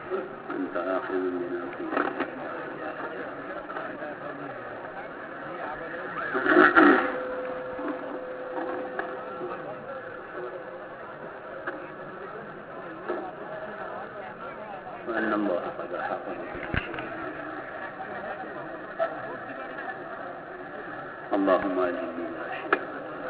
أنت آخذ بنا وأن الله قد أحاط اللهم أجبني من الشرك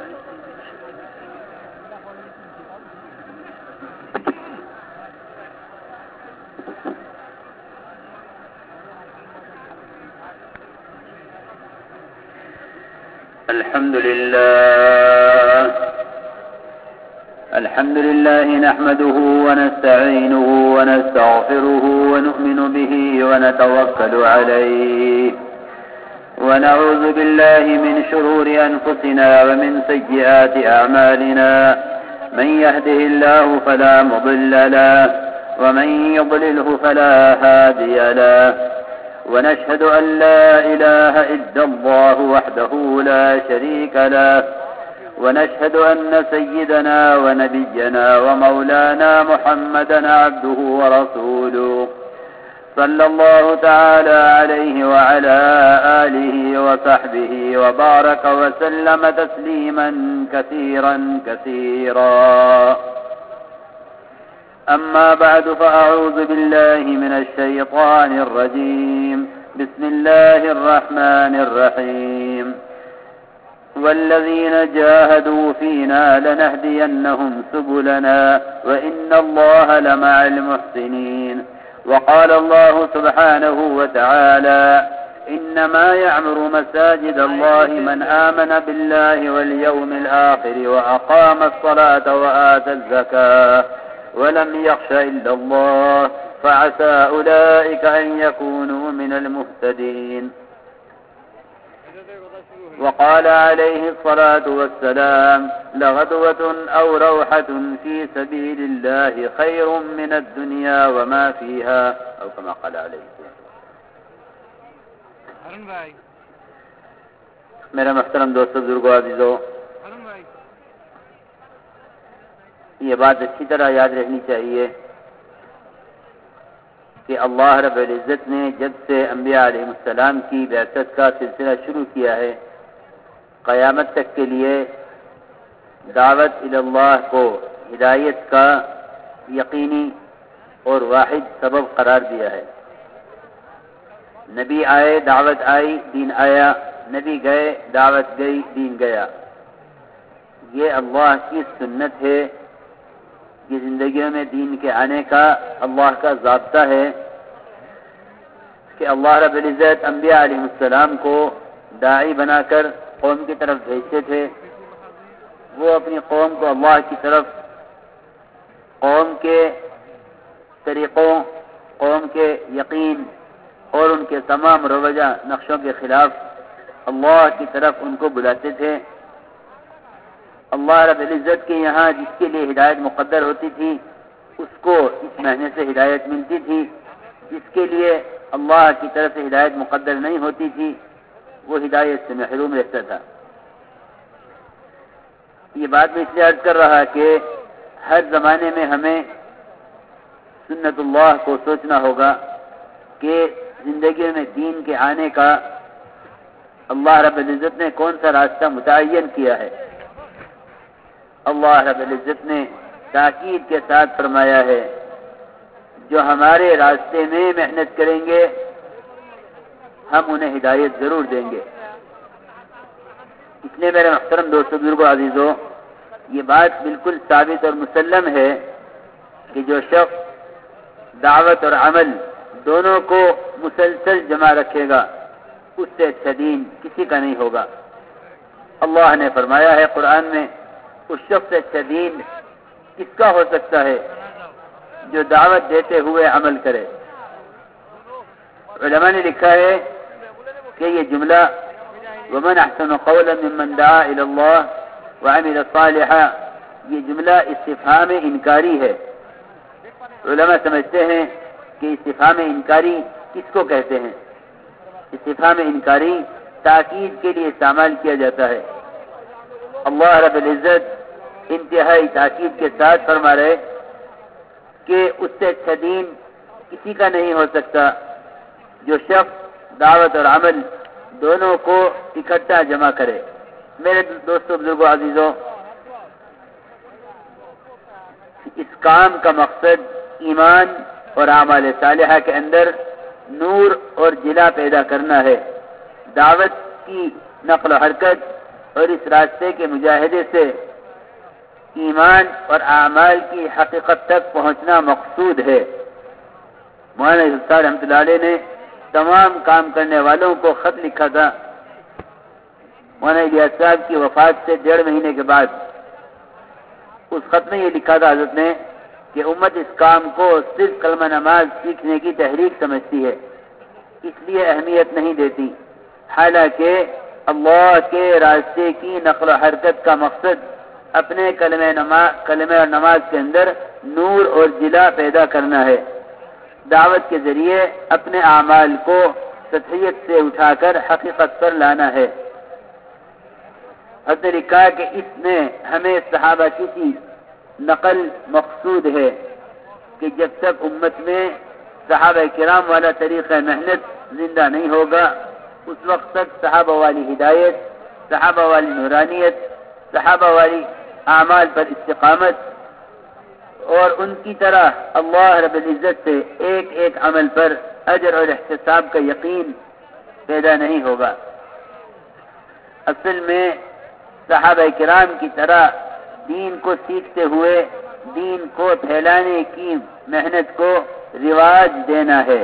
الحمد لله نحمده ونستعينه ونستغفره ونؤمن به ونتوكل عليه ونعوذ بالله من شرور أنفسنا ومن سيئات أعمالنا من يهده الله فلا مضل له ومن يضلله فلا هادي له ونشهد أن لا إله إلا الله وحده لا شريك له ونشهد أن سيدنا ونبينا ومولانا محمدا عبده ورسوله صلى الله تعالى عليه وعلى آله وصحبه وبارك وسلم تسليما كثيرا كثيرا أما بعد فأعوذ بالله من الشيطان الرجيم بسم الله الرحمن الرحيم والذين جاهدوا فينا لنهدينهم سبلنا وإن الله لمع المحسنين وقال الله سبحانه وتعالى إنما يعمر مساجد الله من آمن بالله واليوم الآخر وأقام الصلاة وآتى الزكاة ولم يخش إلا الله فعسى أولئك أن يكونوا من المهتدين وقال عليه الصلاة والسلام لغدوة أو روحة في سبيل الله خير من الدنيا وما فيها أو كما قال عليه الصلاة والسلام. میرا محترم دوستو بزرگو عزیزو، یہ بات اچھی طرح یاد رہنی چاہیے کہ اللہ رب العزت نے جب سے انبیاء علیہ السلام کی بعثت کا سلسلہ شروع کیا ہے، قیامت تک کے لیے دعوت اللہ کو ہدایت کا یقینی اور واحد سبب قرار دیا ہے۔ نبی آئے، دعوت آئی، دین آیا، نبی گئے، دعوت گئی، دین گیا۔ یہ اللہ کی سنت ہے، یہ زندگیوں میں دین کے آنے کا اللہ کا ضابطہ ہے کہ اللہ رب العزت انبیاء علیہ السلام کو داعی بنا کر قوم کی طرف بھیجتے تھے۔ وہ اپنی قوم کو اللہ کی طرف، قوم کے طریقوں، قوم کے یقین اور ان کے تمام روجہ نقشوں کے خلاف اللہ کی طرف ان کو بلاتے تھے۔ اللہ رب العزت کے یہاں جس کے لیے ہدایت مقدر ہوتی تھی اس کو اس مہینے سے ہدایت ملتی تھی، جس کے لیے اللہ کی طرف سے ہدایت مقدر نہیں ہوتی تھی وہ ہدایت سے محروم رہتا تھا۔ یہ بات میں اس لیے عرض کر رہا کہ ہر زمانے میں ہمیں سنت اللہ کو سوچنا ہوگا کہ زندگی میں دین کے آنے کا اللہ رب العزت نے کون سا راستہ متعین کیا ہے۔ اللہ رب العزت نے تاکید کے ساتھ فرمایا ہے جو ہمارے راستے میں محنت کریں گے ہم انہیں ہدایت ضرور دیں گے۔ اس لیے میرے محترم دوستو بزرگو عزیزو، یہ بات بالکل ثابت اور مسلم ہے کہ جو شخص دعوت اور عمل دونوں کو مسلسل جمع رکھے گا اس سے اچھا دین کسی کا نہیں ہوگا۔ اللہ نے فرمایا ہے قرآن میں اس شخص سے اچھا دین کس کا ہو سکتا ہے جو دعوت دیتے ہوئے عمل کرے۔ علماء نے لکھا ہے کہ یہ جملہ وَمَنْ أَحْسَنُ قَوْلًا مِّمَّنْ دَعَا إِلَى اللَّهِ وَعَمِلَ صَالِحًا، یہ جملہ استفہام انکاری ہے۔ علماء سمجھتے ہیں کہ استفہام انکاری کس کو کہتے ہیں؟ استفہام انکاری تاکید کے لیے استعمال کیا جاتا ہے۔ اللہ رب العزت انتہائی تاکید کے ساتھ فرما رہے کہ اس سے اچھا دین کسی کا نہیں ہو سکتا جو شخص دعوت اور عمل دونوں کو اکٹھا جمع کرے۔ میرے دوستوں، بزرگوں، عزیزوں، اس کام کا مقصد ایمان اور اعمال صالحہ کے اندر نور اور جلا پیدا کرنا ہے۔ دعوت کی نقل و حرکت اور اس راستے کے مجاہدے سے ایمان اور اعمال کی حقیقت تک پہنچنا مقصود ہے۔ مولانا یوسف رحمۃ اللہ علیہ نے تمام کام کرنے والوں کو خط لکھا تھا۔ مولانا الیاس صاحب کی وفات سے 1.5 مہینے کے بعد اس خط میں یہ لکھا تھا حضرت نے کہ امت اس کام کو صرف کلمہ نماز سیکھنے کی تحریک سمجھتی ہے، اس لیے اہمیت نہیں دیتی، حالانکہ اللہ کے راستے کی نقل و حرکت کا مقصد اپنے کلمہ اور نماز کے اندر نور اور جلا پیدا کرنا ہے، دعوت کے ذریعے اپنے اعمال کو سطحیت سے اٹھا کر حقیقت پر لانا ہے۔ حضرت نے لکھا کہ اس میں ہمیں صحابہ کی نقل مقصود ہے کہ جب تک امت میں صحابہ کرام والا طریقہ محنت زندہ نہیں ہوگا اس وقت تک صحابہ والی ہدایت، صحابہ والی نورانیت، صحابہ والی اعمال پر استقامت اور ان کی طرح اللہ رب العزت سے ایک ایک عمل پر اجر اور احتساب کا یقین پیدا نہیں ہوگا۔ اصل میں صحابہ کرام کی طرح دین کو سیکھتے ہوئے دین کو پھیلانے کی محنت کو رواج دینا ہے۔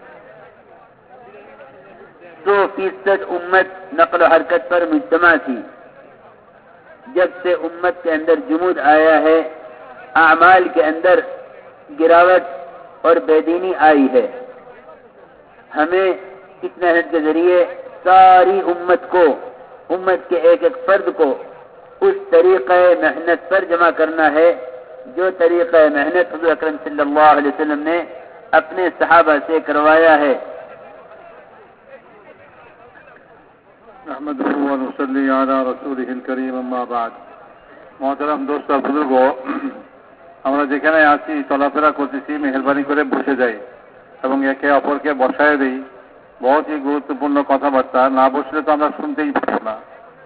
100% امت نقل و حرکت پر مجتمع تھی۔ جب سے امت کے اندر جمود آیا ہے، اعمال کے اندر گراوٹ اور بے دینی آئی ہے۔ ہمیں اس محنت کے ذریعے ساری امت کے ایک ایک فرد کو اس طریقہ محنت پر جمع کرنا ہے جو طریقہ محنت حضور اکرم صلی اللہ علیہ وسلم نے اپنے صحابہ سے کروایا ہے۔ احمد صلی علی رسول کریم اما بعد। محترم دوست আর বুজুর্গ, আমরা যেখানে আছি চলাফেরা করতেছি মেহেরবানি করে বসে যাই এবং একে অপরকে বসায় দিই। বহুতই গুরুত্বপূর্ণ কথাবার্তা, না বসলে তো আমরা শুনতেই পাবো না।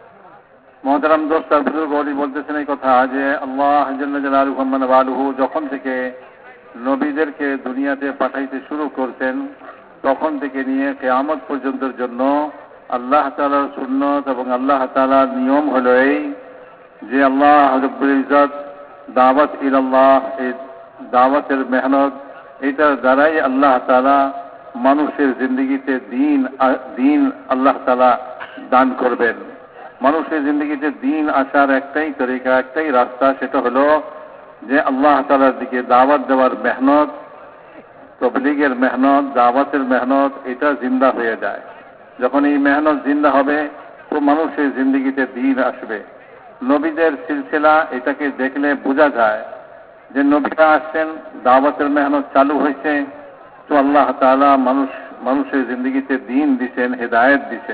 মহতারাম দোস্ত আর বুজুর্গ উনি বলতেছেন এই কথা যে আল্লাহ জাল্লা জালালুহু ওয়া ওয়ালুহু যখন থেকে নবীদেরকে দুনিয়াতে পাঠাইতে শুরু করতেন তখন থেকে নিয়ে কিয়ামত পর্যন্তের জন্য আল্লাহ তাআলার সুন্নত এবং আল্লাহ তাআলার নিয়ম হলো এই যে আল্লাহ রাব্বুল ইজ্জত দাওয়াত ইলাল্লাহ, এই দাওয়াতের মেহনত এটার দ্বারাই আল্লাহ তাআলা মানুষের জিন্দেগিতে দিন আল্লাহ তাআলা দান করবেন। মানুষের জিন্দগিতে দিন আসার একটাই তরিকা, একটাই রাস্তা, সেটা হলো যে আল্লাহ তাআলার দিকে দাওয়াত দেওয়ার মেহনত, তবলিগের মেহনত, দাওয়াতের মেহনত এটা জিন্দা হয়ে যায়। যখন এই মেহনত জিন্দা হবে তো মানুষের জিন্দগিতে দিন আসবে। নবীদের সিলসিলা এটাকে দেখলে বোঝা যায় যে নবীরা আসছেন, দাওয়াতের মেহনত চালু হয়েছে, তো আল্লাহ তাআলা মানুষের জিন্দগিতে দিন দিছেন, হেদায়েত দিছেন।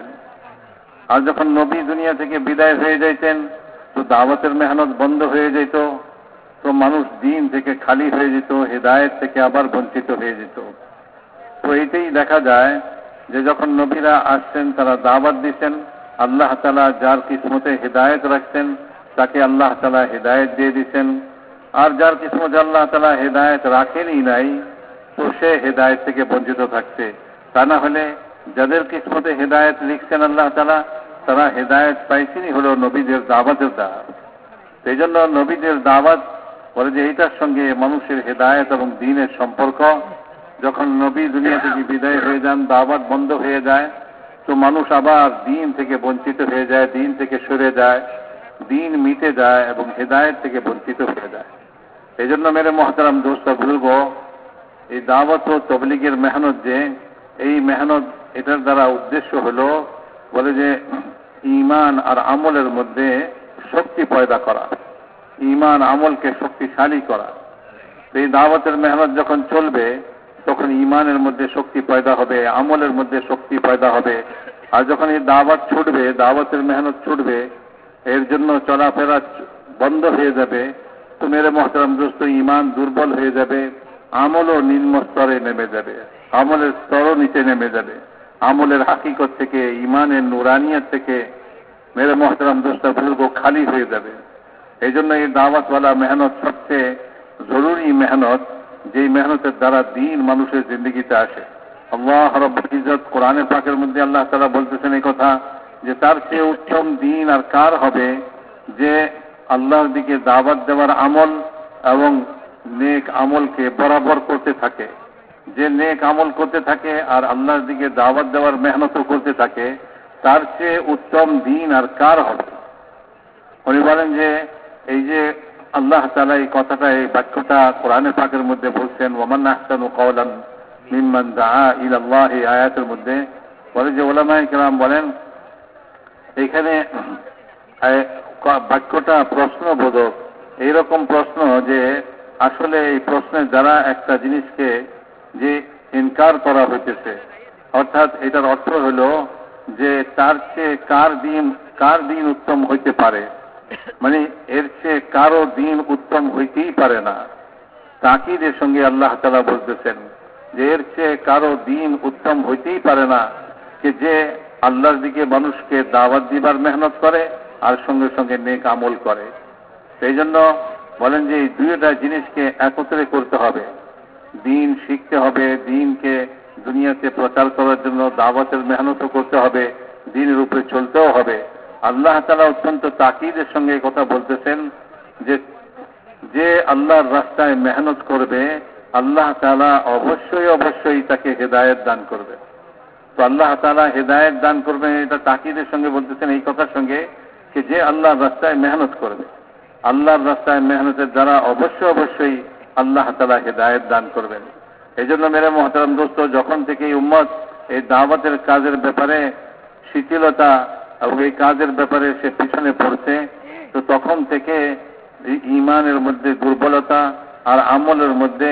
আর যখন নবী দুনিয়া থেকে বিদায় হয়ে যাইতেন তো দাওয়াতের মেহনত বন্ধ হয়ে যেত, তো মানুষ দিন থেকে খালি হয়ে যেত, হেদায়েত থেকে আবার বঞ্চিত হয়ে যেত। তো এইটাই দেখা যায় যে যখন নবীরা আসছেন তারা দাওয়াত দিচ্ছেন, আল্লাহ তাআলা যার কিসমতে হেদায়েত রাখছেন তাকে আল্লাহ তাআলা হেদায়েত দিয়ে দিচ্ছেন, আর যার কিসমতে আল্লাহ তাআলা হেদায়েত রাখেনই নাই তো সে হেদায়েত থেকে বঞ্চিত থাকছে। তা না হলে যাদের কিসমতে হেদায়েত লিখছেন আল্লাহ তাআলা তারা হেদায়েত পাইছেনই হলো নবীদের দাওয়াতের দ্বারা। সেই জন্য নবীদের দাওয়াত বলে যে এইটার সঙ্গে মানুষের হেদায়েত এবং দ্বীনের সম্পর্ক। যখন নবী দুনিয়া থেকে বিদায় হয়ে যান, দাওয়াত বন্ধ হয়ে যায়, তো মানুষ আবার দ্বীন থেকে বঞ্চিত হয়ে যায়, দ্বীন থেকে সরে যায়, দ্বীন মিটে যায় এবং হেদায়েত থেকে বঞ্চিত হয়ে যায়। এই জন্য মেরে মহতারাম দোস্ত বুজুর্গ, এই দাওয়াত ও তবলিগের মেহনত যে এই মেহনত এটার দ্বারা উদ্দেশ্য হলো বলে যে ঈমান আর আমলের মধ্যে শক্তি পয়দা করা, ঈমান আমলকে শক্তিশালী করা। এই দাওয়াতের মেহনত যখন চলবে তখন ঈমানের মধ্যে শক্তি পয়দা হবে, আমলের মধ্যে শক্তি পয়দা হবে। আর যখন এই দাওয়াত ছুটবে, দাওয়াতের মেহনত ছুটবে, এর জন্য চলাফেরা বন্ধ হয়ে যাবে, তো মেরে মহতারাম দোস্ত ঈমান দুর্বল হয়ে যাবে, আমলও নিম্ন স্তরে নেমে যাবে, আমলের স্তরও নিচে নেমে যাবে, আমলের হাকিকত থেকে, ইমানের নুরানিয়ত থেকে মেরে মোহতারাম দোস্তা বুজুর্গ খালি হয়ে যাবে। এই জন্য এই দাওয়াতওয়ালা মেহনত সবচেয়ে জরুরি মেহনত, যেই মেহনতের দ্বারা দিন মানুষের জিন্দগিতে আসে। আল্লাহ রাব্বুল ইজ্জত কোরআনে পাকের মধ্যে আল্লাহ তাআলা বলতেছেন এই কথা যে তার চেয়ে উত্তম দিন আর কার হবে যে আল্লাহর দিকে দাওয়াত দেওয়ার আমল এবং নেক আমলকে বরাবর করতে থাকে। যে নেক আমল করতে থাকে আর আল্লাহর দিকে দাওয়াত দেওয়ার মেহনতও করতে থাকে, তার চেয়ে উত্তম দিন আর কার হবে। উনি বলেন যে এই যে আল্লাহ তাআলা এই কথাটা, এই বাক্যটা কোরআনে পাকের মধ্যে বলছেন, ওয়ামান আহসানু কাওলান মিম্মান দাআ ইলাল্লাহ, এই আয়াতের মধ্যে বলে যে উলামায়ে কেরাম বলেন এখানে বাক্যটা প্রশ্নবোধক। এইরকম প্রশ্ন যে আসলে এই প্রশ্নের দ্বারা একটা জিনিসকে যে ইনকার করা হইতেছে, অর্থাৎ এটার অর্থ হলো যে তার চেয়ে কার দিন উত্তম হইতে পারে, মানে এর চেয়ে কারো দিন উত্তম হইতেই পারে না। তাকিদের সঙ্গে আল্লাহ তাআলা বলতেছেন যে এর চেয়ে কারো দিন উত্তম হইতেই পারে না, যে আল্লাহর দিকে মানুষকে দাওয়াত দিবার মেহনত করে আর সঙ্গে সঙ্গে নেক আমল করে। সেই জন্য বলেন যে এই দুইটা জিনিসকে একত্রে করতে হবে। দিন শিখতে হবে, দিনকে দুনিয়াতে প্রচার করার জন্য দাওয়াতের মেহনতও করতে হবে, দিনের উপরে চলতেও হবে। আল্লাহ তাআলা অত্যন্ত তাকিদের সঙ্গে কথা বলতেছেন যে আল্লাহর রাস্তায় মেহনত করবে আল্লাহ তাআলা অবশ্যই তাকে হেদায়েত দান করবে। তো আল্লাহ তাআলা হেদায়েত দান করবেন, এটা তাকিদের সঙ্গে বলতেছেন এই কথার সঙ্গে যে আল্লাহর রাস্তায় মেহনত করবে, আল্লাহর রাস্তায় মেহনতের দ্বারা অবশ্যই আল্লাহ তাআলা হেদায়েত দান করবেন। এই জন্য মেরে মোহতারাম দোস্ত, যখন থেকে এই উম্মত এই দাওয়াতের কাজের ব্যাপারে শিথিলতা এবং এই কাজের ব্যাপারে সে পিছনে পড়ছে, তো তখন থেকে ইমানের মধ্যে দুর্বলতা আর আমলের মধ্যে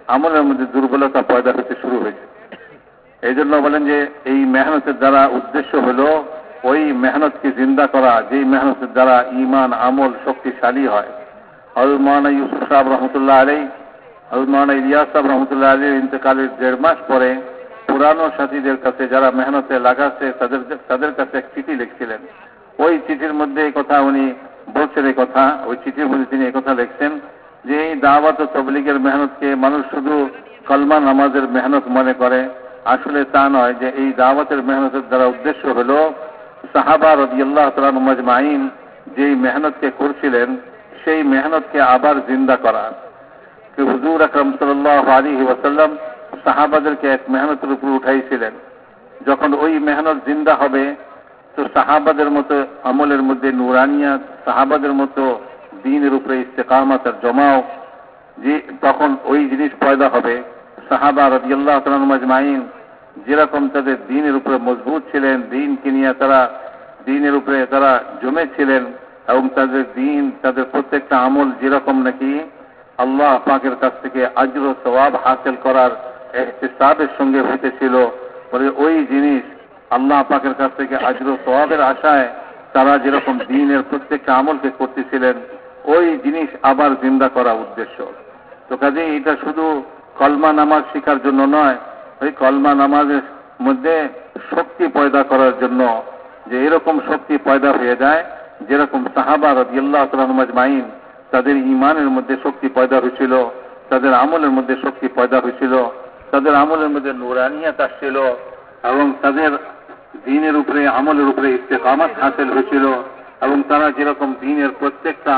দুর্বলতা পয়দা হতে শুরু হয়েছে। এই জন্য বলেন যে এই মেহনতের দ্বারা উদ্দেশ্য হলো ওই মেহনতকে জিন্দা করা, যেই মেহনতের দ্বারা ইমান আমল শক্তিশালী হয়। হযরত মাওলানা ইউসুফ সাহেব রহমতুল্লাহ আলাইহি, হযরত মাওলানা ইলিয়াস সাহেব রহমতুল্লাহ আলাইহির ইন্তেকালের 1.5 মাস পরে পুরানো সাথীদের কাছে যারা মেহনতে লাগাচ্ছে তাদের কাছে এক চিঠি লিখছিলেন। ওই চিঠির মধ্যে এই কথা উনি বলছেন, এই কথা ওই চিঠির মধ্যে তিনি এই কথা লিখছেন যে এই দাওয়াত ও তাবলীগের মেহনতকে মানুষ শুধু কলমা নামাজের মেহনত মনে করে, আসলে তা নয়। যে এই দাওয়াতের মেহনতের দ্বারা উদ্দেশ্য হলো সাহাবা রাদিয়াল্লাহু তাআলা আনহুম আজমাইন যেই মেহনতকে করছিলেন সেই মেহনতকে আবার জিন্দা করা। হুজুর আকরাম সাল্লাল্লাহু আলাইহি ওয়াসাল্লাম সাহাবাদেরকে এক মেহনতের উপর উঠাইছিলেন। যখন ওই মেহনত জিন্দা হবে তো সাহাবাদের মতো আমলের মধ্যে নুরানিয়াত, সাহাবাদের মতো দ্বীনের উপরে ইস্তেকামত আর জমাও, যে তখন ওই জিনিস পয়দা হবে। সাহাবা রাদিয়াল্লাহু তাআলা আনহুম আজমাইন যেরকম তাদের দ্বীনের উপরে মজবুত ছিলেন, দ্বীনকে নিয়ে তারা দ্বীনের উপরে তারা জমেছিলেন এবং তাদের দ্বীন, তাদের প্রত্যেকটা আমল যেরকম নাকি আল্লাহ পাকের কাছ থেকে আজর ও সওয়াব হাসিল করার ইহতিসাবের সঙ্গে হইতেছিল, বলে ওই জিনিস আল্লাহ পাকের কাছ থেকে আজর ও সওয়াবের আশায় তারা যেরকম দ্বীনের প্রত্যেকটা আমলকে করতেছিলেন, ওই জিনিস আবার জিন্দা করা উদ্দেশ্য। তো কাজেই এটা শুধু কলমা নামাজ শেখার জন্য নয়, ওই কলমা নামাজের মধ্যে শক্তি পয়দা করার জন্য, যে এরকম শক্তি পয়দা হয়ে যায় যেরকম সাহাবা রাদিয়াল্লাহু তাআলা আনহুম আজমাইন তাদের ইমানের মধ্যে শক্তি পয়দা হয়েছিল, তাদের আমলের মধ্যে শক্তি পয়দা হয়েছিল, তাদের আমলের মধ্যে নুরানিয়াত আসছিল এবং তাদের দ্বীনের উপরে আমলের উপরে ইস্তেকামত হাসিল হয়েছিল এবং তারা যেরকম দ্বীনের প্রত্যেকটা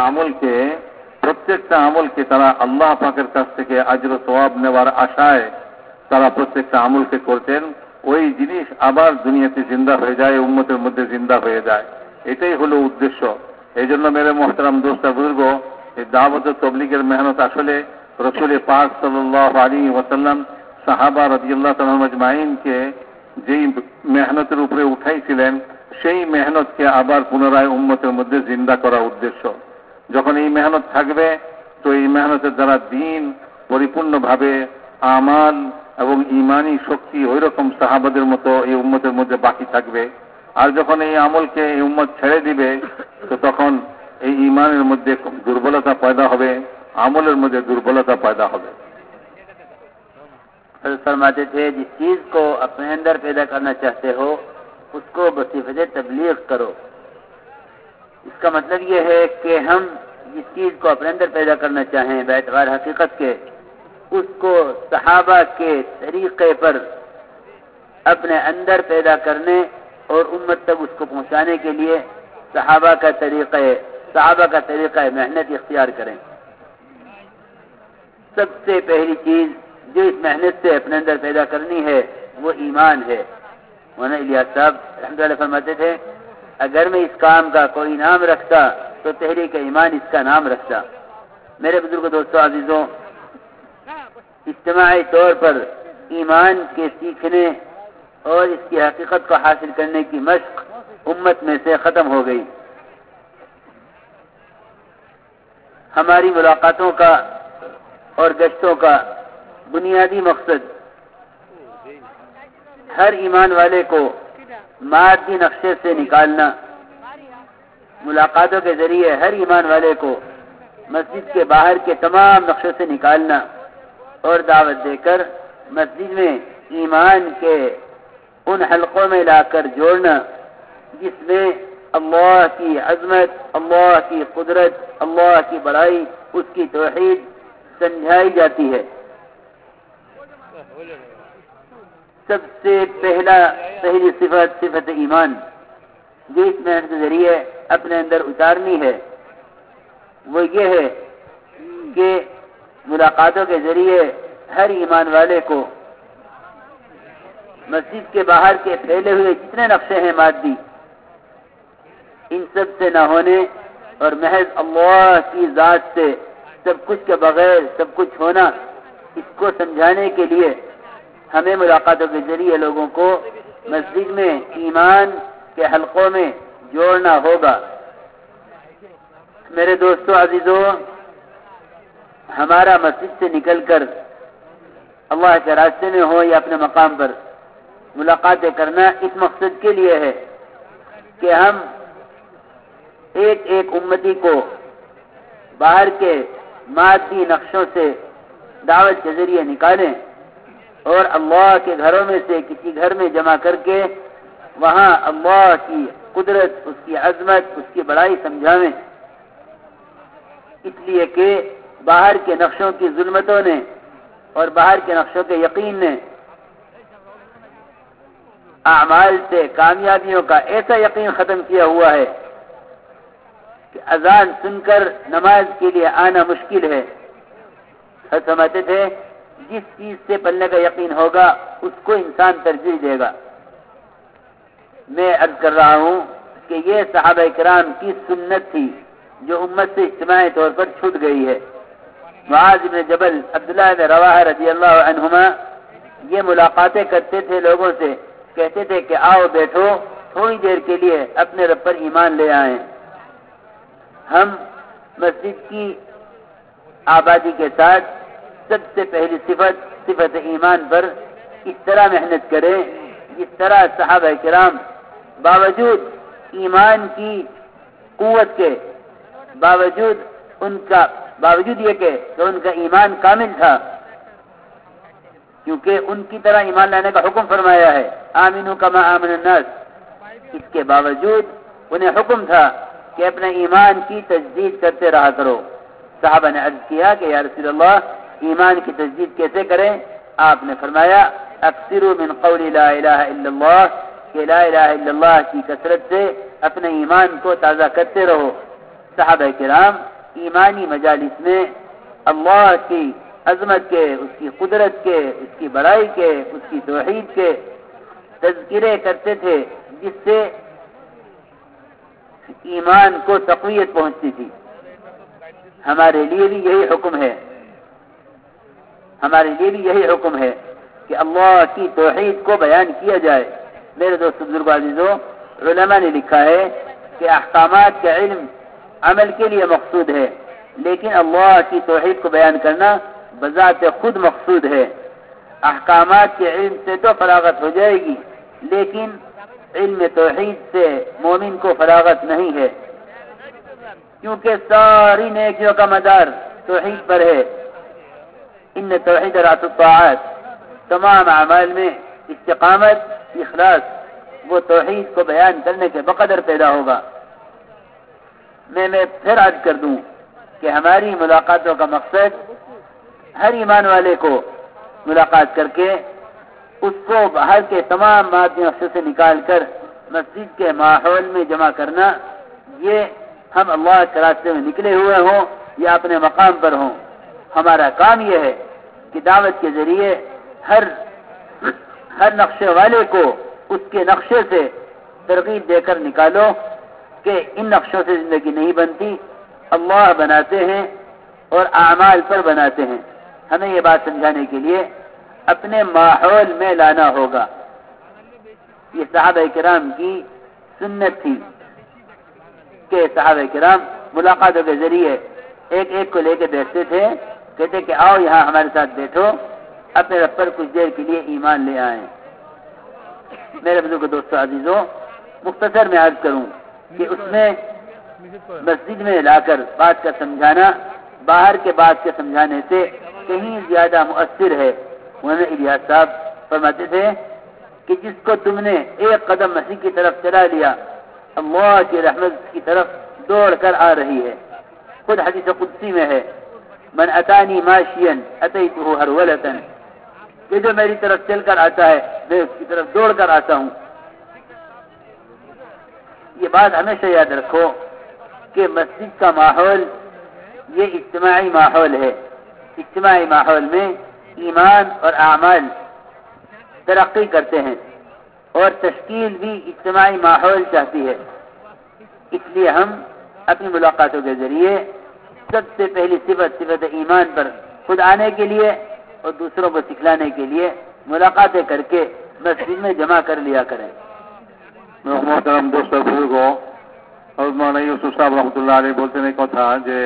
আমলকে তারা আল্লাহ পাকের কাছ থেকে আজর ও সওয়াব নেওয়ার আশায় তারা প্রত্যেকটা আমলকে করতেন, ওই জিনিস আবার দুনিয়াতে জিন্দা হয়ে যায়, উম্মতের মধ্যে জিন্দা হয়ে যায়। এটাই হলো উদ্দেশ্য। এই জন্য মেরে মোহতারাম দোস্ত বুজুর্গ, এই দাওয়াত ও তাবলীগের মেহনত আসলে রাসূল পাক সাল্লাল্লাহু আলাইহি ওয়াসাল্লাম সাহাবা রাদিয়াল্লাহু তাআলা আনহুম আজমাইনকে যেই মেহনতের উপরে উঠাইছিলেন সেই মেহনতকে আবার পুনরায় উম্মতের মধ্যে জিন্দা করা উদ্দেশ্য। যখন এই মেহনত থাকবে তো এই মেহনতের দ্বারা দ্বীন পরিপূর্ণভাবে আমাল এবং ইমানি শক্তি ওই রকম সাহাবাদের মতো এই উম্মতের মধ্যে বাকি থাকবে। আর যখন এই আমলকে এই উম্মত ছেড়ে দিবে তো তখন এই ইমানের মধ্যে দুর্বলতা পয়দা হবে, আমলের মধ্যে দুর্বলতা পয়দা হবে। فرماتے تھے جس چیز کو اپنے اندر پیدا کرنا چاہتے ہو اس کو بصفت تبلیغ کرو۔ اس کا مطلب یہ ہے کہ ہم جس چیز کو اپنے اندر پیدا کرنا چاہیں باعتبار حقیقت کے، اس کو صحابہ کے طریقے پر اپنے اندر پیدا کرنے اور امت تک اس کو پہنچانے کے لیے صحابہ کا طریقہ محنت اختیار کریں۔ سب سے پہلی چیز جو اس محنت سے اپنے اندر پیدا کرنی ہے وہ ایمان ہے۔ مولانا الیاس صاحب رحمۃ اللہ فرماتے تھے اگر میں اس کام کا کوئی نام رکھتا تو تحریک ایمان اس کا نام رکھتا۔ میرے بزرگ دوستوں عزیزوں، اجتماعی طور پر ایمان کے سیکھنے اور اس کی حقیقت کو حاصل کرنے کی مشق امت میں سے ختم ہو گئی۔ ہماری ملاقاتوں کا اور گشتوں کا بنیادی مقصد ہر ایمان والے کو مادی نقشے سے نکالنا، ملاقاتوں کے ذریعے ہر ایمان والے کو مسجد کے باہر کے تمام نقشوں سے نکالنا اور دعوت دے کر مسجد میں ایمان کے ان حلقوں میں لا کر جوڑنا جس میں اللہ کی عظمت، اللہ کی قدرت، اللہ کی بڑائی، اس کی توحید سمجھائی جاتی ہے۔ سب سے پہلی صفت ایمان جو اس محنت کے ذریعے اپنے اندر اتارنی ہے وہ یہ ہے کہ ملاقاتوں کے ذریعے ہر ایمان والے کو مسجد کے باہر کے پھیلے ہوئے جتنے نقشے ہیں مادی، ان سب سے نہ ہونے اور محض اللہ کی ذات سے سب کچھ کے بغیر سب کچھ ہونا، اس کو سمجھانے کے لیے ہمیں ملاقاتوں کے ذریعے لوگوں کو مسجد میں ایمان کے حلقوں میں جوڑنا ہوگا۔ میرے دوستوں عزیزوں، ہمارا مسجد سے نکل کر اللہ کے راستے میں ہو یا اپنے مقام پر ملاقاتیں کرنا اس مقصد کے لیے ہے کہ ہم ایک ایک امتی کو باہر کے مادی نقشوں سے دعوت کے ذریعے نکالیں اور اللہ کے گھروں میں سے کسی گھر میں جمع کر کے وہاں اللہ کی قدرت، اس کی عظمت، اس کی بڑائی سمجھاویں، اس لیے کہ باہر کے نقشوں کی ظلمتوں نے اور باہر کے نقشوں کے یقین نے اعمال سے کامیابیوں کا ایسا یقین ختم کیا ہوا ہے کہ اذان سن کر نماز کے لیے آنا مشکل ہے۔ سمجھتے تھے جس چیز سے پلنے کا یقین ہوگا اس کو انسان ترجیح دے گا۔ میں عرض کر رہا ہوں کہ یہ صحابہ کرام کی سنت تھی جو امت سے اجتماعی طور پر چھوٹ گئی ہے۔ معاذ بن جبل، عبداللہ بن رواحہ رضی اللہ عنہما یہ ملاقاتیں کرتے تھے لوگوں سے، کہتے تھے کہ آؤ بیٹھو تھوڑی دیر کے لیے اپنے رب پر ایمان لے آئیں۔ ہم مسجد کی آبادی کے ساتھ سب سے پہلی صفت ایمان پر اس طرح محنت کریں جس طرح صحابہ کرام باوجود ایمان کی قوت کے باوجود یہ کہ ان کا ایمان کامل تھا، کیونکہ ان کی طرح ایمان لانے کا حکم فرمایا ہے آمنو کما آمن الناس، اس کے باوجود انہیں حکم تھا کہ اپنے ایمان کی تجدید کرتے رہا کرو۔ صحابہ نے عرض کیا کہ یا رسول اللہ ایمان کی تجدید کیسے کریں؟ آپ نے فرمایا اکثروا من قول لا الہ الا اللہ، کہ لا الہ الا اللہ کی کثرت سے اپنے ایمان کو تازہ کرتے رہو۔ صحابہ کرام ایمانی مجالس میں اللہ کی عظمت کے، اس کی قدرت کے، اس کی بڑائی کے، اس کی توحید کے تذکرے کرتے تھے جس سے ایمان کو تقویت پہنچتی تھی۔ ہمارے لیے بھی یہی حکم ہے کہ اللہ کی توحید کو بیان کیا جائے۔ میرے دوست بزرگ عزیزوں، علماء نے لکھا ہے کہ احکامات کا علم عمل کے لیے مقصود ہے، لیکن اللہ کی توحید کو بیان کرنا بذات خود مقصود ہے۔ احکامات کے علم سے تو فراغت ہو جائے گی، لیکن علم توحید سے مومن کو فراغت نہیں ہے، کیونکہ ساری نیکیوں کا مدار توحید پر ہے۔ ان توحید راس الطاعات، तमाम अमाल में इस्तिकामत, इखलास, वो तौहीद को बयान करने के बकदर पैदा होगा। मैं फिर अर्ज कर दूं कि हमारी मुलाकातों का मकसद हर ईमान वाले को मुलाकात करके उसको बाहर के तमाम मादी नक्शे से निकाल कर मस्जिद के माहौल में जमा करना, ये हम अल्लाह के रास्ते में निकले हुए हों या अपने मकाम पर हों, हमारा काम यह है कि दावत के जरिए हर नक्शे वाले को उसके नक्शे से तरगीब देकर निकालो कि इन नक्शों से जिंदगी नहीं बनती, अल्लाह बनाते हैं और आमाल पर बनाते हैं। हमें ये बात समझाने के लिए अपने माहौल में लाना होगा। ये सहाबा किराम की सुन्नत थी कि सहाबा किराम मुलाकातों के जरिए एक एक को लेकर बैठते थे, कहते कि आओ यहाँ हमारे साथ बैठो, अपने रब पर कुछ देर के लिए ईमान ले आए। मेरे बुजुर्ग दोस्तों अजीजों, मुख्तसर में अर्ज करूं कि उसमें मस्जिद में लाकर बात का समझाना बाहर के बात के समझाने से कहीं ज्यादा मुअस्सिर है। मौलाना इलियास साहब फरमाते थे कि जिसको तुमने एक कदम मसीह की तरफ चला लिया, अल्लाह की रहमत की तरफ दौड़ कर आ रही है। खुद हदीस कुदसी में है, मन अतानी माशियन अतैतुहु हरवलतन, कि जो मेरी तरफ चलकर आता है मैं उसकी तरफ दौड़ कर आता हूं। ये बात हमेशा याद रखो कि मस्जिद का माहौल ये इज्तिमाई माहौल है। इज्तिमाई माहौल में ईमान और आमाल तरक्की करते हैं और तश्कील भी इज्तिमाई माहौल चाहती है। इसलिए हम अपनी मुलाकातों के जरिए सबसे पहली सिफत ईमान पर खुद आने के लिए और दूसरों को सिखलाने के लिए मुलाकातें करके मस्जिद में जमा कर लिया करें। मोहतरम दोस्त बुजुर्गो, मौलाना ইউসুফ সাহেব রহমতুল্লাহ আলাইহি বলতেন এই কথা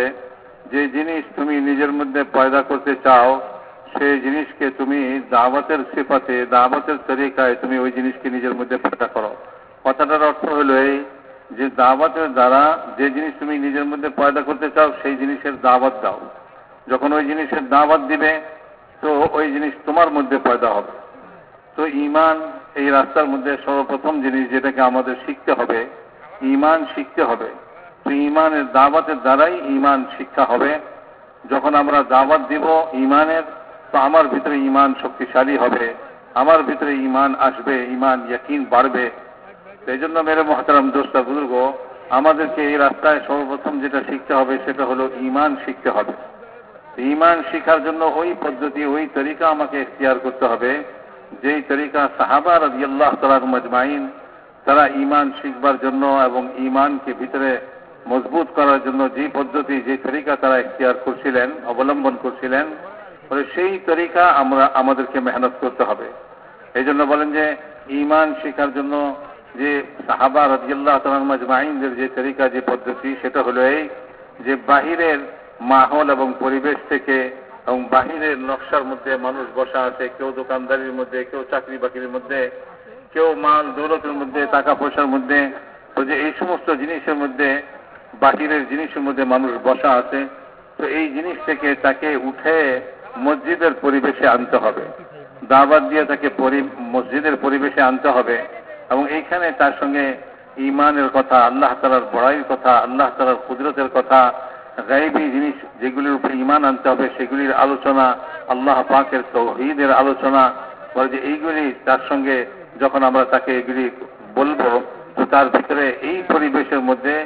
যে জিনিস তুমি নিজের মধ্যে পয়দা করতে চাও সেই জিনিসকে তুমি দাওয়াতের সিফাতে, দাওয়াতের তরিকায় তুমি ওই জিনিসকে নিজের মধ্যে পয়দা করো। কথাটার অর্থ হলো এই যে দাওয়াতের দ্বারা যে জিনিস তুমি নিজের মধ্যে পয়দা করতে চাও সেই জিনিসের দাওয়াত দাও। যখন ওই জিনিসের দাওয়াত দিবে তো ওই জিনিস তোমার মধ্যে পয়দা হবে। তো ঈমান এই রাস্তার মধ্যে সর্বপ্রথম জিনিস যেটাকে আমাদের শিখতে হবে, ঈমান শিখতে হবে। তো ঈমানের দাওয়াতের দ্বারাই ঈমান শিক্ষা হবে। যখন আমরা দাওয়াত দিব ঈমানের, তো আমার ভিতরে ঈমান শক্তিশালী হবে, আমার ভিতরে ঈমান আসবে, ঈমান ইয়াকিন বাড়বে। এই জন্য মেরে মহতারাম দোস্ত বুজুর্গ, আমাদেরকে এই রাস্তায় সর্বপ্রথম যেটা শিখতে হবে সেটা হলো ঈমান শিখতে হবে। ঈমান শিখার জন্য ওই পদ্ধতি, ওই তরিকা আমাকে ইখতিয়ার করতে হবে যেই তরিকা সাহাবা রাদিয়াল্লাহু তাআলা আজমাইন তারা ঈমান শিখবার জন্য এবং ঈমানকে ভিতরে মজবুত করার জন্য যে পদ্ধতি, যে তরিকা তারা ইখতিয়ার করছিলেন, অবলম্বন করছিলেন, সেই তরিকা আমাদেরকে মেহনত করতে হবে। এই জন্য বলেন যে ঈমান শিখার জন্য যে সাহাবা রাদিয়াল্লাহু তাআলা আজমাইনদের যে তরিকা, যে পদ্ধতি, সেটা হলো এই যে বাহিরের মাহৌল এবং পরিবেশ থেকে এবং বাহিরের নকশার মধ্যে মানুষ বসা আছে, কেউ দোকানদারির মধ্যে, কেউ চাকরি বাকরির মধ্যে, কেউ মাল দৌলতের মধ্যে, টাকা পয়সার মধ্যে, তো যে এই সমস্ত জিনিসের মধ্যে, বাহিরের জিনিসের মধ্যে মানুষ বসা আছে, তো এই জিনিস থেকে তাকে উঠে মসজিদের পরিবেশে আনতে হবে। দাওয়াত দিয়ে তাকে মসজিদের পরিবেশে আনতে হবে এবং এইখানে তার সঙ্গে ঈমানের কথা, আল্লাহ তাআলার বড়াইয়ের কথা, আল্লাহ তাআলার কুদরতের কথা, গায়বী জিনিস যেগুলির উপরে ঈমান আনতে হবে সেগুলির আলোচনা, আল্লাহ পাকের তাওহীদের আলোচনা, বলে যে এইগুলি তার সঙ্গে যখন আমরা তাকে এগুলি বলবো তো তার ভিতরে এই পরিবেশের মধ্যে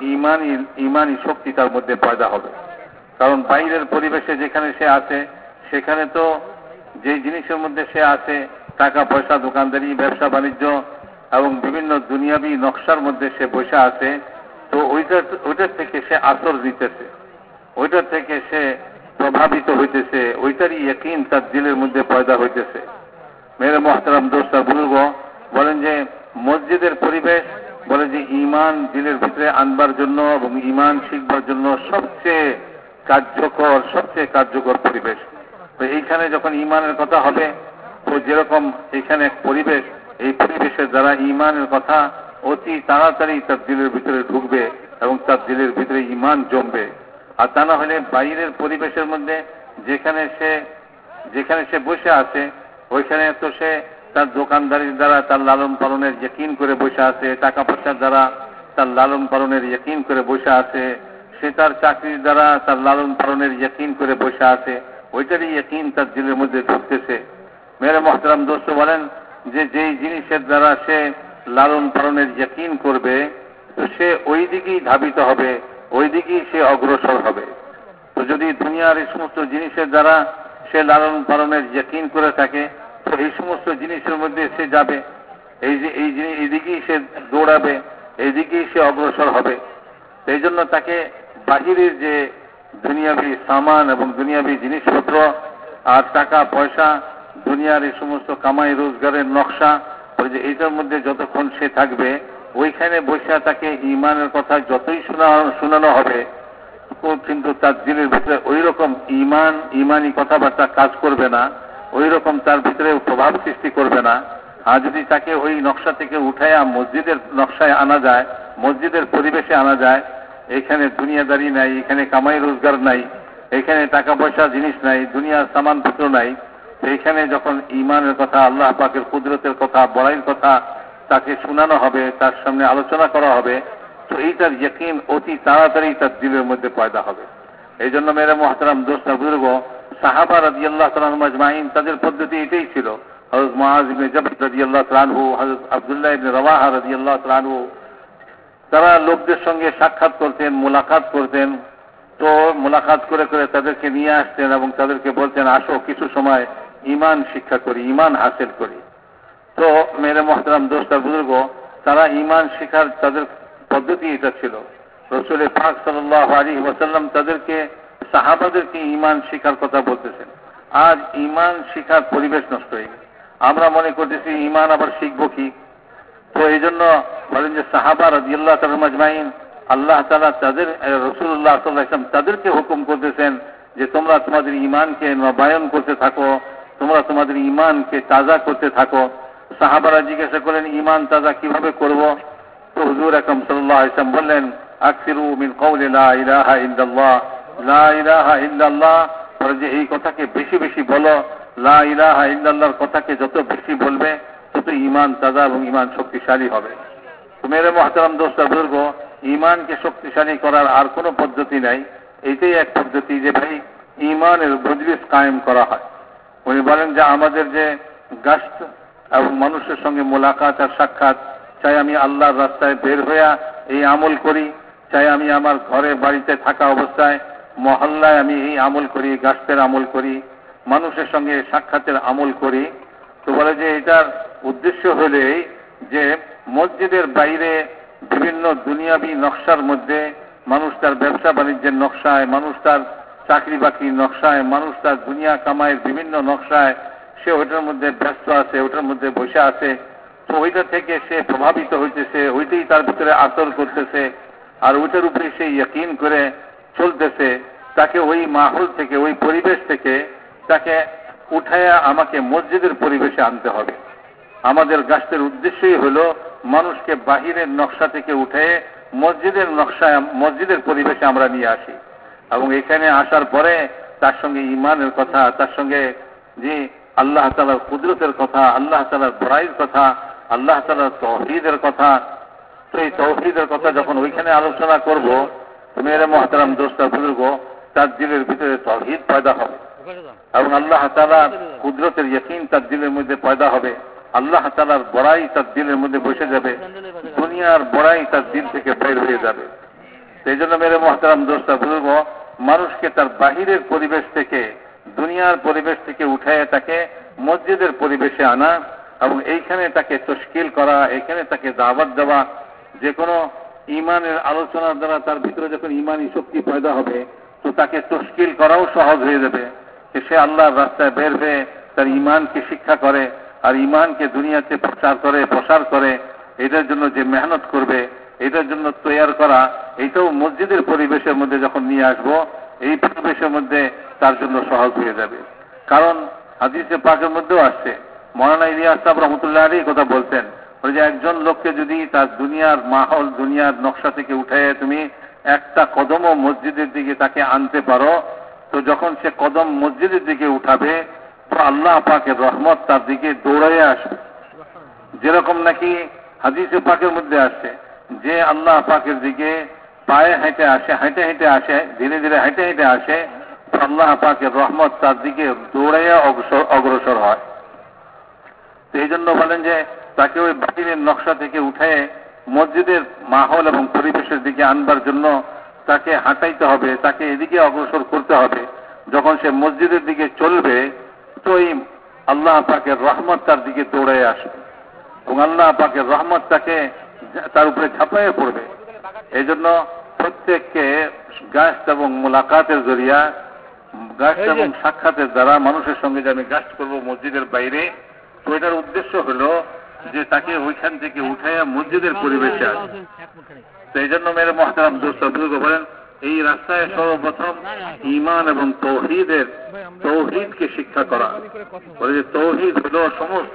ঈমানি শক্তি তার মধ্যে পয়দা হবে। কারণ বাইরের পরিবেশে যেখানে সে আছে সেখানে তো যে জিনিসের মধ্যে সে আছে, টাকা পয়সা, দোকানদারি, ব্যবসা বাণিজ্য এবং বিভিন্ন দুনিয়াবি নকশার মধ্যে সে বসে আছে, তো ওইটার থেকে সে আসর দিতেছে, ওইটার থেকে সে প্রভাবিত হইতেছে, ওইটারই ইয়াকিন তার দিলের মধ্যে পয়দা হইতেছে। মেরে মহতারাম দোস্ত বুজুর্গ, বলেন যে মসজিদের পরিবেশ, বলে যে ঈমান দিলের ভিতরে আনবার জন্য এবং ঈমান শিখবার জন্য সবচেয়ে কার্যকর পরিবেশ। তো এইখানে যখন ঈমানের কথা হবে, তো যেরকম এখানে এক পরিবেশ, এই পরিবেশের দ্বারা ঈমানের কথা অতি তাড়াতাড়ি তার দিলের ভিতরে ঢুকবে এবং তার দিলের ভিতরে ঈমান জমবে। আর তা না হলে বাইরের পরিবেশের মধ্যে যেখানে সে বসে আছে ওইখানে তো সে তার দোকানদারির দ্বারা তার লালন পালনের ইয়কিন করে বসে আছে, টাকা পয়সার দ্বারা তার লালন পালনের ইয়কিন করে বসে আছে, সে তার চাকরির দ্বারা তার লালন পালনের ইয়কিন করে বসে আছে, ওইটারই ইয়কিন তার দিলের মধ্যে ঢুকতেছে। মেরে মহতারাম দোস্ত বলেন যে যেই জিনিসের দ্বারা সে লালন পালনের ইয়কিন করবে তো সে ওই দিকেই ধাবিত হবে, ওই দিকেই সে অগ্রসর হবে। তো যদি দুনিয়ার এই সমস্ত জিনিসের দ্বারা সে লালন পালনের ইয়কিন করে থাকে তো এই সমস্ত জিনিসের মধ্যে সে যাবে, এই দিকেই সে দৌড়াবে, এই দিকেই সে অগ্রসর হবে। এই জন্য তাকে বাহিরের যে দুনিয়াবি সামান এবং দুনিয়াবি জিনিসপত্র আর টাকা পয়সা, দুনিয়ার এই সমস্ত কামাই রোজগারের নকশা, ওই যে এইটার মধ্যে যতক্ষণ সে থাকবে ওইখানে বসে তাকে ইমানের কথা যতই শোনানো হবে কিন্তু তার দিলের ভিতরে ওই রকম ইমানি কথাবার্তা কাজ করবে না, ওই রকম তার ভিতরে প্রভাব সৃষ্টি করবে না। আর যদি তাকে ওই নকশা থেকে উঠাইয়া মসজিদের নকশায় আনা যায়, মসজিদের পরিবেশে আনা যায়, এখানে দুনিয়াদারি নাই, এখানে কামাই রোজগার নাই, এখানে টাকা পয়সা জিনিস নাই, দুনিয়ার সামানপত্র নাই, এইখানে যখন ইমানের কথা, আল্লাহ পাকের কুদরতের কথা, বড়াইয়ের কথা তাকে শোনানো হবে, তার সামনে আলোচনা করা হবে, তো এইটার ইয়কিন অতি তাড়াতাড়ি তার দিলের মধ্যে পয়দা হবে। এই জন্য মেরে মুহতারাম দোস্ত বুজুর্গ, সাহাবা রাদিয়াল্লাহু তাআলা আজমাইন তাদের পদ্ধতি এটাই ছিল। হযরত মুআয ইবনে জাবাল রাদিয়াল্লাহু তাআলা আনহু, হযরত আব্দুল্লাহ ইবনে রাওয়াহা রাদিয়াল্লাহু তাআলা আনহু, তারা লোকদের সঙ্গে সাক্ষাৎ করতেন, মোলাকাত করতেন। তো মোলাকাত করে করে তাদেরকে নিয়ে আসতেন এবং তাদেরকে বলতেন আসো কিছু সময় ইমান শিক্ষা করি, ইমান হাসিল করি। তো মেরে মুহতারাম দোস্ত বুজুর্গ, তারা ইমান শিখার তাদের পদ্ধতি এটা ছিল। রাসূল পাক সাল্লাল্লাহু আলাইহি ওয়াসাল্লাম তাদেরকে, সাহাবাদেরকে ইমান শিখার কথা বলতেছেন। আজ ইমান শিখার পরিবেশ নষ্ট হয়ে গেছে। আমরা মনে করতেছি ইমান আবার শিখবো কি। তো এই জন্য বলেন যে সাহাবা রাদিয়াল্লাহু তাআলা আজমাইন, আল্লাহ তাআলা তাদের রাসূলুল্লাহ সাল্লাল্লাহু আলাইহি ওয়াসাল্লাম তাদেরকে হুকুম করতেছেন যে তোমরা তোমাদের ইমানকে নবায়ন করতে থাকো, তোমরা তোমাদের ইমানকে তাজা করতে থাকো। সাহাবারা জিজ্ঞাসা করেন ইমান তাজা কিভাবে করব? তো হুজুর আকরাম সাল্লাল্লাহু আলাইহি ওয়াসাল্লাম বললেন আকসিরু মিন কওলি লা ইলাহা ইল্লাল্লাহ, লা ইলাহা ইল্লাল্লাহ, যে এই কথাকে বেশি বেশি বলো, লা ইলাহা ইল্লাল্লাহর কথাকে যত বেশি বলবে তত ইমান তাজা এবং ইমান শক্তিশালী হবে। তো মেরে মুহতারাম দোস্ত বুজুর্গ, ইমানকে শক্তিশালী করার আর কোনো পদ্ধতি নাই, এইটাই এক পদ্ধতি যে ভাই ইমানের মজলিস কায়েম করা হয়। উনি বলেন যে আমাদের যে গাস্ত এবং মানুষের সঙ্গে মোলাকাত আর সাক্ষাৎ, চাই আমি আল্লাহর রাস্তায় বের হইয়া এই আমল করি, চাই আমি আমার ঘরে বাড়িতে থাকা অবস্থায় মহল্লায় আমি এই আমল করি, গাস্তের আমল করি, মানুষের সঙ্গে সাক্ষাতের আমল করি। তো বলে যে এটার উদ্দেশ্য হলেই যে মসজিদের বাইরে বিভিন্ন দুনিয়াবি নকশার মধ্যে মানুষ তার ব্যবসা বাণিজ্যের নকশায়, মানুষ তার চাকরি বাকরির নকশায়, মানুষ তার দুনিয়া কামাইয়ের বিভিন্ন নকশায় সে ওইটার মধ্যে ব্যস্ত আছে, ওইটার মধ্যে বসে আছে। তো ওইটা থেকে সে প্রভাবিত হইতেছে, ওইটাই তার ভিতরে আসর করতেছে আর ওইটার উপরে সে ইয়কিন করে চলতেছে। তাকে ওই মাহল থেকে, ওই পরিবেশ থেকে তাকে উঠাইয়া আমাকে মসজিদের পরিবেশে আনতে হবে। আমাদের গাছের উদ্দেশ্যই হলো মানুষকে বাহিরের নকশা থেকে উঠে মসজিদের নকশায়, মসজিদের পরিবেশে আমরা নিয়ে আসি এবং এখানে আসার পরে তার সঙ্গে ইমানের কথা, তার সঙ্গে যে আল্লাহ তাআলার কুদরতের কথা, আল্লাহ তাআলার বড়াইয়ের কথা, আল্লাহ তাআলার তাওহীদের কথা, তো এই তাওহীদের কথা যখন ওইখানে আলোচনা করব, মেরে মুহতারাম দোস্ত বুজুর্গ, তার দিলের ভিতরে তাওহীদ পয়দা হবে এবং আল্লাহ তাআলার কুদরতের ইয়কিন তার দিলের মধ্যে পয়দা হবে। আল্লাহ তাআলার বড়াই তার দিলের মধ্যে বসে যাবে, দুনিয়ার বড়াই তার দিল থেকে বের হয়ে যাবে। সেই জন্য মেরে মুহতারাম দোস্ত বুজুর্গ, মানুষকে তার বাহিরের পরিবেশ থেকে, দুনিয়ার পরিবেশ থেকে উঠায় তাকে মসজিদের পরিবেশে আনা এবং এইখানে তাকে তশকিল করা, এখানে তাকে দাওয়াত দেওয়া। যে কোনো ইমানের আলোচনার দ্বারা তার ভিতরে যখন ইমানি শক্তি পয়দা হবে তো তাকে তশকিল করাও সহজ হয়ে যাবে। সে আল্লাহর রাস্তায় বের হয়ে তার ইমানকে শিক্ষা করে আর ইমানকে দুনিয়াতে প্রচার করে, প্রসার করে। এটার জন্য যে মেহনত করবে, এটার জন্য তৈরি করা, এটাও মসজিদের পরিবেশের মধ্যে যখন নিয়ে আসবো, এই পরিবেশের মধ্যে তার জন্য সহজ হয়ে যাবে। কারণ হাদিসে পাকের মধ্যেও আসছে, মৌলানা ইলিয়াস সাহেব রহমতুল্লাহ আলাইহি কথা বলতেন, যে একজন লোককে যদি তার দুনিয়ার মাহল, দুনিয়ার নকশা থেকে উঠে তুমি একটা কদমও মসজিদের দিকে তাকে আনতে পারো, তো যখন সে কদম মসজিদের দিকে উঠাবে তো আল্লাহ পাকের রহমত তার দিকে দৌড়াইয়া আসবে। যেরকম নাকি হাদিসে পাকের মধ্যে আসছে যে আল্লাহ পাকের দিকে পায়ে হেঁটে আসে, হেঁটে হেঁটে আসে, ধীরে ধীরে হেঁটে হেঁটে আসে, আল্লাহ পাকের রহমত তার দিকে দৌড়াইয়া অগ্রসর হয়। তো এই জন্য বলেন যে তাকে ওই বাতিলের নকশা থেকে উঠে মসজিদের মাহল এবং পরিবেশের দিকে আনবার জন্য তাকে হাঁটাইতে হবে, তাকে এদিকে অগ্রসর করতে হবে। যখন সে মসজিদের দিকে চলবে তো এই আল্লাহ পাকের রহমত তার দিকে দৌড়ে আসবে এবং আল্লাহ পাকের রহমত তার উপরে ঝাঁপাইয়ে পড়বে। এই জন্য প্রত্যেককে গাস্ট এবং মোলাকাতের জরিয়া, গাস্ট এবং সাক্ষাতের দ্বারা মানুষের সঙ্গে যে আমি গাস্ট করবো মসজিদের বাইরে, তো এটার উদ্দেশ্য হলো যে তাকে ওইখান থেকে উঠাইয়া মসজিদের পরিবেশে আসে। তো এই জন্য মেরে মহতারাম দোস্ত বুজুর্গ বলেন এই রাস্তায় সর্বপ্রথম ঈমান এবং তৌহিদকে শিক্ষা করা। বলে যে তৌহিদ হলো সমস্ত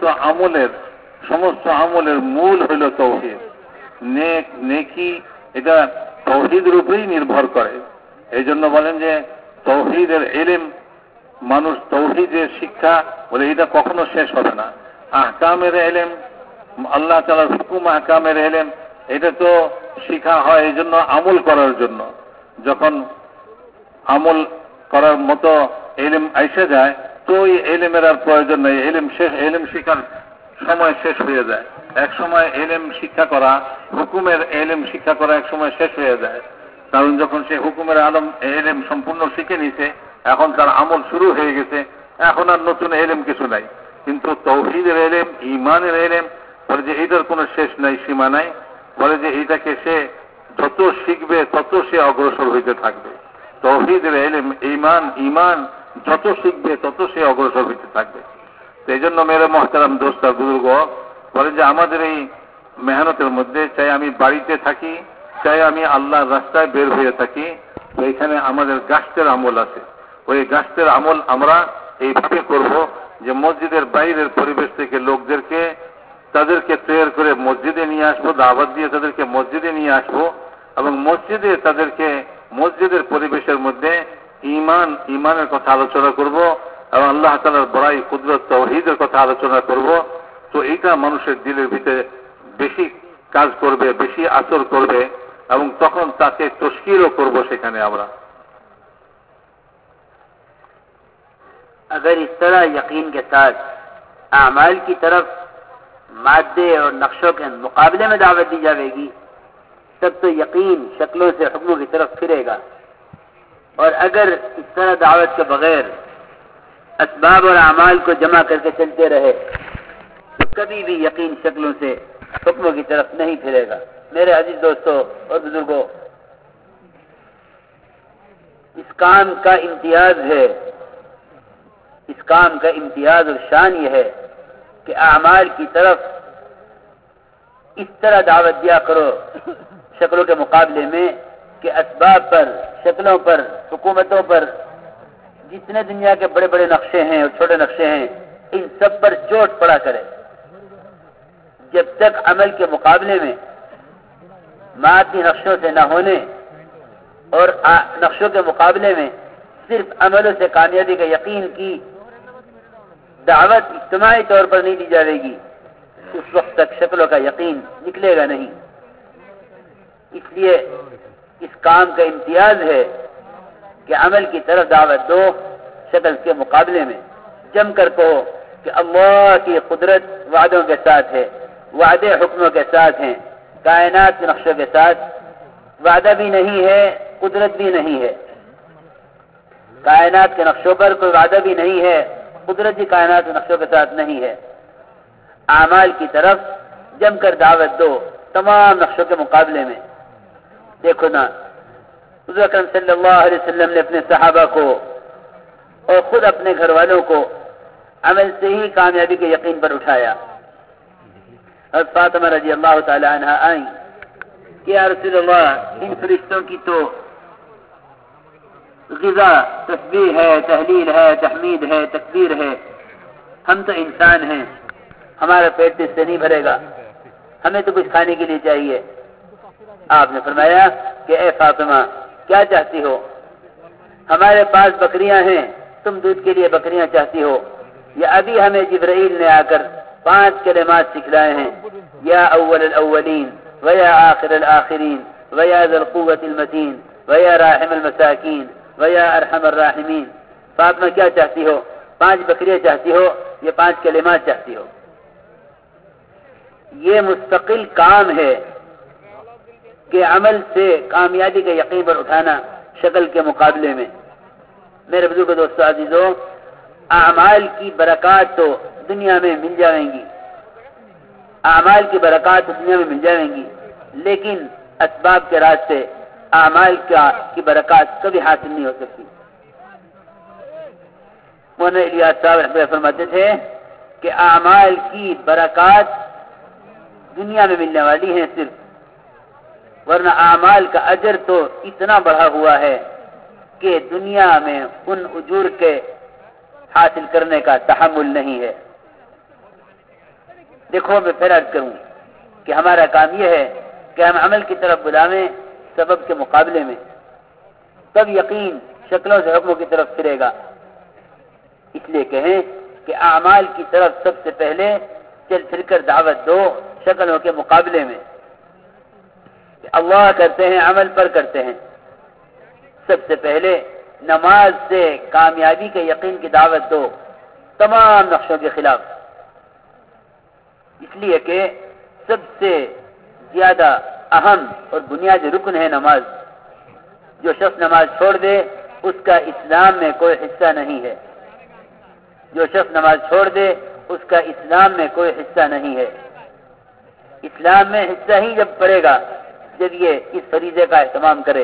আমলের মূল হইল তৌহিদ। নেকি এটা তৌহিদের উপরেই নির্ভর করে। এই জন্য বলেন যে তৌহিদের ইলম, মানুষ তৌহিদের শিক্ষা বলে এটা কখনো শেষ হবে না। আহকামের ইলম, আল্লাহ তাআলার হুকুম আহকামের ইলম, এটা তো শিখা হয় এই জন্য আমল করার জন্য। যখন আমল করার মতো ইলম আইসে যায় তো এই ইলমের আর প্রয়োজন নেই, ইলম শিখার সময় শেষ হয়ে যায়। এক সময় ইলম শিক্ষা করা, হুকুমের ইলম শিক্ষা করা এক সময় শেষ হয়ে যায়। কারণ যখন সে হুকুমের ইলম সম্পূর্ণ শিখে নিছে, এখন তার আমল শুরু হয়ে গেছে, এখন আর নতুন ইলম কিছু নাই। কিন্তু তৌহিদের ইলম, ঈমানের ইলম বলে যে এটার কোনো শেষ নাই, সীমা নাই। বলে যে এটাকে সে যত শিখবে তত সে অগ্রসর হইতে থাকবে। তৌহিদের ইলম, ঈমান যত শিখবে তত সে অগ্রসর হইতে থাকবে। এই জন্য মেরে মহতারাম দোস্ত বুজুর্গ বলে যে আমাদের এই মেহনতের মধ্যে, চাই আমি বাড়িতে থাকি, চাই আমি আল্লাহর রাস্তায় বের হয়ে থাকি, তো এখানে আমাদের গাছের আমল আছে। ওই গাছের আমল আমরা এইভাবে করব যে মসজিদের বাইরের পরিবেশ থেকে লোকদেরকে তাদেরকে তৈরি করে মসজিদে নিয়ে আসবো, দাওয়াত দিয়ে তাদেরকে মসজিদে নিয়ে আসবো এবং মসজিদের পরিবেশের মধ্যে ঈমানের কথা আলোচনা করব এবং আল্লাহ তাআলার বড়াই, কুদরত, তাওহীদের কথা আলোচনা করব। তো এইটা মানুষের দিলের ভিতরে বেশি কাজ করবে, বেশি আসর করবে এবং তখন তাকে তশকিলও করব সেখানে আমরা। अगर इस तरह यकीन के साथ अमाल की तरफ मादे और नक्शों के मुकाबले में दावत दी जाएगी तब तो यकीन शक्लों से हुक्मों की तरफ फिरेगा। और अगर इस तरह दावत के बगैर असबाब और अमाल को जमा करके चलते रहे तो कभी भी यकीन शक्लों से हुक्मों की तरफ नहीं फिरेगा। मेरे अजीज दोस्तों और बुजुर्गों, इस काम का इम्तियाज है, इस काम का इम्तियाज और शान यह है कि अमाल की तरफ इस तरह दावत दिया करो शक्लों के मुकाबले में कि असबाब पर, शक्लों पर, हुकूमतों पर, जितने दुनिया के बड़े बड़े नक्शे हैं और छोटे नक्शे हैं, इन सब पर चोट पड़ा करे। जब तक अमल के मुकाबले में मादी नक्शों से न होने और नक्शों के मुकाबले में सिर्फ अमलों से कामयाबी का यकीन की दावत इज्तिमाई तौर पर नहीं दी जाएगी, उस वक्त तक शक्लों का यकीन निकलेगा नहीं। इसलिए इस काम का इम्तियाज है कि अमल की तरफ दावत दो, शक्ल के मुकाबले में जम कर कहो कि अल्लाह की कुदरत वादों के साथ है, वादे हुक्मों के साथ हैं, कायनात के नक्शों के साथ वादा भी नहीं है, कुदरत भी नहीं है। कायनात के नक्शों पर कोई वादा भी नहीं है, कुदरत भी कायनात के नक्शों के साथ नहीं है। आमाल की तरफ जमकर दावत दो तमाम नक्शों के मुकाबले में। देखो ना, हुज़ूर अकरम सल्लल्लाहु अलैहि वसल्लम ने अपने सहाबा को और खुद अपने घर वालों को अमल से ही कामयाबी के यकीन पर उठाया। और फातिमा रजी अल्लाह ताला अन्हा आई कि या रसूलल्लाह, इन फरिश्तों की तो ग़िज़ा तस्बीह है, तहलील है, तहमीद है, तकबीर है, हम तो इंसान हैं, हमारा पेट इससे नहीं भरेगा, हमें तो कुछ खाने के लिए चाहिए। आपने फरमाया कि ए फातिमा, क्या चाहती हो? हमारे पास बकरियां हैं, तुम दूध के लिए बकरियां चाहती हो, یا ابھی ہمیں جبرائیل نے آ کر 5 کلمات سکھلائے ہیں، یا اول الاولین ویا آخر الآخرین ویا ذی القوة المتین ویا راحم المساکین ویا ارحم الراحمین۔ فاطمہ کیا چاہتی ہو؟ 5 بکریاں چاہتی ہو یا 5 کلمات چاہتی ہو؟ یہ مستقل کام ہے کہ عمل سے کامیابی کا یقین پر اٹھانا شکل کے مقابلے میں۔ میرے بزرگ دوستو عزیزو، اعمال کی برکات تو دنیا میں مل جائیں گی، اعمال کی برکات تو دنیا میں مل جائیں گی، لیکن اسباب کے راستے اعمال کی برکات کبھی حاصل نہیں ہو سکتی۔ مولانا الیاس صاحب رحمۃ اللہ فرماتے تھے کہ اعمال کی برکات دنیا میں ملنے والی ہیں صرف، ورنہ اعمال کا اجر تو اتنا بڑھا ہوا ہے کہ دنیا میں ان اجور کے حاصل کرنے کا تحمل نہیں ہے۔ دیکھو میں پھر عرض کروں کہ ہمارا کام یہ ہے کہ ہم عمل کی طرف بلاویں سبب کے مقابلے میں، تب یقین شکلوں سے حکموں کی طرف پھرے گا۔ اس لیے کہیں کہ اعمال کی طرف سب سے پہلے چل پھر کر دعوت دو شکلوں کے مقابلے میں۔ اللہ کرتے ہیں، عمل پر کرتے ہیں۔ سب سے پہلے نماز سے کامیابی کے یقین کی دعوت دو تمام نقشوں کے خلاف، اس لیے کہ سب سے زیادہ اہم اور بنیادی رکن ہے نماز۔ جو شخص نماز چھوڑ دے اس کا اسلام میں کوئی حصہ نہیں ہے، جو شخص نماز چھوڑ دے اس کا اسلام میں کوئی حصہ نہیں ہے۔ اسلام میں حصہ ہی جب پڑے گا جب یہ اس فریضے کا اہتمام کرے۔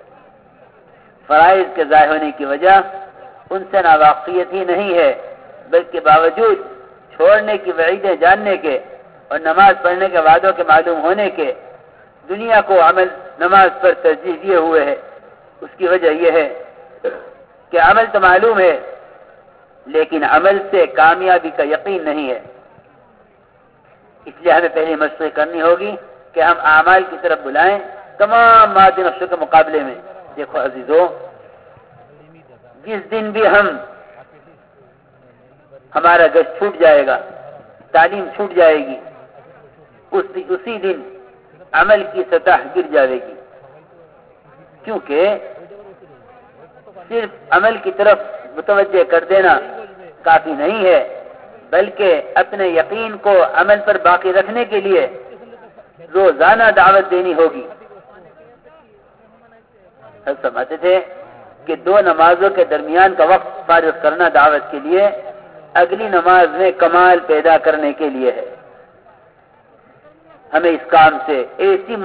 فرائض کے ضائع ہونے کی وجہ ان سے ناواقفیت ہی نہیں ہے، بلکہ باوجود چھوڑنے کی وعیدیں جاننے کے اور نماز پڑھنے کے وعدوں کے معلوم ہونے کے دنیا کو عمل نماز پر ترجیح دیے ہوئے ہے۔ اس کی وجہ یہ ہے کہ عمل تو معلوم ہے لیکن عمل سے کامیابی کا یقین نہیں ہے۔ اس لیے ہمیں پہلی مشق کرنی ہوگی کہ ہم اعمال کی طرف بلائیں تمام مادی نقشوں کے مقابلے میں۔ دیکھو عزیزو، جس دن بھی ہمارا گشت چھوٹ جائے گا، تعلیم چھوٹ جائے گی، اسی دن عمل کی سطح گر جائے گی، کیونکہ صرف عمل کی طرف متوجہ کر دینا کافی نہیں ہے، بلکہ اپنے یقین کو عمل پر باقی رکھنے کے لیے روزانہ دعوت دینی ہوگی۔ ہم سمجھتے تھے کہ 2 نمازوں کے درمیان کا وقت فارغ کرنا دعوت کے لیے اگلی نماز میں کمال پیدا کرنے کے لیے ہے۔ ہمیں اس کام سے ایسی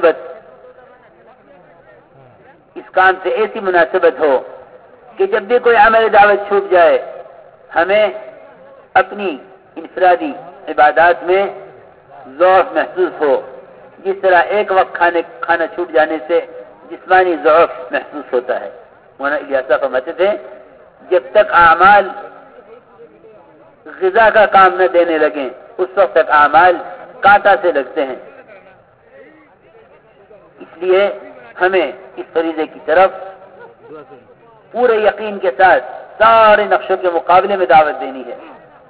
مناسبت ہو کہ جب بھی کوئی عمل دعوت چھوٹ جائے ہمیں اپنی انفرادی عبادات میں ضعف محسوس ہو، جس طرح ایک وقت کھانا چھوٹ جانے سے جسمانی ضعف محسوس ہوتا ہے۔ مولانا الیاس صاحب فرماتے تھے جب تک اعمال غذا کا کام نہ دینے لگیں اس وقت تک اعمال کانٹا سے لگتے ہیں۔ اس لیے ہمیں اس فریضے کی طرف پورے یقین کے ساتھ سارے نقشوں کے مقابلے میں دعوت دینی ہے۔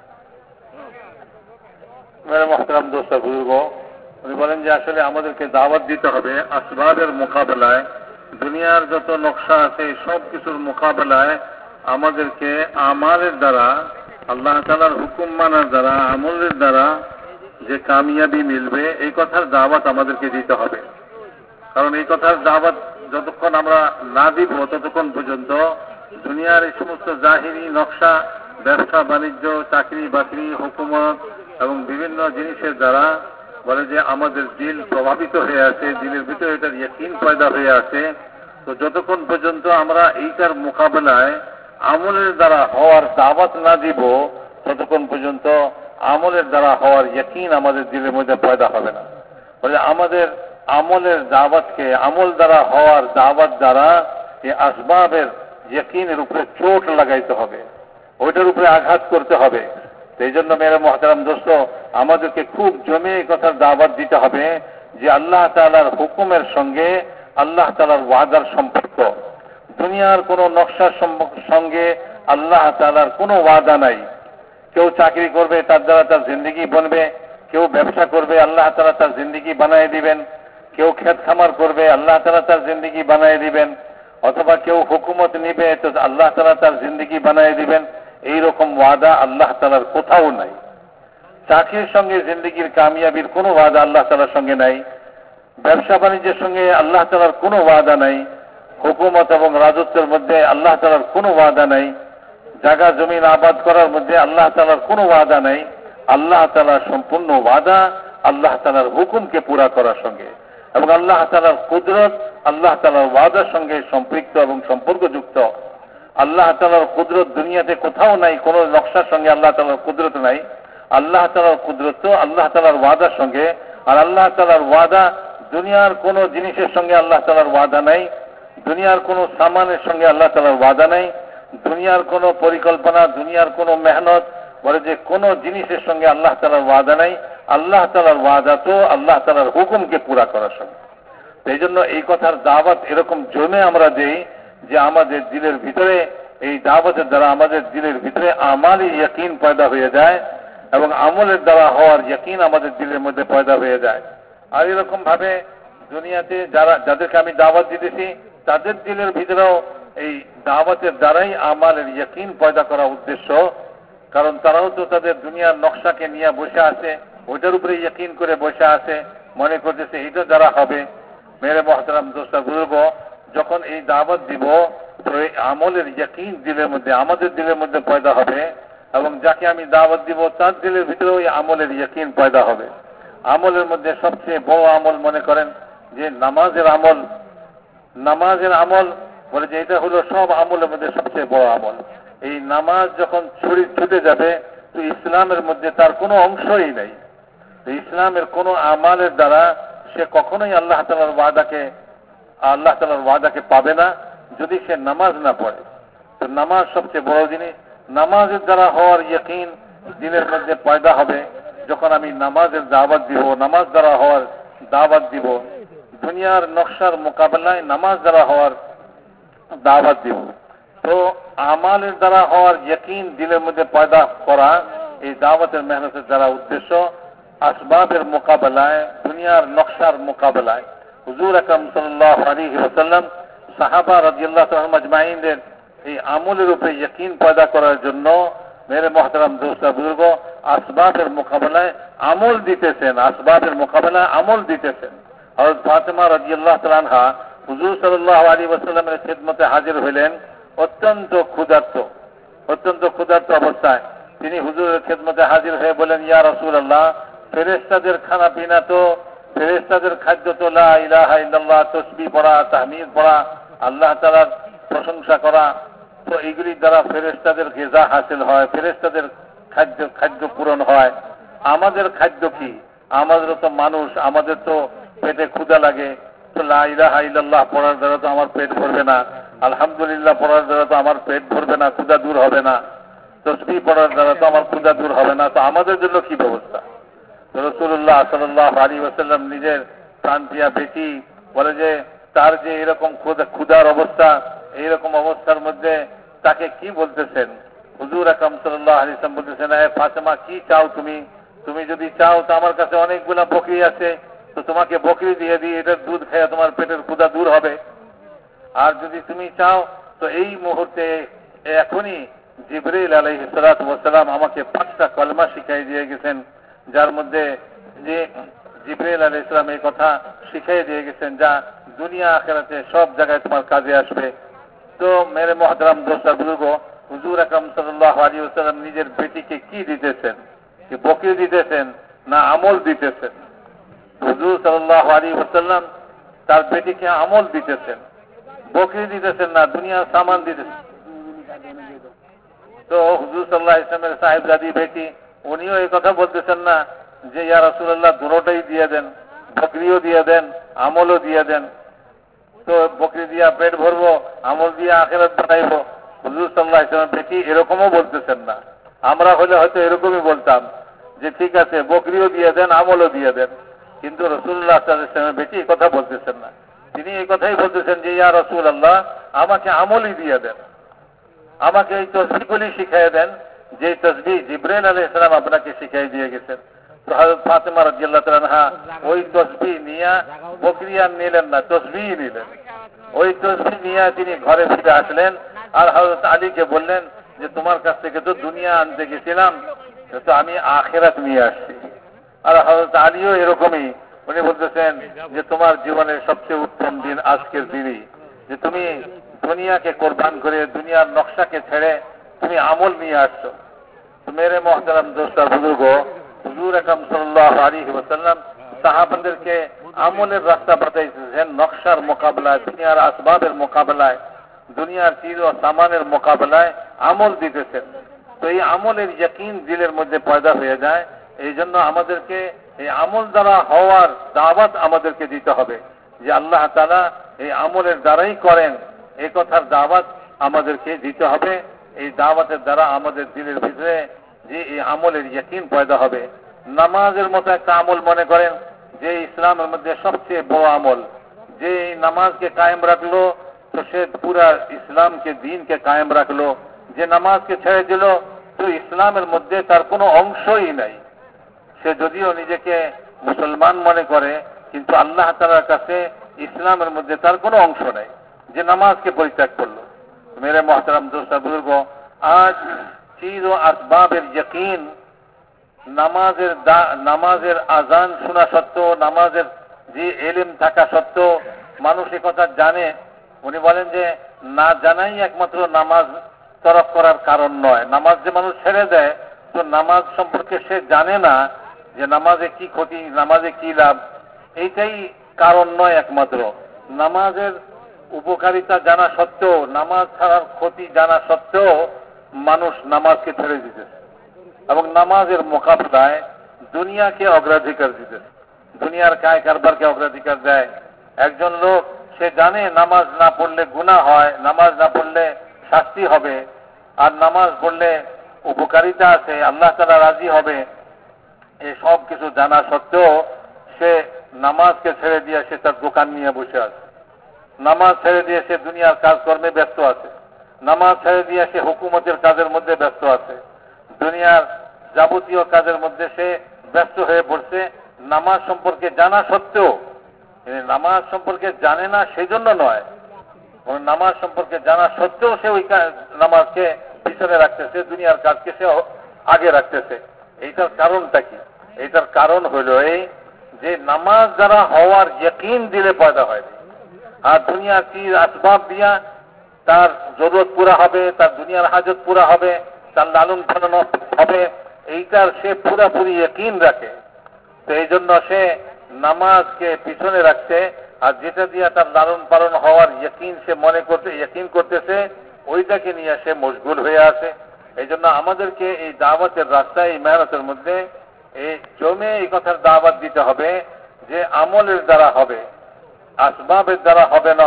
میرے محترم دوست بزرگوں، উনি বলেন যে আসলে আমাদেরকে দাওয়াত দিতে হবে আসবাবের মোকাবেলায়, দুনিয়ার যত নকশা আছে সব কিছুর মোকাবেলায় আমাদেরকে আমালের দ্বারা, আল্লাহ তাআলার হুকুম মানার দ্বারা, আমলের দ্বারা যে কামিয়াবি মিলবে এই কথার দাওয়াত আমাদেরকে দিতে হবে। কারণ এই কথার দাওয়াত যতক্ষণ আমরা না দিব ততক্ষণ পর্যন্ত দুনিয়ার এই সমস্ত জাহিরি নকশা, ব্যবসা বাণিজ্য, চাকরি বাকরি, হুকুমত এবং বিভিন্ন জিনিসের দ্বারা বলে যে আমাদের দিল প্রভাবিত হয়ে আছে, দিলের ভিতরে এটার ইয়কিন পয়দা হয়ে আছে। তো যতক্ষণ পর্যন্ত আমরা এইটার মোকাবেলায় আমলের দ্বারা হওয়ার দাওয়াত না দিব ততক্ষণ পর্যন্ত আমলের দ্বারা হওয়ার ইয়কিন আমাদের দিলের মধ্যে পয়দা হবে না। বলে আমাদের আমলের দাওয়াতকে আমল দ্বারা হওয়ার দাওয়াত দ্বারা এই আসবাবের ইয়কিনের উপরে চোট লাগাইতে হবে, ওইটার উপরে আঘাত করতে হবে। সেই জন্য মেরে মহতারাম দোস্ত, আমাদেরকে খুব জমে এই কথার দাওয়াত দিতে হবে যে আল্লাহ তাআলার হুকুমের সঙ্গে আল্লাহ তাআলার ওয়াদার সম্পর্ক। দুনিয়ার কোনো নকশার সঙ্গে আল্লাহ তাআলার কোনো ওয়াদা নাই। কেউ চাকরি করবে, তার দ্বারা তার জিন্দেগি বনবে, কেউ ব্যবসা করবে, আল্লাহ তাআলা তার জিন্দেগি বানিয়ে দিবেন, কেউ ক্ষেত খামার করবে, আল্লাহ তাআলা তার জিন্দেগি বানিয়ে দিবেন, অথবা কেউ হুকুমত নিবে, তো আল্লাহ তাআলা তার জিন্দেগি বানিয়ে দিবেন। এইরকম ওয়াদা আল্লাহ তাআলার কোথাও নাই। চাকরির সঙ্গে জিন্দেগির কামিয়াবির কোনো ওয়াদা আল্লাহ তাআলার সঙ্গে নাই। ব্যবসা বাণিজ্যের সঙ্গে আল্লাহ তাআলার কোনো ওয়াদা নাই। হুকুমত এবং রাজত্বের মধ্যে আল্লাহ তাআলার কোনো ওয়াদা নাই। জায়গা জমিন আবাদ করার মধ্যে আল্লাহ তাআলার কোনো ওয়াদা নাই। আল্লাহ তাআলার সম্পূর্ণ ওয়াদা আল্লাহ তাআলার হুকুমকে পুরা করার সঙ্গে, এবং আল্লাহ তাআলার কুদরত আল্লাহ তাআলার ওয়াদার সঙ্গে সম্পৃক্ত এবং সম্পর্কযুক্ত। আল্লাহ তাআলার কুদরত দুনিয়াতে কোথাও নাই, কোনো নকশার সঙ্গে আল্লাহ তাআলার কুদরত নাই। আল্লাহ তাআলার কুদরত তো আল্লাহ তাআলার ওয়াদার সঙ্গে, আর আল্লাহ তাআলার ওয়াদা দুনিয়ার কোনো জিনিসের সঙ্গে আল্লাহ তাআলার ওয়াদা নাই। দুনিয়ার কোনো সামানের সঙ্গে আল্লাহ তাআলার ওয়াদা নাই। দুনিয়ার কোনো পরিকল্পনা, দুনিয়ার কোনো মেহনত, বলে যে কোনো জিনিসের সঙ্গে আল্লাহ তাআলার ওয়াদা নাই। আল্লাহ তাআলার ওয়াদা তো আল্লাহ তাআলার হুকুমকে পুরা করার সঙ্গে। এই জন্য এই কথার দাওয়াত এরকম জমে আমরা দেই যে আমাদের দিলের ভিতরে এই দাওয়াতের দ্বারা আমাদের দিলের ভিতরে আমালই ইয়াকিন পয়দা হয়ে যায়, এবং আমলের দ্বারা হওয়ার ইয়াকিন আমাদের দিলের মধ্যে পয়দা হয়ে যায়। আর এরকম ভাবে দুনিয়াতে যাদেরকে আমি দাওয়াত দিতেছি তাদের দিলের ভিতরেও এই দাওয়াতের দ্বারাই আমালের ইয়াকিন পয়দা করা উদ্দেশ্য। কারণ তারাও তো তাদের দুনিয়ার নকশাকে নিয়ে বসে আছে, ওইটার উপরে ইয়াকিন করে বসে আছে, মনে করতেছে এটা দ্বারা হবে। মেরে মহতারাম দোস্ত বুজুর্গ, যখন এই দাওয়াত দিব তো এই আমলের ইয়াকিন দিলের মধ্যে, আমাদের দিলের মধ্যে পয়দা হবে, এবং যাকে আমি দাওয়াত দিব তার দিলের ভিতরেও এই আমলের ইয়াকিন পয়দা হবে। আমলের মধ্যে সবচেয়ে বড় আমল মনে করেন যে নামাজের আমল। নামাজের আমল বলে যে এটা হলো সব আমলের মধ্যে সবচেয়ে বড় আমল। এই নামাজ যখন ছুটে যাবে তো ইসলামের মধ্যে তার কোনো অংশই নেই। ইসলামের কোনো আমালের দ্বারা সে কখনোই আল্লাহ তাআলার ওয়াদাকে পাবে না যদি সে নামাজ না পড়ে। তো নামাজ সবচেয়ে বড় জিনিস। নামাজের দ্বারা হওয়ার ইয়াকিন দিনের মধ্যে পয়দা হবে যখন আমি নামাজের দাওয়াত দিব, নামাজ দ্বারা হওয়ার দাওয়াত দিব। দুনিয়ার নকশার মোকাবেলায় নামাজ দ্বারা হওয়ার দাওয়াত দিব। তো আমালের দ্বারা হওয়ার ইয়াকিন দিলের মধ্যে পয়দা করা এই দাওয়াতের মেহনতের দ্বারা উদ্দেশ্য। আসবাবের মোকাবেলায়, দুনিয়ার নকশার মোকাবেলায় হুজুর আকরাম সাল্লাল্লাহু আলাইহি ওয়াসাল্লাম সাহাবা রাদিয়াল্লাহু তাআলা আজমাইনদের এই আমলের উপরে ইয়াকিন পয়দা করার জন্য মেরে মহতারাম দোস্ত বুজুর্গ আসবাবের মোকাবেলায় আমল দিতেছেন, আসবাবের মোকাবেলায় আমল দিতেছেন। হযরত ফাতেমা রাদিয়াল্লাহু তাআলা আনহা হুজুর সাল্লাল্লাহু আলাইহি ওয়াসাল্লামের খিদমতে হাজির হইলেন অত্যন্ত ক্ষুধার্ত অবস্থায়। তিনি হুজুরের খিদমতে হাজির হয়ে বলেন, ইয়া রাসূলুল্লাহ, ফেরেশতাদের খানা পিনা তো, ফেরেশতাদের খাদ্য তো লা ইলাহা ইল্লাল্লাহ, তাসবিহ পড়া, তাহমিদ পড়া, আল্লাহ তাআলার প্রশংসা করা, তো এইগুলির দ্বারা ফেরেশতাদের গিজা হাসিল হয়, ফেরেশতাদের খাদ্য পূরণ হয়। আমাদের খাদ্য কি? আমাদেরও তো মানুষ, আমাদের তো পেটে ক্ষুধা লাগে। তো লা ইলাহা ইল্লাল্লাহ পড়ার দ্বারা তো আমার পেট ভরবে না, আলহামদুলিল্লাহ পড়ার দ্বারা তো আমার পেট ভরবে না, ক্ষুধা দূর হবে না, তাসবিহ পড়ার দ্বারা তো আমার ক্ষুধা দূর হবে না। তো আমাদের জন্য কি ব্যবস্থা? রাসূলুল্লাহ সাল্লাল্লাহু আলাইহি ওয়াসাল্লাম নিজের প্রাণপ্রিয়া বেটি বলে যে তার যে এরকম ক্ষুধার অবস্থা, এইরকম অবস্থার মধ্যে তাকে কি বলতেছেন? হুজুর আকরাম সাল্লাল্লাহু আলাইহি ওয়াসাল্লাম বলতেছেন, এ ফাতেমা, কি চাও তুমি? তুমি যদি চাও তো আমার কাছে অনেকগুলো বকরি আছে, তো তোমাকে বকরি দিয়ে দিই, এটার দুধ খেয়ে তোমার পেটের ক্ষুধা দূর হবে। আর যদি তুমি চাও তো এই মুহূর্তে এখনই জিবরীল আলাইহিস সালাতু ওয়াস সালাম আমাকে 5টা কলমা শিখাই দিয়ে গেছেন, যার মধ্যে যে জিবরীল আলাইহিস সালাম এই কথা শিখাই দিয়ে গেছেন যা দুনিয়া আখিরাতে সব জায়গায় তোমার কাজে আসবে। তো মেরে মুহতারাম দোস্ত বুজুর্গ, হুজুর আকরাম সাল্লাল্লাহু আলাইহি ওয়াসাল্লাম নিজের বেটিকে কি দিতেছেন? কি বকরি দিতেছেন না আমল দিতেছেন? হুজুর সাল্লাল্লাহু আলাইহি ওয়াসাল্লাম তার বেটিকে আমল দিতেছেন, বকরি দিতেছেন না, দুনিয়ার সামান দিতেছেন। তো হুজুর সাল্লাল্লাহু আলাইহি ওয়াসাল্লামের সাহেবজাদি বেটি উনিও এই কথা বলতেছেন না যে ইয়া রাসূলুল্লাহ দুটোটাই দিয়ে দেন, বকরিও দিয়ে দেন, আমলও দিয়ে দেন। তো বকরি দিয়া পেট ভরবো, আমল দিয়ে আখিরাত বানাইবো। হুজুর সাল্লাল্লাহু আলাইহি ওয়াসাল্লাম বেটি এরকমও বলতেছেন না। আমরা হলে হয়তো এরকমই বলতাম যে ঠিক আছে বকরিও দিয়ে দেন, আমলও দিয়ে দেন। কিন্তু রাসূলুল্লাহ সাল্লাল্লাহু আলাইহি ওয়াসাল্লামের বেটি এই কথা বলতেছেন না। তিনি এই কথাই বলতেছেন যে ইয়া রাসূলুল্লাহ, আমাকে আমলই দিয়ে দেন, আমাকে এই তসবিহগুলি শিখিয়ে দেন, যে তসবিহ জিবরাইল আলাইহিস সালাম আপনাকে শিখিয়ে দিয়ে গেছেন। তো হযরত ফাতেমা রাদিয়াল্লাহু তাআলা আনহা ওই তসবিহ নিয়ে বকরি আর নিলেন না, তসবিহ নিলেন। ওই তসবিহ নিয়ে তিনি ঘরে ফিরে আসলেন আর হযরত আলীকে বললেন যে তোমার কাছ থেকে তো দুনিয়া আনতে গেছিলাম, তো আমি আখিরাত নিয়ে আসছি। আর হযরত আলীও এরকমই, উনি বলতেছেন যে তোমার জীবনের সবচেয়ে উত্তম দিন আজকের দিনই, যে তুমি দুনিয়াকে কোরবান করে দুনিয়ার নকশাকে ছেড়ে তুমি আমল নিয়ে আসছো। তো মেরে মোহতারাম দোস্ত বুজুর্গ, হুজুর আকরাম সাল্লাল্লাহু আলাইহি ওয়াসাল্লাম সাহাবাদেরকে আমলের রাস্তা বাতাইছেন, নকশার মোকাবেলায়, দুনিয়ার আসবাবের মোকাবেলায়, দুনিয়ার চিজ ও সামানের মোকাবেলায় আমল দিতেছেন। তো এই আমলের ইয়াকিন দিলের মধ্যে পয়দা হয়ে যায়। এই জন্য আমাদেরকে এই আমল দ্বারা হওয়ার দাওয়াত আমাদেরকে দিতে হবে, যে আল্লাহ তাআলা এই আমলের দ্বারাই করেন, এই কথার দাওয়াত আমাদেরকে দিতে হবে। এই দাওয়াতের দ্বারা আমাদের দিলের ভিতরে যে এই আমলের ইয়াকিন পয়দা হবে। নামাজের মতো একটা আমল মনে করেন যে ইসলামের মধ্যে সবচেয়ে বড় আমল, যে নামাজকে কায়েম রাখলো তো সে পুরা ইসলামকে দিনকে কায়েম রাখলো। যে নামাজকে ছেড়ে দিল তো ইসলামের মধ্যে তার কোনো অংশই নাই। সে যদিও নিজেকে মুসলমান মনে করে কিন্তু আল্লাহ তাআলার কাছে ইসলামের মধ্যে তার কোনো অংশ নাই, যে নামাজকে পরিত্যাগ করলো। মেরে মোহতারাম দোস্ত বুজুর্গ, আজ চিজ ও আসবাবের ইয়াকিন, নামাজের আজান শোনা সত্ত্বেও, নামাজের যে এলিম থাকা সত্ত্বেও মানুষ এ কথা জানে। উনি বলেন যে না জানাই একমাত্র নামাজ তরক করার কারণ নয়। নামাজ যে মানুষ ছেড়ে দেয় তো নামাজ সম্পর্কে সে জানে না যে নামাজে কি ক্ষতি, নামাজে কি লাভ, এইটাই কারণ নয় একমাত্র। নামাজের উপকারিতা জানা সত্ত্বেও, নামাজ ছাড়ার ক্ষতি জানা সত্ত্বেও মানুষ নামাজকে ছেড়ে দিতেছে এবং নামাজের মোকাবিলায় দুনিয়াকে অগ্রাধিকার দিতেছে, দুনিয়ার কায় কারবারকে অগ্রাধিকার দেয়। একজন লোক সে জানে নামাজ না পড়লে গুনাহ হয়, নামাজ না পড়লে শাস্তি হবে, আর নামাজ পড়লে উপকারিতা আছে, আল্লাহ তাআলা রাজি হবে, এই সব কিছু জানা সত্ত্বেও সে নামাজকে ছেড়ে দিয়ে সে তার দোকান নিয়ে বসে আছে, নামাজ ছেড়ে দিয়ে সে দুনিয়ার কাজকর্মে ব্যস্ত আছে, নামাজ ছেড়ে দিয়ে সে হুকুমতের কাজের মধ্যে ব্যস্ত আছে, দুনিয়ার যাবতীয় কাজের মধ্যে সে ব্যস্ত হয়ে পড়ছে। নামাজ সম্পর্কে জানা সত্ত্বেও, নামাজ সম্পর্কে জানে না সেই জন্য নয়, নামাজ সম্পর্কে জানা সত্ত্বেও সে ওই নামাজকে পিছনে রাখতেছে, দুনিয়ার কাজকে সে আগে রাখতেছে। এইটার কারণটা কি? এইটার কারণ হইল এই যে নামাজ দ্বারা হওয়ার ইয়াকিন দিলে পয়দা হয়। আর দুনিয়ার চিজ আসবাব দিয়া তার জরুরত পুরা হবে, তার দুনিয়ার হাজত পুরা হবে, তার লালন পালন হবে, এইটার সে পুরাপুরি ইয়াকিন রাখে। তো এই জন্য সে নামাজকে পিছনে রাখছে, আর যেটা দিয়া তার লালন পালন হওয়ার ইয়াকিন সে মনে করতে ইয়াকিন করতেছে, ওইটাকে নিয়ে সে মশগুল হয়ে আছে। এই জন্য আমাদেরকে এই দাওয়াতের রাস্তায়, এই মেহনতের মধ্যে এই জমে এই কথার দাওয়াত দিতে হবে যে আমলের দ্বারা হবে, আসবাবের দ্বারা হবে না।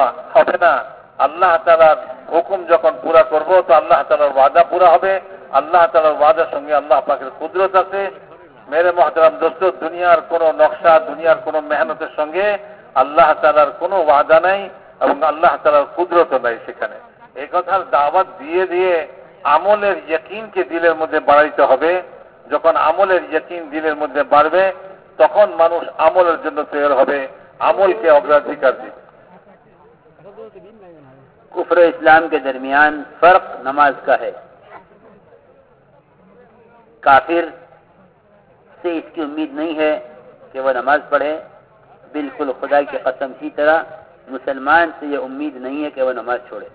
আল্লাহ তাআলার হুকুম যখন পুরা করব তো আল্লাহ তাআলার ওয়াদা পুরা হবে, আল্লাহ তাআলার ওয়াদার সঙ্গে আল্লাহ পাকের কুদরত আছে। মেরে মুহতারাম দোস্ত, দুনিয়ার কোন নকশা, দুনিয়ার কোন মেহনতের সঙ্গে আল্লাহ তাআলার কোনো ওয়াদা নাই এবং আল্লাহ তাআলার কুদরত নাই সেখানে। এই কথার দাওয়াত দিয়ে দিয়ে আমলের ইয়াকিনকে দিলের মধ্যে বাড়াইতে হবে। যখন আমলের ইয়াকিন দিলের মধ্যে বাড়বে তখন মানুষ আমলের জন্য তৈরি হবে, আমলকে অগ্রাধিকার দিবে। कुफ्र इस्लाम के दरमियान फर्क नमाज का है। काफिर से इसकी उम्मीद नहीं है कि वह नमाज पढ़े, बिल्कुल खुदा की कसम की तरह मुसलमान से यह उम्मीद नहीं है कि वह नमाज छोड़े।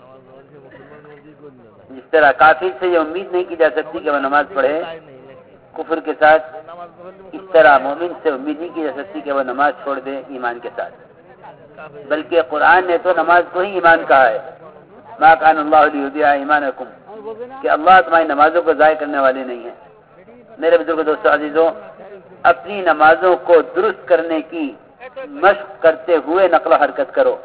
जिस तरह काफिर से यह उम्मीद नहीं की जा सकती कि वह नमाज पढ़े कुफ्र के साथ, इस तरह मोमिन से उम्मीद नहीं की जा सकती कि वह नमाज छोड़ दे ईमान के साथ। बल्कि कुरान ने तो नमाज को ही ईमान कहा है, मा कान अल्लाहु लियुदिअ ईमानकुम, कि अल्लाह तुम्हारी नमाजों को ज़ाय करने वाले नहीं है। मेरे बुजुर्ग दोस्तों अजीजों, अपनी नमाजों को दुरुस्त करने की मशक करते हुए नकल हरकत करो।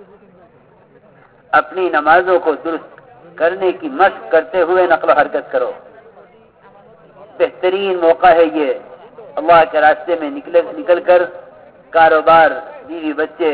अपनी नमाजों को दुरुस्त करने की मशक करते हुए नकल हरकत करो। बेहतरीन मौका है ये, अल्लाह के रास्ते में निकल कर कारोबार, बीवी बच्चे,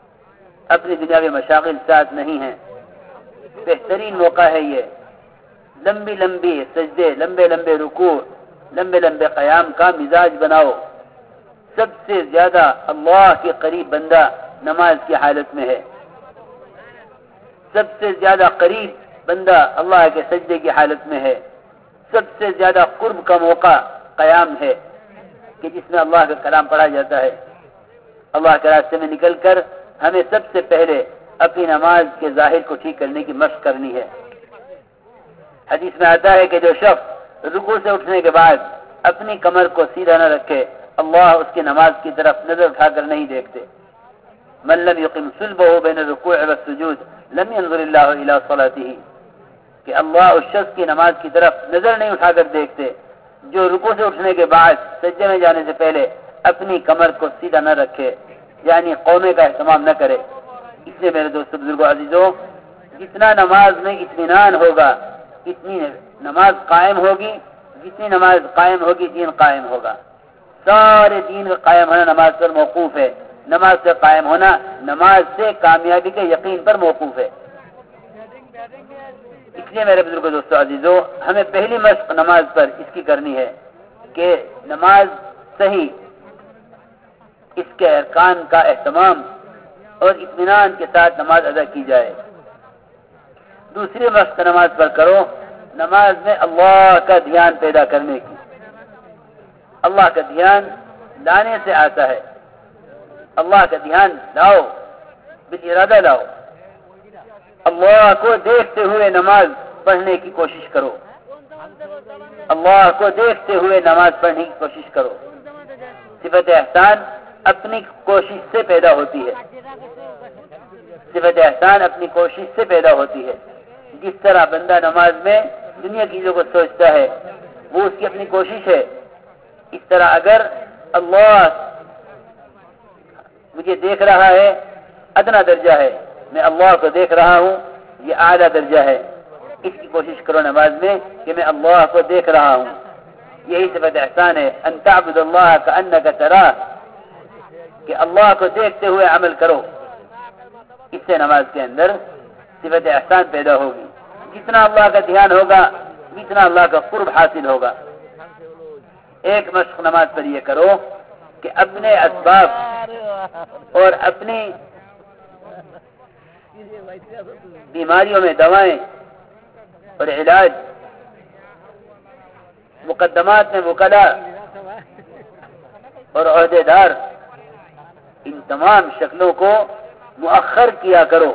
अपनी दुनियावी मशागिल साथ नहीं हैं। बेहतरीन मौका है ये, لمبی لمبی سجدے، لمبے لمبے رکوع، لمبے لمبے قیام کا مزاج بناؤ۔ سب سے زیادہ اللہ کے قریب بندہ نماز کی حالت میں ہے، سب سے زیادہ قریب بندہ اللہ کے سجدے کی حالت میں ہے، سب سے زیادہ قرب کا موقع قیام ہے کہ جس میں اللہ کا کلام پڑھا جاتا ہے۔ اللہ کے راستے میں نکل کر ہمیں سب سے پہلے اپنی نماز کے ظاہر کو ٹھیک کرنے کی مشق کرنی ہے۔ حدیث میں آتا ہے کہ جو شخص رکوع سے اٹھنے کے بعد اپنی کمر کو سیدھا نہ رکھے، اللہ اس کی نماز کی طرف نظر اٹھا کر نہیں دیکھتے۔ من لم يقم صلبه بين الركوع والسجود لم ينظر الله الى صلاته، کہ اللہ اس شخص کی نماز کی طرف نظر نہیں اٹھا کر دیکھتے جو رکوع سے اٹھنے کے بعد سجدے میں جانے سے پہلے اپنی کمر کو سیدھا نہ رکھے، یعنی قومے کا اہتمام نہ کرے۔ اس لیے میرے دوستو، بزرگوں، عزیزوں، جتنا نماز میں اطمینان ہوگا، اتنی نماز قائم ہوگی، جتنی نماز قائم ہوگی دین قائم ہوگا۔ سارے دین کا قائم ہونا نماز پر موقوف ہے، نماز سے قائم ہونا نماز سے کامیابی کے یقین پر موقوف ہے۔ اس لیے میرے بزرگوں، دوستو، عزیزوں، ہمیں پہلی مشق نماز پر اس کی کرنی ہے کہ نماز صحیح، اس کے ارکان کا اہتمام اور اطمینان کے ساتھ نماز ادا کی جائے۔ دوسری مشق نماز پر کرو، نماز میں اللہ کا دھیان پیدا کرنے کی۔ اللہ کا دھیان لانے سے آتا ہے، اللہ کا دھیان لاؤ، بالارادہ لاؤ۔ اللہ کو دیکھتے ہوئے نماز پڑھنے کی کوشش کرو، اللہ کو دیکھتے ہوئے نماز پڑھنے کی کوشش کرو۔ صفت احسان اپنی کوشش سے پیدا ہوتی ہے، صفت احسان اپنی کوشش سے پیدا ہوتی ہے۔ جس طرح بندہ نماز میں دنیا کی چیزوں کو سوچتا ہے، وہ اس کی اپنی کوشش ہے، اس طرح اگر اللہ مجھے دیکھ رہا ہے، ادنا درجہ ہے، میں اللہ کو دیکھ رہا ہوں، یہ اعلیٰ درجہ ہے۔ اس کی کوشش کرو نماز میں کہ میں اللہ کو دیکھ رہا ہوں، یہی صفت احسان ہے۔ ان تعبد اللہ کأنک تراہ، کہ اللہ کو دیکھتے ہوئے عمل کرو۔ اس سے نماز کے اندر صفت احسان پیدا ہوگی۔ جتنا اللہ کا دھیان ہوگا، جتنا اللہ کا قرب حاصل ہوگا۔ ایک مشق نماز پر یہ کرو کہ اپنے اسباب اور اپنی بیماریوں میں دوائیں اور علاج، مقدمات میں وکلا اور عہدے دار، ان تمام شکلوں کو مؤخر کیا کرو،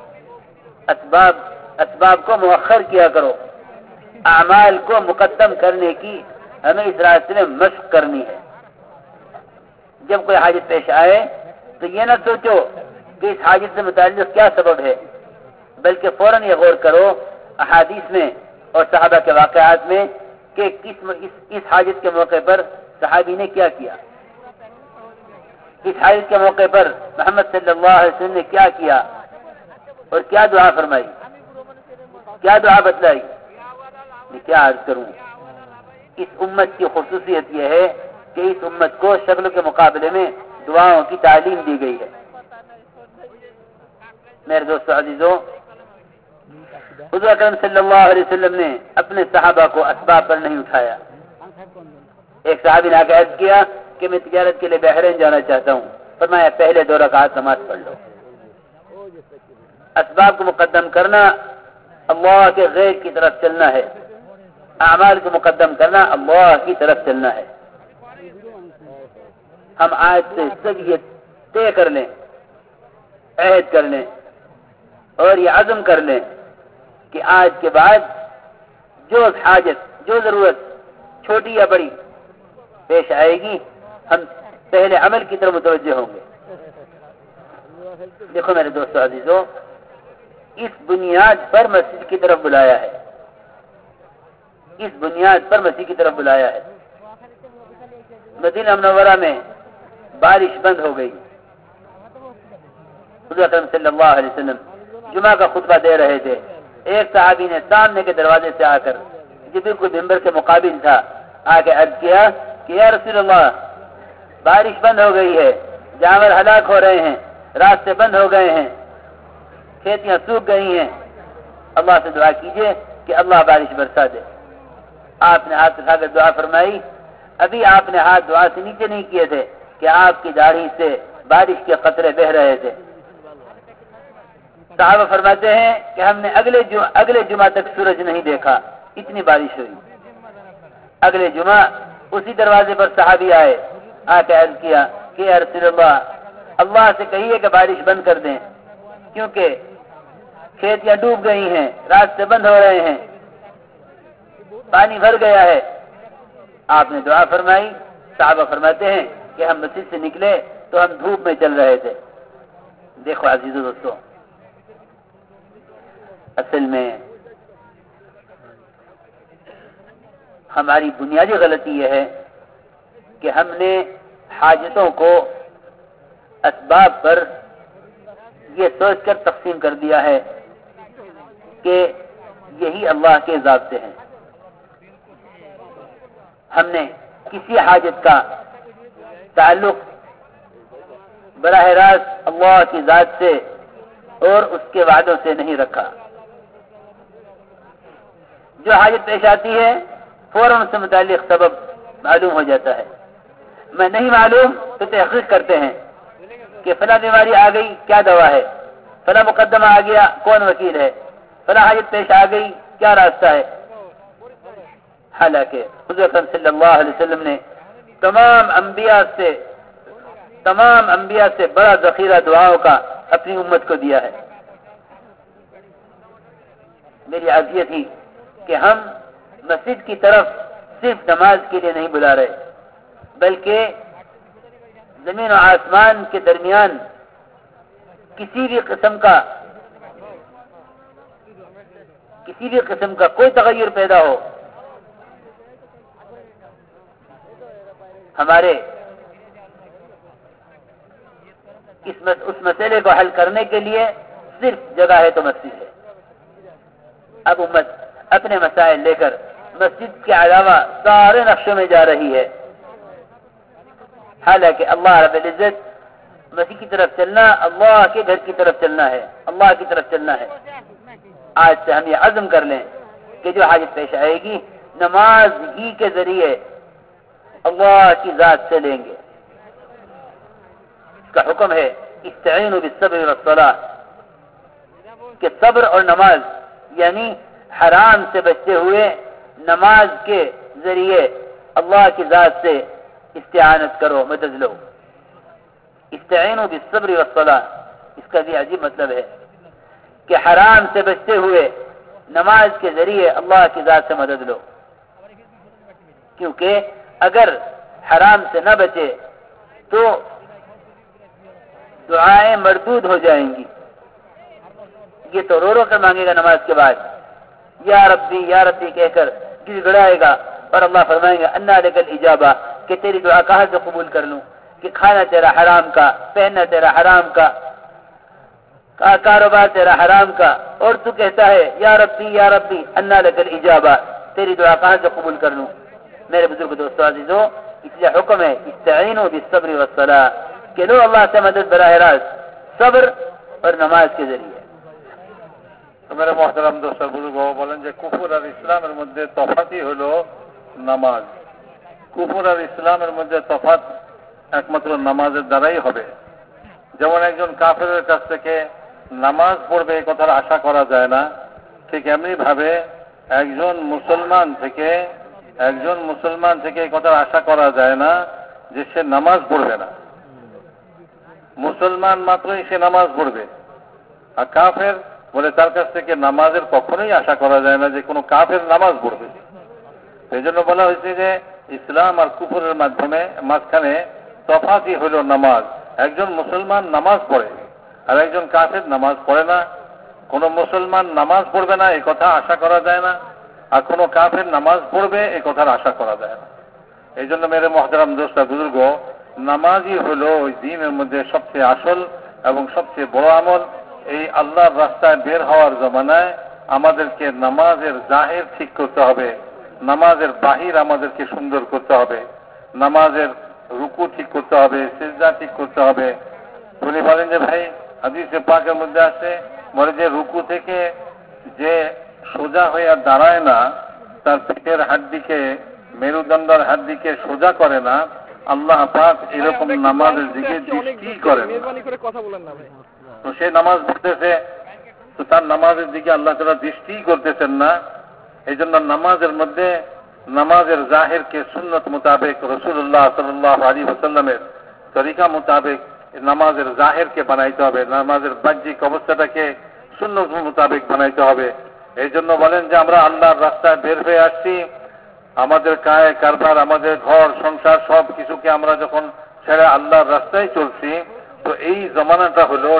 اسباب کو مؤخر کیا کرو۔ اعمال کو مقدم کرنے کی ہمیں اس راستے میں مشق کرنی ہے۔ جب کوئی حاجت پیش آئے تو یہ نہ سوچو کہ اس حاجت سے متعلق کیا سبب ہے، بلکہ فوراً یہ غور کرو احادیث میں اور صحابہ کے واقعات میں کہ اس حاجت کے موقع پر صحابی نے کیا کیا، اس حاجت کے موقع پر محمد صلی اللہ علیہ وسلم نے کیا کیا اور کیا دعا فرمائی، کیا دعا بتلائی۔ میں کیا عرض کروں، اس امت کی خصوصیت یہ ہے کہ اس امت کو شکل کے مقابلے میں دعاؤں کی تعلیم دی گئی ہے۔ میرے دوستو عزیزوں، حضور اکرم صلی اللہ علیہ وسلم نے اپنے صحابہ کو اسباب پر نہیں اٹھایا۔ ایک صحابی نے آ کے عرض کیا کہ میں تجارت کے لیے بحرین جانا چاہتا ہوں، فرمایا پہلے 2 رکعت نماز پڑھ لو۔ اسباب کو مقدم کرنا اللہ کے غیر کی طرف چلنا ہے، اعمال کو مقدم کرنا اللہ کی طرف چلنا ہے۔ ہم آج سے سب یہ طے کر لیں، عہد کر لیں اور یہ عزم کر لیں کہ آج کے بعد جو حاجت، جو ضرورت چھوٹی یا بڑی پیش آئے گی، ہم پہلے عمل کی طرف متوجہ ہوں گے۔ دیکھو میرے دوستو عزیزوں، اس بنیاد پر مسجد کی طرف بلایا ہے، اس بنیاد پر مسجد کی طرف بلایا ہے۔ مدینہ منورہ میں بارش بند ہو گئی، حضور اکرم صلی اللہ علیہ وسلم جمعہ کا خطبہ دے رہے تھے۔ ایک صحابی نے سامنے کے دروازے سے آ کر، جو بالکل ممبر کے مقابل تھا، آ کے عرض کیا کہ یا رسول اللہ، بارش بند ہو گئی ہے، جانور ہلاک ہو رہے ہیں، راستے بند ہو گئے ہیں، کھیتیاں سوکھ گئی ہیں، اللہ سے دعا کیجئے کہ کہ اللہ بارش برسا دے. آپ نے ہاتھ اٹھا کر دعا فرمائی. ابھی آپ نے ہاتھ دعا سے نیچے نہیں کیے تھے کہ آپ کی داڑھی سے بارش کے قطرے بہ رہے تھے. صحابہ فرماتے ہیں کہ ہم نے اگلے جمعہ تک سورج نہیں دیکھا، اتنی بارش ہوئی. اگلے جمعہ اسی دروازے پر صحابی آئے، آ کے عرض کیا کہ یا رسول اللہ سے کہیے کہ بارش بند کر دیں، کیونکہ کھیتیاں ڈوب گئی ہیں، راستے بند ہو رہے ہیں، پانی بھر گیا ہے. آپ نے دعا فرمائی. صحابہ فرماتے ہیں کہ ہم مسجد سے نکلے تو ہم دھوپ میں چل رہے تھے. دیکھو عزیزو دوستو، اصل میں ہماری بنیادی غلطی یہ ہے کہ ہم نے حاجتوں کو اسباب پر یہ سوچ کر تقسیم کر دیا ہے کہ یہی اللہ کے ضابطے ہیں. ہم نے کسی حاجت کا تعلق براہ راست اللہ کی ذات سے اور اس کے وعدوں سے نہیں رکھا. جو حاجت پیش آتی ہے فوراً اس سے متعلق سبب معلوم ہو جاتا ہے. میں نہیں معلوم تو تحقیق کرتے ہیں کہ فلاں بیماری آ گئی، کیا دوا ہے، فلاں مقدمہ آ گیا، کون وکیل ہے، فلاں حاجت پیش آ گئی، کیا راستہ ہے. حالانکہ حضور صلی اللہ علیہ وسلم نے تمام انبیاء سے بڑا ذخیرہ دعاؤں کا اپنی امت کو دیا ہے. میری عرض یہ تھی کہ ہم مسجد کی طرف صرف نماز کے لیے نہیں بلا رہے، بلکہ زمین و آسمان کے درمیان کسی بھی قسم کا کوئی تغیر پیدا ہو، ہمارے اس مسئلے کو حل کرنے کے لیے صرف جگہ ہے تو مسجد ہے. اب امت اپنے مسائل لے کر مسجد کے علاوہ سارے نقشوں میں جا رہی ہے. حالانکہ اللہ رب العزت مسجد کی طرف چلنا اللہ کے گھر کی طرف چلنا ہے، اللہ کی طرف چلنا ہے. آج سے ہم یہ عزم کر لیں کہ جو حاجت پیش آئے گی نماز ہی کے ذریعے اللہ کی ذات سے لیں گے. اس کا حکم ہے استعینوا بالصبر والصلاۃ، کہ صبر اور نماز یعنی حرام سے بچتے ہوئے نماز کے ذریعے اللہ کی ذات سے استعانت کرو، مدد لو. استعینوا بالصبر والصلاۃ، اس کا بھی عجیب مطلب ہے کہ حرام سے بچتے ہوئے نماز کے ذریعے اللہ کی ذات سے مدد لو. کیونکہ اگر حرام سے نہ بچے تو دعائیں مردود ہو جائیں گی. یہ تو رو رو کر مانگے گا نماز کے بعد، یا ربی یا ربی کہہ کر گڑ گڑائے گا، اور اللہ فرمائیں گے انا لک الاجابہ، کہ تیری دعا کہاں سے قبول کر لوں، کہ کھانا تیرا حرام کا، پہننا تیرا حرام کا، کاروبار تیرا حرام کا، اور تو کہتا ہے یا ربی انا لک الاجابہ، تیری دعا کہاں سے قبول کر لوں. میرے بزرگ دوستو عزیزو، اس لیے حکم ہے استعینوا بالصبر والصلاۃ، کہ لو اللہ سے مدد براہ راست صبر اور نماز کے ذریعے. তো মেরে মহতারাম দোস্ত বুজুর্গ বলেন যে কুফর আর ইসলামের মধ্যে তফাতই হলো নামাজ। কুফর আর ইসলামের মধ্যে তফাত একমাত্র নামাজের দ্বারাই হবে। যেমন একজন কাফেরের কাছ থেকে নামাজ পড়বে এই কথার আশা করা যায় না, ঠিক এমনি ভাবে একজন মুসলমান থেকে এই কথার আশা করা যায় না যে সে নামাজ পড়বে না। মুসলমান মাত্রই সে নামাজ পড়বে, আর কাফের বলে তার কাছ থেকে নামাজের কখনোই আশা করা যায় না যে কোনো কাফের নামাজ পড়বে। এই জন্য বলা হয়েছে যে ইসলাম আর কুফরের মাঝখানে তফাতই হল নামাজ। একজন মুসলমান নামাজ পড়ে আর একজন কাফের নামাজ পড়ে না। কোনো মুসলমান নামাজ পড়বে না এ কথা আশা করা যায় না, আর কোনো কাফের নামাজ পড়বে এ কথার আশা করা যায় না। এই জন্য মেরে মহতারাম দোস্তা বুজুর্গ, নামাজই হল ওই দ্বীনের মধ্যে সবচেয়ে আসল এবং সবচেয়ে বড় আমল। এই আল্লাহর রাস্তায় বের হওয়ার জমানায় আমাদেরকে নামাজের জাহির ঠিক করতে হবে, নামাজের বাহির আমাদেরকে সুন্দর করতে হবে, নামাজের রুকু ঠিক করতে হবে, সিজদা ঠিক করতে হবে। উনি বলেন যে ভাই হাদিসে পাকের মধ্যে আছে, বলে যে রুকু থেকে যে সোজা হয়ে আর দাঁড়ায় না, তার পেটের হাড্ডিকে, মেরুদণ্ডের হাড্ডিকে সোজা করে না, আল্লাহ পাক এরকম নামাজের দিকে দৃষ্টি করেন। তো সে নামাজ পড়তেছে, তো তার নামাজের দিকে আল্লাহ তাআলা দৃষ্টি করতেছেন না। এই জন্য নামাজের মধ্যে নামাজের জাহিরকে সুন্নত মোতাবেক, রাসূলুল্লাহ সাল্লাল্লাহু আলাইহি ওয়াসাল্লামের তরিকা মোতাবেক নামাজের জাহিরকে বানাইতে হবে, নামাজের বাহ্যিক অবস্থাটাকে সুন্নত মোতাবেক বানাইতে হবে। এই জন্য বলেন যে আমরা আল্লাহর রাস্তায় বের হয়ে আসছি, আমাদের কায়ে কারবার, আমাদের ঘর সংসার সব কিছুকে আমরা যখন ছেড়ে আল্লাহর রাস্তায় চলছি, তো এই জমানাটা হলো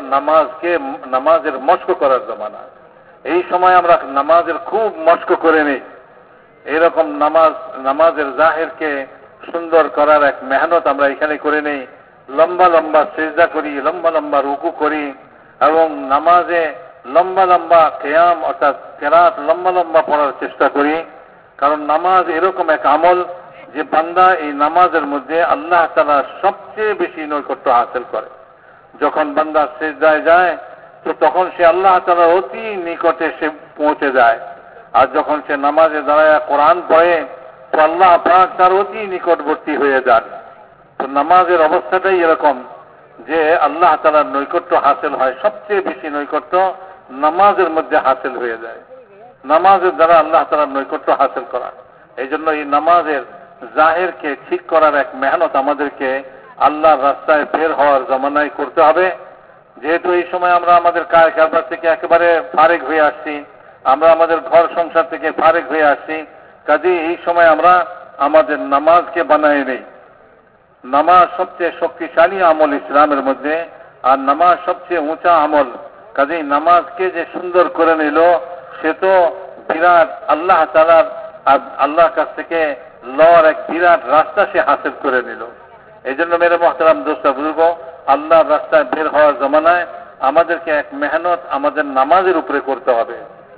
নামাজের মস্ক করার জমানা। এই সময় আমরা নামাজের খুব মস্ক করে নিই। এরকম নামাজের জাহিরকে সুন্দর করার এক মেহনত আমরা এখানে করে নেই। লম্বা লম্বা সিজদা করি, লম্বা লম্বা রুকু করি, এবং নামাজে লম্বা লম্বা কিয়াম অর্থাৎ কেরাত লম্বা লম্বা পড়ার চেষ্টা করি। কারণ নামাজ এরকম এক আমল যে বান্দা এই নামাজের মধ্যে আল্লাহ তাআলা সবচেয়ে বেশি নৈকট্য হাসিল করে। যখন বান্দা সিজদায় যায় তো তখন সে আল্লাহ তাআলার অতি নিকটে সে পৌঁছে যায়। আর যখন সে নামাজে দাঁড়ায় কোরআন পড়ে তো আল্লাহ পাক তার অতি নিকটবর্তী হয়ে যান। তো নামাজের অবস্থাটাই এরকম যে আল্লাহ তাআলার নৈকট্য হাসিল হয়, সবচেয়ে বেশি নৈকট্য নামাজের মধ্যে হাসিল হয়ে যায়। নামাজের দ্বারা আল্লাহ তাআলার নৈকট্য হাসিল করা। এই জন্য এই নামাজের জাহিরকে ঠিক করার এক মেহনত আমাদেরকে আল্লাহর রাস্তায় বের হওয়ার জমানায় করতে হবে। যেহেতু এই সময় আমরা আমাদের কায় কারবার থেকে একেবারে ফারেক হয়ে আসছি, আমরা আমাদের ঘর সংসার থেকে ফারেক হয়ে আসছি, কাজে এই সময় আমরা আমাদের নামাজকে বানায় নেই। নামাজ সবচেয়ে শক্তিশালী আমল ইসলামের মধ্যে, আর নামাজ সবচেয়ে উঁচা আমল। কাজেই নামাজকে যে সুন্দর করে নিল সে তো বিরাট আল্লাহ তাআলার আল্লাহর কাছ থেকে লওয়ার এক বিরাট রাস্তা সে হাসিল করে নিল। এই জন্য মেরে মোহতারাম দোস্ত বুজুর্গ, আল্লাহর রাস্তায় বের হওয়ার জমানায় আমাদেরকে এক মেহনত আমাদের নামাজের উপরে করতে হবে।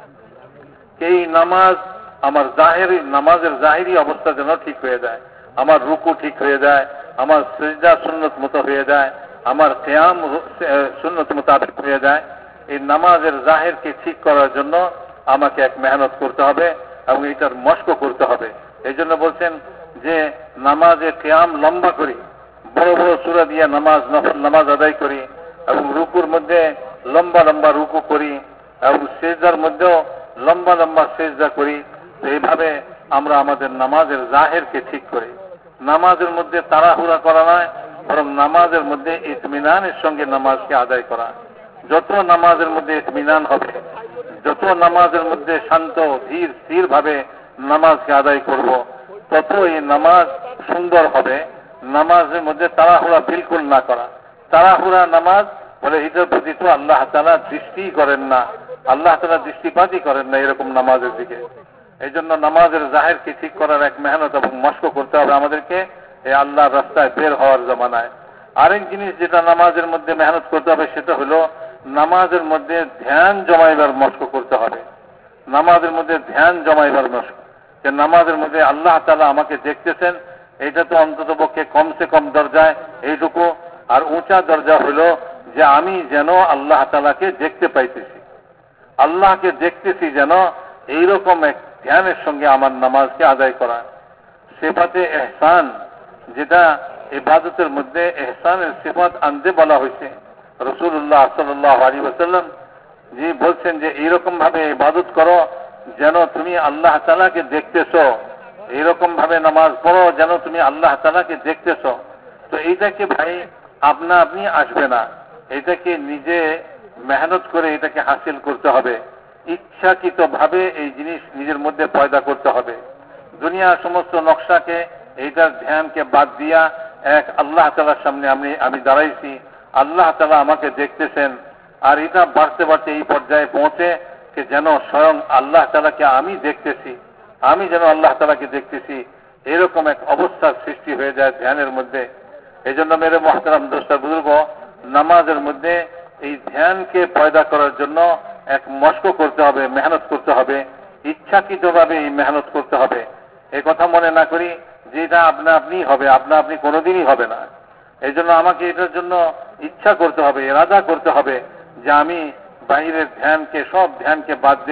এই নামাজ আমার নামাজের জাহিরি অবস্থা যেন ঠিক হয়ে যায়, আমার রুকু ঠিক হয়ে যায়, আমার সিজদা সুন্নত মতো হয়ে যায়, আমার কিয়াম সুন্নত মোতাবেক হয়ে যায়। এই নামাজের জাহিরকে ঠিক করার জন্য আমাকে এক মেহনত করতে হবে এবং এটার মস্ক করতে হবে। এই জন্য বলছেন যে নামাজে কিয়াম লম্বা করি, বড় বড় সূরা দিয়ে নফল নামাজ আদায় করি, এবং রুকুর মধ্যে লম্বা লম্বা রুকু করি, এবং সিজদার মধ্যেও লম্বা লম্বা সিজদা করি। এইভাবে আমরা আমাদের নামাজের জাহিরকে ঠিক করি। নামাজের মধ্যে তাড়াহুড়া করা নয়, বরং নামাজের মধ্যে ইতমিনানের সঙ্গে নামাজকে আদায় করা। যত নামাজের মধ্যে ইতমিনান হবে, যত নামাজের মধ্যে শান্ত ধীর স্থির ভাবে নামাজকে আদায় করব, তত এই নামাজ সুন্দর হবে। নামাজের মধ্যে তাড়াহুড়া বিলকুল না করা। তাড়াহুড়া নামাজ বলে এটার প্রতি তো আল্লাহ তাআলা দৃষ্টি করেন না, আল্লাহ তাআলা দৃষ্টিপাতই করেন না এরকম নামাজের দিকে। এই জন্য নামাজের জাহিরকে ঠিক করার এক মেহনত এবং মস্ক করতে হবে আমাদেরকে এই আল্লাহর রাস্তায় বের হওয়ার জমানায়। আরেক জিনিস যেটা নামাজের মধ্যে মেহনত করতে হবে সেটা হলো নামাজের মধ্যে ধ্যান জমাইবার মস্ক করতে হবে। নামাজের মধ্যে ধ্যান জমাইবার মস্ক, যে নামাজের মধ্যে আল্লাহ তাআলা আমাকে দেখতেছেন, এটা তো অন্তত পক্ষে কমসে কম দরজায় এইটুকু। আর উঁচা দরজা হলো যে আমি যেন আল্লাহ তাআলাকে দেখতে পাইতেছি, আল্লাহকে দেখতেছি যেন, এইরকম এক ধ্যানের সঙ্গে আমার নামাজকে আদায় করা। সিফাতে ইহসান, যেটা ইবাদতের মধ্যে ইহসানের সিফাত আনতে বলা হয়েছে। রাসূলুল্লাহ সাল্লাল্লাহু আলাইহি ওয়াসাল্লাম জি বলছেন যে এইরকম ভাবে ইবাদত করো যেন তুমি আল্লাহ তাআলাকে দেখতেছো, এইরকম ভাবে নামাজ পড়ো যেন তুমি আল্লাহ তাআলাকে দেখতেছো। তো এইটাকে ভাই আপনি আসবে না, এটাকে নিজে মেহনত করে এটাকে হাসিল করতে হবে। ইচ্ছাকৃত ভাবে এই জিনিস নিজের মধ্যে পয়দা করতে হবে। দুনিয়ার সমস্ত নকশাকে, এইটার ধ্যানকে বাদ দিয়া এক আল্লাহ তাআলার সামনে আমি দাঁড়াইছি, আল্লাহ তাআলা আমাকে দেখতেছেন। আর এটা বাড়তে বাড়তে এই পর্যায়ে পৌঁছে যে যেন স্বয়ং আল্লাহ তাআলাকে আমি দেখতেছি, আমি যেন আল্লাহ তাআলাকে দেখতেছি, এরকম এক অবস্থার সৃষ্টি হয়ে যায় ধ্যানের মধ্যে। এই জন্য মেরে মুহতারাম দোস্ত বুজুর্গ, নামাজের মধ্যে এই ধ্যানকে পয়দা করার জন্য এক মস্ক করতে হবে, মেহনত করতে হবে, ইচ্ছাকৃতভাবে এই মেহনত করতে হবে। এই কথা মনে না করি যে এটা আপনি হবে, আপনি কোনোদিনই হবে না। এই জন্য আমাকে এটার জন্য ইচ্ছা করতে হবে, ইরাদা করতে হবে যে আমি বাহিরের ধ্যানকে, সব ধ্যানকে বাদ দেই,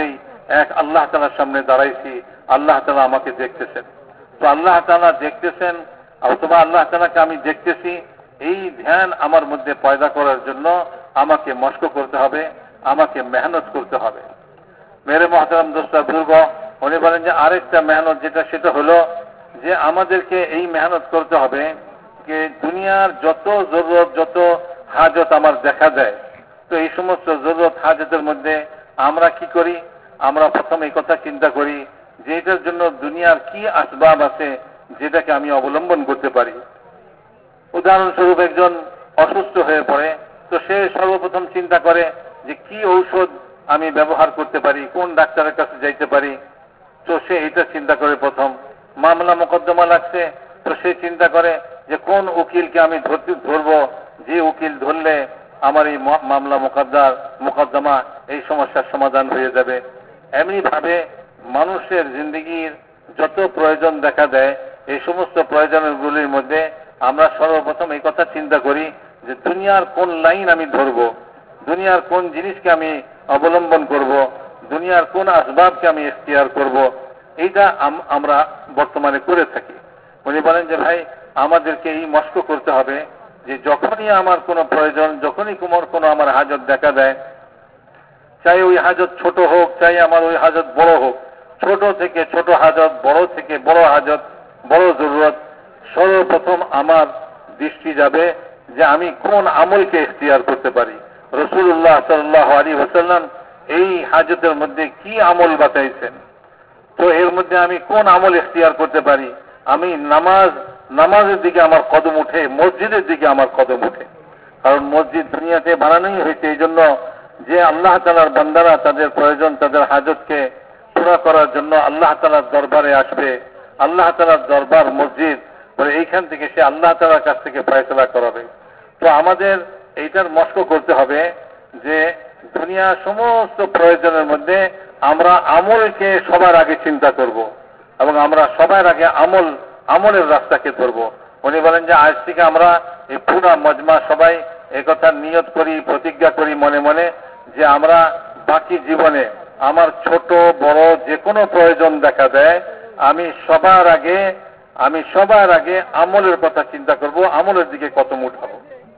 এক আল্লাহ তাআলার সামনে দাঁড়াইছি, আল্লাহ তাআলা আমাকে দেখতেছেন। তো আল্লাহ তাআলা দেখতেছেন অথবা আল্লাহ তাআলাকে আমি দেখতেছি, এই ধ্যান আমার মধ্যে পয়দা করার জন্য আমাকে মশক করতে হবে, আমাকে মেহনত করতে হবে। মেরে মহতারাম দোস্তা বুজুর্গ, উনি বলেন যে আরেকটা মেহনত যেটা, সেটা হলো যে আমাদেরকে এই মেহনত করতে হবে যে দুনিয়ার যত জরুরত, যত হাজত আমার দেখা দেয়, তো এই সমস্ত জরুরত হাজতের মধ্যে আমরা কি করি? আমরা প্রথম এই কথা চিন্তা করি যে এটার জন্য দুনিয়ার কি আসবাব আছে যেটাকে আমি অবলম্বন করতে পারি। উদাহরণস্বরূপ একজন অসুস্থ হয়ে পড়ে, তো সে সর্বপ্রথম চিন্তা করে যে কি ঔষধ আমি ব্যবহার করতে পারি, কোন ডাক্তারের কাছে যাইতে পারি। তো সে এটা চিন্তা করে প্রথম। মামলা মোকদ্দমা লাগছে, তো সে চিন্তা করে যে কোন উকিলকে আমি ধরবো, যে উকিল ধরলে আমার এই মামলা মোকদ্দমা এই সমস্যার সমাধান হয়ে যাবে। এমনি ভাবে মানুষের জিন্দগির যত প্রয়োজন দেখা দেয়, এই সমস্ত প্রয়োজনগুলির মধ্যে আমরা সর্বপ্রথম এই কথা চিন্তা করি যে দুনিয়ার কোন লাইন আমি ধরবো, দুনিয়ার কোন জিনিসকে আমি অবলম্বন করব, দুনিয়ার কোন আসবাবকে আমি ইখতিয়ার করব। এইটা আমরা বর্তমানে করে থাকি। উনি বলেন যে ভাই, আমাদেরকে এই মশক করতে হবে যে যখনই আমার কোনো প্রয়োজন, যখনই কোনো আমার হাজত দেখা দেয়, চাই ওই হাজত ছোট হোক, চাই আমার ওই হাজত বড় হোক, ছোট থেকে ছোট হাজত, বড় থেকে বড় হাজত, বড় জরুরত, সর্বপ্রথম আমার দৃষ্টি যাবে যে আমি কোন আমলকে ইখতিয়ার করতে পারি। রাসূলুল্লাহ সাল্লাল্লাহু আলাইহি ওয়াসাল্লাম এই হাজতের মধ্যে কি আমল বাতাইছেন, তো এর মধ্যে আমি কোন আমল ইখতিয়ার করতে পারি। আমি নামাজের দিকে আমার কদম উঠে, মসজিদের দিকে আমার কদম উঠে। কারণ মসজিদ দুনিয়াতে বানানোই হয়েছে এই জন্য যে আল্লাহ তাআলার বান্দারা তাদের প্রয়োজন, তাদের হাজতকে পুরা করার জন্য আল্লাহ তাআলার দরবারে আসবে। আল্লাহ তাআলার দরবার মসজিদ, বলে এইখান থেকে সে আল্লাহ তাআলার কাছ থেকে ফয়সালা করাবে। তো আমাদের এইটার মশক করতে হবে যে দুনিয়ার সমস্ত প্রয়োজনের মধ্যে আমরা আমলকে সবার আগে চিন্তা করব এবং আমরা সবার আগে আমলের রাস্তাকে ধরব। উনি বলেন যে আজ থেকে আমরা এই পুরা মজমা সবাই একথা নিয়ত করি, প্রতিজ্ঞা করি মনে মনে যে আমরা বাকি জীবনে আমার ছোট বড় যে কোনো প্রয়োজন দেখা দেয়, আমি সবার আগে আমলের কথা চিন্তা করব, আমলের দিকে কদম উঠাবো।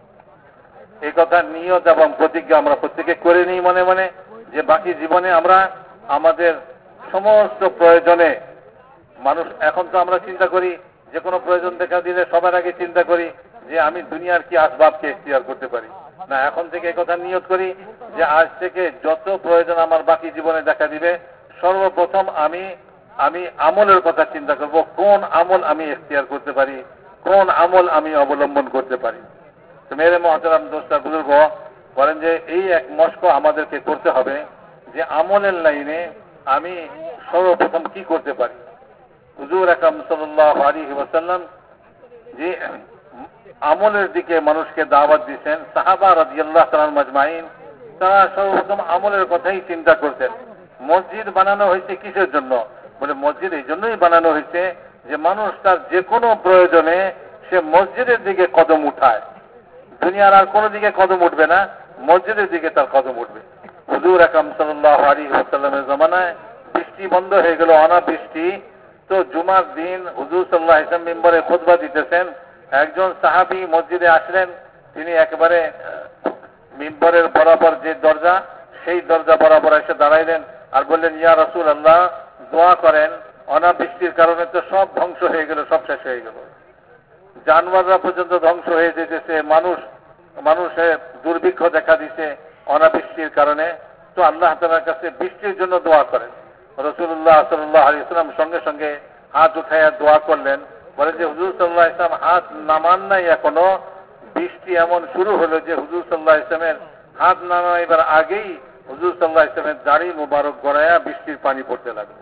এই কথা নিয়ত এবং প্রতিজ্ঞা আমরা প্রত্যেকে করে নিই মনে মনে যে বাকি জীবনে আমরা আমাদের সমস্ত প্রয়োজনে, মানুষ এখন তো আমরা চিন্তা করি যে কোনো প্রয়োজন দেখা দিলে সবার আগে চিন্তা করি যে আমি দুনিয়ার কি আসবাবকে ইখতিয়ার করতে পারি না। এখন থেকে এই কথা নিয়ত করি যে আজ থেকে যত প্রয়োজন আমার বাকি জীবনে দেখা দিবে, সর্বপ্রথম আমি আমলের কথা চিন্তা করব, কোন আমল আমি ইখতিয়ার করতে পারি, কোন আমল আমি অবলম্বন করতে পারি। তো মেরে মহতারাম দোস্তা বুজুর্গ বলেন যে এই এক মশক আমাদেরকে করতে হবে যে আমলের লাইনে আমি সর্বপ্রথম কি করতে পারি। হুজুর আকরাম সাল্লাল্লাহু আলাইহি ওয়াসাল্লাম যে আমলের দিকে মানুষকে দাওয়াত দিয়েছেন, সাহাবা রাদিয়াল্লাহু তাআলা মাজমাইন তারা সর্বপ্রথম আমলের কথাই চিন্তা করতেন। মসজিদ বানানো হয়েছে কিসের জন্য? বলে মসজিদ এই জন্যই বানানো হয়েছে যে মানুষ তার যে কোনো প্রয়োজনে সে মসজিদের দিকে কদম উঠায়, দুনিয়ার আর কোনো দিকে কদম উঠবে না, মসজিদের দিকে তার কদম উঠবে। হুজুর আকরাম সাল্লাল্লাহু আলাইহি ওয়াসাল্লামের জামানায় বৃষ্টি বন্ধ হয়ে গেল, অনাবৃষ্টি। তো জুমার দিন হুজুর সাল্লাল্লাহু আলাইহি ওয়াসাল্লাম মিম্বরে খুতবা দিতেছেন, একজন সাহাবী মসজিদে আসলেন, তিনি একেবারে মিম্বরের বরাবর যে দরজা, সেই দরজা বরাবর এসে দাঁড়াইলেন আর বললেন, ইয়া রাসূলুল্লাহ, দোয়া করেন, অনাবৃষ্টির কারণে তো সব ধ্বংস হয়ে গেল, সব শেষ হয়ে গেল, জানোয়াররা পর্যন্ত ধ্বংস হয়ে যেতেছে, মানুষের দুর্ভিক্ষ দেখা দিছে অনাবৃষ্টির কারণে, তো আল্লাহ তাআলার কাছে বৃষ্টির জন্য দোয়া করেন। রাসূলুল্লাহ সাল্লাল্লাহু আলাইহি ওয়াসাল্লাম সঙ্গে সঙ্গে হাত উঠাইয়া দোয়া করলেন। বলে যে হুজুর সাল্লাল্লাহু আলাইহি ওয়াসাল্লাম হাত নামান নাই এখনো, বৃষ্টি এমন শুরু হলো যে হুজুর সাল্লাল্লাহু আলাইহি ওয়াসাল্লামের হাত নামাইবার আগেই হুজুর সাল্লাল্লাহু আলাইহি ওয়াসাল্লামের দাড়ি মুবারক গড়াইয়া বৃষ্টির পানি পড়তে লাগলো।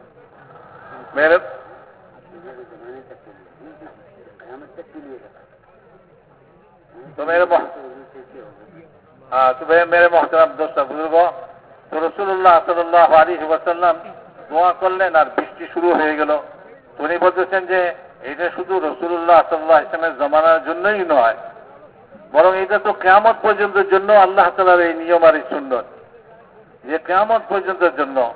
মেরে মহতারাম দোস্তা বুজুর্গ, তো রাসূলুল্লাহ সাল্লাল্লাহু আলাইহি ওয়াসাল্লাম দোয়া করলেন আর বৃষ্টি শুরু হয়ে গেল। উনি বলতেছেন যে এটা শুধু রাসূলুল্লাহ সাল্লাল্লাহু আলাইহি ওয়াসাল্লামের জামানার জন্যই নয়, বরং এটা তো কিয়ামত পর্যন্তের জন্য আল্লাহ তাআলার এই নিয়ম আর এই সুন্নাত, যে কিয়ামত পর্যন্তের জন্য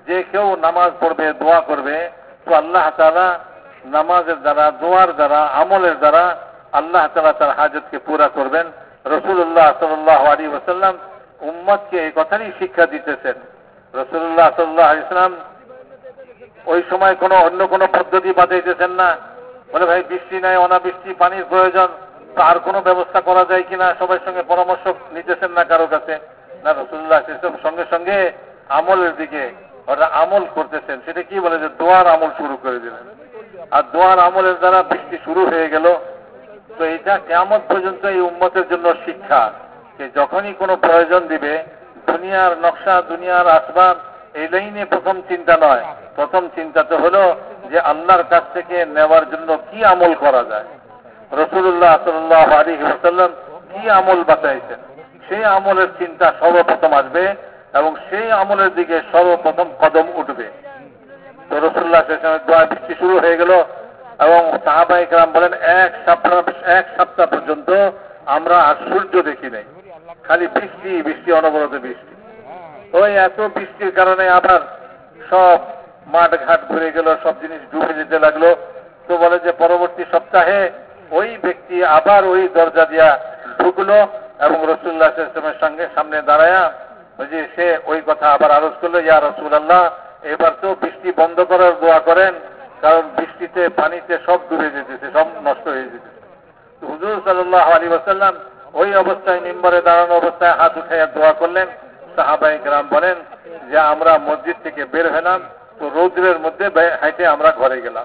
যে কেউ নামাজ পড়বে, দোয়া করবে, তো আল্লাহ তাআলা নামাজের দ্বারা, দোয়ার দ্বারা, আমলের দ্বারা আল্লাহ তাআলা তার হাজতকে পুরা করবেন। রাসূলুল্লাহ সাল্লাল্লাহু আলাইহি ওয়াসাল্লাম উম্মতকে এই কথারই শিক্ষা দিতেছেন। রাসূলুল্লাহ সাল্লাল্লাহু আলাইহি ওয়াসাল্লাম ওই সময় অন্য কোনো পদ্ধতি বাতাইতেছেন না, বলে ভাই বৃষ্টি নাই, অনাবৃষ্টি, পানির প্রয়োজন, আর কোনো ব্যবস্থা করা যায় কিনা, সবার সঙ্গে পরামর্শ নিতেছেন না কারো কাছে। না, রাসূলুল্লাহ সঙ্গে সঙ্গে আমলের দিকে ওরা আমল করতেছেন। সেটা কি বলে যে দোয়ার আমল শুরু করে দিলেন, আর দোয়ার আমলের দ্বারা বৃষ্টি শুরু হয়ে গেল। তো এটা কিয়ামত পর্যন্ত এই উম্মতের জন্য শিক্ষা, যে যখনই কোনো প্রয়োজন দিবে, দুনিয়ার নকশা, দুনিয়ার আসবাব এই লাইনে প্রথম চিন্তা নয়। প্রথম চিন্তা তো হলো যে আল্লাহর কাছ থেকে নেওয়ার জন্য কি আমল করা যায়। রাসূলুল্লাহ সাল্লাল্লাহু আলাইহি ওয়াসাল্লাম কি আমল বাতাইছেন, সেই আমলের চিন্তা সর্বপ্রথম আসবে এবং সেই আমলের দিকে সর্বপ্রথম কদম উঠবে। তো রাসূলুল্লাহ সাল্লাল্লাহু আলাইহি ওয়াসাল্লামের দোয়া বৃষ্টি শুরু হয়ে গেল এবং সাহাবায়ে কেরাম বলেন এক সপ্তাহ পর্যন্ত আমরা আর সূর্য দেখি নাই, খালি বৃষ্টি বৃষ্টি, অনবরত বৃষ্টি। ওই এত বৃষ্টির কারণে আবার সব মাঠ ঘাট ভরে গেল, সব জিনিস ডুবে যেতে লাগলো। তো বলে যে পরবর্তী সপ্তাহে ওই ব্যক্তি আবার ওই দরজা দিয়া ঢুকলো এবং রাসূলুল্লাহ সাল্লাল্লাহু আলাইহি ওয়াসাল্লামের সঙ্গে সামনে দাঁড়ায়া যে সে ওই কথা আবার আরজ করলো, ইয়া রাসূলুল্লাহ, এবার তো বৃষ্টি বন্ধ করার দোয়া করেন, কারণ বৃষ্টিতে পানিতে সব ডুবে যেতেছে, সব নষ্ট হয়ে যেতেছে। হুজুর সাল্লাল্লাহু আলাইহি ওয়াসাল্লাম ওই অবস্থায় মিম্বরে দাঁড়ানো অবস্থায় হাত উঠাইয়া দোয়া করলেন। সাহাবায়ে কেরাম বলেন যে আমরা মসজিদ থেকে বের হলাম, তো রৌদ্রের মধ্যে হাইটে আমরা ঘরে গেলাম।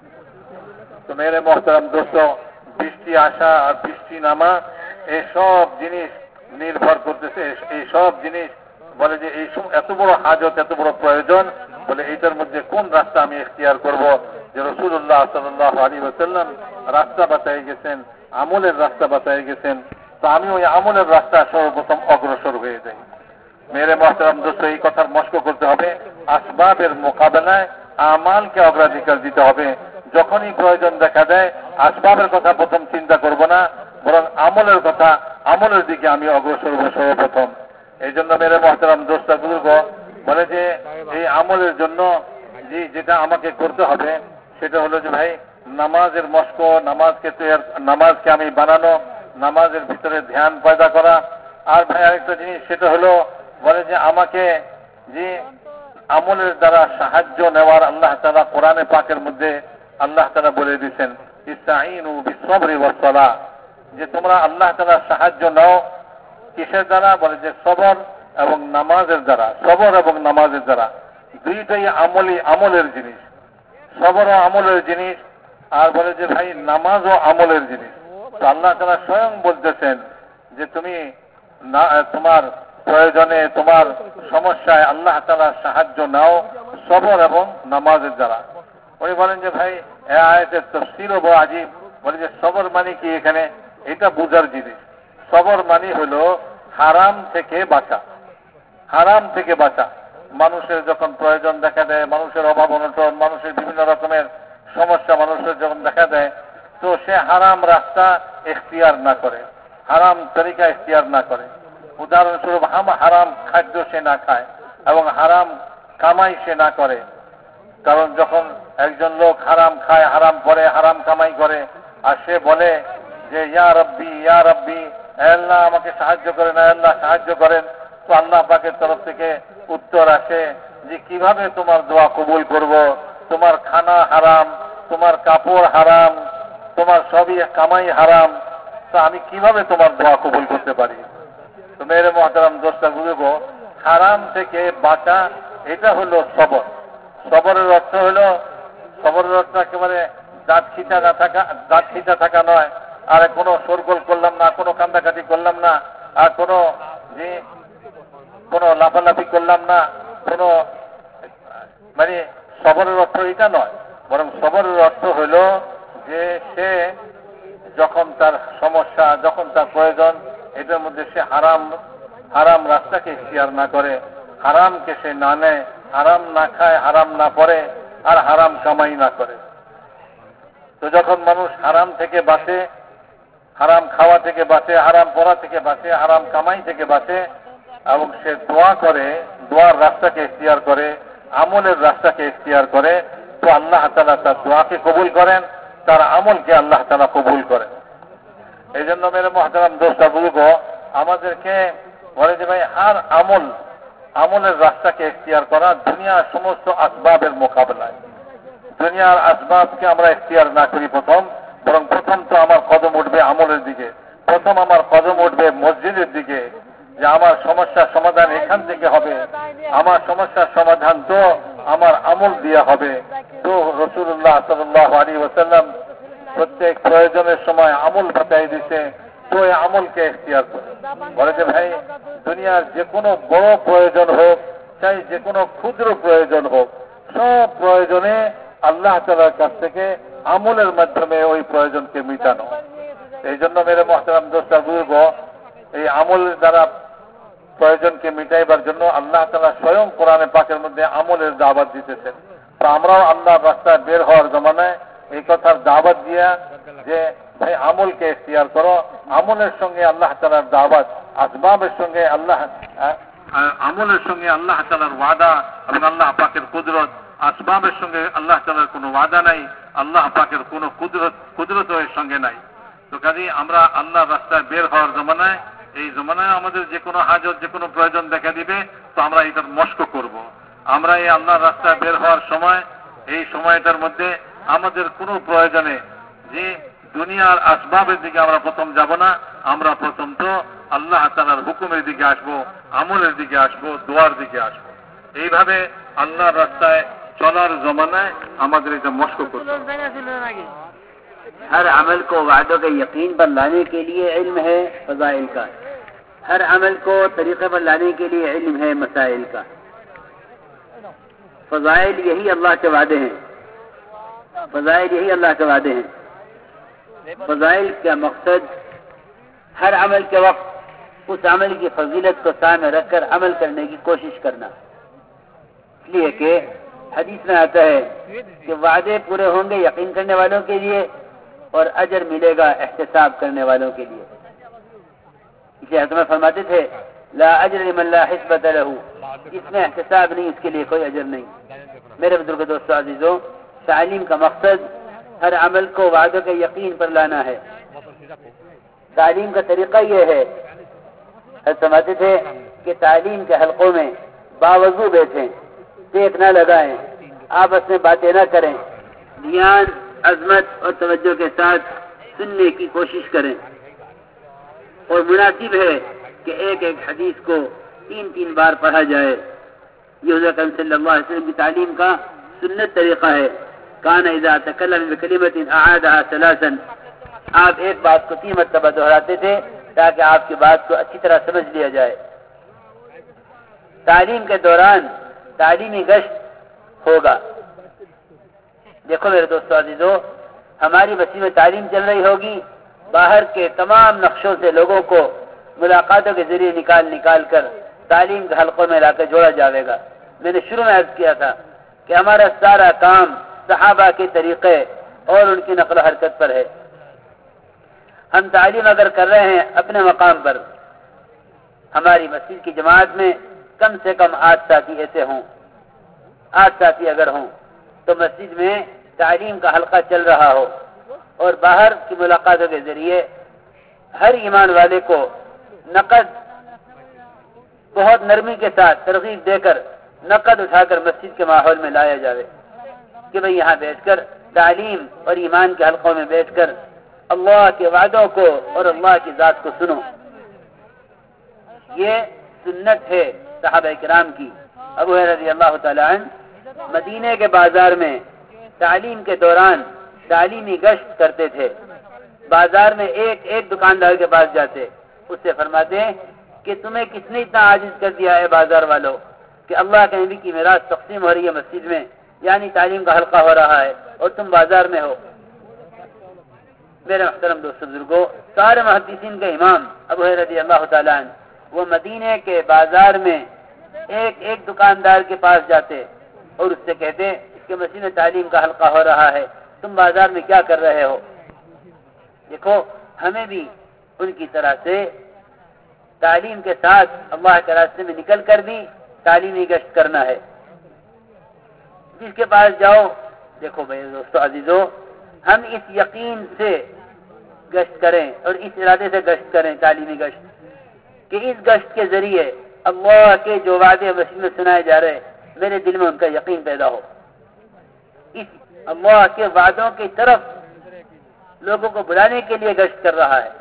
তো মেরে মোহতারাম দোস্ত, বৃষ্টি আসা আর বৃষ্টি নামা এসব জিনিস নির্ভর করতেছে, এই সব জিনিস বলে যে এই এত বড় হাজত, এত বড় প্রয়োজন, বলে এইটার মধ্যে কোন রাস্তা আমি ইখতিয়ার করব। যে রাসূলুল্লাহ সাল্লাল্লাহু আলাইহি ওয়াসাল্লাম রাস্তা বাতাই গেছেন, আমলের রাস্তা বাতাই গেছেন, তো আমি ওই আমলের রাস্তা সর্বপ্রথম অগ্রসর হয়ে যাই। মেরে মোহতারাম দোস্ত, এই কথার মস্ক করতে হবে, আসবাবের মোকাবেলায় আমালকে অগ্রাধিকার দিতে হবে। যখনই প্রয়োজন দেখা দেয় আসবাবের কথা প্রথম চিন্তা করব না, বরং আমলের কথা, আমলের দিকে আমি অগ্রসর হব সর্বপ্রথম। এই জন্য মেরে মোহতারাম দোস্ত বুজুর্গ বলে যে এই আমলের জন্য যেটা আমাকে করতে হবে সেটা হলো যে ভাই নামাজের মস্ক, নামাজকে আমি বানানো, নামাজের ভিতরে ধ্যান পয়দা করা। আর ভাই আরেকটা জিনিস, সেটা হলো বলে যে আমাকে যে আমলের দ্বারা সাহায্য নেওয়ার আল্লাহ তাআলা কোরআনে পাকের মধ্যে আল্লাহ তাআলা বলে দিয়েছেন, ইসতাঈনু বিস-সাবরি ওয়াস-সালাহ, যে তোমরা আল্লাহ তাআলার সাহায্য নাও কিসের দ্বারা, বলে যে সবর এবং নামাজের দ্বারা। সবর এবং নামাজের দ্বারা দুইটাই আমলের জিনিস, সবর ও আমলের জিনিস, আর বলে যে ভাই নামাজও আমলের জিনিস। তো আল্লাহ তাআলা স্বয়ং বলতেছেন যে তুমি তোমার প্রয়োজনে, তোমার সমস্যায় আল্লাহ তাআলার সাহায্য নাও সবর এবং নামাজের দ্বারা। উনি বলেন যে ভাই এই আয়াতের তাফসীরও বড় আজীব। বলে যে সবর মানে কি, এখানে এটা বুঝার জিনিস। সবর মানে হলো হারাম থেকে বাঁচা, হারাম থেকে বাঁচা। মানুষের যখন প্রয়োজন দেখা দেয়, মানুষের অভাব অনটন, মানুষের বিভিন্ন রকমের সমস্যা মানুষের যখন দেখা দেয়, তো সে হারাম রাস্তা ইখতিয়ার না করে, হারাম তরিকা ইখতিয়ার না করে। উদাহরণস্বরূপ হারাম খাদ্য সে না খায় এবং হারাম কামাই সে না করে। কারণ যখন একজন লোক হারাম খায়, হারাম পরে, হারাম কামাই করে, আর সে বলে যে ইয়া রব্বি, ইয়া রব্বি, আল্লাহ আমাকে সাহায্য করেন, আল্লাহ সাহায্য করেন, তো আল্লাহ পাকের তরফ থেকে উত্তর আসে যে কিভাবে তোমার দোয়া কবুল করব, তোমার খানা হারাম, তোমার কাপড় হারাম, তোমার সবই কামাই হারাম, তো আমি কিভাবে তোমার দোয়া কবুল করতে পারি। তো মেরে মুহতারাম দোস্তা বুঝব, হারাম থেকে বাঁচা এটা হলো সবর। সবরের অর্থ হলো, সবরের অর্থ একেবারে দাঁত খিচা থাকা নয়, আর কোনো শোরগোল করলাম না, কোনো কান্দাকাটি করলাম না, আর কোনো লাফালাফি করলাম না, কোনো মানে সবরের অর্থ এটা নয়। বরং সবরের অর্থ হলো যে সে যখন তার সমস্যা, যখন তার প্রয়োজন, এটার মধ্যে সে হারাম রাস্তাকে ইখতিয়ার না করে, হারামকে সে না নেয়, হারাম না খায়, হারাম না পড়ে, আর হারাম কামাই না করে। তো যখন মানুষ হারাম থেকে বাঁচে, হারাম খাওয়া থেকে বাঁচে, হারাম পড়া থেকে বাঁচে, হারাম কামাই থেকে বাঁচে, এবং সে দোয়া করে, দোয়ার রাস্তাকে ইখতিয়ার করে, আমলের রাস্তাকে ইখতিয়ার করে, তো আল্লাহ তাআলা তার দোয়াকে কবুল করেন, তার আমলকে আল্লাহ তাআলা কবুল করেন। এই জন্য মেরে মুহতারাম দোস্ত বুজুর্গ, আমাদেরকে বলে যে ভাই আর আমলের রাস্তাকে ইখতিয়ার করা দুনিয়ার সমস্ত আসবাবের মোকাবেলায়। দুনিয়ার আসবাবকে আমরা ইখতিয়ার না করি বরং প্রথম তো আমার কদম উঠবে আমলের দিকে, প্রথম আমার কদম উঠবে মসজিদের দিকে, যে আমার সমস্যার সমাধান এখান থেকে হবে, আমার সমস্যার সমাধান তো আমার আমল দিয়ে হবে। তো রাসূলুল্লাহ সাল্লাল্লাহু আলাইহি ওয়াসাল্লাম প্রত্যেক প্রয়োজনের সময় আমল বাতাই দিছে, তো এই আমলকে ইখতিয়ার করে। বলে যে ভাই দুনিয়ার যে কোনো বড় প্রয়োজন হোক, চাই যে কোনো ক্ষুদ্র প্রয়োজন হোক, সব প্রয়োজনে আল্লাহ তাআলার কাছ থেকে আমলের মাধ্যমে ওই প্রয়োজনকে মিটানো। এই জন্য মেরে মুহতারাম দোস্ত বুজুর্গ, এই আমলের দ্বারা প্রয়োজনকে মিটাইবার জন্য আল্লাহ তাআলা স্বয়ং কোরআনে পাকের মধ্যে আমলের দাওয়াত দিতেছেন। তো আমরাও আল্লাহর রাস্তায় বের হওয়ার জমানায় এই কথার দাওয়াত দিয়া যে ভাই আমলকে ইখতিয়ার করো, আমলের সঙ্গে আল্লাহ তাআলার দাওয়াত, আসবাবের সঙ্গে আমলের সঙ্গে আল্লাহ তাআলার ওয়াদা এবং আল্লাহ পাকের কুদরত, আসবাবের সঙ্গে আল্লাহ তাআলার কোনো ওয়াদা নাই, আল্লাহ পাকের কোনো কুদরত এর সঙ্গে নাই। তো কাজেই আমরা আল্লাহর রাস্তায় বের হওয়ার জমানায়, এই জমানায় আমাদের যে কোনো হাজত, যে কোনো প্রয়োজন দেখা দিবে, তো আমরা এটার মস্ক করব। আমরা এই আল্লাহর রাস্তায় বের হওয়ার সময়, এই সময়টার মধ্যে আমাদের কোনো প্রয়োজনে যে দুনিয়ার আসবাবের দিকে আমরা প্রথম যাব না, আমরা প্রথম তো আল্লাহ তাআলার হুকুমের দিকে আসবো, আমলের দিকে আসবো, দোয়ার দিকে আসবো। এইভাবে আল্লাহর রাস্তায় চলার জমানায় আমাদের এটা মস্ক করতে হবে। हर अमल को वादों के यकीन पर लाने के लिए इल्म है फजाइल का, हर अमल को तरीक़े पर लाने के लिए इल्म है मसाइल का। फजाइल यही अल्लाह के वादे हैं, फजाइल यही अल्लाह के वादे हैं। फजाइल का मकसद हर अमल के वक्त उस अमल की फजीलत को सामने रखकर अमल करने की कोशिश करना। इसलिए कि हदीस में आता है कि वादे पूरे होंगे यकीन करने वालों के लिए और अजर मिलेगा एहतिसाब करने वालों के लिए। इसे हज़रत फरमाते थे ला अजर लिमन ला हिस्बत लहू, इसमें एहतिसाब नहीं, इसके लिए कोई अजर नहीं। मेरे बुजुर्ग दोस्तों अजीजों, तालीम का मकसद हर अमल को वादों के यकीन पर लाना है। तालीम का तरीका यह है, फरमाते थे कि तालीम के हलकों में बावजू बैठें, टेक न लगाएं, आपस में बातें न करें, ध्यान, अजमत और तवज्जो के साथ सुनने की कोशिश करें। और मुनासिब है कि एक एक हदीस को 3-3 बार पढ़ा जाए। ये हुज़ूर अकरम सल्लल्लाहु अलैहि वसल्लम की तालीम का सुन्नत तरीका है। काना इज़ा तकल्लम बिकलिमतिन अआदहा सलासन, आप एक बात को 3 मरतबा दोहराते थे ताकि आपकी बात को अच्छी तरह समझ लिया जाए। तालीम के दौरान तालीमी गश्त होगा। देखो मेरे दोस्तों अजीजों, हमारी बस्ती में तालीम चल रही होगी, बाहर के तमाम नक्शों से लोगों को मुलाकातों के जरिए निकाल कर तालीम के हलकों में लाकर जोड़ा जाएगा। मैंने शुरू में अर्ज किया था कि हमारा सारा काम सहाबा के तरीके और उनकी नकल हरकत पर है। हम तालीम अगर कर रहे हैं अपने मकाम पर, हमारी मस्जिद की जमात में कम से कम 8 साथी ऐसे हों, 8 साथी अगर हों तो मस्जिद में तालीम का हल्का चल रहा हो और बाहर की मुलाकातों के जरिए हर ईमान वाले को नकद बहुत नरमी के साथ तरगीब देकर नकद उठाकर मस्जिद के माहौल में लाया जाए कि भाई यहाँ बैठकर तालीम और ईमान के हल्कों में बैठकर अल्लाह के वादों को और अल्लाह की ज़ात को सुनो। ये सुन्नत है सहाबा किराम की। अबू हुरैरा रज़ियल्लाहु तआला अन्हु मदीने के बाजार में तालीम के दौरान तालीमी गश्त करते थे। बाजार में एक दुकानदार के पास जाते, उससे फरमाते कि तुम्हें किसने इतना आजिज कर दिया है बाजार वालों कि अल्लाह के नबी की मिराज तक़सीम हो रही है मस्जिद में, यानी तालीम का हल्का हो रहा है और तुम बाजार में हो। मेरे मुहतरम दोस्तों बुजुर्गों, सारे मुहद्दिसीन के इमाम अबू हुरैरा रज़ियल्लाहु तआला अन्हु वो मदीने के बाजार में एक दुकानदार के पास जाते और उससे कहते कि मस्जिद में तालीम का हल्का हो रहा है, तुम बाजार में क्या कर रहे हो। देखो हमें भी उनकी तरह से तालीम के साथ अल्लाह के रास्ते में निकल कर भी तालीमी गश्त करना है। جس کے پاس جاؤ، دیکھو بھائی دوستو عزیزو، ہم اس یقین سے گشت کریں اور اس ارادے سے گشت کریں، تعلیمی گشت، کہ اس گشت کے ذریعے اللہ کے جو وعدے مسجد میں سنائے جا رہے میرے دل میں ان کا یقین پیدا ہو، اس اللہ کے وعدوں کی طرف لوگوں کو بلانے کے لیے گشت کر رہا ہے۔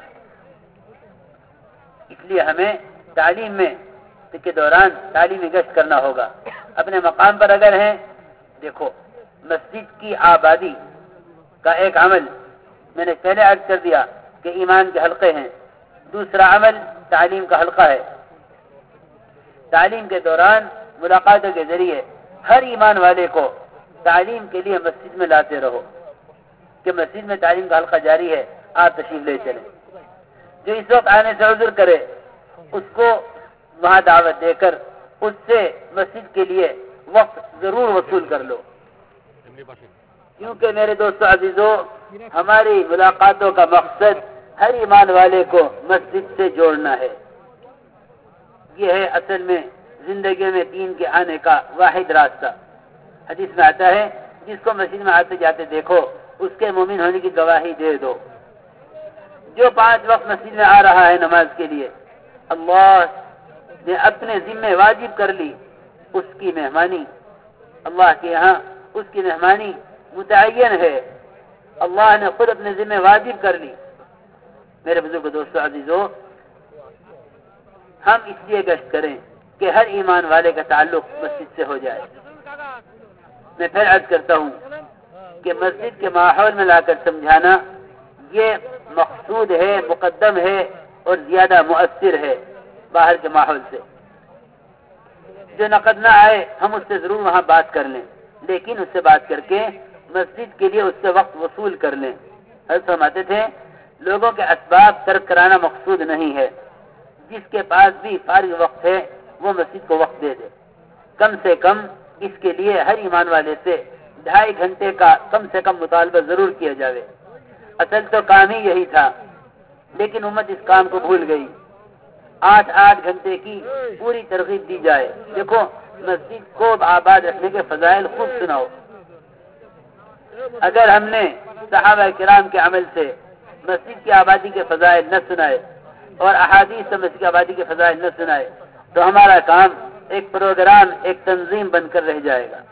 اس لیے ہمیں تعلیم میں کے دوران تعلیمی گشت کرنا ہوگا۔ اپنے مقام پر اگر ہیں، دیکھو مسجد کی آبادی کا ایک عمل میں نے پہلے عرض کر دیا کہ ایمان کے حلقے ہیں، دوسرا عمل تعلیم کا حلقہ ہے۔ تعلیم کے دوران ملاقاتوں کے ذریعے ہر ایمان والے کو تعلیم کے لیے مسجد میں لاتے رہو کہ مسجد میں تعلیم کا حلقہ جاری ہے، آپ تشریف لے چلیں۔ جو اس وقت آنے سے عذر کرے اس کو وہاں دعوت دے کر اس سے مسجد کے لیے وقت ضرور وصول کر لو، کیونکہ میرے دوستو عزیزو، ہماری ملاقاتوں کا مقصد ہر ایمان والے کو مسجد سے جوڑنا ہے۔ یہ ہے اصل میں زندگی میں دین کے آنے کا واحد راستہ۔ حدیث میں آتا ہے، جس کو مسجد میں آتے جاتے دیکھو اس کے مومن ہونے کی گواہی دے دو۔ جو 5 وقت مسجد میں آ رہا ہے نماز کے لیے، اللہ نے اپنے ذمہ واجب کر لی، اس کی مہمانی اللہ کے یہاں اس کی مہمانی متعین ہے، اللہ نے خود اپنے ذمہ واجب کر لی۔ میرے بزرگ دوستو عزیزو، ہم اس لیے گشت کریں کہ ہر ایمان والے کا تعلق مسجد سے ہو جائے۔ میں پھر عرض کرتا ہوں کہ مسجد کے ماحول میں لا کر سمجھانا یہ مقصود ہے، مقدم ہے اور زیادہ مؤثر ہے باہر کے ماحول سے۔ جو نقد نہ آئے ہم اس سے ضرور وہاں بات کر لیں، لیکن اس سے بات کر کے مسجد کے لیے اس سے وقت وصول کر لیں۔ حضرت فرماتے تھے، لوگوں کے اسباب ترک کرانا مقصود نہیں ہے، جس کے پاس بھی فارغ وقت ہے وہ مسجد کو وقت دے دے۔ کم سے کم اس کے لیے ہر ایمان والے سے 2.5 گھنٹے کا کم سے کم مطالبہ ضرور کیا جائے۔ اصل تو کام ہی یہی تھا، لیکن امت اس کام کو بھول گئی۔ 8 گھنٹے کی پوری ترغیب دی جائے۔ دیکھو مسجد کو آباد رکھنے کے فضائل خوب سناؤ۔ اگر ہم نے صحابہ کرام کے عمل سے مسجد کی آبادی کے فضائل نہ سنائے اور احادیث سے مسجد کی آبادی کے فضائل نہ سنائے تو ہمارا کام ایک پروگرام، ایک تنظیم بن کر رہ جائے گا۔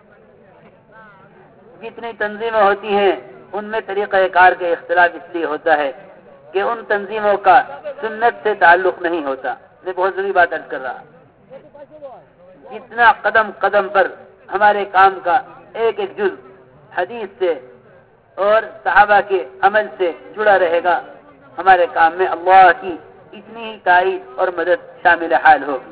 جتنی تنظیمیں ہوتی ہیں ان میں طریقہ کار کے اختلاف اس لیے ہوتا ہے کہ ان تنظیموں کا سنت سے تعلق نہیں ہوتا۔ میں بہت ضروری بات عرض کر رہا، جتنا قدم قدم پر ہمارے کام کا ایک ایک جز حدیث سے اور صحابہ کے عمل سے جڑا رہے گا، ہمارے کام میں اللہ کی اتنی ہی تائید اور مدد شامل حال ہوگی۔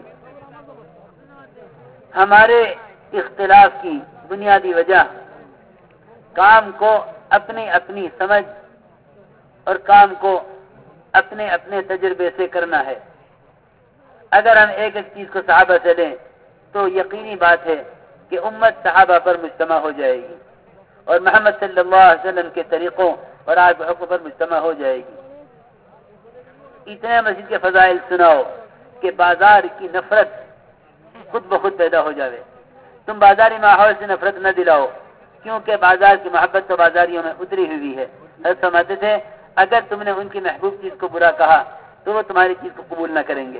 ہمارے اختلاف کی بنیادی وجہ کام کو اپنی اپنی سمجھ اور کام کو اپنے اپنے تجربے سے کرنا ہے۔ اگر ہم ایک ایک چیز کو صحابہ سے لیں تو یقینی بات ہے کہ امت صحابہ پر مجتمع ہو جائے گی اور محمد صلی اللہ علیہ وسلم کے طریقوں اور آج حکم پر مجتمع ہو جائے گی۔ اتنے مسجد کے فضائل سناؤ کہ بازار کی نفرت خود بخود پیدا ہو جاوے۔ تم بازاری ماحول سے نفرت نہ دلاؤ، کیونکہ بازار کی محبت تو بازاریوں میں اتری ہوئی ہے۔ حضرت فرماتے تھے، اگر تم نے ان کی محبوب چیز کو برا کہا تو وہ تمہاری چیز کو قبول نہ کریں گے۔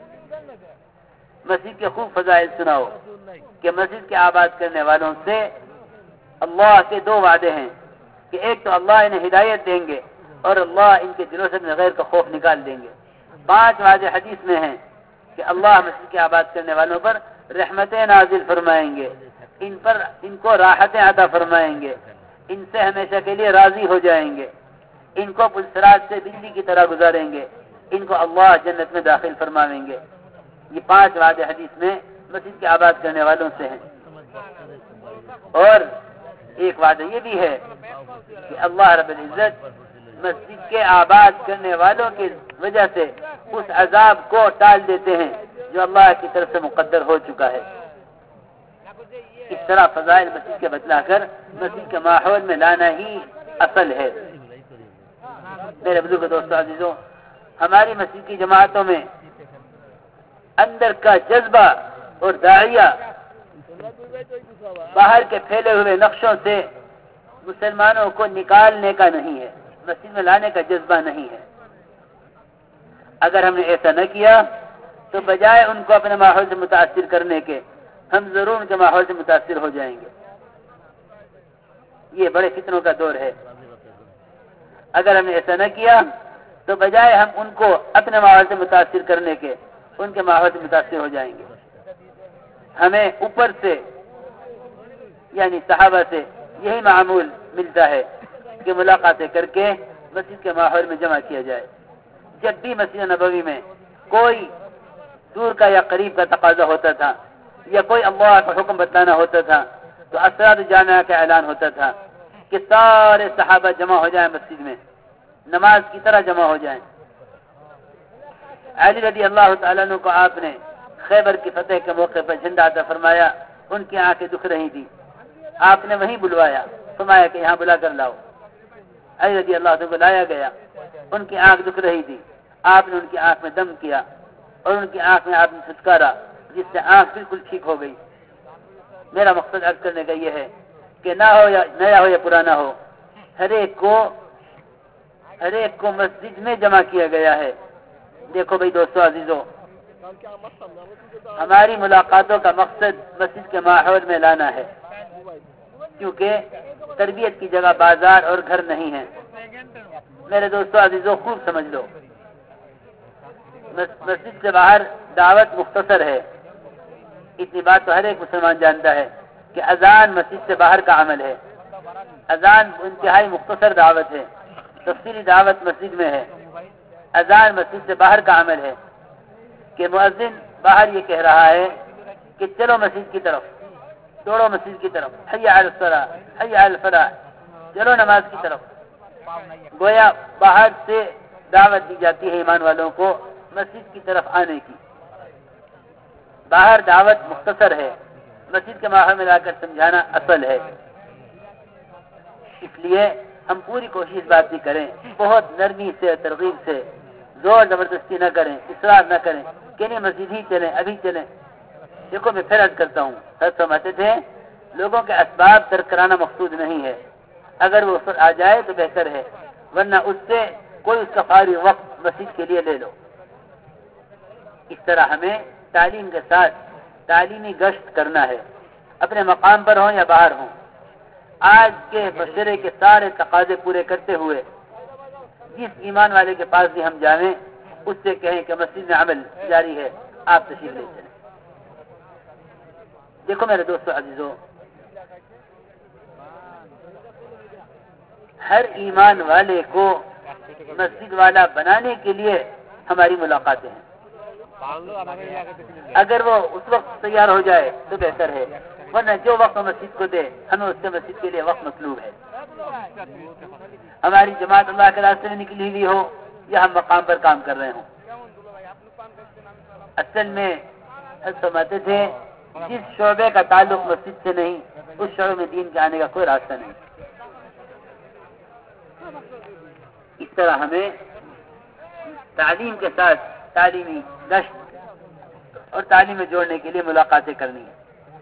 مسجد کے خوب فضائل سناؤ کہ مسجد کے آباد کرنے والوں سے اللہ کے 2 وعدے ہیں کہ ایک تو اللہ انہیں ہدایت دیں گے اور اللہ ان کے دلوں سے غیر کا خوف نکال دیں گے۔ 5 وعدے حدیث میں ہیں کہ اللہ مسجد کے آباد کرنے والوں پر رحمتیں نازل فرمائیں گے، ان کو راحتیں عطا فرمائیں گے، ان سے ہمیشہ کے لیے راضی ہو جائیں گے، ان کو پلسرات سے بجلی کی طرح گزاریں گے، ان کو اللہ جنت میں داخل فرمائیں گے۔ یہ 5 وعدے حدیث میں مسجد کے آباد کرنے والوں سے ہیں۔ اور ایک وعدہ یہ بھی ہے کہ اللہ رب العزت مسجد کے آباد کرنے والوں کی وجہ سے اس عذاب کو ٹال دیتے ہیں جو اللہ کی طرف سے مقدر ہو چکا ہے۔ اس طرح فضائل مسجد کے بتلا کر مسجد کے ماحول میں لانا ہی اصل ہے۔ میرے بزرگ دوستو عزیزوں، ہماری مسجد کی جماعتوں میں اندر کا جذبہ اور داعیہ باہر کے پھیلے ہوئے نقشوں سے مسلمانوں کو نکالنے کا نہیں ہے، مسجد میں لانے کا جذبہ نہیں ہے۔ اگر ہم نے ایسا نہ کیا تو بجائے ان کو اپنے ماحول سے متاثر کرنے کے، ہم ضرور ان کے ماحول سے متاثر ہو جائیں گے۔ یہ بڑے فتنوں کا دور ہے۔ اگر ہم نے ایسا نہ کیا تو بجائے ہم ان کو اپنے ماحول سے متاثر کرنے کے، ان کے ماحول سے متاثر ہو جائیں گے۔ ہمیں اوپر سے یعنی صحابہ سے یہی معمول ملتا ہے کہ ملاقاتیں کر کے مسجد کے ماحول میں جمع کیا جائے۔ جب بھی مسجد نبوی میں کوئی دور کا یا قریب کا تقاضا ہوتا تھا یا کوئی اللہ کا حکم بتانا ہوتا تھا تو اسرار جامعہ کا اعلان ہوتا تھا کہ سارے صحابہ جمع ہو جائیں مسجد میں، نماز کی طرح جمع ہو جائیں۔ علی رضی اللہ تعالیٰ عنہ کو آپ نے خیبر کی فتح کے موقع پر جھنڈا عطا فرمایا، ان کی آنکھیں دکھ رہی تھی، آپ نے وہیں بلوایا، فرمایا کہ یہاں بلا کر لاؤ۔ علی رضی اللہ عنہ کو لایا گیا، ان کی آنکھ دکھ رہی تھی، آپ نے ان کی آنکھ میں دم کیا اور ان کی آنکھ میں آپ نے چھٹکارا، جس سے آنکھ بالکل ٹھیک ہو گئی۔ میرا مقصد عرض کرنے کا یہ ہے کہ نہ ہو یا نیا ہو یا پرانا ہو، ہر ایک کو مسجد میں جمع کیا گیا ہے۔ دیکھو بھائی دوستو عزیزو، ہماری ملاقاتوں کا مقصد مسجد کے ماحول میں لانا ہے، کیونکہ تربیت کی جگہ بازار اور گھر نہیں ہے۔ میرے دوستو عزیزو خوب سمجھ لو، مسجد سے باہر دعوت مختصر ہے، اتنی بات تو ہر ایک مسلمان جانتا ہے کہ اذان مسجد سے باہر کا عمل ہے۔ اذان انتہائی مختصر دعوت ہے، تفصیلی دعوت مسجد میں ہے۔ اذان مسجد سے باہر کا عمل ہے کہ مؤذن باہر یہ کہہ رہا ہے کہ چلو مسجد کی طرف، دوڑو مسجد کی طرف، حی علی الصلاۃ، حی علی الفلاح، چلو نماز کی طرف۔ گویا باہر سے دعوت دی جاتی ہے ایمان والوں کو مسجد کی طرف آنے کی۔ باہر دعوت مختصر ہے، مسجد کے ماحول میں لا کر سمجھانا اصل ہے۔ اس لیے ہم پوری کوشش بات بھی کریں، بہت نرمی سے، ترغیب سے، زور زبردستی نہ کریں، اصرار نہ کریں کہ نہیں مسجد ہی چلیں، ابھی چلیں۔ دیکھو میں پھر عرض کرتا ہوں، سر سمجھتے تھے لوگوں کے اسباب ترک کرانا مقصود نہیں ہے، اگر وہ آ جائے تو بہتر ہے، ورنہ اس سے کوئی اس کا فارغ وقت مسجد کے لیے لے لو۔ اس طرح ہمیں تعلیم کے ساتھ تعلیمی گشت کرنا ہے، اپنے مقام پر ہوں یا باہر ہوں۔ آج کے معاشرے کے سارے تقاضے پورے کرتے ہوئے جس ایمان والے کے پاس بھی ہم جائیں اس سے کہیں کہ مسجد میں عمل جاری ہے، آپ تشریف لے چلیں۔ دیکھو میرے دوستو عزیزو، ہر ایمان والے کو مسجد والا بنانے کے لیے ہماری ملاقاتیں ہیں۔ اگر وہ اس وقت تیار ہو جائے تو بہتر ہے، ورنہ جو وقت مسجد کو دے ہمیں اس سے مسجد کے لیے وقت مطلوب ہے۔ ہماری جماعت اللہ کے راستے میں نکلی ہوئی ہو یا ہم مقام پر کام کر رہے ہوں۔ اصل میں سمجھتے تھے جس شعبے کا تعلق مسجد سے نہیں، اس شعبے میں دین کے آنے کا کوئی راستہ نہیں۔ اس طرح ہمیں تعلیم کے ساتھ تعلیمی گشت اور تعلیم میں جوڑنے کے لیے ملاقاتیں کرنی ہیں۔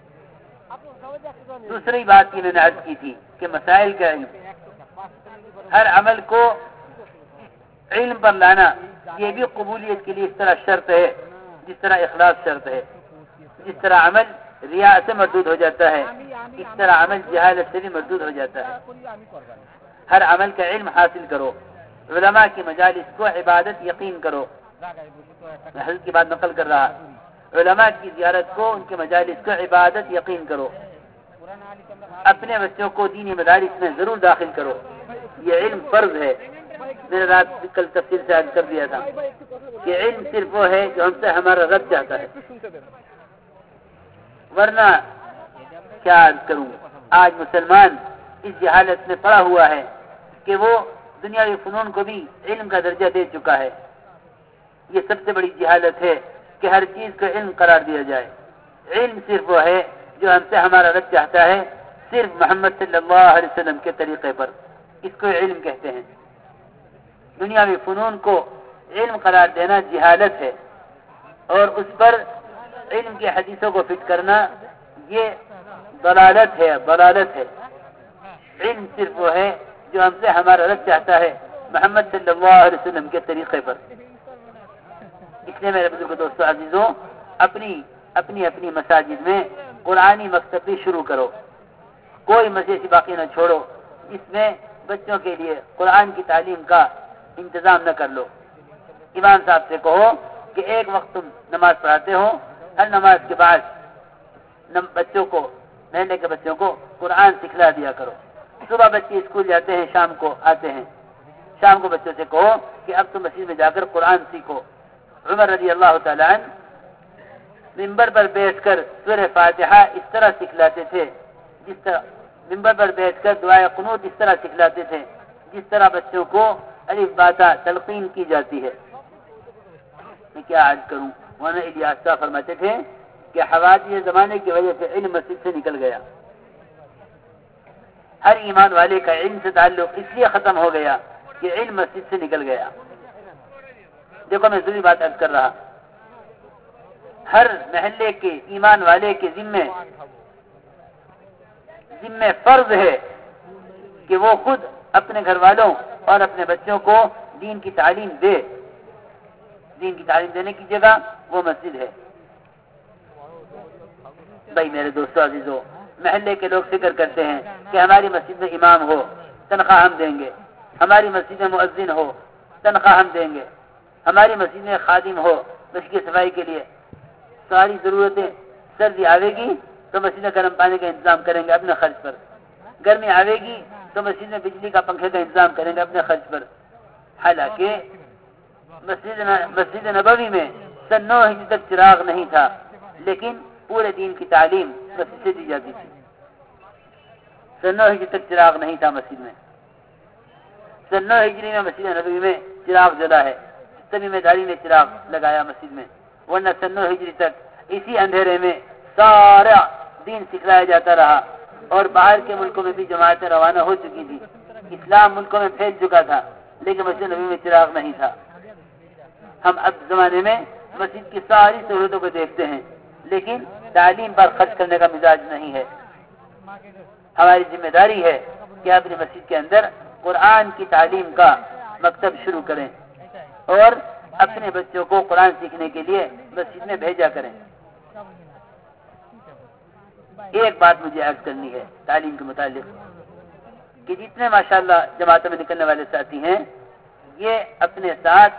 دوسری بات کی میں نے عرض کی تھی کہ مسائل کا علم، ہر عمل کو علم پر لانا یہ بھی قبولیت کے لیے اس طرح شرط ہے جس طرح اخلاص شرط ہے۔ جس طرح عمل ریاء سے مردود ہو جاتا ہے، اس طرح عمل جہالت سے بھی مردود ہو جاتا ہے۔ ہر عمل کا علم حاصل کرو، علماء کی مجالس کو عبادت یقین کرو۔ میں حضرت کی بات نقل کر رہا، علماء کی زیارت کو، ان کے مجالس کو عبادت یقین کرو۔ اپنے بچوں کو دینی مدارس میں ضرور داخل کرو، یہ علم فرض ہے۔ میں نے رات کل تفصیل سے عرض کر دیا تھا کہ علم صرف وہ ہے جو ہم سے ہمارا رب چاہتا ہے، ورنہ کیا عرض کروں، آج مسلمان اس جہالت میں پڑا ہوا ہے کہ وہ دنیاوی فنون کو بھی علم کا درجہ دے چکا ہے۔ یہ سب سے بڑی جہالت ہے کہ ہر چیز کو علم قرار دیا جائے۔ علم صرف وہ ہے جو ہم سے ہمارا رب چاہتا ہے، صرف محمد صلی اللہ علیہ وسلم کے طریقے پر، اس کو علم کہتے ہیں۔ دنیاوی فنون کو علم قرار دینا جہالت ہے، اور اس پر علم کی حدیثوں کو فٹ کرنا یہ ضلالت ہے. علم صرف وہ ہے جو ہم سے ہمارا رب چاہتا ہے محمد صلی اللہ علیہ وسلم کے طریقے پر. اس لیے میرے بزرگ دوستو عزیزوں، اپنی مساجد میں قرآنی مکتب بھی شروع کرو. کوئی مسجد باقی نہ چھوڑو جس میں بچوں کے لیے قرآن کی تعلیم کا انتظام نہ کر لو. امام صاحب سے کہو کہ ایک وقت تم نماز پڑھاتے ہو، ہر نماز کے بعد بچوں کو، محلے کے بچوں کو قرآن سکھلا دیا کرو. صبح بچے اسکول جاتے ہیں، شام کو آتے ہیں. شام کو بچوں سے کہو کہ اب تم مسجد میں جا کر قرآن سیکھو. عمر رضی اللہ تعالیٰ عنہ ممبر پر بیٹھ کر سورہ فاتحہ اس طرح سکھلاتے تھے، جس طرح ممبر پر بیٹھ کر دعائے قنوت اس طرح سکھلاتے تھے جس طرح بچوں کو الف با تا تلقین کی جاتی ہے. میں کیا عرض کروں، مولانا الیاس صاحب فرماتے تھے کہ حوادث زمانے کی وجہ سے علم مسجد سے نکل گیا. ہر ایمان والے کا علم سے تعلق اس لیے ختم ہو گیا کہ علم مسجد سے نکل گیا. دیکھو میں ضروری بات عرض کر رہا، ہر محلے کے ایمان والے کے ذمے فرض ہے کہ وہ خود اپنے گھر والوں اور اپنے بچوں کو دین کی تعلیم دے. دین کی تعلیم دینے کی جگہ وہ مسجد ہے. بھائی میرے دوستو عزیزو، محلے کے لوگ فکر کرتے ہیں کہ ہماری مسجد میں امام ہو تنخواہ ہم دیں گے، ہماری مسجد میں مؤذن ہو تنخواہ ہم دیں گے، ہماری مسجد میں خادم ہو مسجد کی صفائی کے لیے ساری ضرورتیں. سردی آئے گی تو مسجد میں گرم پانی کا انتظام کریں گے اپنے خرچ پر، گرمی آئے گی تو مسجد میں بجلی کا پنکھے کا انتظام کریں گے اپنے خرچ پر. حالانکہ مسجد نبوی میں سن 9 ہجری تک چراغ نہیں تھا، لیکن پورے دین کی تعلیم مسجد سے دی جاتی تھی. سن 9 ہجری تک چراغ نہیں تھا مسجد میں. سن 9 ہجری میں مسجد نبوی میں چراغ جلا ہے، تمیم داری نے چراغ لگایا مسجد میں. ورنہ سن 9 ہجری تک اسی اندھیرے میں سارا دین سکھلایا جاتا رہا، اور باہر کے ملکوں میں بھی جماعتیں روانہ ہو چکی تھی. اسلام ملکوں میں پھیل چکا تھا، لیکن مسجد نبوی میں چراغ نہیں تھا. ہم اب زمانے میں مسجد کی ساری سہولتوں کو دیکھتے ہیں، لیکن تعلیم پر خرچ کرنے کا مزاج نہیں ہے. ہماری ذمہ داری ہے کہ اپنی مسجد کے اندر قرآن کی تعلیم کا مکتب شروع کریں اور اپنے بچوں کو قرآن سیکھنے کے لیے مسجد میں بھیجا کریں. ایک بات مجھے عرض کرنی ہے تعلیم کے متعلق کہ جتنے ماشاءاللہ جماعتوں میں نکلنے والے ساتھی ہیں، یہ اپنے ساتھ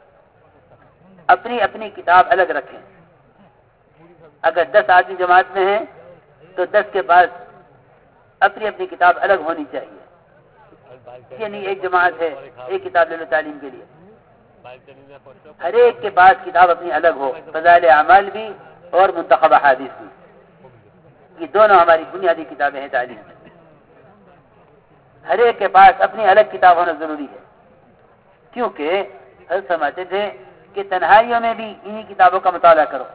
اپنی کتاب الگ رکھیں. اگر 10 آدمی جماعت میں ہیں تو 10 کے پاس اپنی کتاب الگ ہونی چاہیے. یہ نہیں ایک جماعت ہے ایک کتاب لے لو تعلیم کے لیے. ہر ایک کے پاس کتاب اپنی الگ ہو، فضائل اعمال بھی اور منتخب احادیث بھی. یہ دونوں ہماری بنیادی کتابیں ہیں تعلیم میں. ہر ایک کے پاس اپنی الگ کتاب ہونا ضروری ہے، کیونکہ حضرت فرماتے تھے کہ تنہائیوں میں بھی انہی کتابوں کا مطالعہ کرو.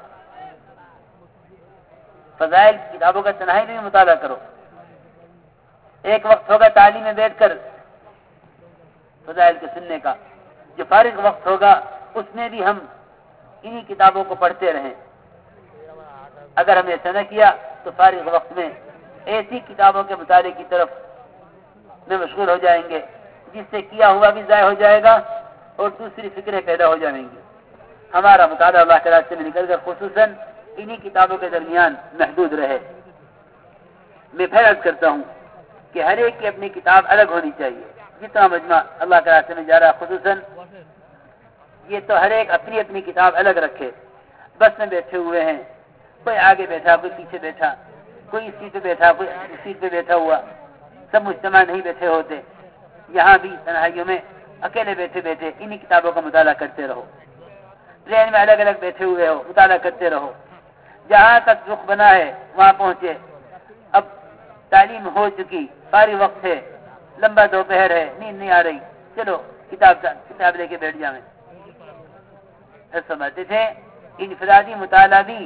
فضائل کتابوں کا تنہائی میں بھی مطالعہ کرو. ایک وقت ہوگا تعلیم میں بیٹھ کر فضائل کے سننے کا، جو فارغ وقت ہوگا اس میں بھی ہم انہی کتابوں کو پڑھتے رہیں. اگر ہم ایسا نہ کیا تو فارغ وقت میں ایسی کتابوں کے مطالعے کی طرف میں مشغول ہو جائیں گے جس سے کیا ہوا بھی ضائع ہو جائے گا اور دوسری فکریں پیدا ہو جائیں گی. ہمارا مطالعہ اللہ کے راستے میں نکل کر خصوصاً انہی کتابوں کے درمیان محدود رہے. میں پھر عرض کرتا ہوں کہ ہر ایک کی اپنی کتاب الگ ہونی چاہیے. جتنا مجمع اللہ کے راستے میں جا رہا ہے خصوصاً یہ تو ہر ایک اپنی کتاب الگ رکھے. بس میں بیٹھے ہوئے ہیں، کوئی آگے بیٹھا کوئی پیچھے بیٹھا، کوئی اس سیٹ پہ بیٹھا کوئی اس سیٹ پہ بیٹھا ہوا، سب مجتمع نہیں بیٹھے ہوتے. یہاں بھی تنہائیوں میں اکیلے بیٹھے انہی کتابوں کا مطالعہ کرتے رہو. ٹرین میں الگ الگ بیٹھے ہوئے ہو، مطالعہ کرتے رہو. جہاں تک رخ بنا ہے وہاں پہنچے. اب تعلیم ہو چکی، فارغ وقت ہے، لمبا دوپہر ہے، نیند نہیں آ رہی، چلو کتاب لے کے بیٹھ جائیں. سمجھتے تھے انفرادی مطالعہ بھی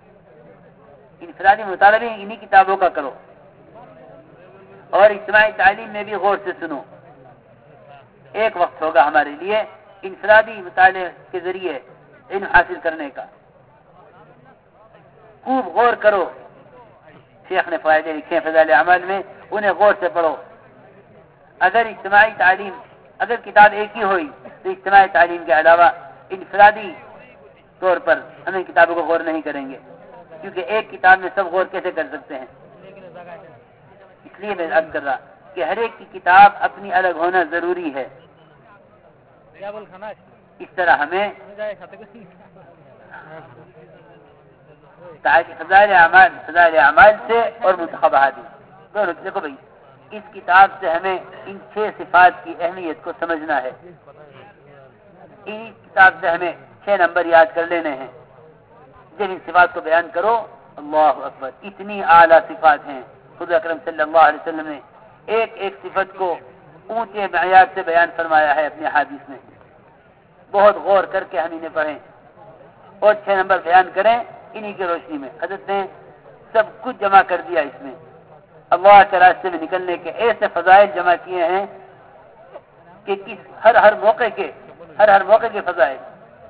انہی کتابوں کا کرو اور اجتماعی تعلیم میں بھی غور سے سنو. ایک وقت ہوگا ہمارے لیے انفرادی مطالعے کے ذریعے علم حاصل کرنے کا. خوب غور کرو، शेख ने फायदे लिखे हैं फ़ज़ाइल अमाल में, उन्हें गौर से पढ़ो। अगर इज्तिमाई तालीम, अगर किताब एक ही हुई तो इज्तिमाई तालीम के अलावा इनफरादी तौर पर हम इन किताबों को गौर नहीं करेंगे, क्योंकि एक किताब में सब गौर कैसे कर सकते हैं। इसलिए मैं अर्ज कर रहा कि हर एक की किताब अपनी अलग होना जरूरी है। इस तरह हमें फ़ज़ाइल अमाल से और मुंतखब अहादीस दोनों, देखो भाई इस किताब से हमें इन 6 सिफात की अहमियत को समझना है। इस किताब से हमें 6 नंबर याद कर लेने हैं। जब इन सिफात को बयान करो, अल्लाह अकबर, इतनी आला सिफात हैं। खुद अकरम सल्लल्लाहु अलैहि वसल्लम ने एक एक सिफत को ऊंचे मयार से बयान फरमाया है अपने हदीस में। बहुत गौर करके हम इन्हें पढ़ें और 6 नंबर बयान करें। इन्हीं की रोशनी में हज़रत ने सब कुछ जमा कर दिया। इसमें अल्लाह के रास्ते में निकलने के ऐसे फ़ज़ाइल जमा किए हैं कि किस हर मौके के फ़ज़ाइल।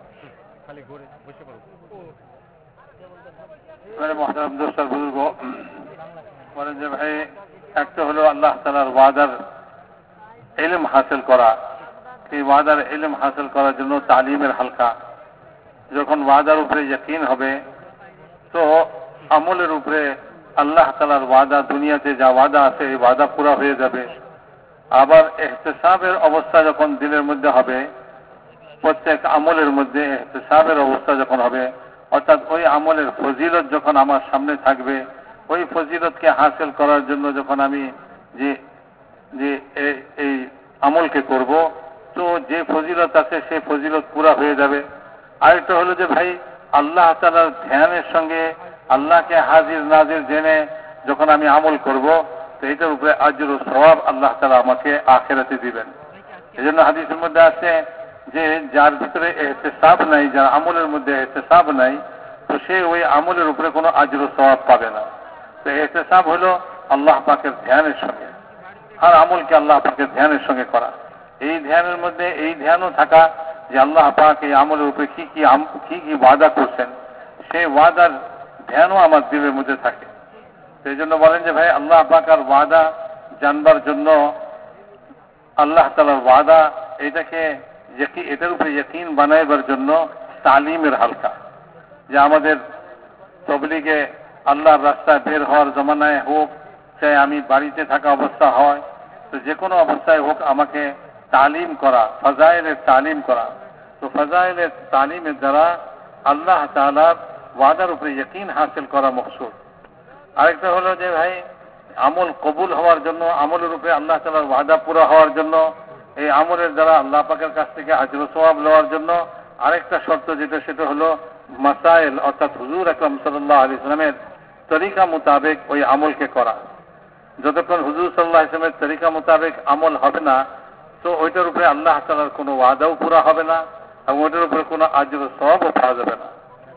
मेरे मोहतरम दोस्त और बुजुर्गों, বলেন যে ভাই একটা হলো আল্লাহ তাআলার ওয়াদার ইলম হাসিল করা। এই ওয়াদার ইলম হাসিল করার জন্য তালিমের হালকা। যখন ওয়াদার উপরে ইয়াকিন হবে তো আমলের উপরে আল্লাহ তাআলার ওয়াদা, দুনিয়াতে যা ওয়াদা আছে এই ওয়াদা পুরা হয়ে যাবে। আবার ইহতিসাবের অবস্থা যখন দিলের মধ্যে হবে, প্রত্যেক আমলের মধ্যে ইহতিসাবের অবস্থা যখন হবে, অর্থাৎ ওই আমলের ফজিলত যখন আমার সামনে থাকবে, ওই ফজিলতকে হাসিল করার জন্য যখন আমি যে এই আমলকে করব, তো যে ফজিলত আছে সেই ফজিলত পুরা হয়ে যাবে। আরেকটা হলো যে ভাই আল্লাহ তাআলার ধ্যানের সঙ্গে আল্লাহকে হাজির নাজির জেনে যখন আমি আমল করব, তো এটার উপরে আজর ও সওয়াব আল্লাহ তাআলা আমাকে আখিরাতে দিবেন। এজন্য হাদিসের মধ্যে আছে যে যার ভিতরে ইহতিসাব নাই, যার আমলের মধ্যে ইহতিসাব নাই, তো সে ওই আমলের উপরে কোনো আজর ও সওয়াব পাবে না। তো ইহতিসাব হলো আল্লাহ পাকের ধ্যানের সঙ্গে, আর আমলকে আল্লাহ পাকের ধ্যানের সঙ্গে করা। এই ধ্যানের মধ্যে এই ধ্যানও থাকা যে আল্লাহ পাক এই আমলের উপরে কি কি ওয়াদা করছেন, সেই ওয়াদার ধ্যানও আমার দিলের মধ্যে থাকে। সেই জন্য বলেন যে ভাই আল্লাহ পাকের ওয়াদা জানবার জন্য, আল্লাহ তাআলার ওয়াদা এটার উপরে ইয়াকিন বানাইবার জন্য তালিমের হালকা। যে আমাদের তবলিগে আল্লাহর রাস্তায় বের হওয়ার জমানায় হোক, চাই আমি বাড়িতে থাকা অবস্থা হয়, তো যে কোনো অবস্থায় হোক আমাকে তালিম করা, ফাজাইলের তালিম করা। তো ফাজাইলের তালিমের দ্বারা আল্লাহ তাআলার ওয়াদার উপরে ইয়াকিন হাসিল করা মকসুদ। আরেকটা হলো যে ভাই আমল কবুল হওয়ার জন্য, আমলের উপরে আল্লাহ তাআলার ওয়াদা পুরা হওয়ার জন্য, এই আমলের দ্বারা আল্লাহ পাকের কাছ থেকে আজর ও সওয়াব নেওয়ার জন্য আরেকটা শর্ত সেটা হলো মাসাইল, অর্থাৎ হুজুর আকরাম সাল্লাল্লাহু আলাইহি ওয়াসাল্লামের তরিকা মোতাবেক ওই আমলকে করা। যতক্ষণ হুজুর সাল্লাল্লাহু আলাইহি ওয়াসাল্লামের তরিকা মোতাবেক আমল হবে না, তো ওইটার উপরে আল্লাহ তাআলার কোনো ওয়াদাও পুরা হবে না এবং ওইটার উপরে কোনো আজর ও সওয়াবও পাওয়া যাবে না।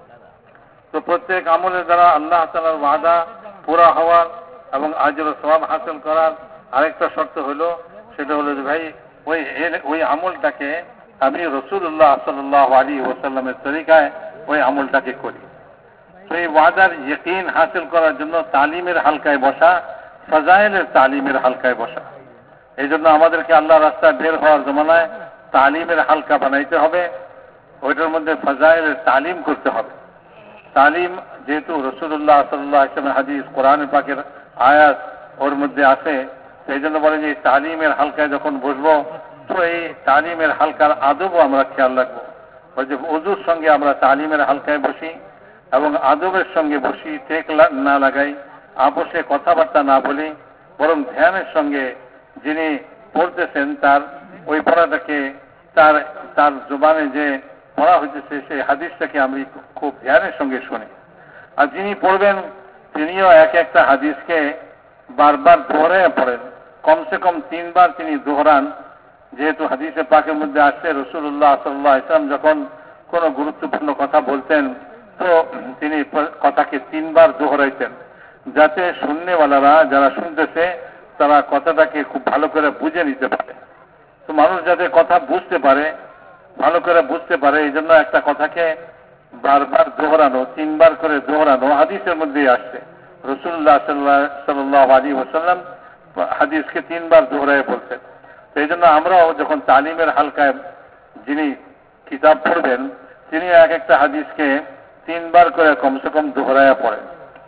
তো প্রত্যেক আমলের দ্বারা আল্লাহ তাআলার ওয়াদা পুরা হওয়ার এবং আজর ও সওয়াব হাসিল করার আরেকটা শর্ত হলো, সেটা হলো যে ভাই ওই আমলটাকে আমি রাসূলুল্লাহ সাল্লাল্লাহু আলাইহি ওয়াসাল্লামের তরিকায় ওই আমলটাকে করি। তো এই ওয়াদার ইয়াকিন হাসিল করার জন্য তালিমের হালকায় বসা, ফাজাইলের তালিমের হালকায় বসা। এই জন্য আমাদেরকে আল্লাহ রাস্তায় বের হওয়ার জমানায় তালিমের হালকা বানাইতে হবে, ওইটার মধ্যে ফাজাইলের তালিম করতে হবে। তালিম যেহেতু রাসূলুল্লাহ সাল্লাল্লাহু আলাইহি ওয়াসাল্লামের হাদিস, কোরআন পাকের আয়াত ওর মধ্যে আছে, সেই জন্য বলে যে তালিমের হালকায় যখন বসবো, তো এই তালিমের হালকার আদবও আমরা খেয়াল রাখবো। ওই যে ওযুর সঙ্গে আমরা তালিমের হালকায় বসি এবং আদবের সঙ্গে বসি, টেক না লাগাই, আপোষে কথাবার্তা না বলি, বরং ধ্যানের সঙ্গে যিনি পড়তেছেন তার ওই পড়াটাকে তার জবানে যে পড়া হইতেছে সেই হাদিসটাকে আমি খুব ধ্যানের সঙ্গে শুনি। আর যিনি পড়বেন তিনিও একটা হাদিসকে বারবার দোহরায় পড়েন, কমসে কম 3 বার তিনি দোহরান। যেহেতু হাদিসে পাকের মধ্যে আসছে রাসূলুল্লাহ সাল্লাল্লাহু আলাইহি ওয়াসাল্লাম যখন কোনো গুরুত্বপূর্ণ কথা বলতেন, তো তিনি কথাকে 3 বার দোহরাইতেন, যাতে শুননেওয়ালারা যারা শুনতেছে তারা কথাটাকে খুব ভালো করে বুঝে নিতে পারে। তো মানুষ যাতে কথা বুঝতে পারে, ভালো করে বুঝতে পারে, এই জন্য একটা কথাকে বারবার দোহরানো, 3 বার করে দোহরানো হাদিসের মধ্যেই আসছে। রাসূলুল্লাহ সাল্লাল্লাহু আলাইহি ওয়াসাল্লাম হাদিসকে 3 বার দোহরায় বলছেন। এই জন্য আমরাও যখন তালিমের হালকায় যিনি কিতাব পড়বেন তিনি এক একটা হাদিসকে 3 বার করে কমসে কম দোহরায়া পড়েন।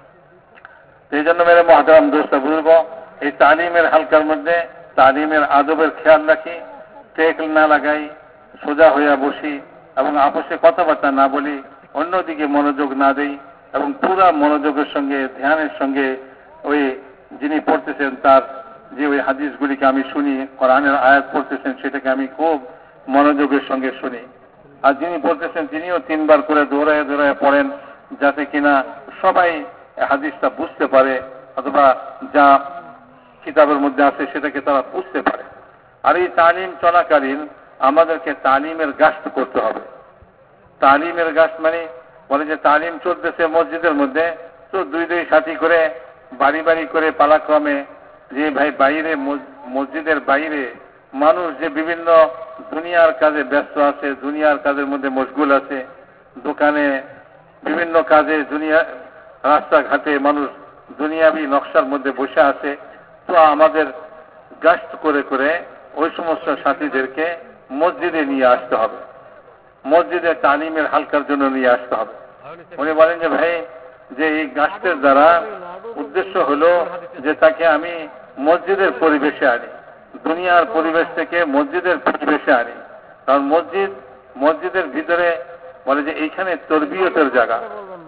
এই জন্য মেরে মহতারাম দোস্ত বুজুর্গ, এই তালিমের হালকার মধ্যে তালিমের আদবের খেয়াল রাখি, টেক না লাগাই, সোজা হইয়া বসি এবং আপসে কথাবার্তা না বলি, অন্যদিকে মনোযোগ না দেই এবং পুরা মনোযোগের সঙ্গে ধ্যানের সঙ্গে ওই যিনি পড়তেছেন তার যে ওই হাদিসগুলিকে আমি শুনি, কোরআনের আয়াত পড়তেছেন সেটাকে আমি খুব মনোযোগের সঙ্গে শুনি। আর যিনি বলতেছেন তিনিও 3 বার করে দৌড়ায় দৌড়ায় পড়েন, যাতে কিনা সবাই হাদিসটা বুঝতে পারে অথবা যা কিতাবের মধ্যে আছে সেটাকে তারা বুঝতে পারে। আর এই তালিম চলাকালীন আমাদেরকে তালিমের গাছট করতে হবে। তালিমের গাছ মানে বলে যে তালিম চলতেছে মসজিদের মধ্যে, তো দুই সাথী করে বাড়ি বাড়ি করে পালাক্রমে যে ভাই বাইরে মসজিদের বাইরে মানুষ যে বিভিন্ন দুনিয়ার কাজে ব্যস্ত আছে, দুনিয়ার কাজের মধ্যে মশগুল আছে, দোকানে বিভিন্ন কাজে দুনিয়া, রাস্তাঘাটে মানুষ দুনিয়াবি নকশার মধ্যে বসে আছে। তো আমাদের গাস্ট করে করে ওই সমস্ত সাথীদেরকে মসজিদে নিয়ে আসতে হবে, মসজিদে তালিমের হালকার জন্য নিয়ে আসতে হবে। উনি বলেন যে ভাই যে এই গাস্টের দ্বারা উদ্দেশ্য হলো যে তাকে আমি মসজিদের পরিবেশে আনি, দুনিয়ার পরিবেশ থেকে মসজিদের পরিবেশে আনি। কারণ মসজিদের ভিতরে বলে যে এইখানে তরবিয়তের জায়গা,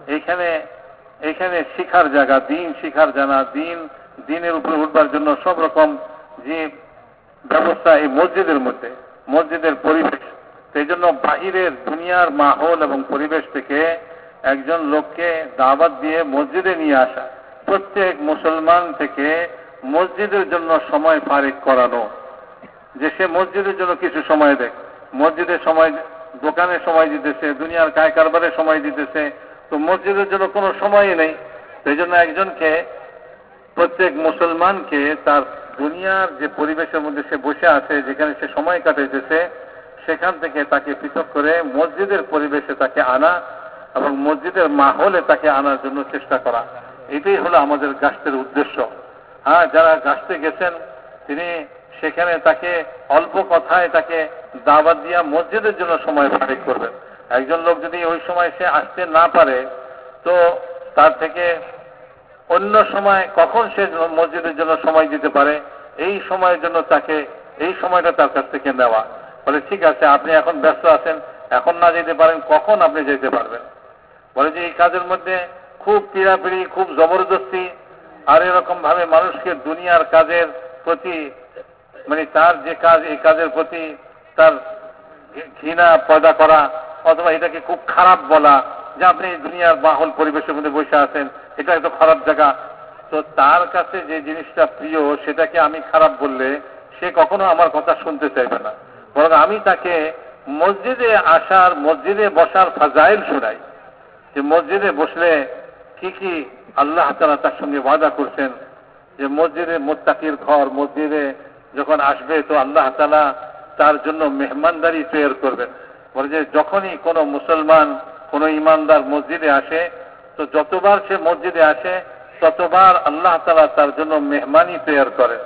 এইখানে শিখার জায়গা, দিন শিখার জানা, দিনের উপরে উঠবার জন্য সব রকম যে ব্যবস্থা এই মসজিদের মধ্যে, মসজিদের পরিবেশ। সেই জন্য বাহিরের দুনিয়ার মাহল এবং পরিবেশ থেকে একজন লোককে দাওয়াত দিয়ে মসজিদে নিয়ে আসা, প্রত্যেক মুসলমান থেকে মসজিদের জন্য সময় ফারিক করানো, যে সে মসজিদের জন্য কিছু সময় দেয়। মসজিদের সময়, দোকানে সময় দিতেছে, দুনিয়ার কায় কারবারে সময় দিতেছে, তো মসজিদের জন্য কোনো সময়ই নেই। সেই জন্য একজনকে, প্রত্যেক মুসলমানকে তার দুনিয়ার যে পরিবেশের মধ্যে সে বসে আছে, যেখানে সে সময় কাটাইতেছে, সেখান থেকে তাকে পৃথক করে মসজিদের পরিবেশে তাকে আনা এবং মসজিদের মাহলে তাকে আনার জন্য চেষ্টা করা, এটাই হলো আমাদের গাস্টের উদ্দেশ্য। হ্যাঁ, যারা গাস্টে গেছেন তিনি সেখানে তাকে অল্প কথায় তাকে দাওয়াত দিয়া মসজিদের জন্য সময় ফারিক করবেন। একজন লোক যদি ওই সময় সে আসতে না পারে, তো তার থেকে অন্য সময় কখন সে মসজিদের জন্য সময় দিতে পারে, এই সময়ের জন্য তাকে এই সময়টা তার কাছ থেকে নেওয়া। বলে ঠিক আছে, আপনি এখন ব্যস্ত আছেন, এখন না যেতে পারেন, কখন আপনি যেতে পারবেন? বলে যে এই কাজের মধ্যে খুব পীড়াপিড়ি, খুব জবরদস্তি, আর এরকম ভাবে মানুষকে দুনিয়ার কাজের প্রতি, মানে তার যে কাজ, এই কাজের প্রতি তার ঘৃণা পয়দা করা অথবা এটাকে খুব খারাপ বলা, যে আপনি দুনিয়ার মাহল পরিবেশের মধ্যে বসে আছেন, এটা এত খারাপ জায়গা। তো তার কাছে যে জিনিসটা প্রিয় সেটাকে আমি খারাপ বললে সে কখনো আমার কথা শুনতে চাইবে না, বরং আমি তাকে মসজিদে আসার, মসজিদে বসার ফাজাইল শোনাই, যে মসজিদে বসলে কি কি আল্লাহ তাআলা তার সঙ্গে ওয়াদা করছেন, যে মসজিদে মুত্তাকির ঘর, মসজিদে যখন আসবে তো আল্লাহ তাআলা তার জন্য মেহমানদারি তৈরি করবেন। বলে যে যখনই কোনো মুসলমান, কোনো ইমানদার মসজিদে আসে, তো যতবার সে মসজিদে আসে ততবার আল্লাহ তাআলা তার জন্য মেহমানি তৈরি করেন,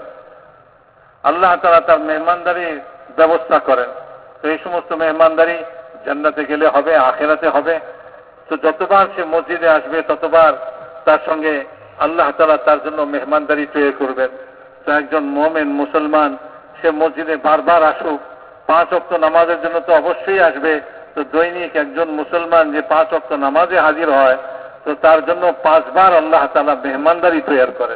আল্লাহ তাআলা তার মেহমানদারির ব্যবস্থা করেন। তো এই সমস্ত মেহমানদারি জান্নাতে গেলে হবে, আখিরাতে হবে। তো যতবার সে মসজিদে আসবে ততবার তার সঙ্গে আল্লাহ তাআলা তার জন্য মেহমানদারি তৈরি করবেন। তো একজন মুমিন মুসলমান সে মসজিদে বারবার আসুক, 5 ওয়াক্ত নামাজের জন্য তো অবশ্যই আসবে। তো দৈনিক একজন মুসলমান যে 5 ওয়াক্ত নামাজে হাজির হয়, তো তার জন্য 5 বার আল্লাহ তাআলা মেহমানদারি তৈরি করেন।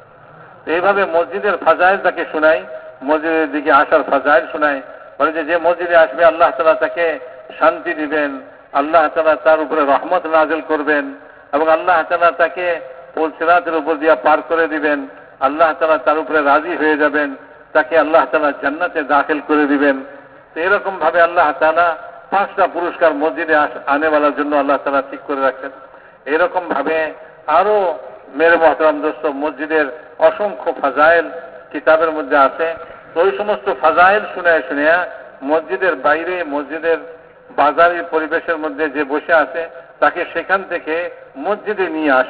এইভাবে মসজিদের ফাজাইল তাকে শোনাই, মসজিদের দিকে আসার ফাজাইল শোনাই। বলে যে মসজিদে আসবে আল্লাহ তাআলা তাকে শান্তি দিবেন, আল্লাহ তাআলা তার উপরে রহমত নাযিল করবেন এবং আল্লাহ তাআলা তাকে পুল সিরাতের উপর দিয়ে পার করে দিবেন, আল্লাহ তাআলা তার উপরে রাজি হয়ে যাবেন, তাকে আল্লাহ তাআলা জান্নাতে দাখিল করে দিবেন। তো এরকম ভাবে আল্লাহ তাআলা 5টা পুরস্কার মসজিদে আনেওয়ালার জন্য আল্লাহ তাআলা ঠিক করে রাখেন। এরকম ভাবে আরো মেরে মহতরম দোস্ত মসজিদের অসংখ্য ফাজাইল কিতাবের মধ্যে আছে। তো ওই সমস্ত ফাজাইল শুনে মসজিদের বাইরে, মসজিদের বাজারের পরিবেশের মধ্যে যে বসে আছে তাকে সেখান থেকে মসজিদে নিয়ে আসা,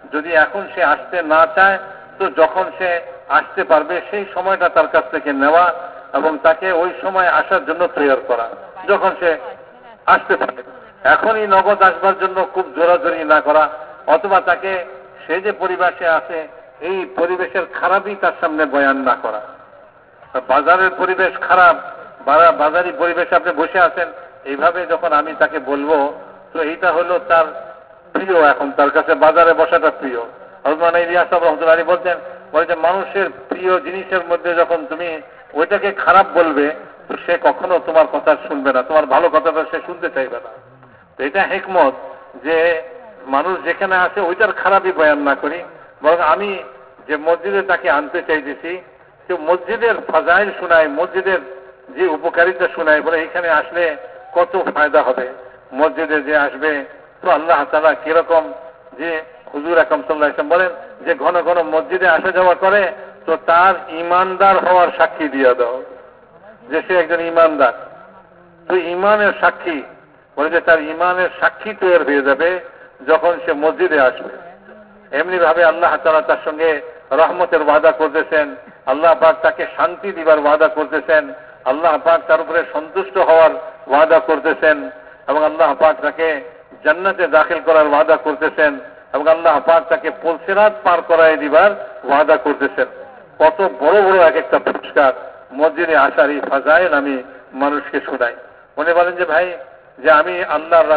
যদি এখন সে আসতে না চায়, তো যখন সে আসতে পারবে সেই সময়টা তার কাছ থেকে নেওয়া এবং তাকে ওই সময় আসার জন্য তৈরি করা, যখন সে আসতে পারবে। এখনই নগদ আসবার জন্য খুব জোরাজোরি না করা, অথবা তাকে সে যে পরিবেশে আছে এই পরিবেশের খারাপই তার সামনে বয়ান না করা। বাজারের পরিবেশ খারাপ, বাজারি পরিবেশে আপনি বসে আছেন, এইভাবে যখন আমি তাকে বলবো, তো এইটা হলো তার প্রিয়, এখন তার কাছে বাজারে বসাটা প্রিয়। হযরত ইলিয়াস রহমাতুল্লাহ আলাইহি বলতেন, যে মানুষের প্রিয় জিনিসের মধ্যে যখন তুমি ওইটাকে খারাপ বলবে, তো সে কখনো তোমার কথা শুনবে না, তোমার ভালো কথাটা সে শুনতে চাইবে না। তো এটা হিকমত যে মানুষ যেখানে আছে ওইটার খারাপই বয়ান না করি, বরং আমি যে মসজিদে তাকে আনতে চাইতেছি, যে মসজিদের ফাজাইল শোনায়, মসজিদের যে উপকারিতা শোনায়, বলে এখানে আসলে কত ফায়দা হবে, মসজিদে যে আসবে তো আল্লাহ তাআলা কিরকম, যে হুজুর আকরাম সাল্লাল্লাহু আলাইহি ওয়াসাল্লাম বলেন যে ঘন ঘন মসজিদে আসা যাওয়া করে, তো তার ইমানদার হওয়ার সাক্ষী দিয়ে দাও যে সে একজন ইমানদার। তো ইমানের সাক্ষী বলে যে তার ইমানের সাক্ষী তৈরি হয়ে যাবে যখন সে মসজিদে আসবে। এমনি ভাবে আল্লাহ তাআলা তার সঙ্গে রহমতের ওয়াদা করতেছেন, আল্লাহ পাক তাকে শান্তি দিবার ওয়াদা করতেছেন, আল্লাহ পাক তার উপরে সন্তুষ্ট হওয়ার ওয়াদা করতেছেন, এবং আল্লাহ পাক তাকে জান্নাতে দাখিল করার ওয়াদা করতেছেন, এবং আল্লাহ পাক তাকে পুলসিরাত পার করায় দিবার ওয়াদা করতেছেন। কত বড় বড় এক একটা পুরস্কার মসজিদে আসার এই ফাজাইল আমি মানুষকে শোনাই। মনে বলেন যে ভাই, যে আমি আল্লাহর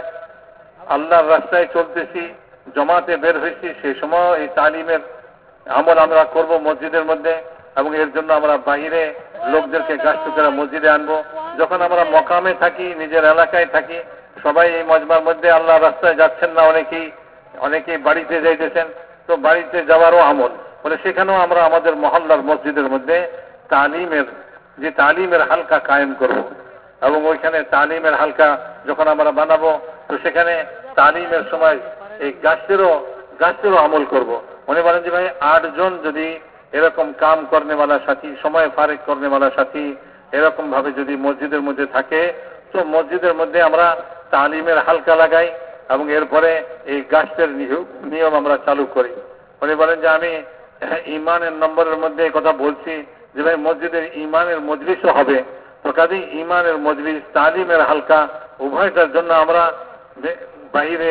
রাস্তায় চলতেছি, জমাতে বের হয়েছি, সেই সময় এই তালিমের আমল আমরা করব মসজিদের মধ্যে, এবং এর জন্য আমরা বাহিরে লোকদেরকে গাছ করে মসজিদে আনবো। যখন আমরা মকামে থাকি, নিজের এলাকায় থাকি, সবাই এই মজমার মধ্যে আল্লাহর রাস্তায় যাচ্ছেন না, অনেকেই বাড়িতে যাইতেছেন, তো বাড়িতে যাওয়ারও আমল বলে সেখানেও আমরা আমাদের মহল্লার মসজিদের মধ্যে তালিমের হালকা কায়েম করব, এবং ওইখানে তালিমের হালকা যখন আমরা বানাবো, তো সেখানে তালিমের সময় এই গাছেরও আমল করব। উনি বলেন যে ভাই 8 জন যদি এরকম কাম করনেওয়ালা সাথী, সময় ফারেক করনেওয়ালা সাথী এরকম ভাবে যদি মসজিদের মধ্যে থাকে, তো মসজিদের মধ্যে আমরা তালিমের হালকা লাগাই এবং এরপরে এই গাছের নিয়ম আমরা চালু করি। উনি বলেন যে আমি ইমানের নম্বরের মধ্যে কথা বলছি যে ভাই মসজিদের ইমানের মজলিসও হবে, তো কাজেই ইমানের মজলিস, তালিমের হালকা উভয়টার জন্য আমরা বাইরে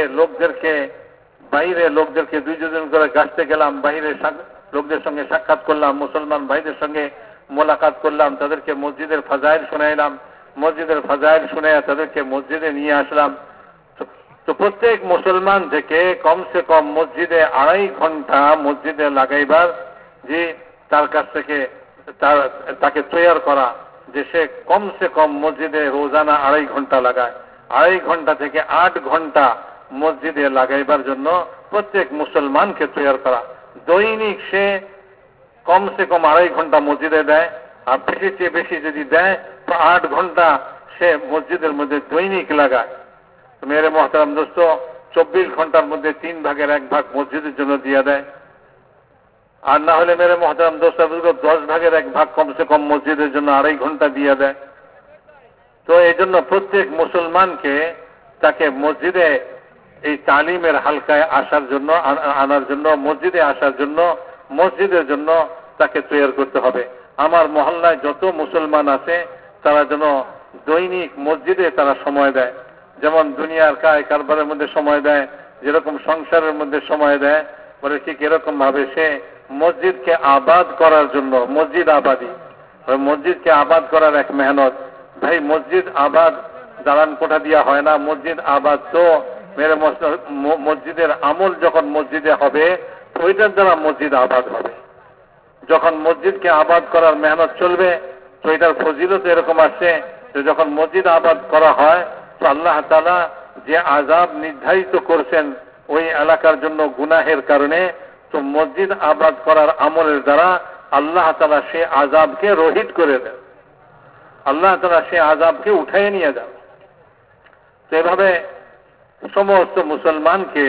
লোকদেরকে 2 জন করে গাছতে গেলাম, বাইরে লোকদের সঙ্গে সাক্ষাৎ করলাম, মুসলমান ভাইদের সঙ্গে মোলাকাত করলাম, তাদেরকে মসজিদের ফাজাইল শুনাইলাম, মসজিদের ফাজাইল শুনে তাদেরকে মসজিদে নিয়ে আসলাম। তো প্রত্যেক মুসলমান থেকে কমসে কম মসজিদে 2.5 ঘন্টা মসজিদে লাগাইবার, যে তার কাছ থেকে তাকে তৈরি করা, যে সে কমসে কম মসজিদে রোজানা 2.5 ঘন্টা লাগায়, 2.5 ঘন্টা থেকে 8 ঘন্টা মসজিদে লাগাইবার জন্য প্রত্যেক মুসলমানকে তৈরি করা। দৈনিক সে কমসে কম 2.5 ঘন্টা মসজিদে দেয়, আর বেশি চেয়ে বেশি যদি দেয় তো 8 ঘন্টা সে মসজিদের মধ্যে দৈনিক লাগায়। মেরে মহতারাম দোস্ত, 24 ঘন্টার মধ্যে 3 ভাগের 1 ভাগ মসজিদের জন্য দিয়ে দেয়, আর না হলে মেরে মহতারাম দোস্ত 10 ভাগের 1 ভাগ কমসে কম মসজিদের জন্য 2.5 ঘন্টা দিয়ে দেয়। তো এই জন্য প্রত্যেক মুসলমানকে তাকে মসজিদে এই তালিমের হালকায় আসার জন্য, আনার জন্য, মসজিদে আসার জন্য, মসজিদের জন্য তাকে তৈরি করতে হবে। আমার মহল্লায় যত মুসলমান আছে তারা যেন দৈনিক মসজিদে তারা সময় দেয়, যেমন দুনিয়ার কারবারের মধ্যে সময় দেয়, যেরকম সংসারের মধ্যে সময় দেয়, বলে ঠিক এরকম ভাবে সে মসজিদকে আবাদ করার জন্য, মসজিদকে আবাদ করার এক মেহনত। ভাই মসজিদ আবাদ দালান কোঠা দিয়া হয় না, মসজিদ আবাদ তো মেরে মসজিদের আমল যখন মসজিদে হবে ওইটার দ্বারা মসজিদ আবাদ হবে। যখন মসজিদকে আবাদ করার মেহনত চলবে, তো এটার ফজিলত এরকম আছে যে যখন মসজিদ আবাদ করা হয় তো আল্লাহ তাআলা যে আযাব নির্ধারিত করছেন ওই এলাকার জন্য গুনাহের কারণে, তো মসজিদ আবাদ করার আমলের দ্বারা আল্লাহ তাআলা সে আযাবকে রহিত করে দেন, আল্লাহ তাআলা সে আযাবকে উঠাইয়ে নিয়ে যান। তো এভাবে সমস্ত মুসলমানকে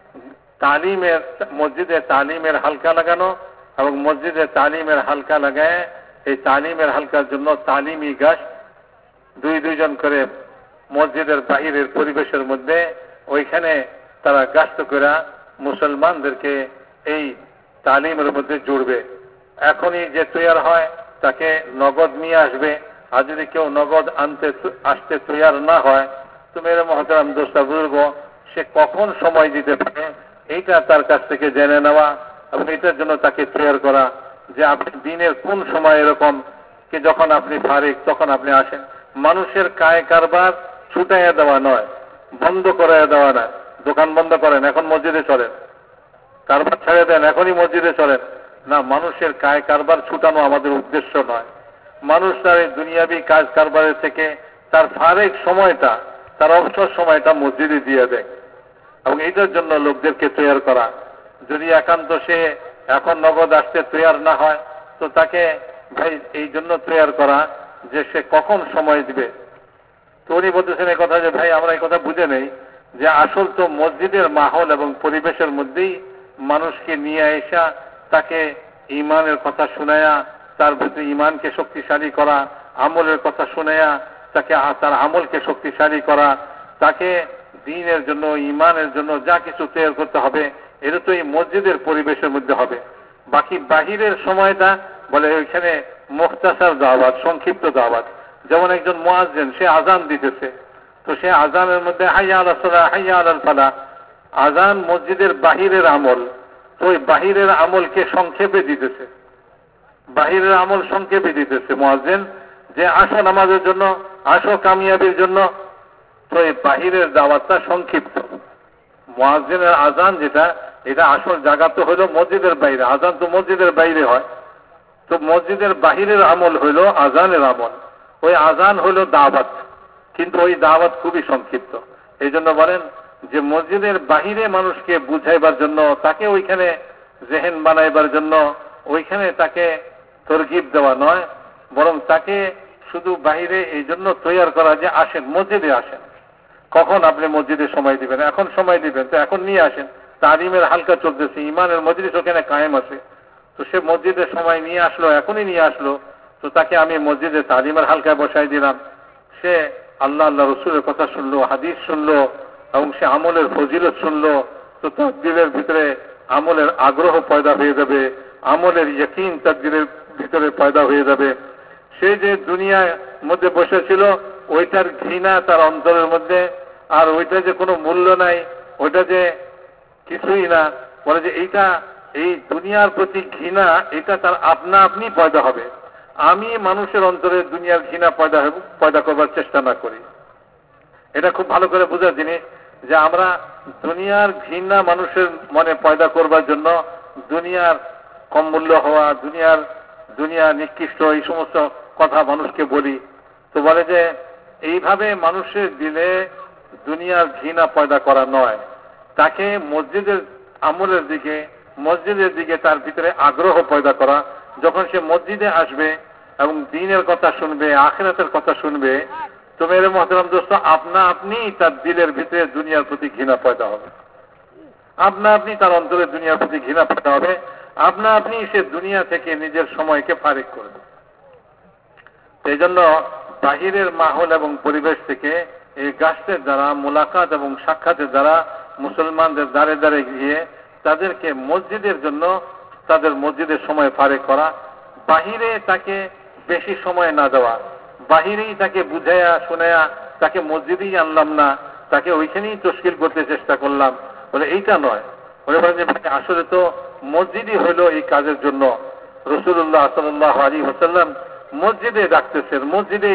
মসজিদে তালিমের হালকা লাগানো, এবং মসজিদে তালিমের হালকা লাগায় এই তালিমের হালকার জন্য তালিমি গাছ 2 জন করে মসজিদের বাহিরের পরিবেশের মধ্যে ওইখানে তারা গাছ করে মুসলমানদেরকে এই তালিমের মধ্যে জুড়বে। এখনই যে তৈয়ার হয় তাকে নগদ নিয়ে আসবে, আর যদি কেউ নগদ আসতে তৈয়ার না হয় তো মেরে মহতারাম দোস্তা বুজুর্গ, সে কখন সময় দিতে পারে এইটা তার কাছ থেকে জেনে নেওয়া এবং এটার জন্য তাকে তৈয়ার করা যে আপনি দিনের কোন সময় এরকম কি যখন আপনি ফারিক তখন আপনি আসেন। মানুষের কায় কারবার ছুটাইয়া দেওয়া নয়, বন্ধ করাইয়া দেওয়া নয়। দোকান বন্ধ করেন, এখন মসজিদে চলেন, কারবার ছেড়ে দেন, এখনই মসজিদে চলেন না। মানুষের কায় কারবার ছুটানো আমাদের উদ্দেশ্য নয়। মানুষ তার এই দুনিয়াবি কাজ কারবারের থেকে তার ফারেক সময়টা, তার অবসর সময়টা মসজিদে দিয়ে দেয় এবং এইটার জন্য লোকদেরকে তৈয়ার করা। যদি একান্ত সে এখন নগদ আসতে তৈয়ার না হয় তো তাকে ভাই এই জন্য তৈয়ার করা যে সে কখন সময় দিবে। তো উনি বলতেছেন এই কথা যে ভাই আমরা এই কথা বুঝে নেই যে আসল তো মসজিদের মাহল এবং পরিবেশের মধ্যেই মানুষকে নিয়ে আসা, তাকে ইমানের কথা শুনায়া, তার ভিতরে ইমানকে শক্তিশালী করা, আমলের কথা শুনায়া তাকে তার আমলকে শক্তিশালী করা, তাকে দ্বীনের জন্য ইমানের জন্য যা কিছু তৈরি করতে হবে এটা তো এই মসজিদের পরিবেশের মধ্যে হবে। বাকি বাহিরের সময়টা বলে ওইখানে মুখতাসার দাওয়াত, সংক্ষিপ্ত দাওয়াত। যেমন একজন মুয়াজ্জিন সে আজান দিতেছে, তো সে আজানের মধ্যে হাইয়া আলাস সালাহ হাইয়া আলাল ফালাহ, আজান মসজিদের বাহিরের আমল, তো ওই বাহিরের আমলকে সংক্ষেপে দিতেছে, বাহিরের আমল সংক্ষেপে দিতেছে মুয়াজ্জিন যে আসো নামাজের জন্য, আসো কামিয়াবির জন্য। তো এই বাহিরের দাওয়াতটা সংক্ষিপ্ত। মুয়াজ্জিনের আজান যেটা, এটা আসল জায়গা তো হইল মসজিদের বাইরে, আজান তো মসজিদের বাইরে হয়। তো মসজিদের বাহিরের আমল হইল আজানের আমল। ওই আজান হইল দাওয়াত, কিন্তু ওই দাওয়াত খুবই সংক্ষিপ্ত। এই জন্য বলেন যে মসজিদের বাহিরে মানুষকে বুঝাইবার জন্য, তাকে ওইখানে জেহেন বানাইবার জন্য ওইখানে তাকে তরগিব দেওয়া নয়, বরং তাকে শুধু বাহিরে এই জন্য তৈয়ার করা যে আসেন মসজিদে আসেন। কখন আপনি মসজিদে সময় দিবেন? এখন সময় দিবেন তো এখন নিয়ে আসেন। তালিমের হালকা চলতেছে, ইমানের মজলিস ওখানে কায়েম আছে, তো সে মসজিদে সময় নিয়ে আসলো, এখনই নিয়ে আসলো, তো তাকে আমি মসজিদে তালিমের হালকায় বসাই দিলাম। সে আল্লাহ আল্লাহ রসুলের কথা শুনলো, হাদিস শুনলো এবং সে আমলের ফজিলত শুনলো, তো তার দিলের ভিতরে আমলের আগ্রহ পয়দা হয়ে যাবে, আমলের ইয়াকিন তার দিলের ভিতরে পয়দা হয়ে যাবে। সে যে দুনিয়ার মধ্যে বসেছিল ওইটার ঘৃণা তার অন্তরের মধ্যে, আর ওইটা যে কোনো মূল্য নাই, ওইটা যে কিছুই না, বলে যে এইটা এই দুনিয়ার প্রতি ঘৃণা এটা তার আপনা আপনি পয়দা হবে। আমি মানুষের অন্তরে দুনিয়ার ঘৃণা পয়দা করবার চেষ্টা না করি। এটা খুব ভালো করে বোঝার জিনিস যে আমরা দুনিয়ার ঘৃণা মানুষের মনে পয়দা করবার জন্য দুনিয়ার কম মূল্য হওয়া, দুনিয়া নিকৃষ্ট এই সমস্ত কথা মানুষকে বলি। তো বলে যে এইভাবে মানুষের দিলে দুনিয়ার ঘৃণা পয়দা করা নয়, তাকে মসজিদের আমলের দিকে, মসজিদের দিকে তার ভিতরে আগ্রহ পয়দা করা। যখন সে মসজিদে আসবে এবং দ্বীনের কথা শুনবে, আখিরাতের কথা শুনবে, তো মেরে মুহতারাম দোস্ত আপনা আপনি তার দিলের ভিতরে দুনিয়ার প্রতি ঘৃণা পয়দা হবে, আপনা আপনি তার অন্তরে দুনিয়ার প্রতি ঘৃণা পয়দা হবে, আপনা আপনি সে দুনিয়া থেকে নিজের সময়কে ফারিক করবে। এই জন্য বাহিরের মাহল এবং পরিবেশ থেকে এই গাছের দ্বারা মোলাকাত এবং সাক্ষাতের দ্বারা মুসলমানদের দ্বারে দ্বারে গিয়ে তাদেরকে মসজিদের জন্য তাদের মসজিদের সময় ফারেক করা, বাহিরে তাকে বেশি সময় না দেওয়া, বাহিরেই তাকে বুঝাইয়া শোনায়া তাকে মসজিদেই আনলাম না, তাকে ওইখানেই তশকিল করতে চেষ্টা করলাম, বলে এইটা নয়। বলে বলেন যে আসলে তো মসজিদই হইল এই কাজের জন্য। রাসূলুল্লাহ সাল্লাল্লাহু আলাইহি ওয়াসাল্লাম মসজিদে ডাকতেছেন, মসজিদে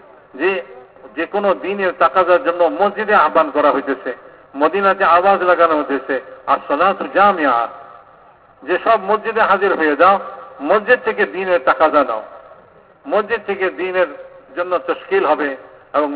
যে কোনো দিনের তাকাজার জন্য মসজিদে আহ্বান করা হইতেছে, মদিনাতে আওয়াজ লাগানো হইতেছে আসসালাতু জামিয়া, যে সব মসজিদে হাজির হয়ে যাও, মসজিদ থেকে দিনের তাকাজা নাও, মসজিদ থেকে দিনের জন্য তশকিল হবে এবং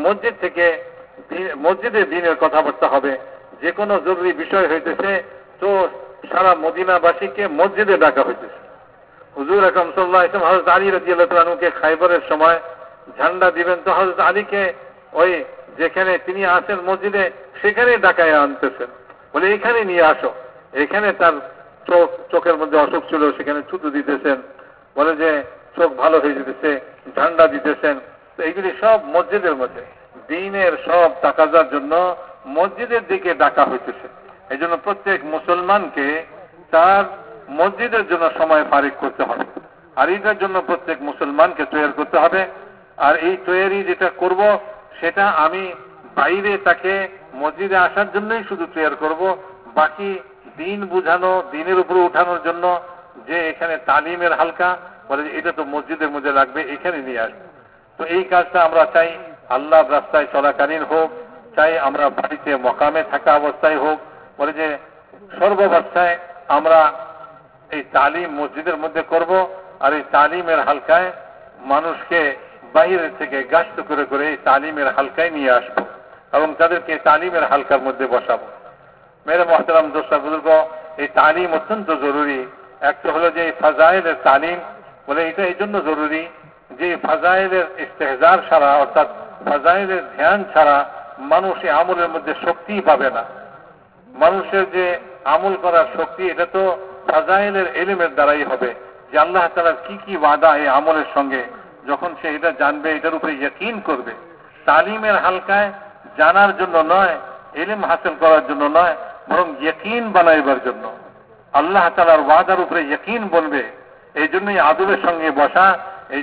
মসজিদে দিনের কথাবার্তা হবে। যে কোনো জরুরি বিষয় হইতেছে তো সারা মদিনাবাসীকে মসজিদে ডাকা হইতেছে। হুজুর আকরাম সাল্লাল্লাহু আলাইহি ওয়াসাল্লাম হযরত আলী রাদিয়াল্লাহু আনহুকে খায়বরের সময় ঝান্ডা দিবেন, তো হযরত আলীকে ওই যেখানে তিনি আছেন মসজিদে সেখানে ডাকায় আনতেছেন, বলে এখানে নিয়ে আসো। এখানে তার চোখের মধ্যে অসুখ ছিল, সেখানে ছুতু দিতেছেন, বলে যে চোখ ভালো হয়ে যেতেছে, ঝান্ডা দিতেছেন। তো এইগুলি সব মসজিদের মধ্যে দিনের সব তাকাজার জন্য মসজিদের দিকে ডাকা হইতেছে। এই জন্য প্রত্যেক মুসলমানকে তার মসজিদের জন্য সময় ফারিক করতে হবে, আর এটার জন্য প্রত্যেক মুসলমানকে তৈরি করতে হবে। আর এই তৈরি যেটা করব সেটা আমি বাইরে তাকে মসজিদে আসার জন্যই শুধু তৈরি করব, বাকি দিন বুঝানো, দিনের উপরে উঠানোর জন্য যে এখানে তালিমের হালকা বলে এটা তো মসজিদের মধ্যে লাগবে, এখানে নিয়ে আসবে। তো এই কাজটা আমরা চাই আল্লাহর রাস্তায় চলাকালীন হোক, চাই আমরা বাড়িতে মকামে থাকা অবস্থায় হোক, বলে যে সর্বাবস্থায় আমরা এই তালিম মসজিদের মধ্যে করব। আর এই তালিমের হালকায় মানুষকে বাইরে থেকে গাস্ত করে করে এই তালিমের হালকায় নিয়ে আসবো এবং তাদেরকে তালিমের হালকার মধ্যে বসাবো। মেরে মোহতারাম দোস্ত বুজুর্গ, এই তালিম অত্যন্ত জরুরি। একটা হলো যে এই ফাজাইলের তালিম, বলে এটা এই জন্য জরুরি যে ফাজাইলের ইস্তেহজার ছাড়া, অর্থাৎ ফাজাইলের ধ্যান ছাড়া মানুষ এই আমলের মধ্যে শক্তি পাবে না। মানুষের যে আমল করার শক্তি এটা তো ফাজাইলের ইলমের দ্বারাই হবে, যে আল্লাহ তাআলার কি কি ওয়াদা এই আমলের সঙ্গে, যখন সে এটা জানবে, এটার উপরে ইয়াকিন করবে। তালিমের হালকায় জানার জন্য নয়, ইলম হাসিল করার জন্য নয়, বরং ইয়াকিন বানাইবার জন্য, আল্লাহ তাআলার ওয়াদার উপরে ইয়াকিন বলবে। এই জন্যই আদবের সঙ্গে বসা, এই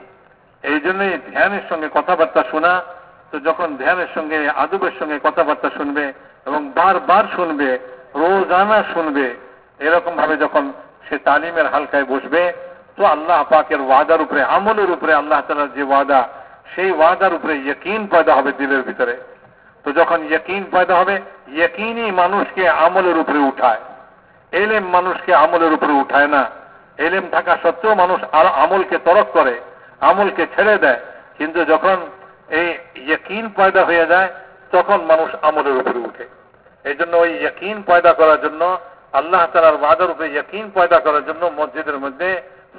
জন্যই ধ্যানের সঙ্গে কথাবার্তা শোনা। তো যখন ধ্যানের সঙ্গে আদবের সঙ্গে কথাবার্তা শুনবে এবং বারবার শুনবে, রোজানা শুনবে, এরকম ভাবে যখন সে তালিমের হালকায় বসবে, তো আল্লাহ পাকের ওয়াদার উপরে, আমলের উপরে আল্লাহ তাআলার যে ওয়াদা, সেই ওয়াদার উপরে ইয়াকিন পয়দা হবে দিলের ভিতরে। তো যখন ইয়াকিন পয়দা হবে, ইয়াকিনই মানুষকে আমলের উপরে উঠায়। এলেম মানুষকে আমলের উপরে উঠায় না। এলেম থাকা সত্ত্বেও মানুষ আমলকে তরক করে, আমলকে ছেড়ে দেয়। কিন্তু যখন এই ইয়াকিন পয়দা হয়ে যায়, তখন মানুষ আমলের উপরে উঠে। এই জন্য ওই ইয়াকিন পয়দা করার জন্য, আল্লাহ তাআলার ওয়াদার উপরে ইয়াকিন পয়দা করার জন্য মসজিদের মধ্যে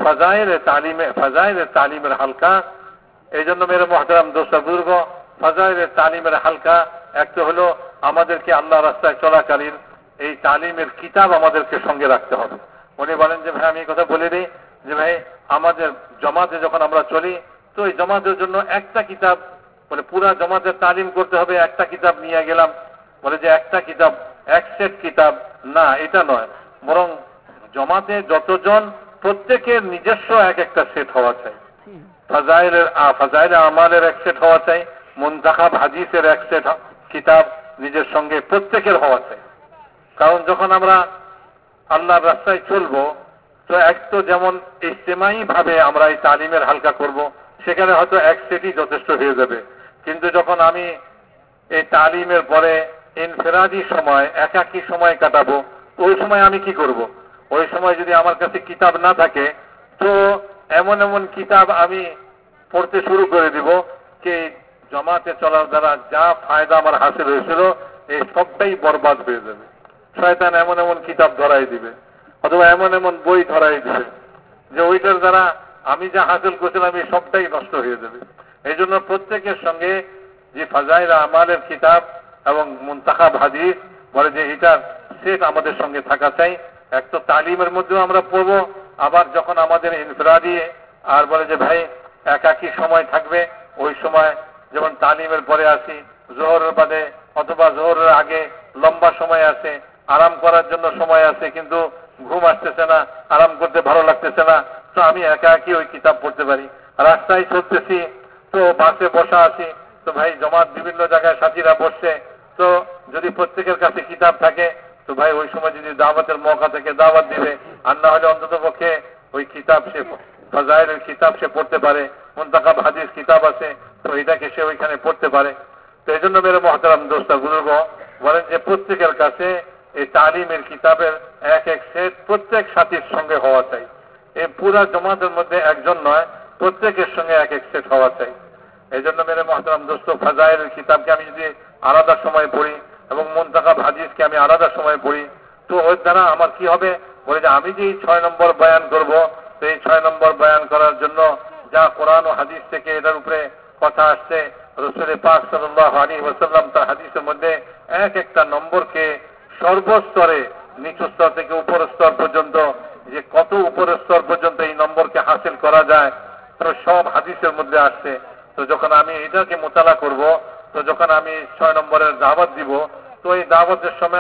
ফাজাইলের তালিমের হালকা। এই জন্য মেরে মুহতারাম দোস্ত বুজুর্গ, ফাজাইলের তালিমের হালকা একটা হলো আমাদেরকে আল্লাহ রাস্তায় চলাকালীন এই তালিমের কিতাব আমাদেরকে সঙ্গে রাখতে হবে। উনি বলেন যে ভাই আমি এই কথা বলে দিই যে ভাই আমাদের জমাতে যখন আমরা চলি, তো এই জমাতের জন্য একটা কিতাব, বলে পুরা জমাতের তালিম করতে হবে, একটা কিতাব নিয়ে গেলাম, বলে যে একটা কিতাব, এক সেট কিতাব না, এটা নয়, বরং জমাতে যতজন প্রত্যেকের নিজস্ব এক একটা সেট হওয়া চাই। ফাজাইলে আমালের এক সেট হওয়া চাই, মুনতাখাব হাদিসের এক সেট কিতাব নিজের সঙ্গে প্রত্যেকের হওয়া চাই। কারণ যখন আমরা আল্লাহর রাস্তায় চলবো, তো এক তো যেমন ইজতেমাই ভাবে আমরা এই তালিমের হালকা করব, সেখানে হয়তো এক সেটই যথেষ্ট হয়ে যাবে। কিন্তু যখন আমি এই তালিমের পরে ইনফেরাদি সময়, একাকী সময় কাটাবো, ওই সময় আমি কি করব? ওই সময় যদি আমার কাছে কিতাব না থাকে, তো এমন এমন কিতাব আমি পড়তে শুরু করে দিব যে জমাতে চলার দ্বারা যা ফায়দা আমার হাসিল হয়েছিল, এই সবটাই বরবাদ হয়ে যাবে। শয়তান এমন এমন কিতাব ধরাই দিবে, অথবা এমন এমন বই ধরাই দিবে যে ওইটার দ্বারা আমি যা হাসিল করছিলাম এই সবটাই নষ্ট হয়ে যাবে। এই জন্য প্রত্যেকের সঙ্গে যে ফাজাইল আমালের কিতাব এবং মুনতাখাব হাদিস, বলে যে এটার সেট আমাদের সঙ্গে থাকা চাই। এক তো তালিমের মধ্যেও আমরা পড়বো, আবার যখন আমাদের ইনফিরাদি আর বলে যে ভাই একাকী সময় থাকবে, ওই সময় যেমন তালিমের পরে আসি, জোহরের বাদে অথবা জোহরের আগে লম্বা সময় আছে, আরাম করার জন্য সময় আছে, কিন্তু ঘুম আসতেছে না, আরাম করতে ভালো লাগতেছে না, তো আমি একা একই ওই কিতাব পড়তে পারি। রাস্তায় চলতেছি, তো বাসে বসা আছি, তো ভাই জমাত বিভিন্ন জায়গায় সাথীরা বসছে, তো যদি প্রত্যেকের কাছে কিতাব থাকে, তো ভাই ওই সময় যদি দাওয়াতের মৌকা থেকে দাওয়াত দিবে, আর না হলে অন্তত পক্ষে ওই কিতাব সে ফাজাইলের কিতাব সে পড়তে পারে, মুনতাখাব হাদিস কিতাব আছে, তো এটাকে সে ওইখানে পড়তে পারে। তো এই জন্য মেরে মুহতারাম দোস্ত বুজুর্গ বলেন যে প্রত্যেকের কাছে এই তালিমের কিতাবের এক এক সেট প্রত্যেক সাথীর সঙ্গে হওয়া চাই। এই পুরা জমাতের মধ্যে একজন নয়, প্রত্যেকের সঙ্গে এক এক সেট হওয়া চাই। এই জন্য মেরে মুহতারাম দোস্ত, ফাজাইলের কিতাবকে আমি যদি আলাদা সময় পড়ি এবং মুনতাখাব হাদিসকে আমি আলাদা সময় পড়ি, তো ওর দ্বারা আমার কি হবে? বলে যে আমি যে 6 নম্বর বয়ান করব, তো এই 6 নম্বর বয়ান করার জন্য যা কোরআন ও হাদিস থেকে এটার উপরে কথা আসছে, রাসূল পাক সাল্লাল্লাহু আলাইহি ওয়াসাল্লাম তার হাদিসের মধ্যে এক একটা নম্বরকে সর্বস্তরে, নিচু স্তর থেকে উপর স্তর পর্যন্ত, যে কত উপরের স্তর পর্যন্ত এই নম্বরকে হাসিল করা যায়, তো সব হাদিসের মধ্যে আসছে। তো যখন আমি এটাকে মোতালা করব, তো যখন আমি 6 নম্বরের দাওয়াত দিব, তো এই দাওয়াতের সময়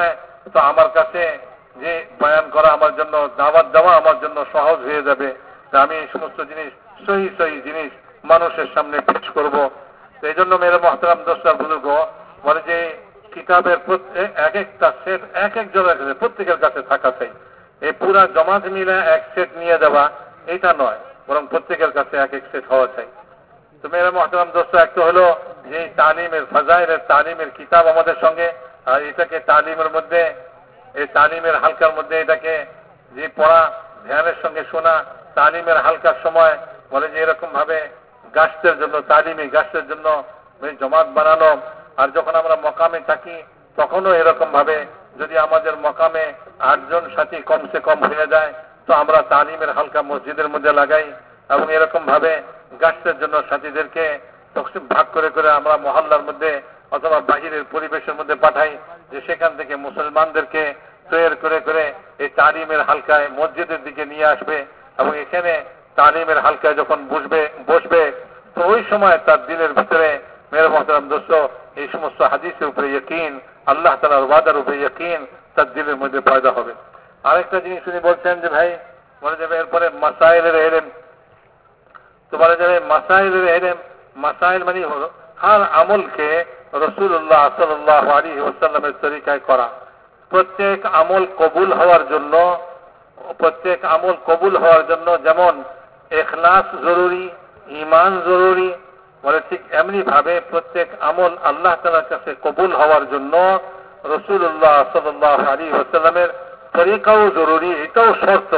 তো আমার কাছে যে বয়ান করা আমার জন্য, দাওয়াত দেওয়া আমার জন্য সহজ হয়ে যাবে। আমি এই সমস্ত জিনিস সহি জিনিস মানুষের সামনে পেশ করব। এই জন্য মেরে মহতারাম দোস্তার বুজুর্গ বলে যে কিতাবের এক একটা সেট এক একজনের কাছে, প্রত্যেকের কাছে থাকা চাই। এই পুরা জমাত মিলে এক সেট নিয়ে যাওয়া এটা নয়, বরং প্রত্যেকের কাছে এক এক সেট হওয়া চাই। তো মেরে মহতারাম দোস্ত, একটা হলো যে তালিমের ফাজাইলের তালিমের কিতাব আমাদের সঙ্গে, আর এটাকে তালিমের মধ্যে, এই তালিমের হালকার মধ্যে এটাকে যে পড়া, ধ্যানের সঙ্গে শোনা, তালিমের হালকার সময় বলে যে এরকম ভাবে গাছের জন্য, তালিমি গাছের জন্য জমাত বানানো। আর যখন আমরা মকামে থাকি তখনও এরকম ভাবে যদি আমাদের মকামে 8 জন সাথী কমসে কম হয়ে যায় তো আমরা তালিমের হালকা মসজিদের মধ্যে লাগাই, এবং এরকম ভাবে গাছের জন্য সাথীদেরকে তকসিম ভাগ করে করে আমরা মহল্লার মধ্যে অথবা বাহিরের পরিবেশের মধ্যে পাঠাই, যে সেখান থেকে মুসলমানদেরকে তৈরি করে করে এই তালিমের হালকায় মসজিদের দিকে নিয়ে আসবে। এবং এখানে তালিমের হালকায় যখন বসবে তো ওই সময় তার দিলের ভিতরে মেরে মহতারাম দোস্ত এই সমস্ত হাদিসের উপরে ইয়কিন, আল্লাহ তাআলার ওয়াদার উপরে ইয়কিন তার দিলের মধ্যে পয়দা হবে। আরেকটা জিনিস উনি বলছেন যে ভাই বলে যাবে এরপরে মাসাইলের ইলম। তো বলে যাবে মাসাইলের ইলম, মাসাইল মানে হলো হর আমলকে রাসূলুল্লাহ সাল্লাল্লাহু আলাইহি ওয়াসাল্লামের তরিকায় করা। প্রত্যেক আমল কবুল হওয়ার জন্য যেমন ইখলাস জরুরি, ঈমান জরুরি, বলে ঠিক এমনি ভাবে প্রত্যেক আমল আল্লাহ তাআলার কাছে কবুল হওয়ার জন্য রাসূলুল্লাহ সাল্লাল্লাহু আলাইহি ওয়াসাল্লামের তরিকাও জরুরি। এটাও শর্ত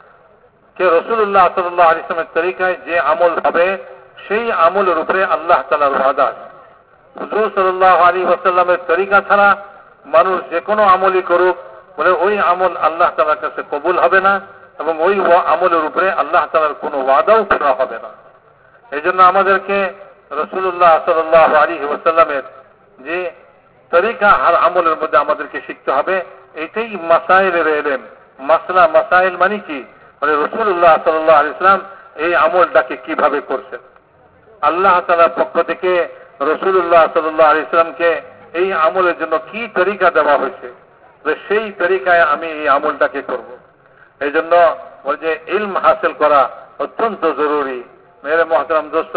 যে রাসূলুল্লাহ সাল্লাল্লাহু আলাইহি ওয়াসাল্লামের তরিকায় যে আমল হবে সেই আমলের উপরে আল্লাহ তাআলার ওয়াদা। হুজুর সাল্লাল্লাহু আলাইহি ওয়াসাল্লামের তরিকা ছাড়া মানুষ যে কোনো আমলই করুক, বলে ওই আমল আল্লাহ তাআলার কাছে কবুল হবে না, এবং ওই আমলের উপরে আল্লাহ তাআলার কোনো ওয়াদাও পুরা হবে না। এই জন্য আমাদেরকে রাসূলুল্লাহ সাল্লাল্লাহু আলাইহি ওয়াসাল্লামের যে তরিকা আর আমলের মধ্যে আমাদেরকে শিখতে হবে। এটাই মাসাইলের ইলম। মাসাইল মানে কি? মানে রাসূলুল্লাহ সাল্লাল্লাহু আলাইহি ওয়াসাল্লাম এই আমলটাকে কিভাবে করছেন, আল্লাহ তাআলার পক্ষ থেকে রাসূলুল্লাহ সাল্লাল্লাহু আলাইহি ওয়াসাল্লামকে এই আমলের জন্য কি তরিকা দেওয়া হয়েছে, সেই তরিকায় আমি এই আমলটাকে করব। এই জন্য বলে যে ইলম হাসিল করা অত্যন্ত জরুরি। মেরে মহতারাম দোস্ত,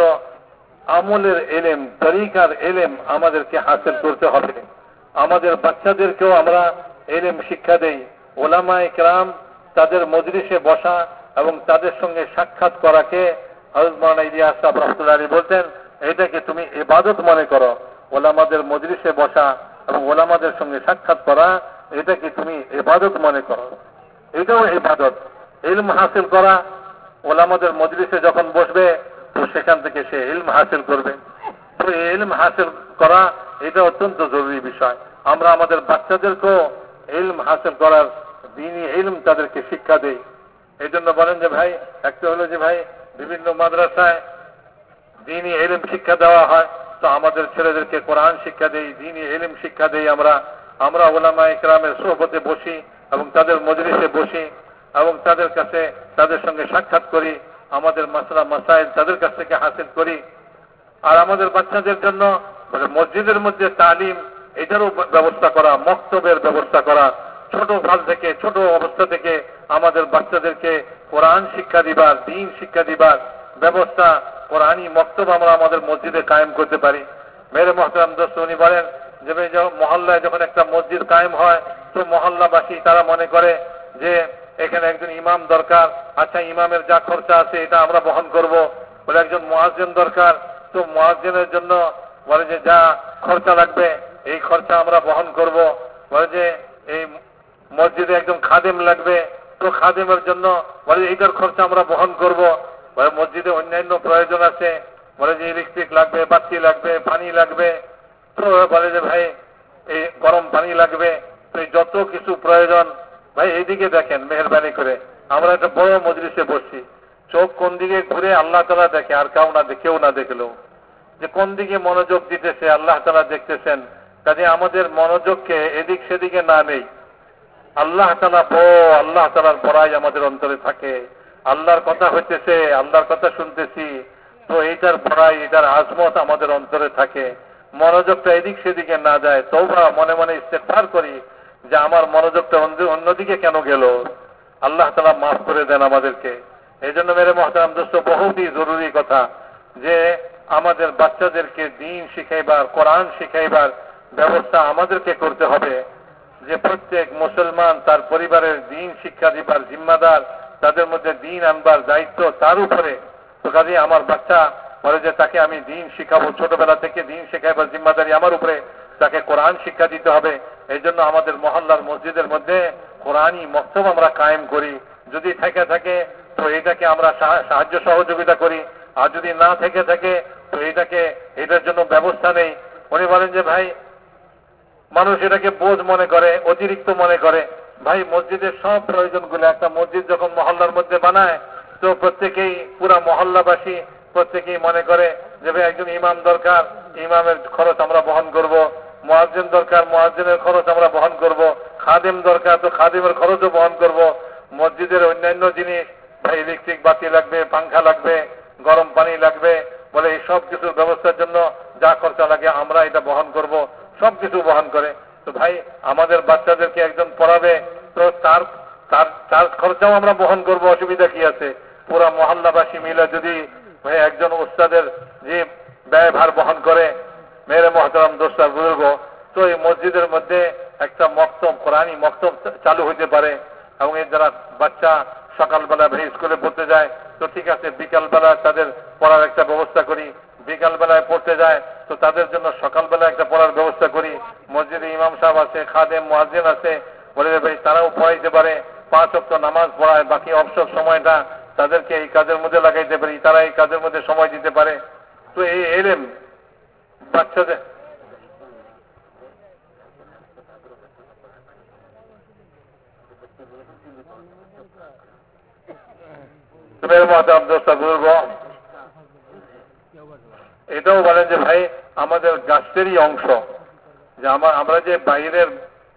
আমলের ইলম, তরিকার ইলম আমাদেরকে হাসিল করতে হবে। আমাদের বাচ্চাদেরকেও আমরা ইলম শিক্ষা দেই। ওলামায়ে কেরাম তাদের মজলিসে বসা এবং তাদের সঙ্গে সাক্ষাৎ করাকে হযরত মাওলানা ইলিয়াস সাহেব রাহমাতুল্লাহ আলাইহি বলতেন, এটাকে তুমি ইবাদত মনে করো। ওলামাদের মজলিসে বসা এবং ওলামাদের সঙ্গে সাক্ষাৎ করা এটাকে তুমি ইবাদত মনে করো। এটাও ইবাদত। ইলম হাসিল করা, ওলামাদের মজলিসে যখন বসবে তো সেখান থেকে সে ইলম হাসিল করবে। তো ইলম হাসিল করা এটা অত্যন্ত জরুরি বিষয়। আমরা আমাদের বাচ্চাদেরকেও ইলম হাসিল করার দ্বীনি ইলম তাদেরকে শিক্ষা দেই। এই জন্য বলেন যে ভাই, একটা হলো যে ভাই বিভিন্ন মাদ্রাসায় দ্বীনি ইলম শিক্ষা দেওয়া হয়, তো আমাদের ছেলেদেরকে কোরআন শিক্ষা দেই, দ্বীনি ইলম শিক্ষা দেই। আমরা ওলামায়ে কেরামের সোহবতে বসি এবং তাদের মজলিসে বসি এবং তাদের সঙ্গে সাক্ষাৎ করি, আমাদের মাসলা মাসাইল তাদের কাছ থেকে হাসিল করি। আর আমাদের বাচ্চাদের জন্য মসজিদের মধ্যে তালিম, এটারও ব্যবস্থা করা, মক্তবের ব্যবস্থা করা। ছোট অবস্থা থেকে আমাদের বাচ্চাদেরকে কোরআন শিক্ষা দিবার, দ্বীন শিক্ষা দিবার ব্যবস্থা, কোরআনী মক্তব আমরা আমাদের মসজিদে কায়েম করতে পারি। মেরে মহতারাম দোস্ত, উনি বলেন যে মহল্লায় যখন একটা মসজিদ কায়েম হয় তো মহল্লাবাসী তারা মনে করে যে এখানে একজন ইমাম দরকার, আচ্ছা ইমামের যা খরচা আছে এটা আমরা বহন করব। বলে একজন মুয়াজ্জিন দরকার, তো মুয়াজ্জিনের জন্য বলে যে যা খরচা লাগবে এই খরচা আমরা বহন করব। বলে যে এই মসজিদে একজন খাদেম লাগবে, তো খাদেমের জন্য বলে এইটার খরচা আমরা বহন করব। বলে মসজিদে অন্যান্য প্রয়োজন আছে, বলে যে ইলেকট্রিক লাগবে, বাতি লাগবে, পানি লাগবে, তো বলে যে ভাই এই গরম পানি লাগবে, তো যত কিছু প্রয়োজন ভাই এইদিকে দেখেন মেহেরবানি করে। আমরা একটা বড় মজলিসে বসছি, চোখ কোন দিকে ঘুরে আল্লাহ তাআলা দেখে, আর কেউ না দেখলেও যে কোন দিকে মনোযোগ দিতেছে আল্লাহ তাআলা দেখতেছেন। কাজে আমাদের মনোযোগকে এদিক সেদিকে না নেই, আল্লাহ তাআলার পড়াই আমাদের অন্তরে থাকে। আল্লাহর কথা হইতেছে, আল্লাহর কথা শুনতেছি, তো এইটার পড়াই, এটার আজমত আমাদের অন্তরে থাকে। মনোযোগটা এদিক সেদিকে না যায়। তওবা, মনে মনে ইস্তেগফার করি যে আমার মনোযোগটা অন্যদিকে কেন গেল, আল্লাহ তাআলা মাফ করে দেন আমাদেরকে। এই জন্য মেরে মহতারাম দোস্ত, বহুতই জরুরি কথা যে আমাদের বাচ্চাদেরকে দ্বীন শিখাইবার, কোরআন শিখাইবার ব্যবস্থা আমাদেরকে করতে হবে। যে প্রত্যেক মুসলমান তার পরিবারের দ্বীন শিক্ষা দিবার জিম্মাদার, তাদের মধ্যে দ্বীন আনবার দায়িত্ব তার উপরে। তো কাজে আমার বাচ্চা বলে যে তাকে আমি দ্বীন শিখাবো, ছোটবেলা থেকে দ্বীন শেখাইবার জিম্মাদারি আমার উপরে, তাকে কোরআন শিক্ষা দিতে হবে। এই জন্য আমাদের মহল্লার মসজিদের মধ্যে কোরআনী মক্তব আমরা কায়েম করি। যদি থেকে থাকে তো এটাকে আমরা সাহায্য সহযোগিতা করি, আর যদি না থেকে থাকে তো এটার জন্য ব্যবস্থা নেই। উনি বলেন যে ভাই, মানুষ এটাকে বোঝ মনে করে, অতিরিক্ত মনে করে। ভাই, মসজিদের সব প্রয়োজনগুলো একটা মসজিদ যখন মহল্লার মধ্যে বানায় তো প্রত্যেকেই, পুরা মহল্লাবাসী প্রত্যেকেই মনে করে যে ভাই একজন ইমাম দরকার, ইমামের খরচ আমরা বহন করব, মুয়াজ্জিন দরকার, মুয়াজ্জিনের খরচ আমরা বহন করব, খাদেম দরকার তো খাদেমের খরচও বহন করব। মসজিদের অন্যান্য জিনিস, ভাই ইলেকট্রিক বাতি লাগবে, পাংখা লাগবে, গরম পানি লাগবে, বলে এই সব কিছুর ব্যবস্থার জন্য যা খরচা লাগে আমরা এটা বহন করব, সব কিছু বহন করে। তো ভাই, আমাদের বাচ্চাদেরকে একজন পড়াবে তো তার খরচাও আমরা বহন করব, অসুবিধা কি আছে? পুরা মহল্লাবাসী মিলে যদি ভাই একজন উস্তাদের যে ব্যয়ভার বহন করে, মেরে মহতারাম দোস্ত বুজুর্গ, তো এই মসজিদের মধ্যে একটা মক্তব, কোরআনী মক্তব চালু হইতে পারে। এবং এর যারা বাচ্চা সকালবেলা ভাই স্কুলে পড়তে যায় তো ঠিক আছে, বিকালবেলা তাদের পড়ার একটা ব্যবস্থা করি। বিকালবেলায় পড়তে যায় তো তাদের জন্য সকালবেলা একটা পড়ার ব্যবস্থা করি। মসজিদে ইমাম সাহেব আছে, খাদেম, মুয়াজ্জিন আছে, বলে ভাই তারাও পড়াইতে পারে, 5 ওয়াক্ত নামাজ পড়ায়, বাকি অবসর সময়টা তাদেরকে এই কাজের মধ্যে লাগাইতে পারি, তারা এই কাজের মধ্যে সময় দিতে পারে। তো এই এলেম বাচ্চাদের এটাও বলেন যে ভাই আমাদের গাছেরই অংশ, যে আমরা যে বাইরের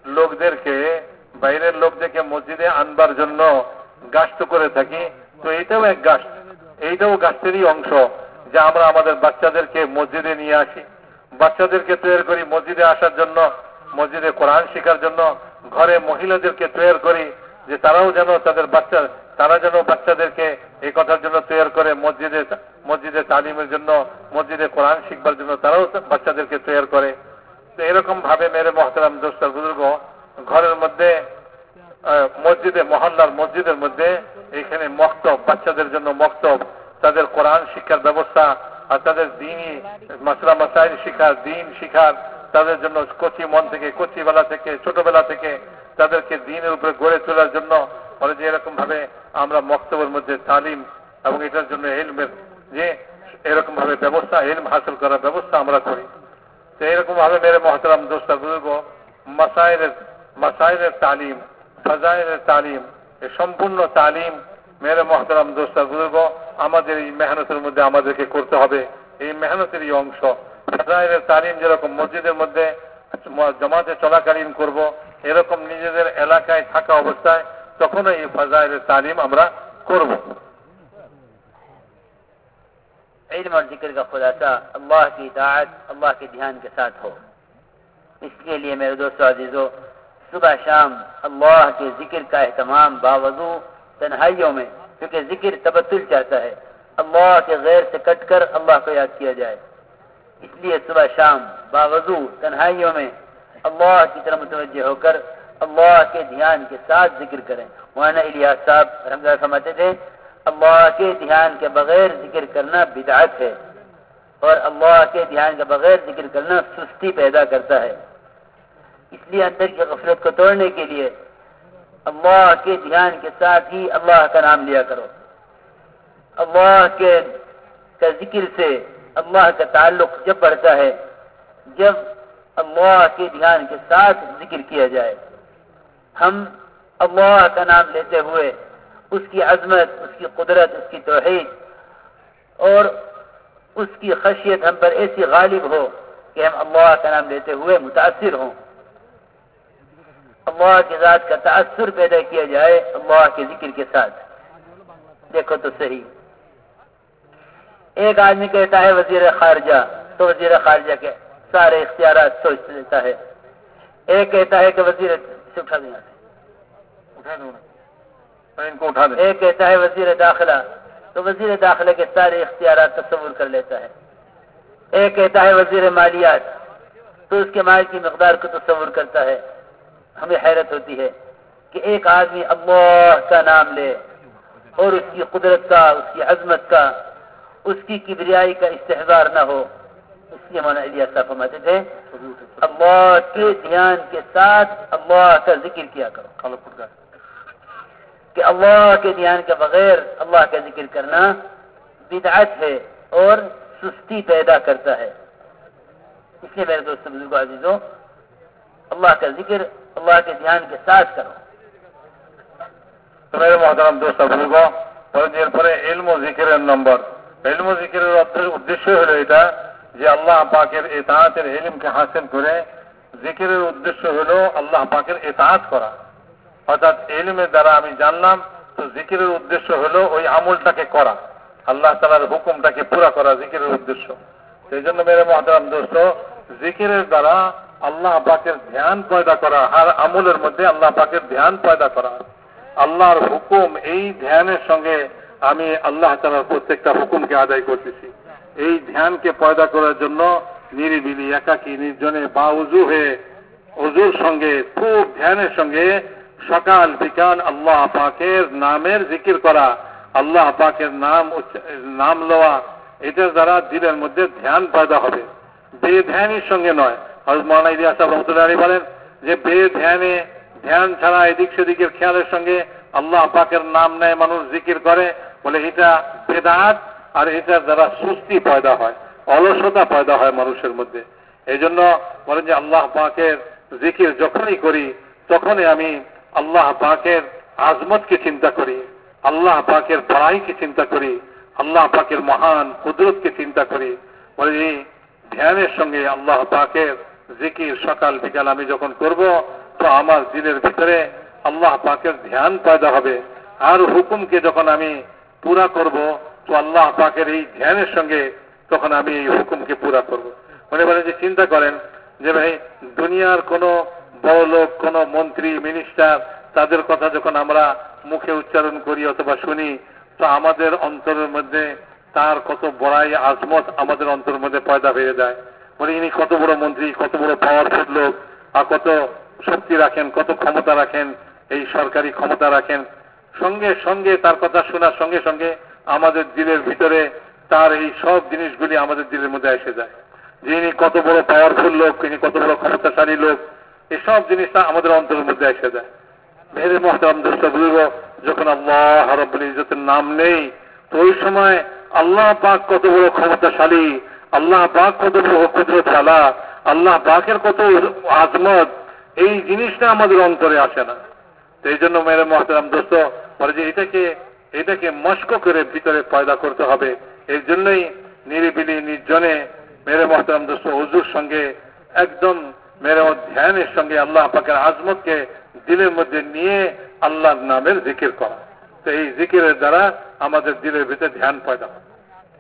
লোকদেরকে মসজিদে আনবার জন্য গাছ করে থাকি, তো এইটাও এক গাছ, এইটাও গাছেরই অংশ, যে আমরা আমাদের বাচ্চাদেরকে মসজিদে নিয়ে আসি, বাচ্চাদেরকে তৈরি করি মসজিদে আসার জন্য, মসজিদে কোরআন শেখার জন্য। ঘরে মহিলাদেরকে তৈরি করি যে তারাও যেন তারা যেন বাচ্চাদেরকে এই কথার জন্য তৈরি করে, মসজিদে তালিমের জন্য, মসজিদে কোরআন শিখবার জন্য তারাও বাচ্চাদেরকে তৈরি করে। তো এরকম ভাবে মেরে মহতারাম দোস্ত বুজুর্গ, ঘরের মধ্যে মহল্লার মসজিদের মধ্যে এখানে মক্তব, বাচ্চাদের জন্য মক্তব, তাদের কোরআন শিক্ষার ব্যবস্থা, আর তাদের দ্বীনি মাসলা মাসাইল শিখার, দ্বীন শিখার, তাদের জন্য কচিবেলা থেকে ছোটবেলা থেকে তাদেরকে দ্বীনের উপরে গড়ে তোলার জন্য বলে যে এরকম ভাবে আমরা মক্তবের মধ্যে তালিম এবং এটার জন্য ইলমের যে এরকম ভাবে ব্যবস্থা, ইলম হাসিল করার ব্যবস্থা আমরা করি। তো এরকম ভাবে মেরে মহতারাম দোস্ত বুজুর্গ, মাসাইলের তালিম, ফাজাইলের তালিম, এই সম্পূর্ণ তালিম মেরে মহতারাম দোস্ত বুজুর্গ আমাদের এই মেহনতের মধ্যে আমাদেরকে করতে হবে। এই মেহনতেরই অংশ। ফাজাইলের তালিম যেরকম মসজিদের মধ্যে জমাতে চলাকালীন করব, এরকম নিজেদের এলাকায় থাকা অবস্থায় তখনও এই ফাজাইলের তালিম আমরা করব। इल्म और जिक्र का खुलासा अल्लाह की इताअत, अल्लाह के ध्यान के साथ हो। इसके लिए मेरे दोस्तों अजीजों, सुबह शाम अल्लाह के जिक्र का एहतमाम बावजू तन्हाइयों में, क्योंकि जिक्र तबत्तुल चाहता है, अल्लाह के गैर से कटकर अल्लाह को याद किया जाए। इसलिए सुबह शाम बावजू तन्हाइयों में अल्लाह की तरफ मुतवज्जे होकर अल्लाह के ध्यान के साथ जिक्र करें। मौलाना इलियास साहब रहमतुल्लाह फरमाते थे, अल्लाह के ध्यान के बगैर जिक्र करना बिदअत है, और अल्लाह के ध्यान के बगैर जिक्र करना सुस्ती पैदा करता है। इसलिए अंदर की गफलत को तोड़ने के लिए अल्लाह के ध्यान के साथ ही अल्लाह का नाम लिया करो। अल्लाह के जिक्र से अल्लाह का ताल्लुक जब बढ़ता है, जब अल्लाह के ध्यान के साथ जिक्र किया जाए। हम अल्लाह का नाम लेते हुए उसकी अजमत, उसकी कुदरत, उसकी तौहीद और उसकी खशियत हम पर ऐसी गालिब हो कि हम अल्लाह का नाम लेते हुए मुतासिर हों। अल्लाह की जात का तासुर पैदा किया जाए अल्लाह के जिक्र के साथ। देखो तो सही, एक आदमी कहता है वजीर खारजा, तो वजीर खारजा के सारे इख्तियारात सोच लेता है। एक कहता है कि वजीर سے اٹھا دیں، اٹھا دوں ان کو اٹھا دیں. ایک کہتا ہے وزیر داخلہ، تو وزیر داخلہ کے سارے اختیارات تصور کر لیتا ہے. ایک کہتا ہے وزیر مالیات، تو اس کے مال کی مقدار کو تصور کرتا ہے. ہمیں حیرت ہوتی ہے کہ ایک آدمی اللہ کا نام لے اور اس کی قدرت کا، اس کی عظمت کا، اس کی کبریائی کا استحضار نہ ہو. اس لیے مولانا الیاس صاحب فرماتے تھے اللہ کے دھیان کے ساتھ اللہ کا ذکر کیا کرو، کہ اللہ کے دھیان کے بغیر اللہ کا ذکر کرنا بدعت ہے اور سستی پیدا کرتا ہے. اس لیے میرے دوست بزرگوں عزیزوں، اللہ کا ذکر اللہ کے دھیان کے ساتھ کرو. تو میرے محترم دوست بزرگوں، এরপরে ইলম ও জিকিরের নম্বর। ইলম ও জিকিরের উদ্দেশ্য হলো এটা যে আল্লাহ পাকের ইতাআতের ইলমকে হাসিল করে জিকিরের উদ্দেশ্য হলো আল্লাহ পাকের ইতাআত করা। অর্থাৎ ইলমের দ্বারা আমি জানলাম, তো জিকিরের উদ্দেশ্য হলো ওই আমলটাকে করা, আল্লাহ তাআলার হুকুমটাকে পুরা করা জিকিরের উদ্দেশ্য। সেই জন্য মেরে মুহতারাম দোস্ত, জিকিরের দ্বারা আল্লাহ পাকের ধ্যান পয়দা করা, আর আমলের মধ্যে আল্লাহ পাকের ধ্যান পয়দা করা, আল্লাহর হুকুম, এই ধ্যানের সঙ্গে আমি আল্লাহ তাআলার প্রত্যেকটা হুকুমকে আদায় করতেছি। এই ধ্যানকে পয়দা করার জন্য নিরিবিলি একাকী নির্জনে বা উজু হয়ে উজুর সঙ্গে খুব ধ্যানের সঙ্গে সকাল বিকাল আল্লাহ পাকের নামের জিকির করা, আল্লাহ পাকের নাম লওয়া, এটার দ্বারা দিলের মধ্যে ধ্যান পয়দা হবে, বেধ্যানের সঙ্গে নয়। হযরত মাওলানা ইলিয়াস সাহেব রাহমাতুল্লাহি আলাইহি বলেন যে বেধ্যানে, ধ্যান ছাড়া এদিক সেদিকের খেয়ালের সঙ্গে আল্লাহ পাকের নাম নেয় মানুষ, জিকির করে, বলে এটা বেদাত, আর এটার দ্বারা সুস্তি পয়দা হয়, অলসতা পয়দা হয় মানুষের মধ্যে। এই জন্য বলেন যে আল্লাহ পাকের জিকির যখনই করি তখনই আমি আল্লাহ পাকের আজমতকে চিন্তা করি, আল্লাহ পাকের বড়াইকে চিন্তা করি, আল্লাহ পাকের মহান কুদরতকে চিন্তা করি। বলে এই ধ্যানের সঙ্গে আল্লাহ পাকের জিকির সকাল বিকাল আমি যখন করব, তো আমার দিলের ভিতরে আল্লাহ পাকের ধ্যান পয়দা হবে। আর হুকুমকে যখন আমি পুরা করব, তো আল্লাহ পাকের এই ধ্যানের সঙ্গে তখন আমি এই হুকুমকে পুরা করব। মনে বলেন যে চিন্তা করেন যে ভাই দুনিয়ার কোনো বড় লোক, কোনো মন্ত্রী, মিনিস্টার, তাদের কথা যখন আমরা মুখে উচ্চারণ করি অথবা শুনি, তো আমাদের অন্তরের মধ্যে তার কত বড়াই আজমত আমাদের অন্তরের মধ্যে পয়দা হয়ে যায়। মানে ইনি কত বড় মন্ত্রী, কত বড় পাওয়ারফুল লোক, আর কত শক্তি রাখেন, কত ক্ষমতা রাখেন, এই সরকারি ক্ষমতা রাখেন। সঙ্গে সঙ্গে তার কথা শোনার সঙ্গে সঙ্গে আমাদের দিলের ভিতরে তার এই সব জিনিসগুলি আমাদের দিলের মধ্যে এসে যায়, যে ইনি কত বড় পাওয়ারফুল লোক, ইনি কত বড় ক্ষমতাশালী লোক, এসব জিনিসটা আমাদের অন্তরের মধ্যে এসে যায়। মেরে মুহতারাম দোস্ত বুজুর্গ, যখন আল্লাহ রাব্বুল ইজ্জতের নাম নেই, তো ওই সময় আল্লাহ পাক কত বড় ক্ষমতাশালী, আল্লাহ পাক কত বড় কুদরতওয়ালা, আল্লাহ পাকের কত আজমত, এই জিনিসটা আমাদের অন্তরে আসে না। তো এই জন্য মেরে মুহতারাম দোস্ত বলে যে এটাকে মস্ক করে ভিতরে পয়দা করতে হবে। এর জন্যই নিরিবিলি নির্জনে মেরে মুহতারাম দোস্ত হুজুর সঙ্গে একদম মেরে ধ্যানের সঙ্গে আল্লাহ পাকের আজমতকে দিলের মধ্যে নিয়ে আল্লাহর নামের জিকির করা। تو এই জিকিরের দ্বারা আমাদের দিলের ভিতরে ধ্যান পয়দা হয়।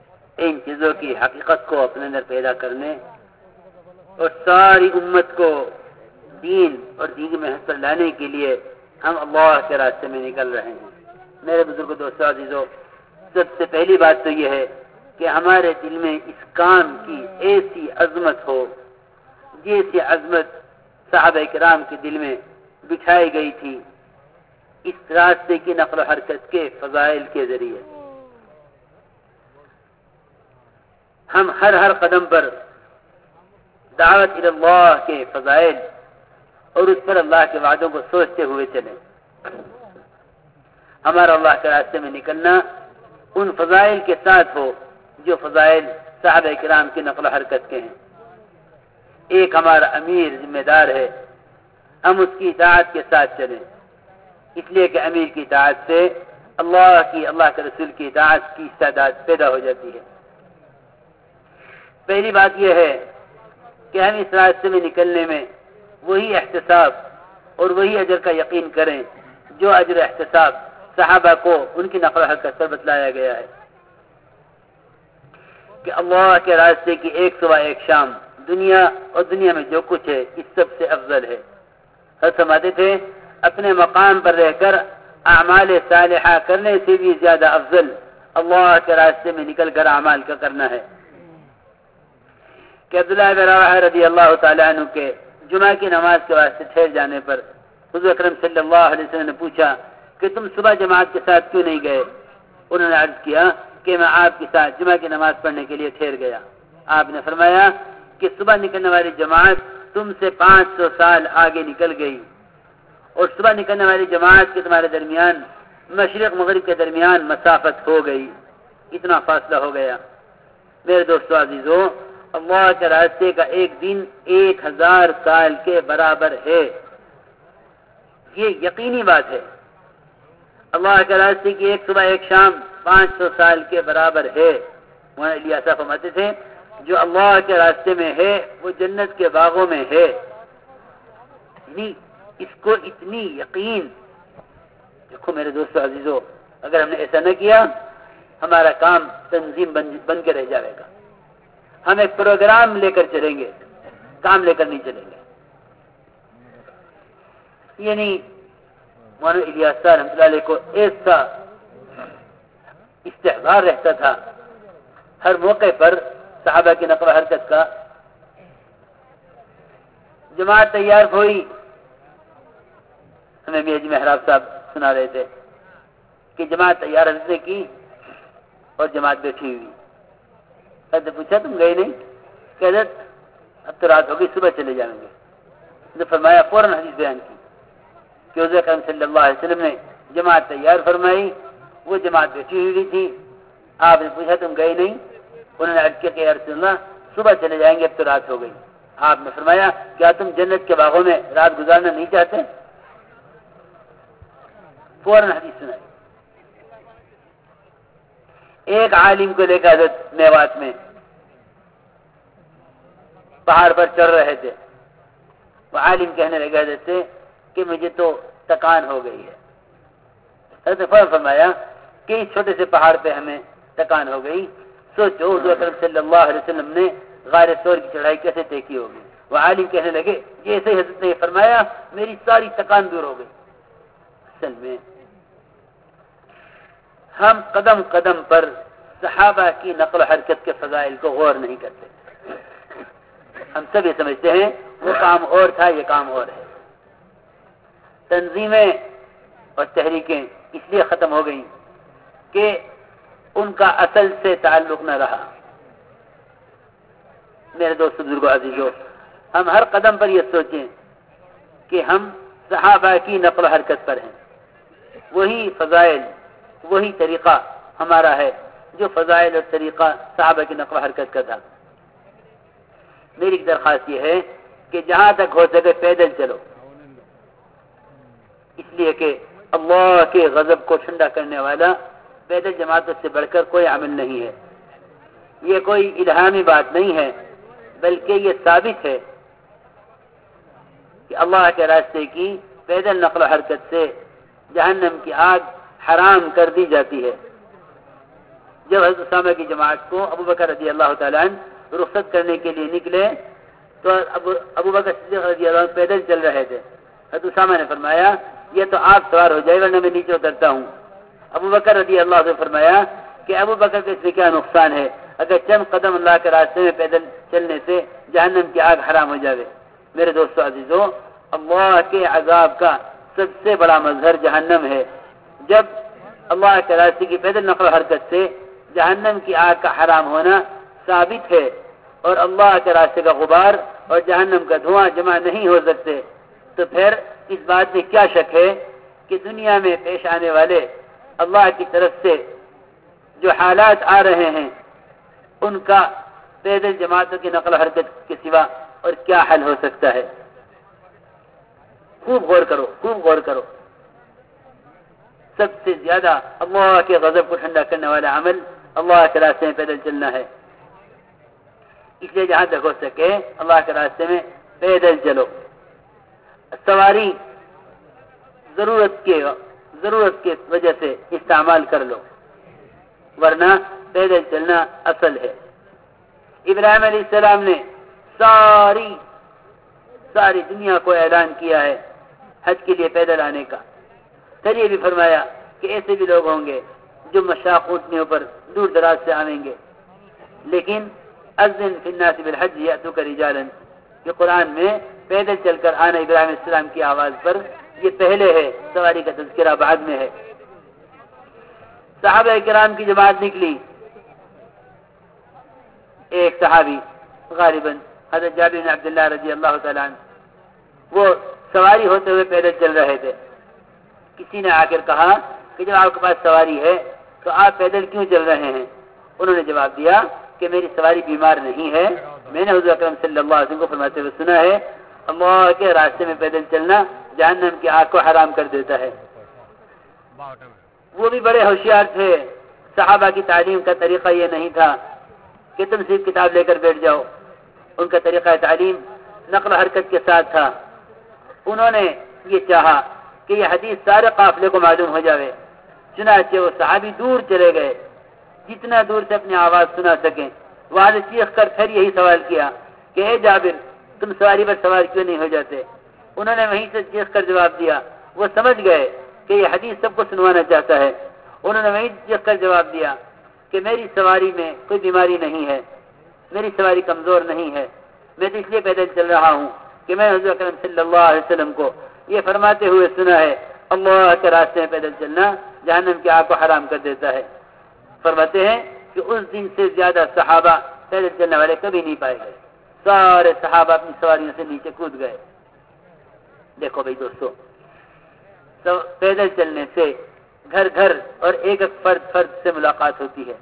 ان چیزوں کی حقیقت کو اپنے اندر پیدا کرنے اور ساری امت کو دین اور دین میں حصہ لانے کے لیے ہم اللہ کے راستے میں نکل رہے ہیں. میرے بزرگ دوستو عزیزو، سب سے پہلی بات تو یہ ہے کہ ہمارے دل میں اس کام کی ایسی عظمت ہو جیسی عظمت صحابہ کرام کے دل میں بچھائی گئی تھی اس راستے کی نقل و حرکت کے فضائل کے ذریعے. ہم ہر قدم پر دعوت اللہ کے فضائل اور اس پر اللہ کے وعدوں کو سوچتے ہوئے چلیں. ہمارا اللہ کے راستے میں نکلنا ان فضائل کے ساتھ ہو جو فضائل صحابہ کرام کی نقل و حرکت کے ہیں. ایک ہمارا امیر ذمہ دار ہے، ہم اس کی اطاعت کے ساتھ چلیں، اس لیے کہ امیر کی اطاعت سے اللہ کے رسول کی اطاعت کی استعداد پیدا ہو جاتی ہے. پہلی بات یہ ہے کہ ہم اس راستے میں نکلنے میں وہی احتساب اور وہی اجر کا یقین کریں جو اجر احتساب صحابہ کو ان کی نقل و حرکت پر بتلایا گیا ہے کہ اللہ کے راستے کی ایک صبح ایک شام دنیا اور دنیا میں جو کچھ ہے اس سب سے افضل ہے. فرماتے تھے اپنے مقام پر رہ کر اعمال صالحہ کرنے سے بھی زیادہ افضل اللہ کے راستے میں نکل کر اعمال کا کرنا ہے. کہ عبداللہ بن رواحہ رضی اللہ تعالیٰ عنہ کے جمعہ کی نماز کے واسطے ٹھہر جانے پر حضور اکرم صلی اللہ علیہ وسلم نے پوچھا کہ تم صبح جماعت کے ساتھ کیوں نہیں گئے؟ انہوں نے عرض کیا کہ میں آپ کے ساتھ جمعہ کی نماز پڑھنے کے لیے ٹھہر گیا. آپ نے فرمایا کہ صبح نکلنے والی جماعت تم سے 500 سال آگے نکل گئی، اور صبح نکلنے والی جماعت کے تمہارے درمیان مشرق مغرب کے درمیان مسافت ہو گئی، اتنا فاصلہ ہو گیا. میرے دوستو عزیزو، اللہ کے راستے کا ایک دن 1000 سال کے برابر ہے. یہ یقینی بات ہے. اللہ کے راستے کی ایک صبح ایک شام 500 سال کے برابر ہے. مولانا الیاس فرماتے تھے جو اللہ کے راستے میں ہے وہ جنت کے باغوں میں ہے. یعنی اس کو اتنی یقین. دیکھو میرے دوستو عزیزو، اگر ہم نے ایسا نہ کیا ہمارا کام تنظیم بن کے رہ جائے گا. ہم ایک پروگرام لے کر چلیں گے، کام لے کر نہیں چلیں گے. یعنی مولانا الیاس رحمۃ اللہ علیہ کو ایسا استحبار رہتا تھا ہر موقع پر صحابہ کی نقل و حرکت کا. جماعت تیار ہوئی، ہمیں میاں جی محراب صاحب سنا رہے تھے کہ جماعت تیار حضرت نے کی اور جماعت بیٹھی ہوئی. حضرت پوچھا تم گئے نہیں؟ کہ حضرت اب تو رات ہوگی، صبح چلے جائیں گے. حضرت فرمایا فوراً حدیث بیان کی کہ حضور اکرم صلی اللہ علیہ وسلم نے جماعت تیار فرمائی، وہ جماعت بیٹھی ہوئی تھی. آپ نے پوچھا تم گئے نہیں؟ انہوں نے عرض کیا کہ یا رسول اللہ صبح چلے جائیں گے، اب تو رات ہو گئی. آپ نے فرمایا کیا تم جنت کے باغوں میں رات گزارنا نہیں چاہتے؟ فوراً حدیث سنائی. ایک عالم کو لے کر حضرت میوات میں پہاڑ پر چڑھ رہے تھے. وہ عالم کہنے لگے حضرت سے کہ مجھے تو تکان ہو گئی ہے. حضرت نے فرمایا کہ اس چھوٹے سے پہاڑ پہ ہمیں تکان ہو گئی، سوچو حضور اکرم صلی اللہ علیہ وسلم نے غار ثور کی چڑھائی کیسے طے کی ہوگی. وہ عالم کہنے لگے جیسے حضرت نے فرمایا میری ساری تکان دور ہو گئی. اصل میں ہم قدم قدم پر صحابہ کی نقل و حرکت کے فضائل کو غور نہیں کرتے. ہم سب یہ سمجھتے ہیں وہ کام اور تھا، یہ کام اور ہے. تنظیمیں اور تحریکیں اس لیے ختم ہو گئیں کہ ان کا اصل سے تعلق نہ رہا. میرے دوست بزرگوں عزیزوں، ہم ہر قدم پر یہ سوچیں کہ ہم صحابہ کی نقل و حرکت پر ہیں. وہی فضائل، وہی طریقہ ہمارا ہے جو فضائل اور طریقہ صحابہ کی نقل و حرکت کا تھا. میری درخواست یہ ہے کہ جہاں تک ہو سکے پیدل چلو، اس لیے کہ اللہ کے غضب کو ٹھنڈا کرنے والا پیدل جماعتوں سے بڑھ کر کوئی عمل نہیں ہے. یہ کوئی الہامی بات نہیں ہے، بلکہ یہ ثابت ہے کہ اللہ کے راستے کی پیدل نقل و حرکت سے جہنم کی آگ حرام کر دی جاتی ہے. جب حضرت اسامہ کی جماعت کو ابو بکر رضی اللہ تعالیٰ عنہ رخصت کرنے کے لیے نکلے تو ابو بکر صدیق رضی اللہ عنہ پیدل چل رہے تھے. حضرت اسامہ نے فرمایا یہ تو آپ سوار ہو جائے ورنہ میں نیچے اترتا ہوں. ابو بکر رضی اللہ عنہ نے فرمایا کہ ابو بکر کو اس میں کیا نقصان ہے اگر چند قدم اللہ کے راستے میں پیدل چلنے سے جہنم کی آگ حرام ہو جائے. میرے دوستو عزیزو، اللہ کے عذاب کا سب سے بڑا مظہر جہنم ہے. جب اللہ کے راستے کی پیدل نقل و حرکت سے جہنم کی آگ کا حرام ہونا ثابت ہے اور اللہ کے راستے کا غبار اور جہنم کا دھواں جمع نہیں ہو سکتے، تو پھر اس بات میں کیا شک ہے کہ دنیا میں پیش آنے والے اللہ کی طرف سے جو حالات آ رہے ہیں ان کا پیدل جماعتوں کی نقل و حرکت کے سوا اور کیا حل ہو سکتا ہے. خوب غور کرو، خوب غور کرو. سب سے زیادہ اللہ کے غضب کو ٹھنڈا کرنے والا عمل اللہ کے راستے میں پیدل چلنا ہے. اس لیے جہاں تک ہو سکے اللہ کے راستے میں پیدل چلو. سواری ضرورت کے وجہ سے استعمال کر لو، ورنہ پیدل چلنا اصل ہے. ابراہیم علیہ السلام نے ساری دنیا کو اعلان کیا ہے حج کے لیے پیدل آنے کا. پھر یہ بھی فرمایا کہ ایسے بھی لوگ ہوں گے جو مشاق اونٹنیوں پر دور دراز سے آئیں گے. لیکن اذن فی الناس بالحج یاتوک رجالا، کہ قرآن میں پیدل چل کر آنا ابراہیم علیہ السلام کی آواز پر یہ پہلے ہے، سواری کا تذکرہ بعد میں ہے. صحابہ کرام کی جماعت نکلی. ایک صحابی غالباً حضرت جابر بن عبداللہ رضی اللہ تعالیٰ عنہ، وہ سواری ہوتے ہوئے پیدل چل رہے تھے. کسی نے آ کر کہا کہ جب آپ کے پاس سواری ہے تو آپ پیدل کیوں چل رہے ہیں؟ انہوں نے جواب دیا کہ میری سواری بیمار نہیں ہے، میں نے حضور اکرم صلی اللہ علیہ وسلم کو فرماتے ہوئے سنا ہے اللہ کے راستے میں پیدل چلنا جہنم کی آگ کو حرام کر دیتا ہے. وہ بھی بڑے ہوشیار تھے. صحابہ کی تعلیم کا طریقہ یہ نہیں تھا کہ تم صرف کتاب لے کر بیٹھ جاؤ. ان کا طریقہ تعلیم نقل و حرکت کے ساتھ تھا. انہوں نے یہ چاہا کہ یہ حدیث سارے قافلے کو معلوم ہو جاوے. چنانچہ وہ صحابی دور چلے گئے، جتنا دور سے اپنی آواز سنا سکیں. وہاں سے چیخ کر پھر یہی سوال کیا کہ اے جابر، تم سواری پر سوار کیوں نہیں ہو جاتے؟ انہوں نے وہیں سے چیخ کر جواب دیا. وہ سمجھ گئے کہ یہ حدیث سب کو سنوانا چاہتا ہے. انہوں نے وہیں چیخ کر جواب دیا کہ میری سواری میں کوئی بیماری نہیں ہے، میری سواری کمزور نہیں ہے، میں تو اس لیے پیدل چل رہا ہوں کہ میں حضور اکرم صلی اللہ علیہ وسلم کو یہ فرماتے ہوئے سنا ہے اللہ کے راستے میں پیدل چلنا جہنم کی آگ کو حرام کر دیتا ہے. فرماتے ہیں کہ اس دن سے زیادہ صحابہ پیدل چلنے والے کبھی نہیں پائے گئے. سارے صحابہ اپنی سواریوں سے نیچے کود گئے. دیکھو بھائی دوستو، پیدل چلنے سے گھر گھر اور ایک ایک فرد سے ملاقات ہوتی ہے.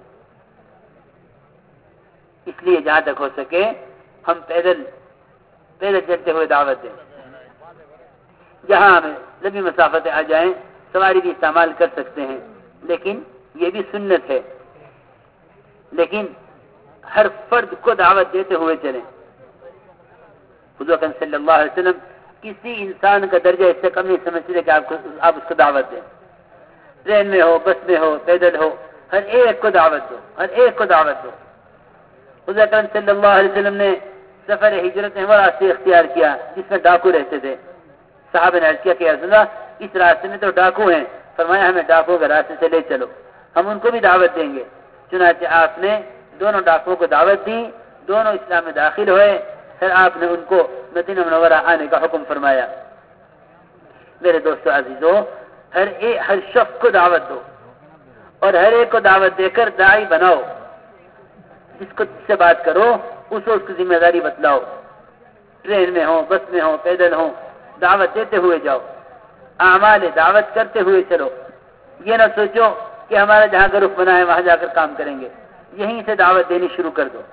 اس لیے جہاں تک ہو سکے ہم پیدل چلتے ہوئے دعوت دیں. جہاں ہمیں لمبی مسافتیں آ جائیں سواری بھی استعمال کر سکتے ہیں، لیکن یہ بھی سنت ہے. لیکن ہر فرد کو دعوت دیتے ہوئے چلیں. حضور اکرم صلی اللہ علیہ وسلم کسی انسان کا درجہ اس سے کم نہیں سمجھتے کہ آپ اس کو دعوت دیں. ٹرین میں ہو، بس میں ہو، پیدل ہو، ہر ایک کو دعوت دو، ہر ایک کو دعوت دو. حضور اکرم صلی اللہ علیہ وسلم نے سفر ہجرت میں وہ راستے اختیار کیا جس میں ڈاکو رہتے تھے. صحابہ نے عرض کیا کہ یا رسول اللہ، اس راستے میں تو ڈاکو ہیں. فرمایا ہمیں ڈاکو کے راستے سے لے چلو، ہم ان کو بھی دعوت دیں گے. چنانچہ آپ نے دونوں ڈاکوؤں کو دعوت دی، دونوں اسلام میں داخل ہوئے. پھر آپ نے ان کو مدینہ منورہ آنے کا حکم فرمایا. میرے دوستو عزیزو، ہر شخص کو دعوت دو اور ہر ایک کو دعوت دے کر داعی بناؤ. جس سے بات کرو اس کو ذمہ داری بتلاؤ. ٹرین میں ہو، بس میں ہو، پیدل ہو، دعوت دیتے ہوئے جاؤ. اعمال دعوت کرتے ہوئے چلو. یہ نہ سوچو کہ ہمارا جہاں کا رخ بنا ہے وہاں جا کر کام کریں گے. یہیں سے دعوت دینی شروع کر دو.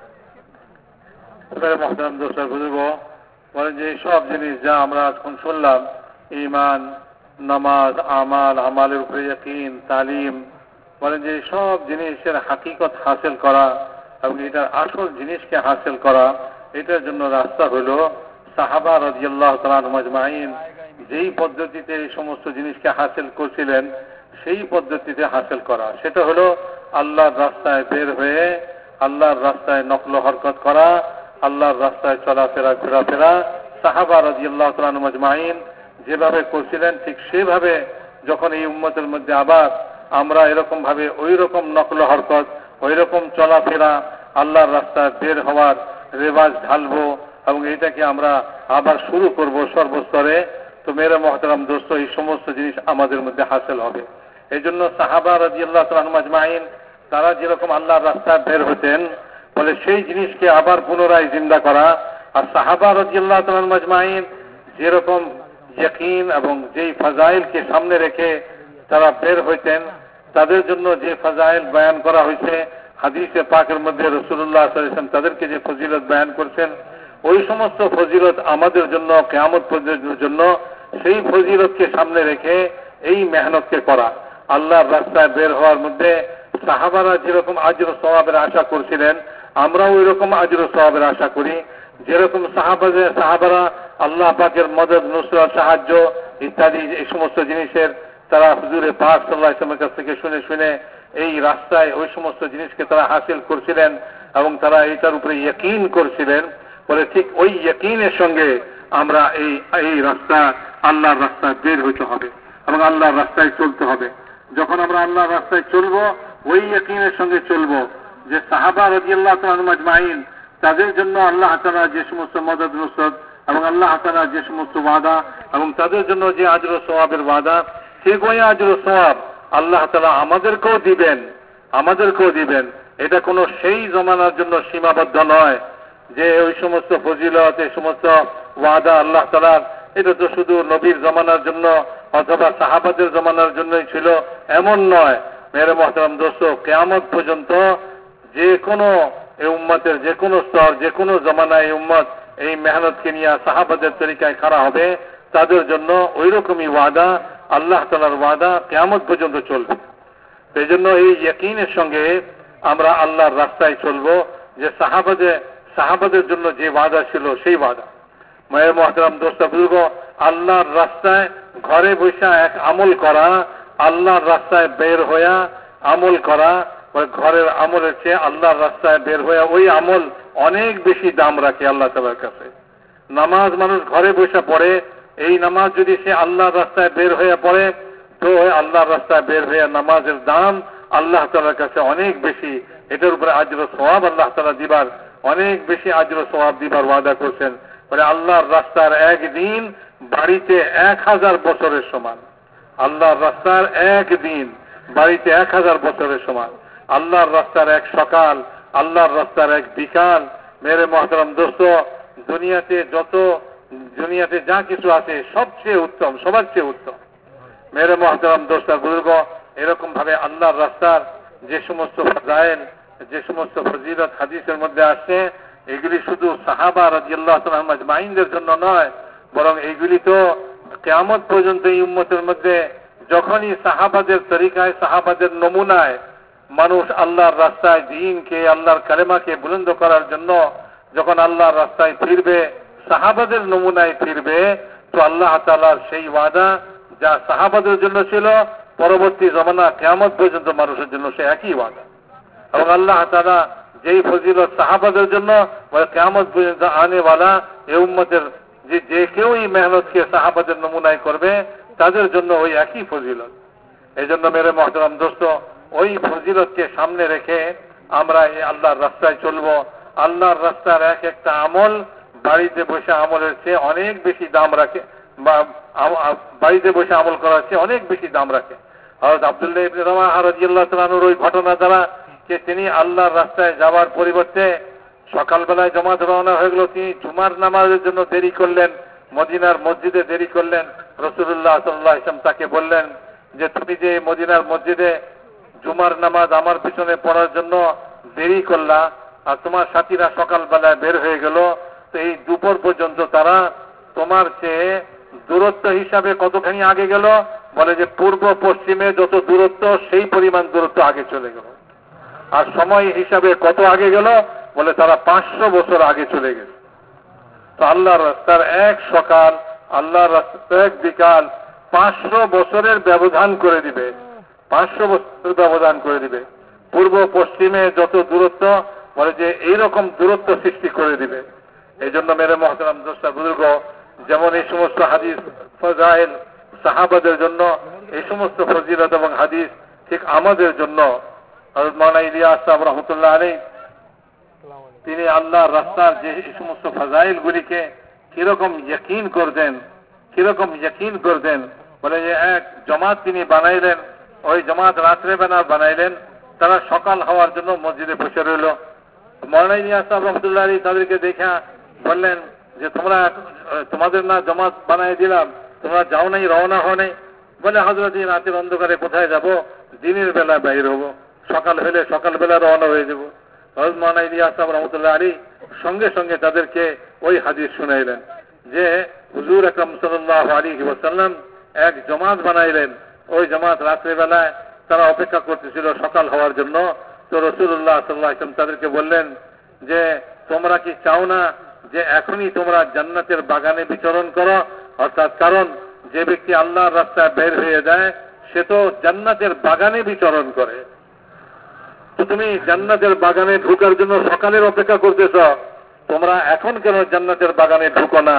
محترم دوستر বুজুর্গো, বলেন যে সব জিনিস যা আমরা আজকাল শুনলাম, ঈমান, নামাজ, আমালের উপরে ইয়াকিন, তালিম, বলেন যে সব জিনিসের হাকিকত হাসিল করা এবং এটার আসল জিনিসকে হাসিল করা, এটার জন্য রাস্তা হলো সাহাবা রাদিয়াল্লাহু তাআলা আনহুম আজমাইন যেই পদ্ধতিতে এই সমস্ত জিনিসকে হাসিল করছিলেন সেই পদ্ধতিতে হাসিল করা. সেটা হলো আল্লাহর রাস্তায় বের হয়ে আল্লাহর রাস্তায় নকল হরকত করা, আল্লাহর রাস্তায় চলাফেরা ঘোরাফেরা. সাহাবা রাদিয়াল্লাহু তাআলা আনহুম আজমাইন যেভাবে করছিলেন ঠিক সেভাবে যখন এই উম্মতের মধ্যে আবার আমরা এরকম ভাবে ওই রকম নকল হরকত, ওই রকম চলাফেরা, আল্লাহর রাস্তায় বের হওয়ার রেওয়াজ ঢালবো এবং এটাকে আমরা আবার শুরু করব সর্বস্তরে, তো মেরে মহতারাম দোস্ত এই সমস্ত জিনিস আমাদের মধ্যে হাসিল হবে. এই জন্য সাহাবা রাদিয়াল্লাহু তাআলা আনহুম আজমাইন তারা যেরকম আল্লাহর রাস্তায় বের হতেন বলে সেই জিনিসকে আবার পুনরায় জিন্দা করা. আর সাহাবা রাদিয়াল্লাহু তাআলা আনহুম আজমাইন যেরকম ইয়াকিন এবং যেই ফাজাইলকে সামনে রেখে তারা বের হইতেন, তাদের জন্য যে ফাজাইল বয়ান করা হয়েছে হাদিসে পাকের মধ্যে রাসূলুল্লাহ সাল্লাল্লাহু আলাইহি ওয়াসাল্লাম তাদেরকে যে ফজিলত বয়ান করছেন, ওই সমস্ত ফজিলত আমাদের জন্য কিয়ামত পর্যন্তের জন্য সেই ফজিলতকে সামনে রেখে এই মেহনতকে করা. আল্লাহর রাস্তায় বের হওয়ার মধ্যে সাহাবারা যেরকম আজর ও সওয়াবের আশা করছিলেন আমরাও ওই রকম আজর ও সওয়াবের আশা করি. যেরকম সাহাবারা আল্লাহ পাকের মদদ, নুসরত, সাহায্য ইত্যাদি এই সমস্ত জিনিসের তারা হুজুরে পাক সাল্লাল্লাহু আলাইহি ওয়াসাল্লামের কাছ থেকে শুনে শুনে এই রাস্তায় ওই সমস্ত জিনিসকে তারা হাসিল করছিলেন এবং তারা এটার উপরে ইয়াকিন করছিলেন, বলে ঠিক ওই ইয়াকিনের সঙ্গে আমরা এই রাস্তা আল্লাহর রাস্তায় বের হইতে হবে এবং আল্লাহর রাস্তায় চলতে হবে। যখন আমরা আল্লাহর রাস্তায় চলবো, ওই ইয়াকিনের সঙ্গে চলবো যে সাহাবা রাদিয়াল্লাহু তাআলা আনহুম আজমাইন, তাদের জন্য আল্লাহ তাআলা যে সমস্ত মদদ নসরত এবং আল্লাহ তাআলা যে সমস্ত ওয়াদা এবং তাদের জন্য যে আজর ও সওয়াবের ওয়াদা, ঠিক ওই আজর ও সওয়াব আল্লাহ তাআলা আমাদেরকেও দিবেন। এটা কোনো সেই জমানার জন্য সীমাবদ্ধ নয় যে ওই সমস্ত ফজিলত, এই সমস্ত ওয়াদা আল্লাহ তাআলার, এটা তো শুধু নবীর জমানার জন্য অথবা সাহাবাদের জমানার জন্যই ছিল, এমন নয়। মেরে মুহতারাম দোস্ত, কিয়ামত পর্যন্ত যে কোনো এই উম্মতের যে কোনো স্তর, যে কোনো জমানায় এই উম্মত এই মেহনতকে নিয়ে সাহাবাদের তরিকায় খাড়া হবে, তাদের জন্য ওই রকমই ওয়াদা, আল্লাহ তাআলার ওয়াদা কিয়ামত পর্যন্ত চলবে। সেই জন্য এই ইয়াকিনের সঙ্গে আমরা আল্লাহর রাস্তায় চলবো যে সাহাবাদের জন্য যে ওয়াদা ছিল সেই ওয়াদা। মেরে মুহতারাম দোস্ত বুজুর্গ, আল্লাহর রাস্তায় ঘরে বসে এক আমল করা, আল্লাহর রাস্তায় বের হইয়া আমল করা, ঘরের আমলের চেয়ে আল্লাহর রাস্তায় বের হইয়া ওই আমল অনেক বেশি দাম রাখে আল্লাহ তাআলার কাছে। নামাজ মানুষ ঘরে বসে পড়ে, এই নামাজ যদি সে আল্লাহর রাস্তায় বের হইয়া পড়ে, তো আল্লাহর রাস্তায় বের হইয়া নামাজের দাম আল্লাহ তাআলার কাছে অনেক বেশি। এটার উপরে আজর ও সওয়াব আল্লাহ তাআলা দিবার, অনেক বেশি আজর ও সওয়াব দিবার ওয়াদা করছেন। বলে আল্লাহর রাস্তার একদিন বাড়িতে 1000 বছরের সমান। আল্লাহর রাস্তার একদিন বাড়িতে 1000 বছরের সমান। আল্লাহর রাস্তার এক সকাল, আল্লাহর রাস্তার এক বিকাল। মেরে মুহতারাম দোস্ত, দুনিয়াতে যা কিছু আছে সবচেয়ে উত্তম, সবার চেয়ে উত্তম। মেরে মুহতারাম দোস্ত বুজুর্গ, এরকম ভাবে আল্লাহর রাস্তার যে সমস্ত ফাজাইল, যে সমস্ত ফজিলত হাদিসের মধ্যে আসছে, এগুলি শুধু সাহাবা রাদিয়াল্লাহু তাআলা আনহুম আজমাইনদের জন্য নয়, বরং এইগুলি তো কিয়ামত পর্যন্ত এই উম্মতের মধ্যে যখনই সাহাবাদের তরিকায়, সাহাবাদের নমুনায় মানুষ আল্লাহর রাস্তায় দ্বীনকে, আল্লাহর কালেমাকে বুলন্দ করার জন্য যখন আল্লাহর রাস্তায় ফিরবে, সাহাবাদের নমুনায় ফিরবে, তো আল্লাহ তাআলার সেই ওয়াদা যা সাহাবাদের জন্য ছিল, পরবর্তী জমানা কিয়ামত পর্যন্ত মানুষের জন্য সে একই ওয়াদা। এবং আল্লাহ তাআলা যেই ফজিলত সাহাবাদের জন্য কিয়ামত পর্যন্ত আনেওয়ালা এই উম্মতের যে কেউ এই মেহনতকে সাহাবাদের নমুনায় করবে, তাদের জন্য ওই একই ফজিলত। এই জন্য মেরে মুহতারাম দোস্ত, ওই ফজিলতকে সামনে রেখে আমরা এই আল্লাহর রাস্তায় চলবো। আল্লাহর রাস্তার এক একটা আমল বাড়িতে বসে আমলের চেয়ে অনেক বেশি দাম রাখে, বা বাড়িতে বসে আমল করার চেয়ে অনেক বেশি দাম রাখে। হযরত আব্দুল্লাহ ইবনে রাওয়াহা রাদিয়াল্লাহু তাআলা আনহুর ওই ঘটনা দ্বারা যে তিনি আল্লাহর রাস্তায় যাওয়ার পরিবর্তে সকালবেলায় জামাত রওনা হয়ে গেল, তিনি জুমার নামাজের জন্য দেরি করলেন, মদিনার মসজিদে দেরি করলেন। রাসূলুল্লাহ সাল্লাল্লাহু আলাইহি ওয়াসাল্লাম তাকে বললেন যে তুমি যে মদিনার মসজিদে জুমার নামাজ আমার পিছনে পড়ার জন্য দেরি করলা, আর তোমার সাথীরা সকালবেলায় বের হয়ে গেল, তো এই দুপুর পর্যন্ত তারা তোমার চেয়ে দূরত্ব হিসাবে কতখানি আগে গেল? বলে যে পূর্ব পশ্চিমে যত দূরত্ব সেই পরিমাণ দূরত্ব আগে চলে গেল। আর সময় হিসাবে কত আগে গেল? বলে তারা 500 বছর আগে চলে গেছে। তো আল্লাহর রাস্তার এক সকাল, আল্লাহর রাস্তার এক বিকাল 500 বছরের ব্যবধান করে দিবে, 500 বছরের ব্যবধান করে দিবে। পূর্ব পশ্চিমে যত দূরত্ব, বলে যে এইরকম দূরত্ব সৃষ্টি করে দিবে। এই জন্য মেরে মুহতারাম দোস্ত বুজুর্গ, যেমন এই সমস্ত হাদিস ফজাইল সাহাবাদের জন্য, এই সমস্ত ফজিলত এবং হাদিস ঠিক আমাদের জন্য। হযরত মাওলানা ইলিয়াস সাহেব রাহমাতুল্লাহ আলাইহি তিনি আল্লাহর রাস্তার যে এই সমস্ত ফাজাইল গুলিকে কিরকম ইয়াকিন করতেন, বলে যে এক জামাত তিনি বানাইলেন, ওই জামাত রাত্রে বেলা বানাইলেন, তারা সকাল হওয়ার জন্য মসজিদে বসে রইল। মাওলানা ইলিয়াস সাহেব রাহমাতুল্লাহ আলাইহি তাদেরকে দেখা বললেন যে তোমাদের না জামাত বানাই দিলাম, তোমরা যাও নাই, রওনা হও নাই? বলে হযরত রাতের অন্ধকারে কোথায় যাব, দিনের বেলা বাইর হবো, সকাল হলে সকালবেলা রওনা হয়ে যাব। হযরত মাওলানা ইলিয়াস সাহেব রাহমাতুল্লাহ আলাইহি সঙ্গে সঙ্গে তাদেরকে ওই হাদিস শুনাইলেন যে হুজুর আকরাম সাল্লাল্লাহু আলাইহি ওয়াসাল্লাম এক জামাত বানাইলেন, ওই জামাত রাত্রে বেলায় তারা অপেক্ষা করতেছিল সকাল হওয়ার জন্য। তো রাসূলুল্লাহ সাল্লাল্লাহু আলাইহি ওয়াসাল্লাম তাদেরকে বললেন যে তোমরা কি চাও না যে এখনই তোমরা জান্নাতের বাগানে বিচরণ করো? অর্থাৎ কারণ যে ব্যক্তি আল্লাহর রাস্তায় বের হয়ে যায় সে তো জান্নাতের বাগানে বিচরণ করে। তো তুমি জান্নাতের বাগানে ঢোকার জন্য সকালের অপেক্ষা করতেছ, তোমরা এখন কেন জান্নাতের বাগানে ঢুকো না?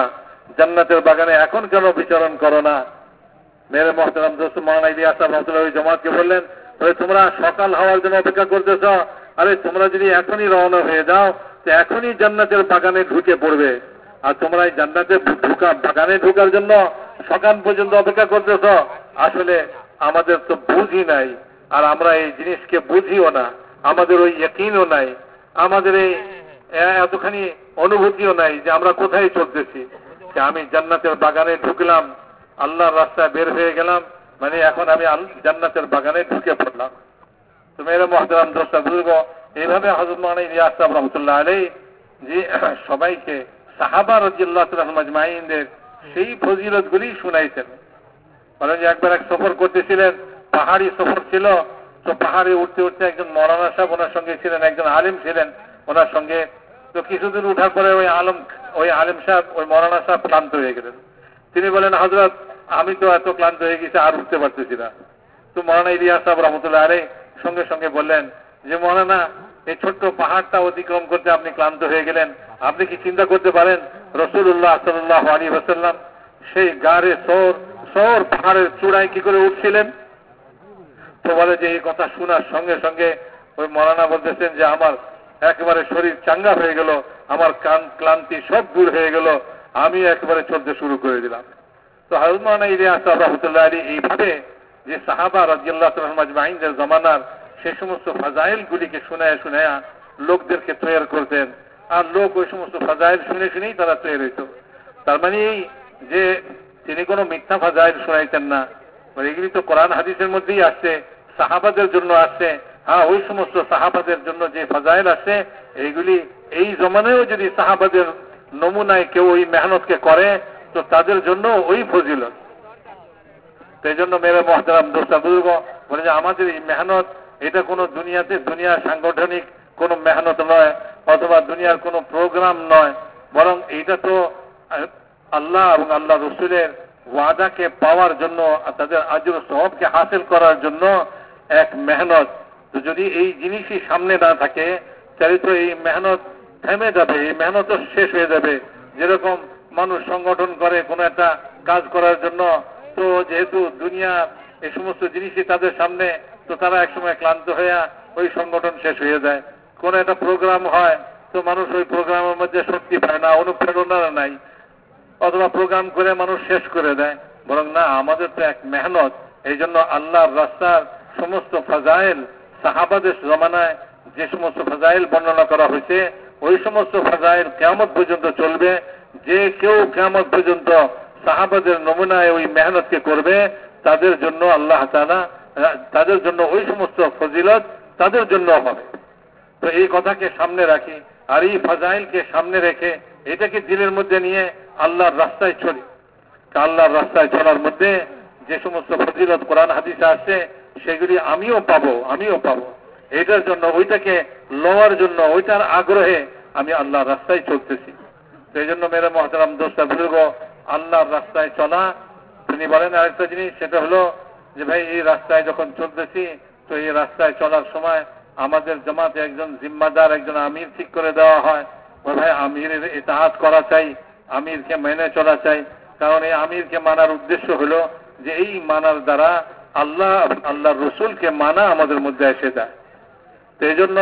জান্নাতের বাগানে এখন কেন বিচরণ করো না? মেরে মোহতারাম দোস্ত মাওলানা ইলিয়াস সাহেব রাহমাতুল্লাহ ওই জামাতকে বললেন, তোমরা সকাল হওয়ার জন্য অপেক্ষা করতেছ, আরে তোমরা যদি এখনই রওনা হয়ে যাও তো এখনই জান্নাতের বাগানে ঢুকে পড়বে। আর তোমরা এই জান্নাতের বাগানে ঢোকার জন্য সকাল পর্যন্ত অপেক্ষা করতেছ। আসলে আমাদের তো বুঝই নাই, আর আমরা এই জিনিসকে বুঝিও না, আমাদের ওই ইয়াকিনও নাই, আমাদের এই এতখানি অনুভূতিও নাই যে আমরা কোথায় চলতেছি। যে আমি জান্নাতের বাগানে ঢুকলাম, আল্লাহর রাস্তায় বের হয়ে গেলাম, মানে এখন আমি জান্নাতের বাগানে ঢুকে পড়লাম। তো মেরে মুহতারাম দোস্ত বুজুর্গ, এইভাবে হযরত মাওলানা ইলিয়াস সাহেব রাহমাতুল্লাহ আলাইহি যে সবাইকে সাহাবা রাদিয়াল্লাহু তাআলা আজমাইনদের সেই ফজিলতগুলি শুনাইছেন। বলেন যে একবার এক সফর করতেছিলেন, পাহাড়ি সফর ছিল, তো পাহাড়ে উঠতে উঠতে একজন মৌলানা সাহেব ওনার সঙ্গে ছিলেন, একজন আলিম ছিলেন ওনার সঙ্গে। তো কিছুদিন উঠার পরে ওই আলিম সাহেব, ওই মৌলানা সাহেব ক্লান্ত হয়ে গেলেন। তিনি বলেন, হযরত আমি তো এত ক্লান্ত হয়ে গেছি, আর উঠতে পারতেছি না। তো মাওলানা ইলিয়াস সাহেব রাহমাতুল্লাহ আলাইহি সঙ্গে সঙ্গে বললেন যে মৌলানা, এই ছোট্ট পাহাড়টা অতিক্রম করতে আপনি ক্লান্ত হয়ে গেলেন, আপনি কি চিন্তা করতে পারেন রাসূলুল্লাহ সাল্লাল্লাহু আলাইহি ওয়াসাল্লাম সেই গাড়ে সৌর পাহাড়ের চূড়ায় কি করে উঠছিলেন? তো বলে যে এই কথা শোনার সঙ্গে সঙ্গে ওই মৌলানা বলতেছেন যে আমার একেবারে শরীর চাঙ্গা হয়ে গেল, আমার ক্লান্তি সব দূর হয়ে গেল, আমি একেবারে চলতে শুরু করে দিলাম। তো হযরত মাওলানা ইলিয়াস সাহেব রাহমাতুল্লাহ আলাইহি এইভাবে যে সাহাবা রাদিয়াল্লাহু তাআলা আজমাইনদের জামানার সেই সমস্ত ফাজাইল গুলিকে শুনায়া শুনায়া লোকদেরকে তৈরি করতেন, আর লোক ওই সমস্ত ফাজাইল শুনে শুনেই তারা তৈরি হইত। তার মানে এই যে তিনি কোনো মিথ্যা ফাজাইল শোনাইতেন না, এগুলি তো কোরআন হাদিসের মধ্যেই আসছে, সাহাবাদের জন্য আসছে। হ্যাঁ, ওই সমস্ত সাহাবাদের জন্য যে ফাজাইল আসছে এইগুলি এই জমানেও যদি সাহাবাদের নমুনায় কেউ ওই মেহনতকে করে তো তাদের জন্য ওই ফজিলত। তো এই জন্য মেরে মুহতারাম দোস্ত বুজুর্গ বলে যে আমাদের এই মেহনত এটা কোনো দুনিয়ার সাংগঠনিক কোনো মেহনত নয়, অথবা দুনিয়ার কোনো প্রোগ্রাম নয়, বরং এইটা তো আল্লাহ এবং আল্লাহ রসুলের ওয়াদাকে পাওয়ার জন্য, তাদের আজর সওয়াবকে হাসিল করার জন্য এক মেহনত। তো যদি এই জিনিসই সামনে না থাকে তাহলে তো এই মেহনত থেমে যাবে, এই মেহনত শেষ হয়ে যাবে। যেরকম মানুষ সংগঠন করে কোনো একটা কাজ করার জন্য, তো যেহেতু দুনিয়া এই সমস্ত জিনিসই তাদের সামনে, তো তারা একসময় ক্লান্ত হয়ে ওই সংগঠন শেষ হয়ে যায়। কোনো একটা প্রোগ্রাম হয় তো মানুষ ওই প্রোগ্রামের মধ্যে শক্তি পায় না, অনুপ্রেরণা নাই, অথবা প্রোগ্রাম করে মানুষ শেষ করে দেয়। বরং না, আমাদের তো এক মেহনত। এই জন্য আল্লাহর রাস্তার সমস্ত ফাজাইল সাহাবাদের জমানায় যে সমস্ত ফাজাইল বর্ণনা করা হয়েছে ওই সমস্ত ফাজাইল কিয়ামত পর্যন্ত চলবে। যে কেউ কিয়ামত পর্যন্ত সাহাবাদের নমুনায় ওই মেহনতকে করবে তাদের জন্য আল্লাহ তাআলা তাদের জন্য ওই সমস্ত ফজিলত তাদের জন্য হবে। তো এই কথাকে সামনে রাখি, আর এই ফাজাইলকে সামনে রেখে এটাকে দিলের মধ্যে নিয়ে আল্লাহর রাস্তায় চলি। আল্লাহর রাস্তায় চলার মধ্যে যে সমস্ত ফজিলত কোরআন হাদিসে আসছে সেগুলি আমিও পাবো। এটার জন্য, ওইটাকে লওয়ার জন্য, ওইটার আগ্রহে আমি আল্লাহর রাস্তায় চলতেছি। সেই জন্য মেরে মুহতারাম দোস্ত বুজুর্গ, আল্লাহর রাস্তায় চলা, তিনি বলেন আরেকটা জিনিস, সেটা হলো যে ভাই এই রাস্তায় যখন চলতেছি তো এই রাস্তায় চলার সময় আমাদের জামাতে একজন জিম্মাদার, একজন আমির ঠিক করে দেওয়া হয়। ভাই আমিরের ইতাআত করা চাই, আমিরকে মেনে চলা চাই। কারণ এই আমিরকে মানার উদ্দেশ্য হলো যে এই মানার দ্বারা আল্লাহর রসুলকে মানা আমাদের মধ্যে এসে যায়। তো এই জন্য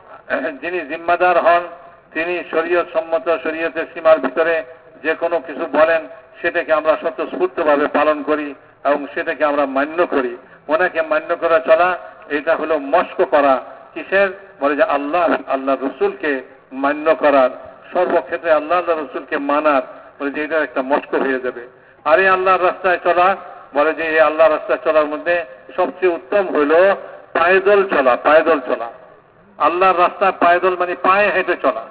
যিনি জিম্মাদার হন তিনি শরীয়ত সম্মত, শরীয়তের সীমার ভিতরে যে কোনো কিছু বলেন সেটাকে আমরা স্বতঃস্ফূর্তভাবে পালন করি এবং সেটাকে আমরা মান্য করি। ওনাকে মান্য করে চলা, এটা হলো মস্ক করা। কিসের? বলে যে আল্লাহ রসুলকে মান্য করার, সর্বক্ষেত্রে আল্লাহ রসুলকে মানার, বলে যে এটা একটা মস্ক হয়ে যাবে। আর এই আল্লাহর রাস্তায় চলা, বলে যে এই আল্লাহ রাস্তায় চলার মধ্যে সবচেয়ে উত্তম হলো পায়দল চলা। আল্লাহর রাস্তায় পায়দল মানে পায়ে হেঁটে চলা।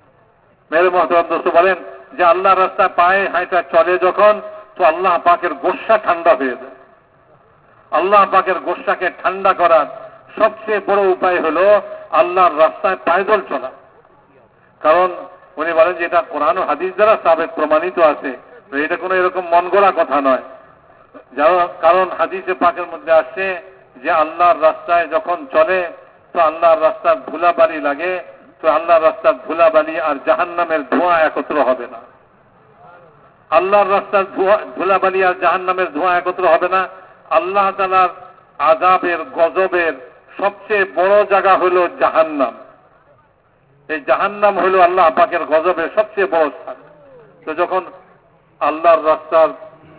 মেরে মুহতারাম দোস্ত বলেন যে আল্লাহর রাস্তায় পায়ে হেঁটে চলে যখন, তো আল্লাহ পাকের গোসা ঠান্ডা হয়ে যায়। আল্লাহ পাকের গোসাকে ঠান্ডা করার সবচেয়ে বড় উপায় হলো আল্লাহর রাস্তায় পায়দল চলা। কারণ উনি বলেন যে এটা কোরআন ও হাদিস দ্বারা সাবেক প্রমাণিত আছে, এটা কোনো এরকম মন গড়া কথা নয়। কারণ হাদিসে পাকের মধ্যে আসছে যে আল্লাহর রাস্তায় যখন চলে তো আল্লাহর রাস্তার ধুলাবালি লাগে, তো আল্লাহর রাস্তার ধুলাবালি আর জাহান্নামের ধোঁয়া একত্র হবে না। আল্লাহর রাস্তার ধুলাবালি আর জাহান্নামের ধোঁয়া একত্র হবে না। আল্লাহ তাআলার আযাবের গজবের সবচেয়ে বড় জায়গা হলো জাহান্নাম। এই জাহান্নাম হলো আল্লাহ পাকের গজবের সবচেয়ে বড় স্থান। তো যখন আল্লাহর রাস্তার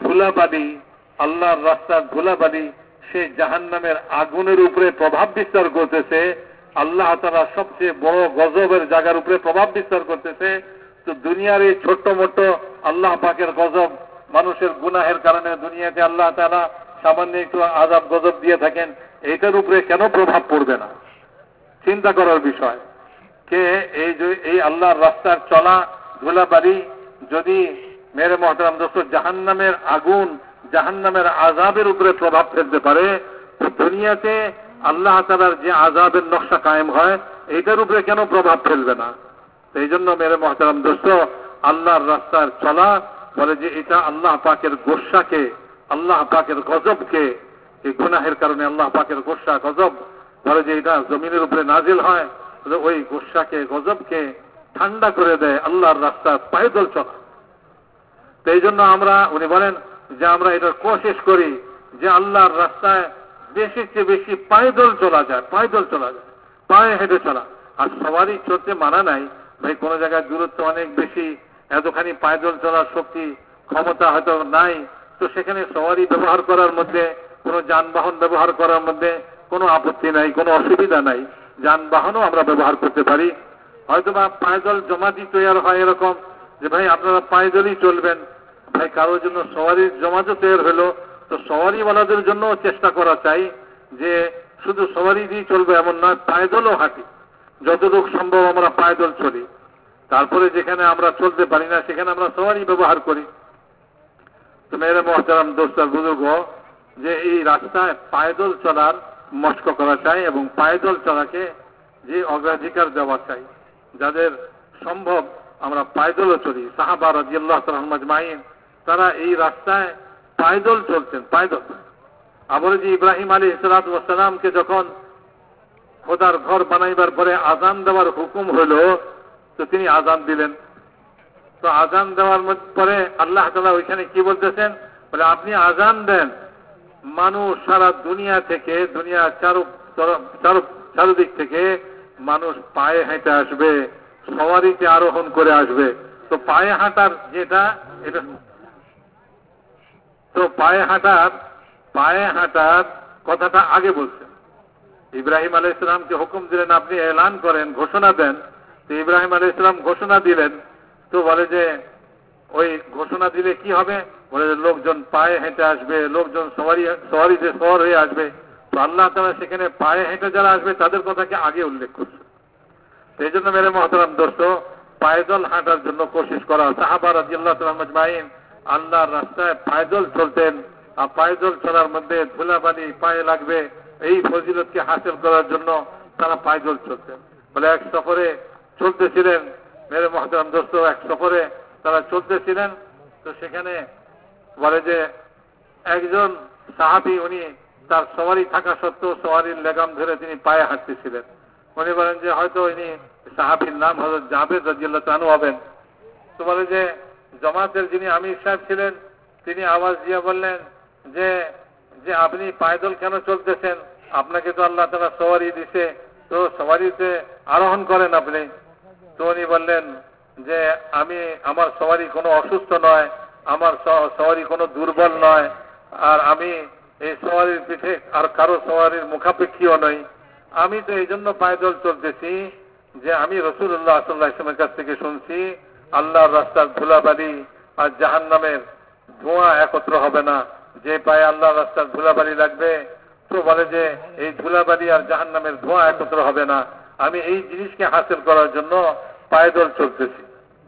ধুলাবালি সেই জাহান্নামের আগুনের উপরে প্রভাব বিস্তার করতেছে, আল্লাহ তাআলা সবচেয়ে বড় গজবের জায়গার উপরে প্রভাব বিস্তার করতেছে। তো দুনিয়ার এই ছোট্ট মোটো আল্লাহ পাকের গজব, মানুষের গুনাহের কারণে দুনিয়াতে আল্লাহ তাআলা সামান্য একটু আযাব গজব দিয়ে থাকেন, এইটার উপরে কেন প্রভাব পড়বে না? চিন্তা করার বিষয়। কে এই আল্লাহর রাস্তার চলা ধুলাবালি যদি মেরে মহতারাম দোস্ত জাহান্নামের আগুন, জাহান্নামের আযাবের উপরে প্রভাব ফেলতে পারে, তো দুনিয়াতে আল্লাহ তাআলার যে আযাবের নকশা কায়েম হয় এইটার উপরে কেন প্রভাব ফেলবে না? এই জন্য মেরে মহতারাম দোস্ত আল্লাহর রাস্তার চলা বলে যে এটা আল্লাহ পাকের গোস্বাকে, আল্লাহ পাকের গজবকে, এই গুনাহের কারণে আল্লাহ পাকের গোস্বা গজব বলে যে এটা জমিনের উপরে নাজিল হয়, ওই গোস্বাকে গজবকে ঠান্ডা করে দেয় আল্লাহর রাস্তার পায়দল চলা। তো এই জন্য উনি বলেন যে আমরা এটার কোশিশ করি যে আল্লাহর রাস্তায় বেশি চেয়ে বেশি পায়দল চলা যায়, পায়ে হেঁটে চলা। আর সবারই চলতে মানা নাই ভাই, কোন জায়গায় দূরত্ব অনেক বেশি, এতখানি পায়দল চলার শক্তি ক্ষমতা হয়তো নাই, তো সেখানে সবারই ব্যবহার করার মধ্যে, কোনো যানবাহন ব্যবহার করার মধ্যে কোনো আপত্তি নাই, কোনো অসুবিধা নাই। যানবাহনও আমরা ব্যবহার করতে পারি। হয়তোবা পায়দল জমাতি তৈরি হয় এরকম যে ভাই আপনারা পায়দলই চলবেন, ভাই কারোর জন্য সওয়ারির জমাতও তৈরি হলো, তো সওয়ারিওয়ালাদের জন্য চেষ্টা করা চাই যে শুধু সওয়ারি দিয়ে চলবে এমন নয়, পায়দলও হাঁটি, যতটুকু সম্ভব আমরা পায়দল চলি। তারপরে যেখানে আমরা চলতে পারি না সেখানে আমরা সওয়ারি ব্যবহার করি। তো মেরে মহতারাম দোস্তার বুজুর্গ, যে এই রাস্তায় পায়দল চলার মস্ক করা চাই এবং পায়দল চলাকে যে অগ্রাধিকার দেওয়া চাই। যাদের সম্ভব আমরা পায়দলও চলি। সাহাবা রাদিয়াল্লাহু তাআলা আনহুম আজমাইন তারা এই রাস্তায় পায়দল চলতেন, পায়দল। আবার যে ইব্রাহিম আলাইহিস সালাতু ওয়াস সালামকে যখন খোদার ঘর বানাইবার পরে আযান দেওয়ার হুকুম হলো, তো তিনি আযান দিলেন। তো আযান দেওয়ার পরে আল্লাহ তাআলা ওইখানে কি বলতেছেন, বলে আপনি আযান দেন, মানুষ সারা দুনিয়া থেকে, দুনিয়ার চারদিক থেকে মানুষ পায়ে হেঁটে আসবে, সওয়ারিতে আরোহণ করে আসবে। তো পায়ে হাঁটার যেটা, এটা তো পায়ে হাঁটার কথাটা আগে বলছেন। ইব্রাহিম আলাইহিস সালামকে হুকুম দিলেন আপনি এলান করেন, ঘোষণা দেন। তো ইব্রাহিম আলাইহিস সালাম ঘোষণা দিলেন। তো বলে যে ওই ঘোষণা দিলে কি হবে, বলে যে লোকজন পায়ে হেঁটে আসবে, লোকজন সওয়ারিতে সওয়ার হয়ে আসবে। তো আল্লাহ তাআলা সেখানে পায়ে হেঁটে যারা আসবে তাদের কথাকে আগে উল্লেখ করছে। এই জন্য মেরে মহতারাম দোস্ত পায়দল হাঁটার জন্য কোশিশ করা। সাহাবা রাদিয়াল্লাহু তাআলা আজমাইন আল্লাহর রাস্তায় পায়দল চলতেন। আর পায়দল চলার মধ্যে ধুলাবালি পায়ে লাগবে, এই ফজিলতকে হাসিল করার জন্য তারা পায়দল চলতেন। বলে এক সফরে চলতেছিলেন মেরে মহতারাম দোস্ত, এক সফরে তারা চলতেছিলেন। তো সেখানে বলে যে একজন সাহাবী, উনি তার সওয়ারি থাকা সত্ত্বেও সওয়ারির লেগাম ধরে তিনি পায়ে হাঁটতেছিলেন। উনি বলেন যে হয়তো ইনি সাহাবীর নাম হযরত জাবের রাদিয়াল্লাহু তাআলা আনহু হবেন। তো বলে যে জামাতের যিনি আমির সাহেব ছিলেন তিনি আওয়াজ দিয়ে বললেন যে যে আপনি পায়দল কেন চলতেছেন, আপনাকে তো আল্লাহ তাআলা সওয়ারি দিছে, তো সওয়ারিতে আরোহণ করেন আপনি। তো উনি বললেন যে আমার সওয়ারি কোনো অসুস্থ নয়, আমার সওয়ারি কোনো দুর্বল নয়, আর আমি এই সওয়ারির পিঠে আর কারো সওয়ারির মুখাপেক্ষীও নই। আমি তো এই জন্য পায়দল চলতেছি যে আমি রাসূলুল্লাহ সাল্লাল্লাহু আলাইহি ওয়াসাল্লামের কাছ থেকে শুনছি আল্লাহর রাস্তার ধুলাবালি আর জাহান্নামের ধোঁয়া একত্র হবে না। যে পায়ে আল্লাহর রাস্তার ধুলাবালি লাগবে, তো বলে যে এই ধুলাবালি আর জাহান্নামের ধোঁয়া একত্র হবে না। আমি এই জিনিসকে হাসিল করার জন্য পায়দল চলতেছি।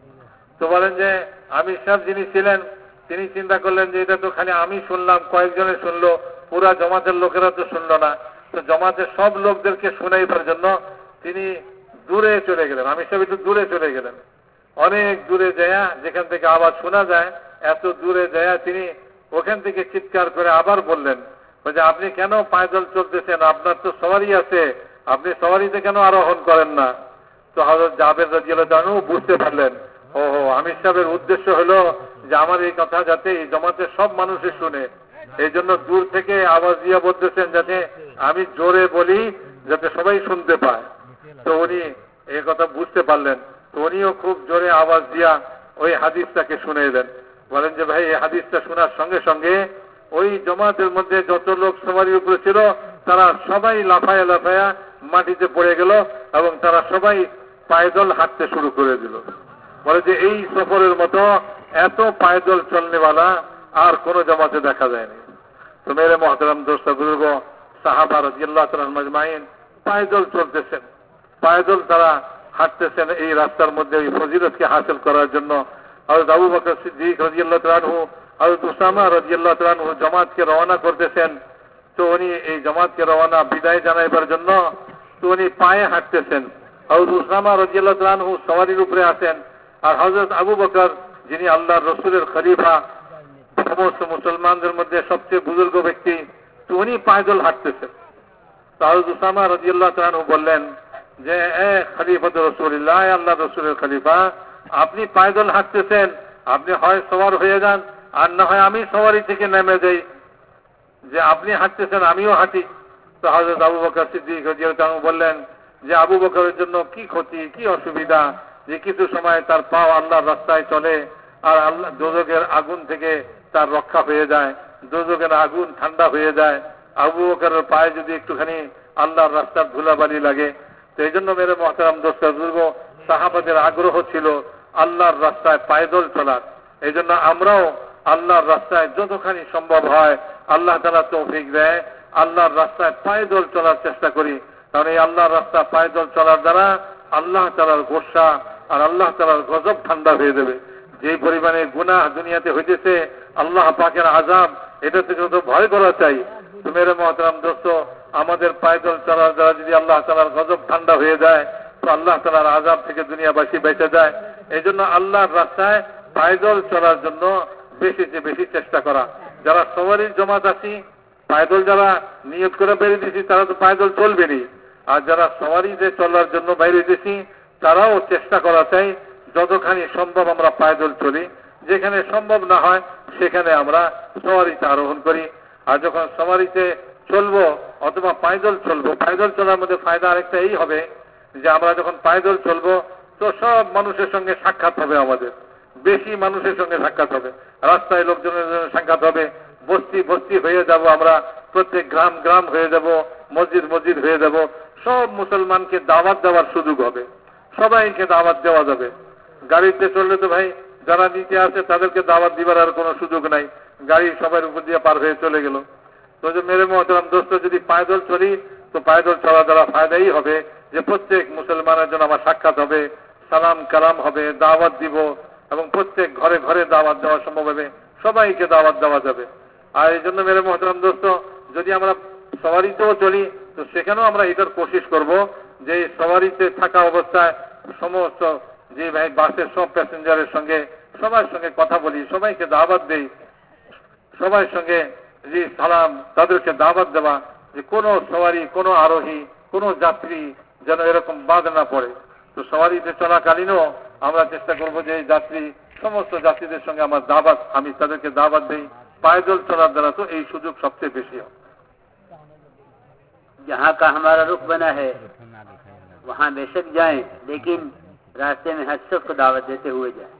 তো বলেন যে আমির সাহেব যিনি ছিলেন তিনি চিন্তা করলেন যে এটা তো খালি আমি শুনলাম, কয়েকজনে শুনলো, পুরা জমাতের লোকেরা তো শুনলো না। তো জমাতের সব লোকদেরকে শুনাইবার জন্য তিনি দূরে চলে গেলেন। আমির সাহেব একটু দূরে চলে গেলেন, অনেক দূরে যায়, যেখান থেকে আওয়াজ শোনা যায়, এত দূরে যায় তিনি ওখান থেকে চিৎকার করে আবার বললেন যে আপনি কেন পায়দল চলতেছেন, আপনার তো সওয়ারি আছে, আপনি সওয়ারিতে কেন আরোহণ করেন না? তো হযরত জাবের রাদিয়াল্লাহু তাআলা বুঝতে পারলেন আমির সাহেবের উদ্দেশ্য হলো যে আমার এই কথা যাতে এই জমাতে সব মানুষে শুনে, এই জন্য দূর থেকে আওয়াজ দিয়ে বলতেছেন যাতে আমি জোরে বলি যাতে সবাই শুনতে পায়। তো উনি এই কথা বুঝতে পারলেন, তো উনিও খুব জোরে আওয়াজ দিয়া ওই হাদিসটাকে শুনে দেন। বলেন যে ভাই এই হাদিসটা শোনার সঙ্গে সঙ্গে ওই জমাতের মধ্যে যত লোক সবারই উপরে ছিল তারা সবাই লাফায়া লাফায়া মাটিতে পড়ে গেল এবং তারা সবাই পায়দল হাঁটতে শুরু করে দিল। বলে যে এই সফরের মতো এত পায়দল চলনেওয়ালা আর কোন জমাতে দেখা যায়নি। তো মেরে মহতরম দোস্ত বুজুর্গ, সাহাবা রাদিয়াল্লাহু তাআলা আজমাইন পায়দল চলতেছেন, পায়দল তারা হাঁটতেছেন এই রাস্তার মধ্যে এই ফজিলতকে হাসিল করার জন্য। হযরত আবু বকর সিদ্দিক রাদিয়াল্লাহু তাআলা আনহু, হযরত উসামা রাদিয়াল্লাহু তাআলা আনহু জামাতকে রওনা করতেছেন। তো উনি এই জামাতকে রওনা বিদায় জানাইবার জন্য তো উনি পায়ে হাঁটতেছেন। হযরত উসামা রাদিয়াল্লাহু তাআলা আনহু সওয়ারির উপরে আছেন, আর হযরত আবু বকর যিনি আল্লাহর রাসূলের খলিফা, সমস্ত মুসলমানদের মধ্যে সবচেয়ে বুজুর্গ ব্যক্তি, তো উনি পায়দল হাঁটতেছেন। তো হযরত উসামা রাদিয়াল্লাহু তাআলা আনহু বললেন যে খলিফাত রাসূলুল্লাহ, আল্লাহর রাসূলের খলিফা, আপনি পায়দল হাঁটতেছেন, আপনি হয় সওয়ার হয়ে যান আর না হয় আমি সওয়ারি থেকে নেমে যাই, যে আপনি হাঁটতেছেন আমিও হাঁটি। তো হযরত আবু বকর সিদ্দিক রাদিয়াল্লাহু তাআলা বললেন যে আবু বকরের জন্য কি ক্ষতি, কি অসুবিধা যে কিছু সময় তার পাও আল্লাহর রাস্তায় চলে আর আল্লাহ দোজখের আগুন থেকে তার রক্ষা হয়ে যায়, দোজখের আগুন ঠান্ডা হয়ে যায়। আবু বকরের পায়ে যদি একটুখানি আল্লাহর রাস্তার ধুলাবালি লাগে। তো এই জন্য মেরে মহতারাম দোস্ত বুজুর্গ, সাহাবাদের আগ্রহ ছিল আল্লাহর রাস্তায় পায়দল চলার। এই জন্য আমরাও আল্লাহর রাস্তায় যতখানি সম্ভব হয় আল্লাহ তাআলা তৌফিক দেয় আল্লাহর রাস্তায় পায়দল চলার চেষ্টা করি। কারণ এই আল্লাহর রাস্তা পায়দল চলার দ্বারা আল্লাহ তাআলার গোসা আর আল্লাহ তাআলার গজব ঠান্ডা হয়ে যাবে। যে পরিমাণে গুনাহ দুনিয়াতে হইতেছে, আল্লাহ পাকের আযাব, এটা থেকে তো ভয় করা চাই। তো মেরে মহতারাম দোস্ত, আমাদের পায়দল চলার দ্বারা যদি আল্লাহ তাআলার গজব ঠান্ডা হয়ে যায় তো আল্লাহ তাআলার আযাব থেকে দুনিয়াবাসী বেঁচে যায়। এই জন্য আল্লাহর রাস্তায় পায়দল চলার জন্য বেশি চেষ্টা করা। যারা সওয়ারির জমাত আছি, পায়দল যারা নিয়ত করে বেরিয়ে দিয়েছি তারা তো পায়দল চলবেনি, আর যারা সওয়ারিতে চলার জন্য বাইরে দিয়েছি তারাও চেষ্টা করা চাই যতখানি সম্ভব আমরা পায়দল চলি। যেখানে সম্ভব না হয় সেখানে আমরা সওয়ারিতে আরোহণ করি। আর যখন সওয়ারিতে চলবো অথবা পায়দল চলবো, পায়দল চলার মধ্যে ফায়দা আরেকটা এই হবে যে আমরা যখন পায়দল চলবো তো সব মানুষের সঙ্গে সাক্ষাৎ হবে, আমাদের বেশি মানুষের সঙ্গে সাক্ষাৎ হবে, রাস্তায় লোকজনের সাক্ষাৎ হবে, বস্তি বস্তি হয়ে যাব আমরা, প্রত্যেক গ্রাম গ্রাম হয়ে যাব, মসজিদ মসজিদ হয়ে যাব। সব মুসলমানকে দাওয়াত দেওয়ার সুযোগ হবে, সবাইকে দাওয়াত দেওয়া যাবে। গাড়িতে চললে তো ভাই যারা নিচে আছে তাদেরকে দাওয়াত দিবার আর কোনো সুযোগ নাই, গাড়ি সবার উপর দিয়ে পার হয়ে চলে গেল। তো যে মেরে মহতরম দোস্ত, যদি পায়দল চলি তো পায়দল চলা দ্বারা ফায়দাই হবে যে প্রত্যেক মুসলমানের জন্য আমার সাক্ষাৎ হবে, সালাম কালাম হবে, দাওয়াত দিব এবং প্রত্যেক ঘরে ঘরে দাওয়াত দেওয়া সম্ভব হবে, সবাইকে দাওয়াত দেওয়া যাবে। আর এই জন্য মেরে মহতরম দোস্ত, যদি আমরা সওয়ারিতেও চলি তো সেখানেও আমরা এটার কোশিশ করব যে সওয়ারিতে থাকা অবস্থায় সমস্ত যে ভাই বাসের সব প্যাসেঞ্জারের সঙ্গে সবার সঙ্গে কথা বলি, সবাইকে দাওয়াত দেই, সবার সঙ্গে যে সালাম, তাদেরকে দাওয়াত দেওয়া যে কোনো সওয়ারি, কোনো আরোহী, কোনো যাত্রী যেন এরকম বাদ না পড়ে। তো সওয়ারিতে চলাকালীনও আমরা চেষ্টা করব যে এই যাত্রী, সমস্ত যাত্রীদের সঙ্গে আমার দাওয়াত, আমি তাদেরকে দাওয়াত দেই। পায়দল চলার দ্বারা তো এই সুযোগ সবচেয়ে বেশি হয়। जहाँ का हमारा रुख बना है वहाँ बेशक जाएं, लेकिन रास्ते में हर शख्स को दावत देते हुए जाएं।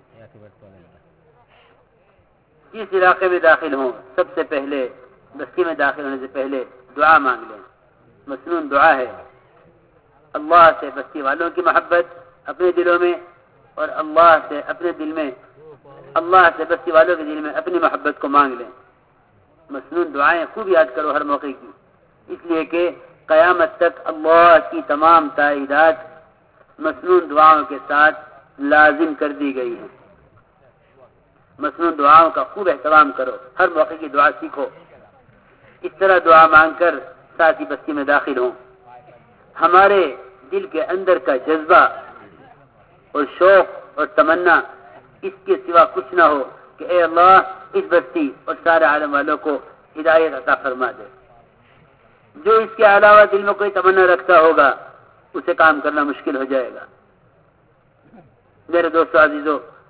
जिस इलाके में दाखिल हों सबसे पहले बस्ती में दाखिल होने से पहले दुआ मांग लें। मसनून दुआ है, अल्लाह से बस्ती वालों की मोहब्बत अपने दिलों में और अल्लाह से अपने दिल में, अल्लाह से बस्ती वालों के दिल में अपनी मोहब्बत को मांग लें। मसनून दुआएं खूब याद करो हर मौके की, इसलिए कि क़यामत तक अल्लाह की तमाम ताईदात मसनून दुआओं के साथ लाजिम कर दी गई हैं। मसनून दुआओं का खूब एहतराम करो, हर मौके की दुआ सीखो, इस तरह दुआ मांगकर साथ ही बस्ती में दाखिल हों। हमारे दिल के अंदर का जज्बा और शौक और तमन्ना इसके सिवा कुछ ना हो कि ए अल्लाह इस बस्ती और सारे आलम वालों को हिदायत अता फरमा दे। जो इसके अलावा दिल में कोई तमन्ना रखता होगा उसे काम करना मुश्किल हो जाएगा। मेरे दोस्तों अजीजों,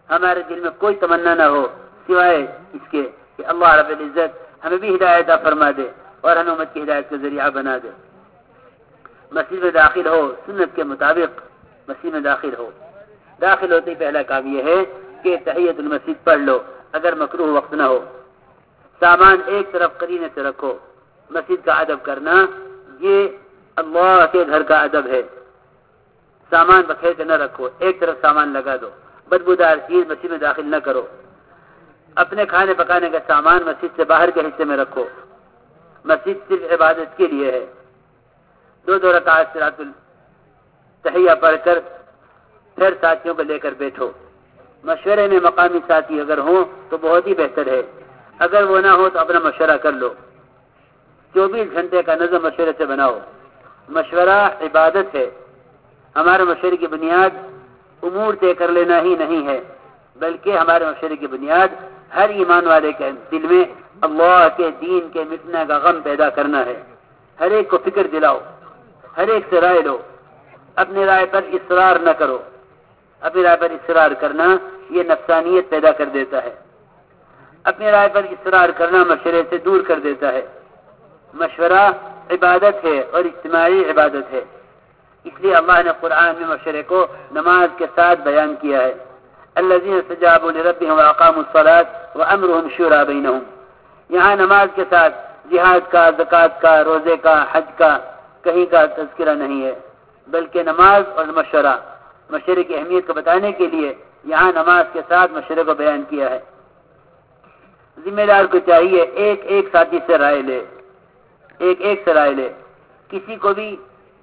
ہمارے دل میں کوئی تمنا نہ ہو سوائے اس کے کہ اللہ رب العزت ہمیں بھی ہدایت عطا فرما دے اور ہمیں امت کی ہدایت کا ذریعہ بنا دے. مسجد میں داخل ہو سنت کے مطابق مسجد میں داخل ہو. داخل ہوتے ہی پہلا کام یہ ہے کہ تحیت المسجد پڑھ لو اگر مکروہ وقت نہ ہو. سامان ایک طرف قرینے سے رکھو. مسجد کا ادب کرنا یہ اللہ کے گھر کا ادب ہے. سامان بکھیر کے نہ رکھو, ایک طرف سامان لگا دو. بدبودار چیز مسجد میں داخل نہ کرو. اپنے کھانے پکانے کا سامان مسجد سے باہر کے حصے میں رکھو. مسجد صرف عبادت کے لیے ہے. 2 رکعات صلاۃ التحیہ پڑھ کر پھر ساتھیوں کو لے کر بیٹھو. مشورے میں مقامی ساتھی اگر ہوں تو بہت ہی بہتر ہے, اگر وہ نہ ہو تو اپنا مشورہ کر لو. 24 گھنٹے کا نظم مشورے سے بناؤ. مشورہ عبادت ہے. ہمارے مشورے کی بنیاد امور طے کر لینا ہی نہیں ہے, بلکہ ہمارے مشورے کی بنیاد ہر ایمان والے کے دل میں اللہ کے دین کے مٹنے کا غم پیدا کرنا ہے. ہر ایک کو فکر دلاؤ, ہر ایک سے رائے لو. اپنی رائے پر اصرار نہ کرو. اپنی رائے پر اصرار کرنا یہ نفسانیت پیدا کر دیتا ہے. اپنی رائے پر اصرار کرنا مشورے سے دور کر دیتا ہے. مشورہ عبادت ہے اور اجتماعی عبادت ہے. اس لیے اللہ نے قرآن میں مشورے کو نماز کے ساتھ بیان کیا ہے. الذین استجابوا لربهم واقاموا الصلاة وامرهم شورى بینهم. یہاں نماز کے ساتھ جہاد کا, زکوٰۃ کا, روزے کا, حج کا کہیں کا تذکرہ نہیں ہے, بلکہ نماز اور مشورہ, مشورے کی اہمیت کو بتانے کے لیے یہاں نماز کے ساتھ مشورے کو بیان کیا ہے. ذمہ دار کو چاہیے ایک ایک ساتھی سے رائے لے, ایک سے رائے لے. کسی کو بھی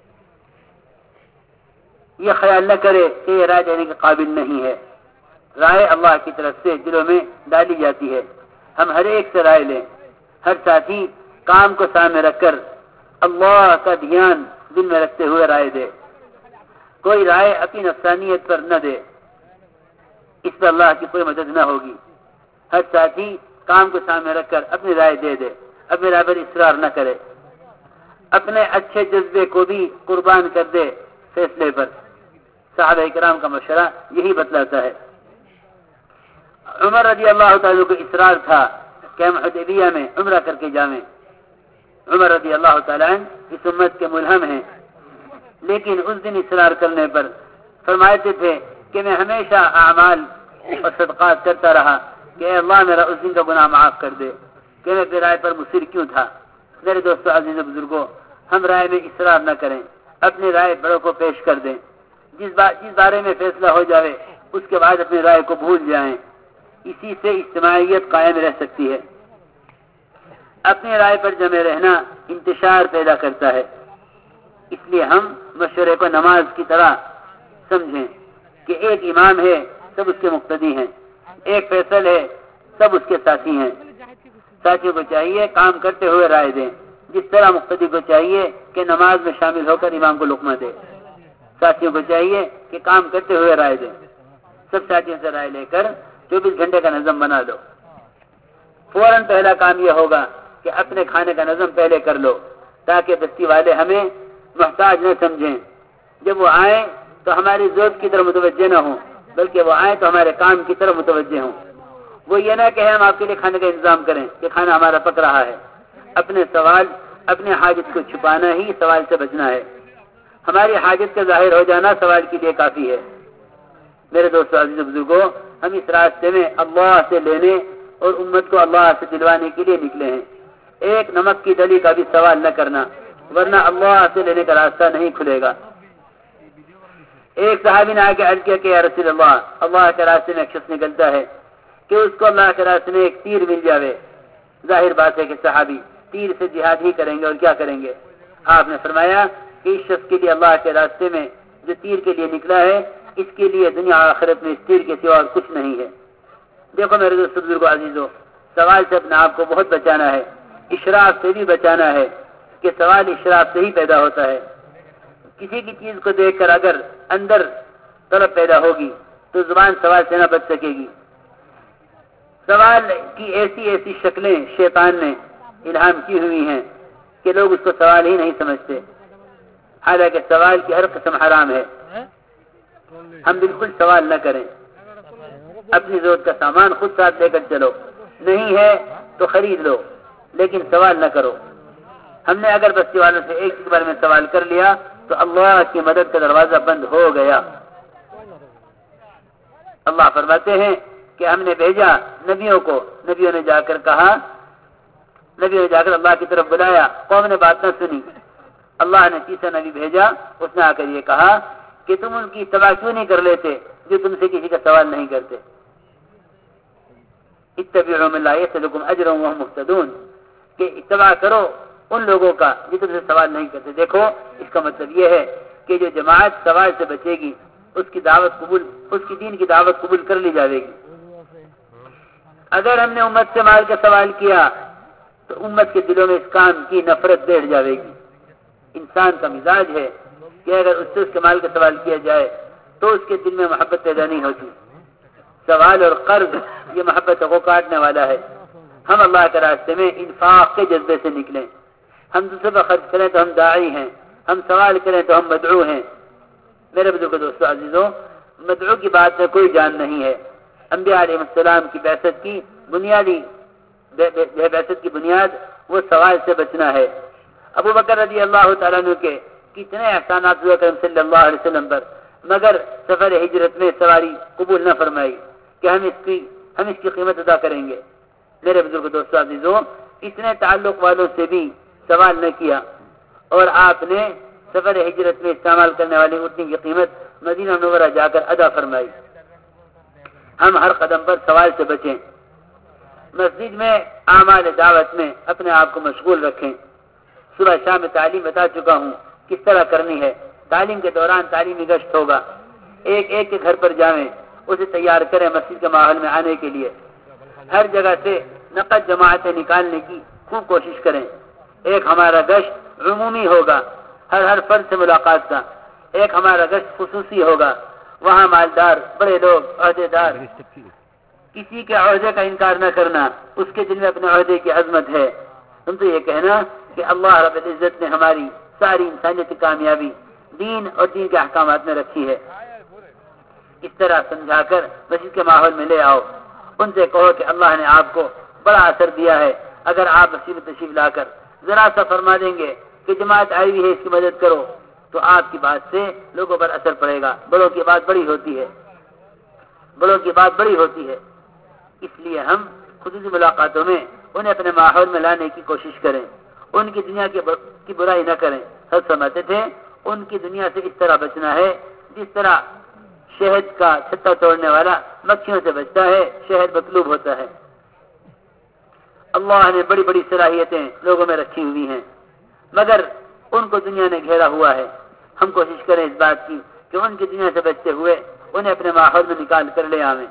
یہ خیال نہ کرے کہ یہ رائے دینے کے قابل نہیں ہے. رائے اللہ کی طرف سے دلوں میں ڈالی جاتی ہے. ہم ہر ایک سے رائے لیں. ہر ساتھی کام کو سامنے رکھ کر اللہ کا دھیان دل میں رکھتے ہوئے رائے دے. کوئی رائے اپنی نفسانیت پر نہ دے, اس پر اللہ کی کوئی مدد نہ ہوگی. ہر ساتھی کام کو سامنے رکھ کر اپنی رائے دے, اپنی رائے پر اصرار نہ کرے. اپنے اچھے جذبے کو بھی قربان کر دے فیصلے پر. صحابہ کرام کا مشورہ یہی بتلاتا ہے. عمر رضی اللہ تعالیٰ کو اصرار تھا کہ ہم حدیبیہ میں عمرہ کر کے جائیں. عمر رضی اللہ تعالیٰ اس امت کے ملہم ہیں, لیکن اس دن اصرار کرنے پر فرماتے تھے کہ میں ہمیشہ اعمال اور صدقات کرتا رہا کہ اے اللہ میرا اس دن کا گناہ معاف کر دے کہ میں اپنی رائے پر مصر کیوں تھا. میرے دوستو عزیز بزرگوں, ہم رائے میں اصرار نہ کریں, اپنی رائے بڑوں کو پیش کر دیں. جس بارے میں فیصلہ ہو جائے اس کے بعد اپنی رائے کو بھول جائیں. اسی سے اجتماعیت قائم رہ سکتی ہے. اپنی رائے پر جمے رہنا انتشار پیدا کرتا ہے. اس لیے ہم مشورے کو نماز کی طرح سمجھیں کہ ایک امام ہے, سب اس کے مقتدی ہیں. ایک فیصل ہے, سب اس کے ساتھی ہیں. ساتھیوں کو چاہیے کام کرتے ہوئے رائے دیں, جس طرح مقتدی کو چاہیے کہ نماز میں شامل ہو کر امام کو لقمہ دے. ساتھیوں کو چاہیے کہ کام کرتے ہوئے رائے دیں. سب ساتھیوں سے رائے لے کر 24 گھنٹے کا نظم بنا دو. فوراً پہلا کام یہ ہوگا کہ اپنے کھانے کا نظم پہلے کر لو, تاکہ بستی والے ہمیں محتاج نہ سمجھیں. جب وہ آئیں تو ہماری ضرورت کی طرف متوجہ نہ ہوں, بلکہ وہ آئیں تو ہمارے کام کی طرف متوجہ ہوں. وہ یہ نہ کہ ہم آپ کے لیے کھانے کا انتظام کریں کہ کھانا ہمارا پک رہا ہے. اپنے حاجت کو چھپانا ہی سوال سے بچنا ہے. ہماری حاجت کا ظاہر ہو جانا سوال کے لیے کافی ہے. میرے دوستو عزیز بزرگوں, ہم اس راستے میں اللہ سے لینے اور امت کو اللہ سے دلوانے کے لیے نکلے ہیں. ایک نمک کی دلی کا بھی سوال نہ کرنا, ورنہ اللہ سے لینے کا راستہ نہیں کھلے گا. ایک صحابی نے آ کے عرض کیا کہ یا رسول اللہ کے راستے میں ایک شخص نکلتا ہے کہ اس کو اللہ کے راستے میں ایک تیر مل جاوے. ظاہر بات ہے کہ صحابی تیر سے جہاد ہی کریں گے اور کیا کریں گے. آپ نے فرمایا کہ اس شخص کے لیے اللہ کے راستے میں جو تیر کے لیے نکلا ہے, اس کے لیے دنیا آخرت میں اس تیر کے سوا کچھ نہیں ہے. دیکھو میرے دوست بزرگوں عزیزوں, سوال سے اپنے آپ کو بہت بچانا ہے. اشراف سے بھی بچانا ہے کہ سوال اشراف سے ہی پیدا ہوتا ہے. کسی کی چیز کو دیکھ کر اگر اندر طلب پیدا ہوگی تو زبان سوال سے نہ بچ سکے گی. سوال کی ایسی شکلیں شیطان نے الہام کی ہوئی ہیں کہ لوگ اس کو سوال ہی نہیں سمجھتے, حالانکہ سوال کی ہر قسم حرام ہے. ہم بالکل سوال نہ کریں. اپنی ضرورت کا سامان خود ساتھ لے کر چلو، نہیں ہے تو خرید لو، لیکن سوال نہ کرو۔ ہم نے اگر بستی والوں سے ایک کے بارے میں سوال کر لیا تو اللہ کی مدد کا دروازہ بند ہو گیا۔ اللہ فرماتے ہیں کہ ہم نے بھیجا نبیوں کو، نبیوں نے جا کر کہا، نبیوں نے جا کر اللہ کی طرف بلایا، قوم نے بات نہ سنی۔ اللہ نے تیسرا نبی بھیجا، اس نے آ کر یہ کہا کہ تم ان کی اتباع کیوں نہیں کر لیتے جو تم سے کسی کا سوال نہیں کرتے؟ اتبعوا من لا يسألكم اجرا وهم مهتدون، کہ اتباع کرو ان لوگوں کا جو تم سے سوال نہیں کرتے۔ دیکھو اس کا مطلب یہ ہے کہ جو جماعت سوال سے بچے گی اس کی دعوت قبول، اس کی دین کی دعوت قبول کر لی جائے گی۔ اگر ہم نے امت سے مال کا سوال کیا تو امت کے دلوں میں اس کام کی نفرت بیٹھ جائے گی۔ انسان کا مزاج ہے کہ اگر اس سے اس کے مال کا سوال کیا جائے تو اس کے دل میں محبت پیدا نہیں ہوتی۔ سوال اور قرض یہ محبت کو کاٹنے والا ہے۔ ہم اللہ کے راستے میں انفاق کے جذبے سے نکلیں۔ ہم دوسرے پر خرچ کریں تو ہم داعی ہیں، ہم سوال کریں تو ہم مدعو ہیں۔ میرے بزرگ دوستو عزیزوں، مدعو کی بات میں کوئی جان نہیں ہے۔ انبیاء علیہ السلام کی بعثت کی بنیاد وہ سوال سے بچنا ہے۔ ابو بکر رضی اللہ تعالیٰ عنہ کے کتنے احسانات ہوئے کرم صلی اللہ علیہ وسلم پر، مگر سفر ہجرت میں سواری قبول نہ فرمائی کہ ہم اس کی قیمت ادا کریں گے۔ میرے بزرگ دوستو عزیزوں، اتنے تعلق والوں سے بھی سوال نہ کیا، اور آپ نے سفر ہجرت میں استعمال کرنے والی اٹھنی کی قیمت مدینہ منورہ جا کر ادا فرمائی۔ ہم ہر قدم پر سوال سے بچیں۔ مسجد میں اعمال دعوت میں اپنے آپ کو مشغول رکھیں۔ صبح شام میں تعلیم بتا چکا ہوں کس طرح کرنی ہے۔ تعلیم کے دوران تعلیمی گشت ہوگا، ایک ایک کے گھر پر جائیں، اسے تیار کریں مسجد کے ماحول میں آنے کے لیے۔ ہر جگہ سے نقد جماعتیں نکالنے کی خوب کوشش کریں۔ ایک ہمارا گشت عمومی ہوگا، ہر فرد سے ملاقات کا۔ ایک ہمارا گشت خصوصی ہوگا، وہاں مالدار، بڑے لوگ، عہدے دار۔ کسی کے عہدے کا انکار نہ کرنا، اس کے دل میں اپنے عہدے کی عظمت ہے۔ تم تو یہ کہنا کہ اللہ رب العزت نے ہماری ساری انسانیت کی کامیابی دین اور دین کے احکامات میں رکھی ہے۔ اس طرح سمجھا کر مسجد کے ماحول میں لے آؤ۔ ان سے کہو کہ اللہ نے آپ کو بڑا اثر دیا ہے، اگر آپ مسجد میں تشریف لا کر ذرا سا فرما دیں گے کہ جماعت آئی ہوئی ہے اس کی مدد کرو، تو آپ کی بات سے لوگوں پر اثر پڑے گا۔ بڑوں کی بات بڑی ہوتی ہے، بڑوں کی بات بڑی ہوتی ہے۔ اس لیے ہم خصوصی ملاقاتوں میں انہیں اپنے ماحول میں لانے کی کوشش کریں، ان کی دنیا کی برائی نہ کریں۔ حضرت فرماتے تھے ان کی دنیا سے اس طرح بچنا ہے جس طرح شہد کا چھتا توڑنے والا مکھیوں سے بچتا ہے، شہد مطلوب ہوتا ہے۔ اللہ نے بڑی بڑی صلاحیتیں لوگوں میں رکھی ہوئی ہیں، مگر ان کو دنیا نے گھیرا ہوا ہے۔ ہم کوشش کریں اس بات کی کہ ان کی دنیا سے بچتے ہوئے انہیں اپنے ماحول میں نکال کر لے آویں۔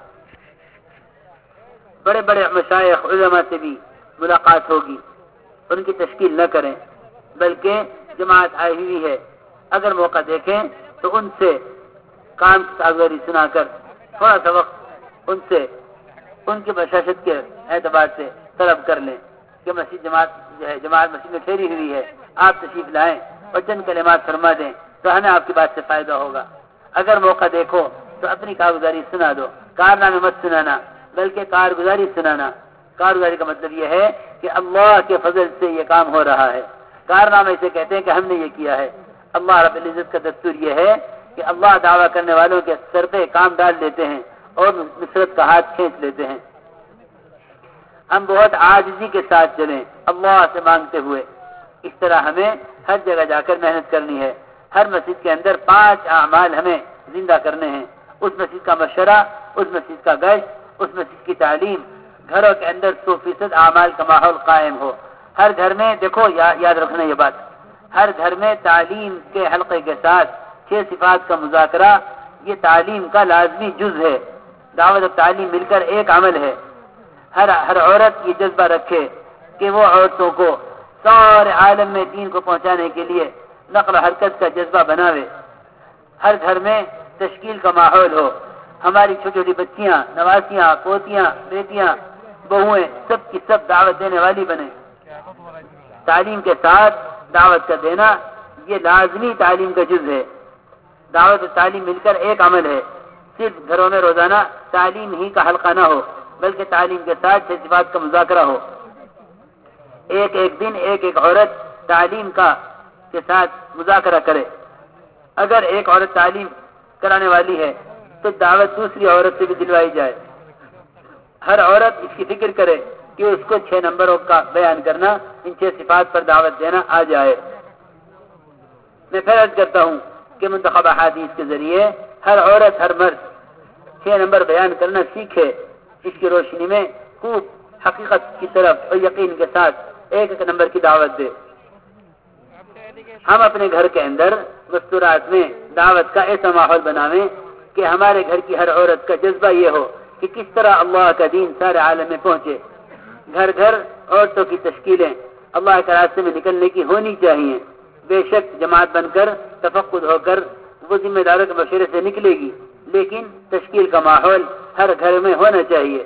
بڑے بڑے مشائخ علماء سے بھی ملاقات ہوگی، ان کی تشکیل نہ کریں، بلکہ جماعت آئی ہوئی ہے، اگر موقع دیکھیں تو ان سے کام کی کاغذی سنا کر تھوڑا سا وقت ان سے ان کی بشاشت کے اعتبار سے طلب کر لیں کہ جماعت مسجد میں ٹھہری ہوئی ہے، آپ تشریف لائیں اور چند کلمات فرما دیں تو ہمیں آپ کی بات سے فائدہ ہوگا۔ اگر موقع دیکھو تو اپنی کارگزاری سنا دو، کارنامے مت سنانا بلکہ کارگزاری سنانا۔ کارگزاری کا مطلب یہ ہے کہ اللہ کے فضل سے یہ کام ہو رہا ہے۔ کارنامے سے کہتے ہیں کہ ہم نے یہ کیا ہے۔ اللہ رب العزت کا دستور یہ ہے کہ اللہ دعویٰ کرنے والوں کے سر پہ کام ڈال دیتے ہیں اور نصرت کا ہاتھ کھینچ لیتے ہیں۔ ہم بہت عاجزی کے ساتھ چلیں، اللہ سے مانگتے ہوئے۔ اس طرح ہمیں ہر جگہ جا کر محنت کرنی ہے۔ ہر مسجد کے اندر 5 اعمال ہمیں زندہ کرنے ہیں، اس مسجد کا مشورہ، اس مسجد کا گشت، اس مسجد کی تعلیم۔ گھروں کے اندر 100% اعمال کا ماحول قائم ہو۔ ہر گھر میں دیکھو، یاد رکھنا یہ بات، ہر گھر میں تعلیم کے حلقے کے ساتھ 6 صفات کا مذاکرہ یہ تعلیم کا لازمی جز ہے۔ دعوت و تعلیم مل کر ایک عمل ہے۔ ہر عورت یہ جذبہ رکھے کہ وہ عورتوں کو سارے عالم میں دین کو پہنچانے کے لیے نقل و حرکت کا جذبہ بناوے۔ ہر گھر میں تشکیل کا ماحول ہو۔ ہماری چھوٹی چھوٹی بچیاں، نواسیاں، پوتیاں، بیٹیاں، بہویں سب کی سب دعوت دینے والی بنے۔ تعلیم کے ساتھ دعوت کا دینا یہ لازمی تعلیم کا جز ہے۔ دعوت و تعلیم مل کر ایک عمل ہے۔ صرف گھروں میں روزانہ تعلیم ہی کا حلقہ نہ ہو بلکہ تعلیم کے ساتھ چھ صفات کا مذاکرہ ہو. ایک ایک دن ایک ایک عورت تعلیم کے ساتھ مذاکرہ کرے. اگر ایک عورت تعلیم کرانے والی ہے تو دعوت دوسری عورت سے بھی دلوائی جائے. ہر عورت اس کی فکر کرے کہ اس کو 6 نمبروں کا بیان کرنا، ان 6 صفات پر دعوت دینا آ جائے. میں پھر عرض کرتا ہوں کہ منتخب احادیث کے ذریعے ہر عورت ہر مرد 6 نمبر بیان کرنا سیکھے. اس کی روشنی میں خوب حقیقت کی طرف اور یقین کے ساتھ ایک ایک نمبر کی دعوت دے. ہم اپنے گھر کے اندر مستورات میں دعوت کا ایسا ماحول بناویں کہ ہمارے گھر کی ہر عورت کا جذبہ یہ ہو کہ کس طرح اللہ کا دین سارے عالم میں پہنچے. گھر گھر عورتوں کی تشکیلیں اللہ کے راستے میں نکلنے کی ہونی چاہیے. بے شک جماعت بن کر تفقد ہو کر وہ ذمہ داروں کے مشورے سے نکلے گی، لیکن تشکیل کا ماحول ہر گھر میں ہونا چاہیے.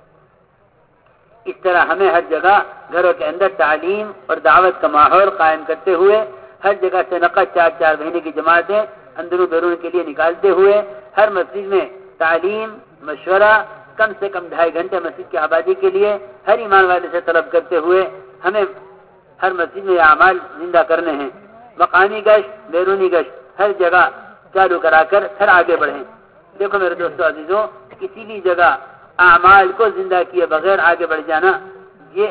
اس طرح ہمیں ہر جگہ گھروں کے اندر تعلیم اور دعوت کا ماحول قائم کرتے ہوئے ہر جگہ سے نقد 4 مہینے کی جماعتیں اندرون بیرون کے لیے نکالتے ہوئے ہر مسجد میں تعلیم مشورہ کم سے کم 2.5 گھنٹے مسجد کی آبادی کے لیے ہر ایمان والے سے طلب کرتے ہوئے ہمیں ہر مسجد میں یہ اعمال زندہ کرنے ہیں. مقامی گشت بیرونی گشت ہر جگہ چالو کرا کر پھر آگے بڑھیں. دیکھو میرے دوستو عزیزوں، کسی بھی جگہ اعمال کو زندہ کیے بغیر آگے بڑھ جانا، یہ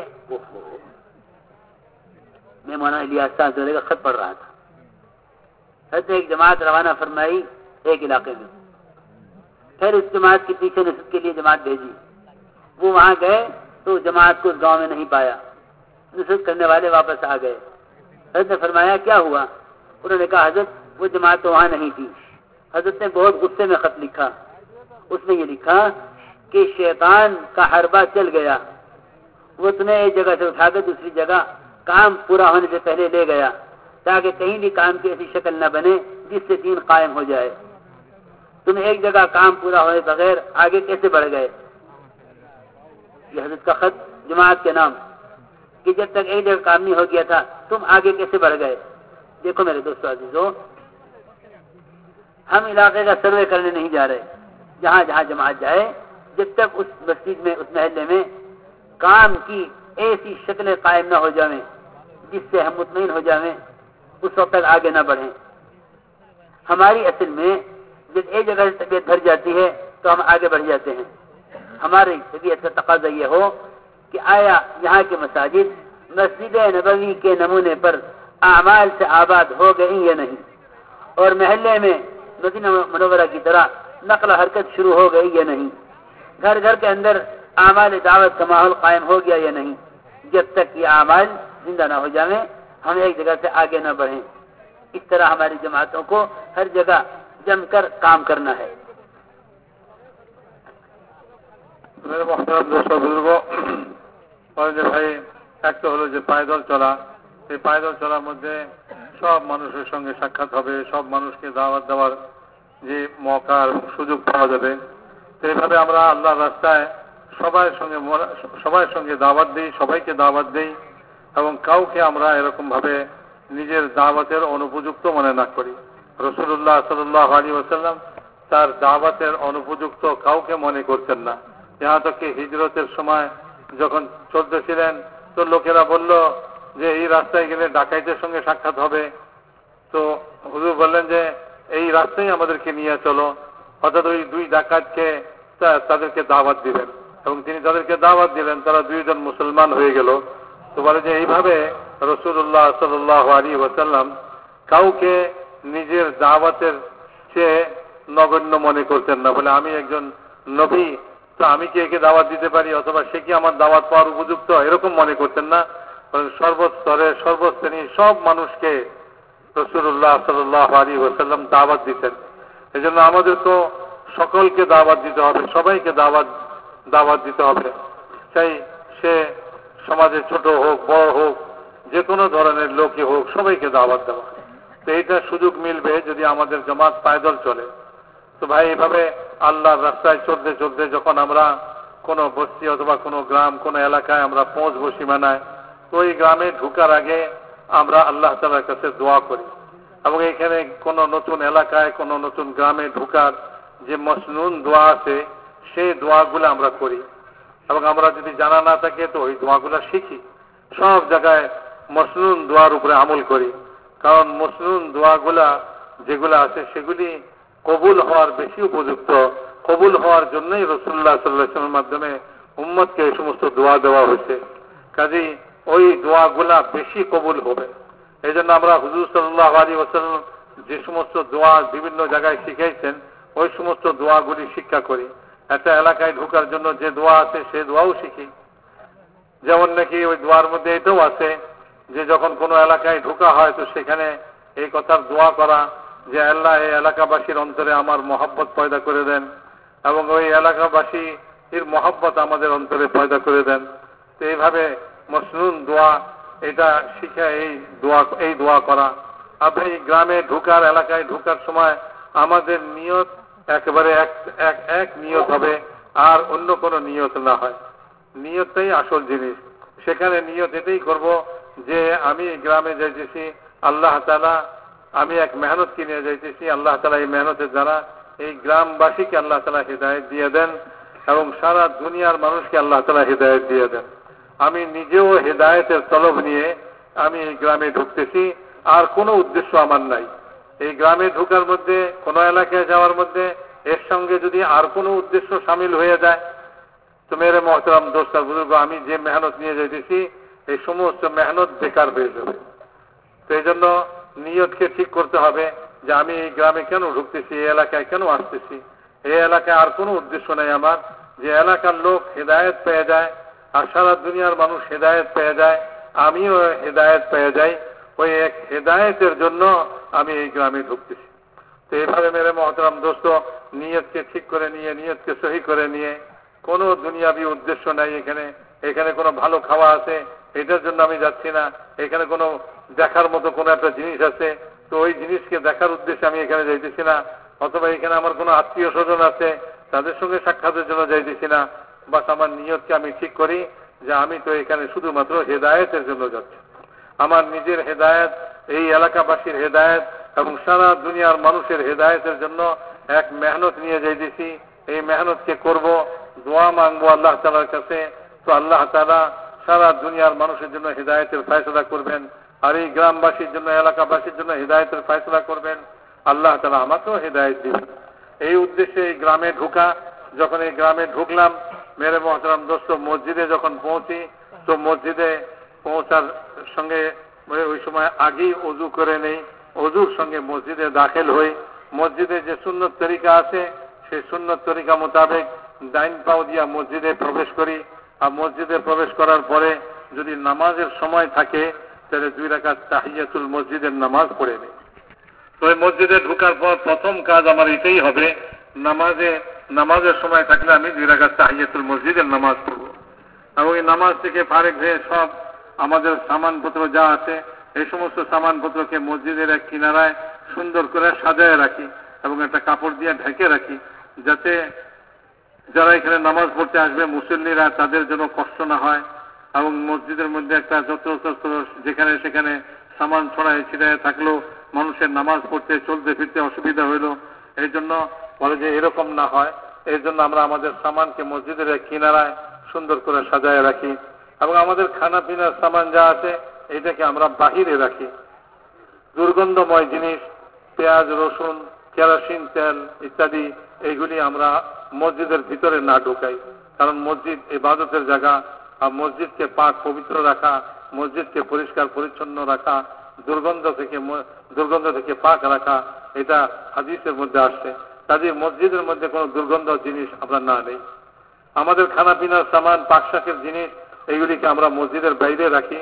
میں مولانا الیاس صاحب کا خط پڑھ رہا تھا. حضرت ایک جماعت روانہ فرمائی ایک علاقے میں، پھر اس جماعت کے پیچھے نصرت کے لیے جماعت بھیجی. وہ وہاں گئے تو جماعت کو اس گاؤں میں نہیں پایا. نصرت کرنے والے واپس آ گئے. حضرت نے فرمایا کیا ہوا؟ انہوں نے کہا حضرت وہ جماعت تو وہاں نہیں تھی. حضرت نے بہت غصے میں خط لکھا. اس میں یہ لکھا کہ شیطان کا حربہ چل گیا، وہ تمہیں ایک جگہ سے اٹھا کر دوسری جگہ کام پورا ہونے سے پہلے لے گیا تاکہ کہیں بھی کام کی ایسی شکل نہ بنے جس سے دین قائم ہو جائے. تم ایک جگہ کام پورا ہونے بغیر آگے کیسے بڑھ گئے؟ یہ حضرت کا خط جماعت کے نام کہ جب تک ایک جگہ کام نہیں ہو گیا تھا تم آگے کیسے بڑھ گئے. دیکھو میرے دوستو عزیزوں، ہم علاقے کا سروے کرنے نہیں جا رہے. جہاں جہاں جماعت جائے، جب تک اس مسجد میں اس محلے میں کام کی ایسی شکلیں قائم نہ ہو جائیں جس سے ہم مطمئن ہو جائیں، اس وقت تک آگے نہ بڑھیں. ہماری اصل میں جب ایک جگہ سے طبیعت بھر جاتی ہے تو ہم آگے بڑھ جاتے ہیں. ہماری طبیعت کا تقاضا یہ ہو کہ آیا یہاں کے مساجد مسجد نبوی کے نمونے پر اعمال سے آباد ہو گئی یا نہیں، اور محلے میں مدینہ منورہ کی طرح نقل و حرکت شروع ہو گئی یا نہیں، گھر گھر کے اندر اعمال دعوت کا ماحول قائم ہو گیا یا نہیں. جب تک یہ اعمال زندہ نہ ہو جائیں ہم ایک جگہ سے آگے نہ بڑھیں. اس طرح ہماری جماعتوں کو ہر جگہ جم کر کام کرنا ہے. میرے محترم دوستو بزرگوں، اور যে ভাই একটা হলো যে পায়দল চলা, এই পায়দল চলার মধ্যে সব মানুষের সঙ্গে সাক্ষাৎ হবে, সব মানুষকে দাওয়াত দেওয়ার যে মৌকা সুযোগ পাওয়া যাবে। তো এইভাবে আমরা আল্লাহর রাস্তায় সবার সঙ্গে দাওয়াত দিই, সবাইকে দাওয়াত দিই, এবং কাউকে আমরা এরকমভাবে নিজের দাওয়াতের অনুপযুক্ত মনে না করি। রাসূলুল্লাহ সাল্লাল্লাহু আলাইহি ওয়াসাল্লাম তার দাওয়াতের অনুপযুক্ত কাউকে মনে করতেন না। यहाँ तक कि হিজরতের সময় যখন চলতেছিলেন তো লোকেরা বলল যে এই রাস্তায় গেলে ডাকাইতের সঙ্গে সাক্ষাৎ হবে। তো হুজুর বললেন যে এই রাস্তায় আমাদেরকে নিয়ে চলো, অর্থাৎ ওই 2 ডাকাতকে তাদেরকে দাওয়াত দিলেন, এবং তিনি তাদেরকে দাওয়াত দিলেন, তারা 2 জন মুসলমান হয়ে গেল। তো বলে যে এইভাবে রাসূলুল্লাহ সাল্লাল্লাহু আলাইহি ওয়াসাল্লাম কাউকে নিজের দাওয়াতের চেয়ে নগণ্য মনে করতেন না। বলে আমি একজন নবী, তো আমি কি একে দাওয়াত দিতে পারি, অথবা সে কি আমার দাওয়াত পাওয়ার উপযুক্ত, এরকম মনে করতেন না। সর্বস্তরে সর্বশ্রেণীর সব মানুষকে রাসূলুল্লাহ সাল্লাল্লাহু আলাইহি ওয়াসাল্লাম দাওয়াত দিতেন। এজন্য আমাদেরকেও সকলকে দাওয়াত দিতে হবে, সবাইকে দাওয়াত দিতে হবে, চাই সে সমাজে ছোট হোক বড় হোক যে কোনো ধরনের লোকই হোক, সবাইকে দাওয়াত দেওয়া। তো এইটা সুযোগ মিলবে যদি আমাদের জামাত পায়দল চলে। তো ভাই এইভাবে আল্লাহর রাস্তায় চলতে চলতে যখন আমরা কোনো বস্তি অথবা কোনো গ্রাম কোনো এলাকায় আমরা পৌঁছবো সীমানায়, তো ওই গ্রামে ঢোকার আগে আমরা আল্লাহ তাআলার কাছে দোয়া করি, এবং এখানে কোনো নতুন এলাকায় কোনো নতুন গ্রামে ঢোকার যে মসনুন দোয়া আছে সেই দোয়াগুলো আমরা করি, এবং আমরা যদি জানা না থাকে তো ওই দোয়াগুলো শিখি, সব জায়গায় মসনুন দোয়ার উপরে আমল করি। কারণ মসনুন দোয়াগুলা যেগুলো আছে সেগুলি কবুল হওয়ার বেশি উপযুক্ত। কবুল হওয়ার জন্যই রাসূলুল্লাহ সাল্লাল্লাহু আলাইহি ওয়াসাল্লামের মাধ্যমে উম্মতকে এই সমস্ত দোয়া দেওয়া হয়েছে। কাজেই ওই দোয়াগুলা বেশি কবুল হবে। এই জন্য আমরা হুজুর সাল্লাল্লাহু আলাইহি ওয়াসাল্লাম যে সমস্ত দোয়া বিভিন্ন জায়গায় শিখাইছেন ওই সমস্ত দোয়াগুলি শিক্ষা করি। একটা এলাকায় ঢোকার জন্য যে দোয়া আছে সে দোয়াও শিখি। যেমন নাকি ওই দোয়ার মধ্যে এটাও আছে যে যখন কোনো এলাকায় ঢোকা হয় তো সেখানে এই কথার দোয়া করা যে আল্লাহ এই এলাকাবাসীর অন্তরে আমার মহব্বত পয়দা করে দেন, এবং ওই এলাকাবাসীর মহব্বত আমাদের অন্তরে পয়দা করে দেন। তো এইভাবে মসনুন দোয়া এটা শিখে এই দোয়া করা। আপনি গ্রামে ঢোকার এলাকায় ঢোকার সময় আমাদের নিয়ত একেবারে এক নিয়ত হবে, আর অন্য কোনো নিয়ত না হয়। নিয়তটাই আসল জিনিস। সেখানে নিয়ত এটাই করব যে আমি গ্রামে যাইতেছি আল্লাহ তাআলা, আমি এক মেহনত কিনে যাইতেছি, আল্লাহ তাআলা এই মেহনতের দ্বারা এই গ্রামবাসীকে আল্লাহ তাআলা হিদায়াত দিয়ে দেন, এবং সারা দুনিয়ার মানুষকে আল্লাহ তাআলা হিদায়াত দিয়ে দেন। আমি নিজেও হিদায়াতের তলব নিয়ে আমি এই গ্রামে ঢুকতেছি, আর কোনো উদ্দেশ্য আমার নাই। এই গ্রামে ঢোকার মধ্যে, কোনো এলাকায় যাওয়ার মধ্যে এর সঙ্গে যদি আর কোনো উদ্দেশ্য সামিল হয়ে যায় তো মেরে মহতরম দোস্ত আর বুজুর্গ, আমি যে মেহনত নিয়ে যাইতেছি এই সমস্ত মেহনত বেকার হয়ে যাবে। তো এই জন্য নিয়তকে ঠিক করতে হবে যে আমি এই গ্রামে কেন ঢুকতেছি, এই এলাকায় কেন আসতেছি। এই এলাকায় আর কোনো উদ্দেশ্য নেই আমার, যে এলাকার লোক হেদায়েত পেয়ে যায় আর সারা দুনিয়ার মানুষ হেদায়েত পেয়ে যায়, আমিও হেদায়েত পেয়ে যাই। ওই এক হেদায়েতের জন্য আমি এই গ্রামে ঢুকতেছি। তো এইভাবে মেরে মহতরম দোস্ত নিয়তকে ঠিক করে নিয়ে, নিয়তকে সহি করে নিয়ে, কোনো দুনিয়াবি উদ্দেশ্য নাই এখানে কোনো ভালো খাওয়া আছে এটার জন্য আমি যাচ্ছি না, এখানে কোনো দেখার মতো কোনো একটা জিনিস আছে তো ওই জিনিসকে দেখার উদ্দেশ্যে আমি এখানে যাইতেছি না, অথবা এখানে আমার কোনো আত্মীয় স্বজন আছে তাদের সঙ্গে সাক্ষাতের জন্য যাইতেছি না। বাস আমার নিয়তকে আমি ঠিক করি যে আমি তো এখানে শুধুমাত্র হেদায়েতের জন্য যাচ্ছি। আমার নিজের হেদায়েত, এই এলাকাবাসীর হেদায়েত এবং সারা দুনিয়ার মানুষের হেদায়েতের জন্য এক মেহনত নিয়ে যাইতেছি। এই মেহনতকে করব, দোয়া মাংবো আল্লাহ তাআলার কাছে, তো আল্লাহ তাআলা সারা দুনিয়ার মানুষের জন্য হিদায়াতের ফয়সালা করবেন, আর এই গ্রামবাসীর জন্য, এলাকাবাসীর জন্য হিদায়াতের ফয়সালা করবেন। আল্লাহ তাআলা আমাকেও হিদায়াত দিবেন। এই উদ্দেশ্যে এই গ্রামে ঢোকা। যখন এই গ্রামে ঢুকলাম মেরে মহতরম দোস্ত, মসজিদে যখন পৌঁছি তো মসজিদে পৌঁছার সঙ্গে ওই সময় আগেই অজু করে নেই, অজুর সঙ্গে মসজিদে দাখিল হই। মসজিদে যে সুন্নত তরিকা আছে সেই সুন্নত তরিকা মোতাবেক ডাইন পাও দিয়া মসজিদে প্রবেশ করি, আর মসজিদে প্রবেশ করার পরে যদি নামাজের সময় থাকে তাহলে 2 রাকাত তাহিয়াতুল মসজিদের নামাজ পড়ে নিই। তো এই মসজিদে ঢোকার পর প্রথম কাজ আমার এটাই হবে, নামাজের সময় থাকলে আমি 2 রাকাত তাহিয়াতুল মসজিদের নামাজ পড়ব, এবং এই নামাজ থেকে ফারেক হয়ে সব আমাদের সামানপত্র যা আছে এই সমস্ত সামানপত্রকে মসজিদের এক কিনারায় সুন্দর করে সাজায় রাখি এবং একটা কাপড় দিয়ে ঢেকে রাখি, যাতে যারা এখানে নামাজ পড়তে আসবে মুসল্লিরা তাদের জন্য কষ্ট না হয়, এবং মসজিদের মধ্যে একটা যত্রতত্র যেখানে সেখানে সামান ছড়ায় ছিটায় থাকলেও মানুষের নামাজ পড়তে চলতে ফিরতে অসুবিধা হইল, এই জন্য বলে যে এরকম না হয়, এই জন্য আমরা আমাদের সামানকে মসজিদের কিনারায় সুন্দর করে সাজায় রাখি, এবং আমাদের খানা পিনার সামান যা আছে এটাকে আমরা বাহিরে রাখি। দুর্গন্ধময় জিনিস, পেঁয়াজ, রসুন, কেরোসিন তেল ইত্যাদি এইগুলি আমরা মসজিদের ভিতরে না ঢুকাই, কারণ মসজিদ ইবাদতের জায়গা, আর মসজিদকে পাক পবিত্র রাখা, মসজিদকে পরিষ্কার পরিচ্ছন্ন রাখা, দুর্গন্ধ থেকে পাক রাখা, এটা হাদিসের মধ্যে আসছে। কাজে মসজিদের মধ্যে কোনো দুর্গন্ধ জিনিস আমরা না নেই। আমাদের খানা পিনার সামান, পাকশাকের জিনিস এইগুলিকে আমরা মসজিদের বাইরে রাখি,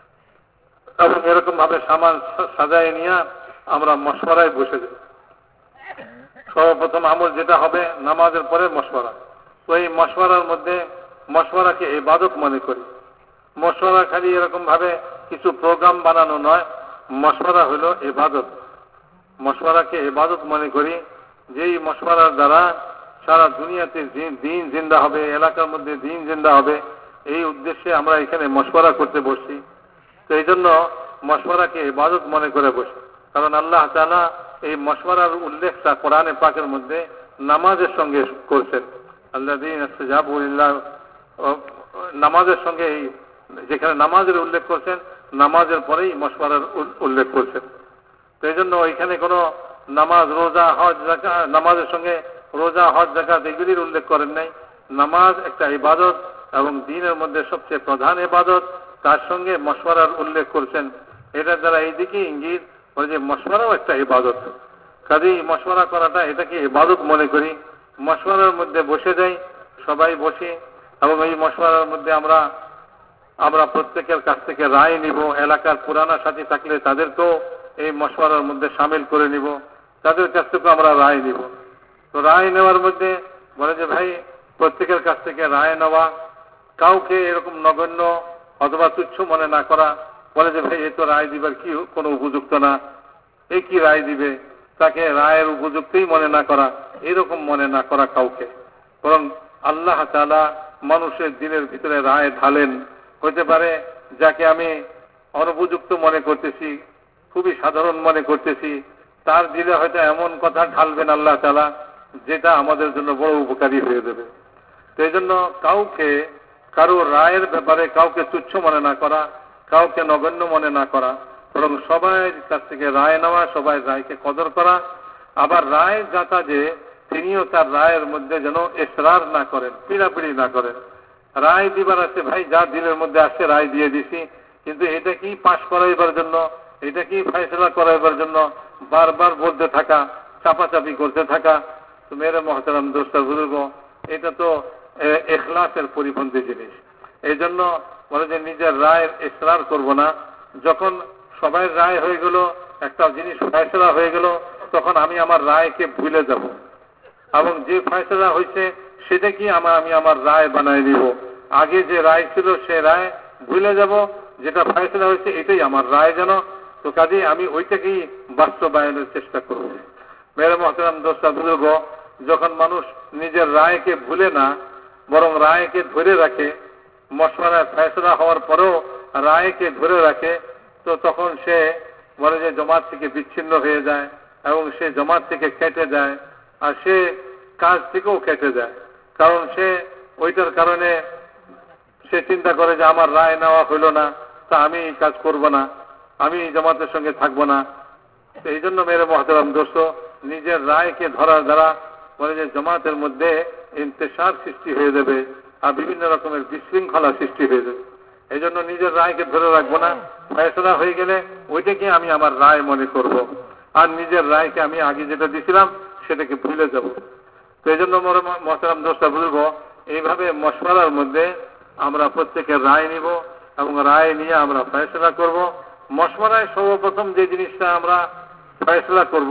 এবং এরকম ভাবে সামান সাজায় নিয়ে আমরা মশওয়ারায় বসে যাই। সর্বপ্রথম আমল যেটা হবে নামাজের পরে মশওয়ারা। তো এই মশওয়ারার মধ্যে মশওয়ারাকে ইবাদত মনে করি। মশওয়ারা খালি এরকম ভাবে কিছু প্রোগ্রাম বানানো নয়, মশওয়ারা হলো ইবাদত। মশওয়ারাকে ইবাদত মনে করি, যেই মশওয়ারার দ্বারা সারা দুনিয়াতে দিন জিন্দা হবে, এলাকার মধ্যে দিন জিন্দা হবে, এই উদ্দেশ্যে আমরা এখানে মশওয়ারা করতে বসছি। তো এই জন্য মশওয়ারাকে ইবাদত মনে করে বসি, কারণ আল্লাহ তাআলা এই মশওয়ারার উল্লেখটা কোরআনে পাকের মধ্যে নামাজের সঙ্গে করছেন। আল্লাযীনা ইসতাজাবু লিল্লাহ, নামাজের সঙ্গে যেখানে নামাজের উল্লেখ করছেন, নামাজের পরেই মশওয়ারার উল্লেখ করছেন। তো এই জন্য এখানে কোনো নামাজ, রোজা, হজ, যাকাত, নামাজের সঙ্গে রোজা, হজ, যাকাত এগুলির উল্লেখ করেন নাই। নামাজ একটা ইবাদত এবং দ্বীনের মধ্যে সবচেয়ে প্রধান ইবাদত, তার সঙ্গে মশওয়ারার উল্লেখ করছেন। এটার দ্বারা এইদিকে ইঙ্গিত করে যে মশওয়ারাও একটা ইবাদত। কাজেই মশওয়ারা করাটা এটাকে ইবাদত মনে করি। মশওয়ারার মধ্যে বসে যাই, সবাই বসি এবং এই মশওয়ারার মধ্যে আমরা প্রত্যেকের কাছ থেকে রায় নিব। এলাকার পুরানা সাথী থাকলে তাদেরকেও এই মশওয়ারার মধ্যে সামিল করে নিব, তাদের কাছ থেকেও আমরা রায় নিব। তো রায় নেওয়ার মধ্যে বলে যে ভাই প্রত্যেকের কাছ থেকে রায় নেওয়া, কাউকে এরকম নগণ্য অথবা তুচ্ছ মনে না করা। বলে যে ভাই এ তো রায় দিবার কি কোনো উপযুক্ত না, এ কি রায় দিবে, তাকে রায়ের উপযুক্তই মনে না করা, এরকম মনে না করা কাউকে। বরং আল্লাহ তাআলা মানুষের দিলের ভিতরে রায় ঢালেন। হতে পারে যাকে আমি অনুপযুক্ত মনে করতেছি, খুবই সাধারণ মনে করতেছি, তার দিলে হয়তো এমন কথা ঢালবেন আল্লাহ তাআলা যেটা আমাদের জন্য বড় উপকারী হয়ে যাবে। তো এই জন্য কারো রায়ের ব্যাপারে কাউকে তুচ্ছ মনে না করা, কাউকে নগণ্য মনে না করা, বরং সবাই কাছ থেকে রায় নেওয়া, সবাই রায়কে কদর করা। আবার রায় যাতা যে তিনিও তার রায়ের মধ্যে যেন ইসরার না করেন, পিড়াপিড়ি না করেন। রায় দিবার আছে ভাই, যা দিলের মধ্যে আসছে রায় দিয়ে দিছি, কিন্তু এটা কি পাশ করাইবার জন্য, এটা কি ফয়সলা করাইবার জন্য বারবার বলতে থাকা, চাপাচাপি করতে থাকা। তো মেরে মহতারাম দোস্ত বুজুর্গ, এটা তো ইখলাসের পরিপন্থী জিনিস। এই জন্য বলে যে নিজের রায়ের ইসরার করব না। যখন সবাই রায় হয়ে গেল, একটা জিনিস ফয়সলা হয়ে গেল, তখন আমি আমার রায়কে ভুলে যাব এবং যে ফয়সলা হয়েছে সেটা কি আমি আমার রায় বানায় নিব। আগে যে রায় ছিল সে রায় ভুলে যাব, যেটা ফয়সলা হয়েছে এটাই আমার রায় যেন। তো কাজে আমি ওইটাকেই বাস্তবায়নের চেষ্টা করব। মেরে মহতারাম দোস্ত বুজুর্গ, যখন মানুষ নিজের রায়কে ভুলে না, বরং রায়কে ধরে রাখে, মশওয়ারায় ফয়সলা হওয়ার পরেও রায়কে ধরে রাখে, তো তখন সে বলে যে জমাত থেকে বিচ্ছিন্ন হয়ে যায় এবং সে জমাত থেকে কেটে যায়, আর সে কাজ থেকেও কেটে যায়। কারণ সে ওইটার কারণে সে চিন্তা করে যে আমার রায় নেওয়া হইল না, তা আমি এই কাজ করব না, আমি জামাতের সঙ্গে থাকবো না। এই জন্য মেরে মহতারাম দোস্ত, নিজের রায়কে ধরার দ্বারা বলে যে জামাতের মধ্যে ইন্তেশার সৃষ্টি হয়ে যাবে আর বিভিন্ন রকমের বিশৃঙ্খলা সৃষ্টি হয়ে যাবে। এই জন্য নিজের রায়কে ধরে রাখবো না। ফয়সলা হয়ে গেলে ওইটাকে আমি আমার রায় মনে করব, আর নিজের রায়কে আমি আগে যেটা দিছিলাম সেটাকে ভুলে যাব। তো এই জন্য মহতারাম দোস্ত বুঝবো, এইভাবে মশওয়ারার মধ্যে আমরা প্রত্যেকের রায় নিব এবং রায় নিয়ে আমরা ফয়সলা করব। মশওয়ারায় সর্বপ্রথম যে জিনিসটা আমরা ফয়সলা করব,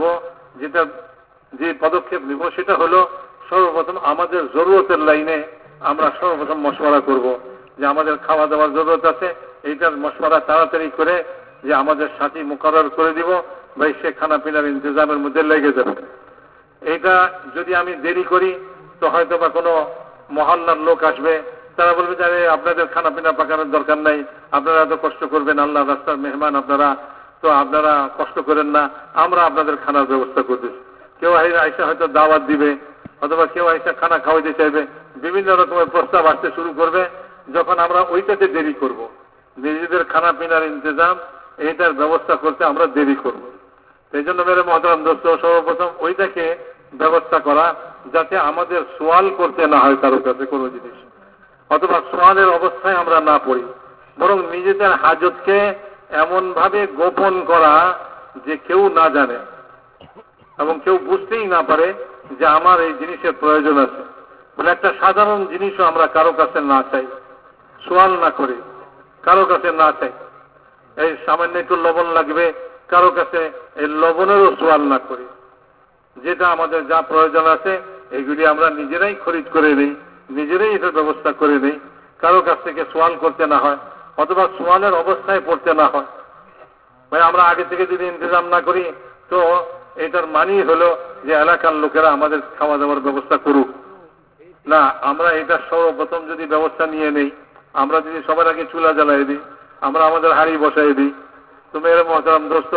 যে পদক্ষেপ নিব, সেটা হলো সর্বপ্রথম আমাদের জরুরতের লাইনে আমরা সর্বপ্রথম মশওয়ারা করব। যে আমাদের খাওয়া দাওয়ার জরুরত আছে, এইটার মশওয়ারা তাড়াতাড়ি করে যে আমাদের সাথী মুকরর করে দিব, ভাই সে খানা পিনার ইন্তজামের মধ্যে লেগে যাবে। এইটা যদি আমি দেরি করি তো হয়তো বা কোনো মহল্লার লোক আসবে, তারা বলবে যে আরে আপনাদের খানা পিনা পাকানোর দরকার নাই, আপনারা এত কষ্ট করবেন, আল্লাহ রাস্তার মেহমান আপনারা, তো আপনারা কষ্ট করেন না, আমরা আপনাদের খানার ব্যবস্থা করতেছি। কেউ আইসা হয়তো দাওয়াত দিবে, অথবা কেউ আইসা খানা খাওয়াইতে চাইবে, বিভিন্ন রকমের প্রস্তাব আসতে শুরু করবে। যখন আমরা ওইটাতে দেরি করব, নিজেদের খানা পিনার ইন্তজাম এইটার ব্যবস্থা করতে আমরা দেরি করব। এই জন্য মেরে মহতারাম দোস্ত, সর্বপ্রথম ওইটাকে ব্যবস্থা করা যাতে আমাদের সোয়াল করতে না হয় কারো কাছে কোনো জিনিস, অথবা সোয়ালের অবস্থায় আমরা না পড়ি, বরং নিজেদের হাজতকে এমনভাবে গোপন করা যে কেউ না জানে এবং কেউ বুঝতেই না পারে যে আমার এই জিনিসের প্রয়োজন আছে। বলে একটা সাধারণ জিনিসও আমরা কারো কাছে না চাই, সোয়াল না করি, কারো কাছে না চাই। এই সামান্য একটু লবণ লাগবে, কারো কাছে এই লবণেরও সোয়াল না করি। যেটা আমাদের যা প্রয়োজন আছে এগুলি আমরা নিজেরাই খরিদ করে নিই, নিজেরাই এটার ব্যবস্থা করে নিই, কারো কাছ থেকে সোয়াল করতে না হয়, অথবা সোয়ালের অবস্থায় পড়তে না হয়। ভাই আমরা আগে থেকে যদি ইন্তজাম না করি তো এটার মানেই হলো যে এলাকার লোকেরা আমাদের খাওয়া দাওয়ার ব্যবস্থা করুক না। আমরা এটা সর্বপ্রথম যদি ব্যবস্থা নিয়ে নেই, আমরা যদি সবার আগে চুলা জ্বালাই দিই, আমরা আমাদের হাঁড়ি বসাই দিই, তো মেরে মহতারাম দোস্ত, তো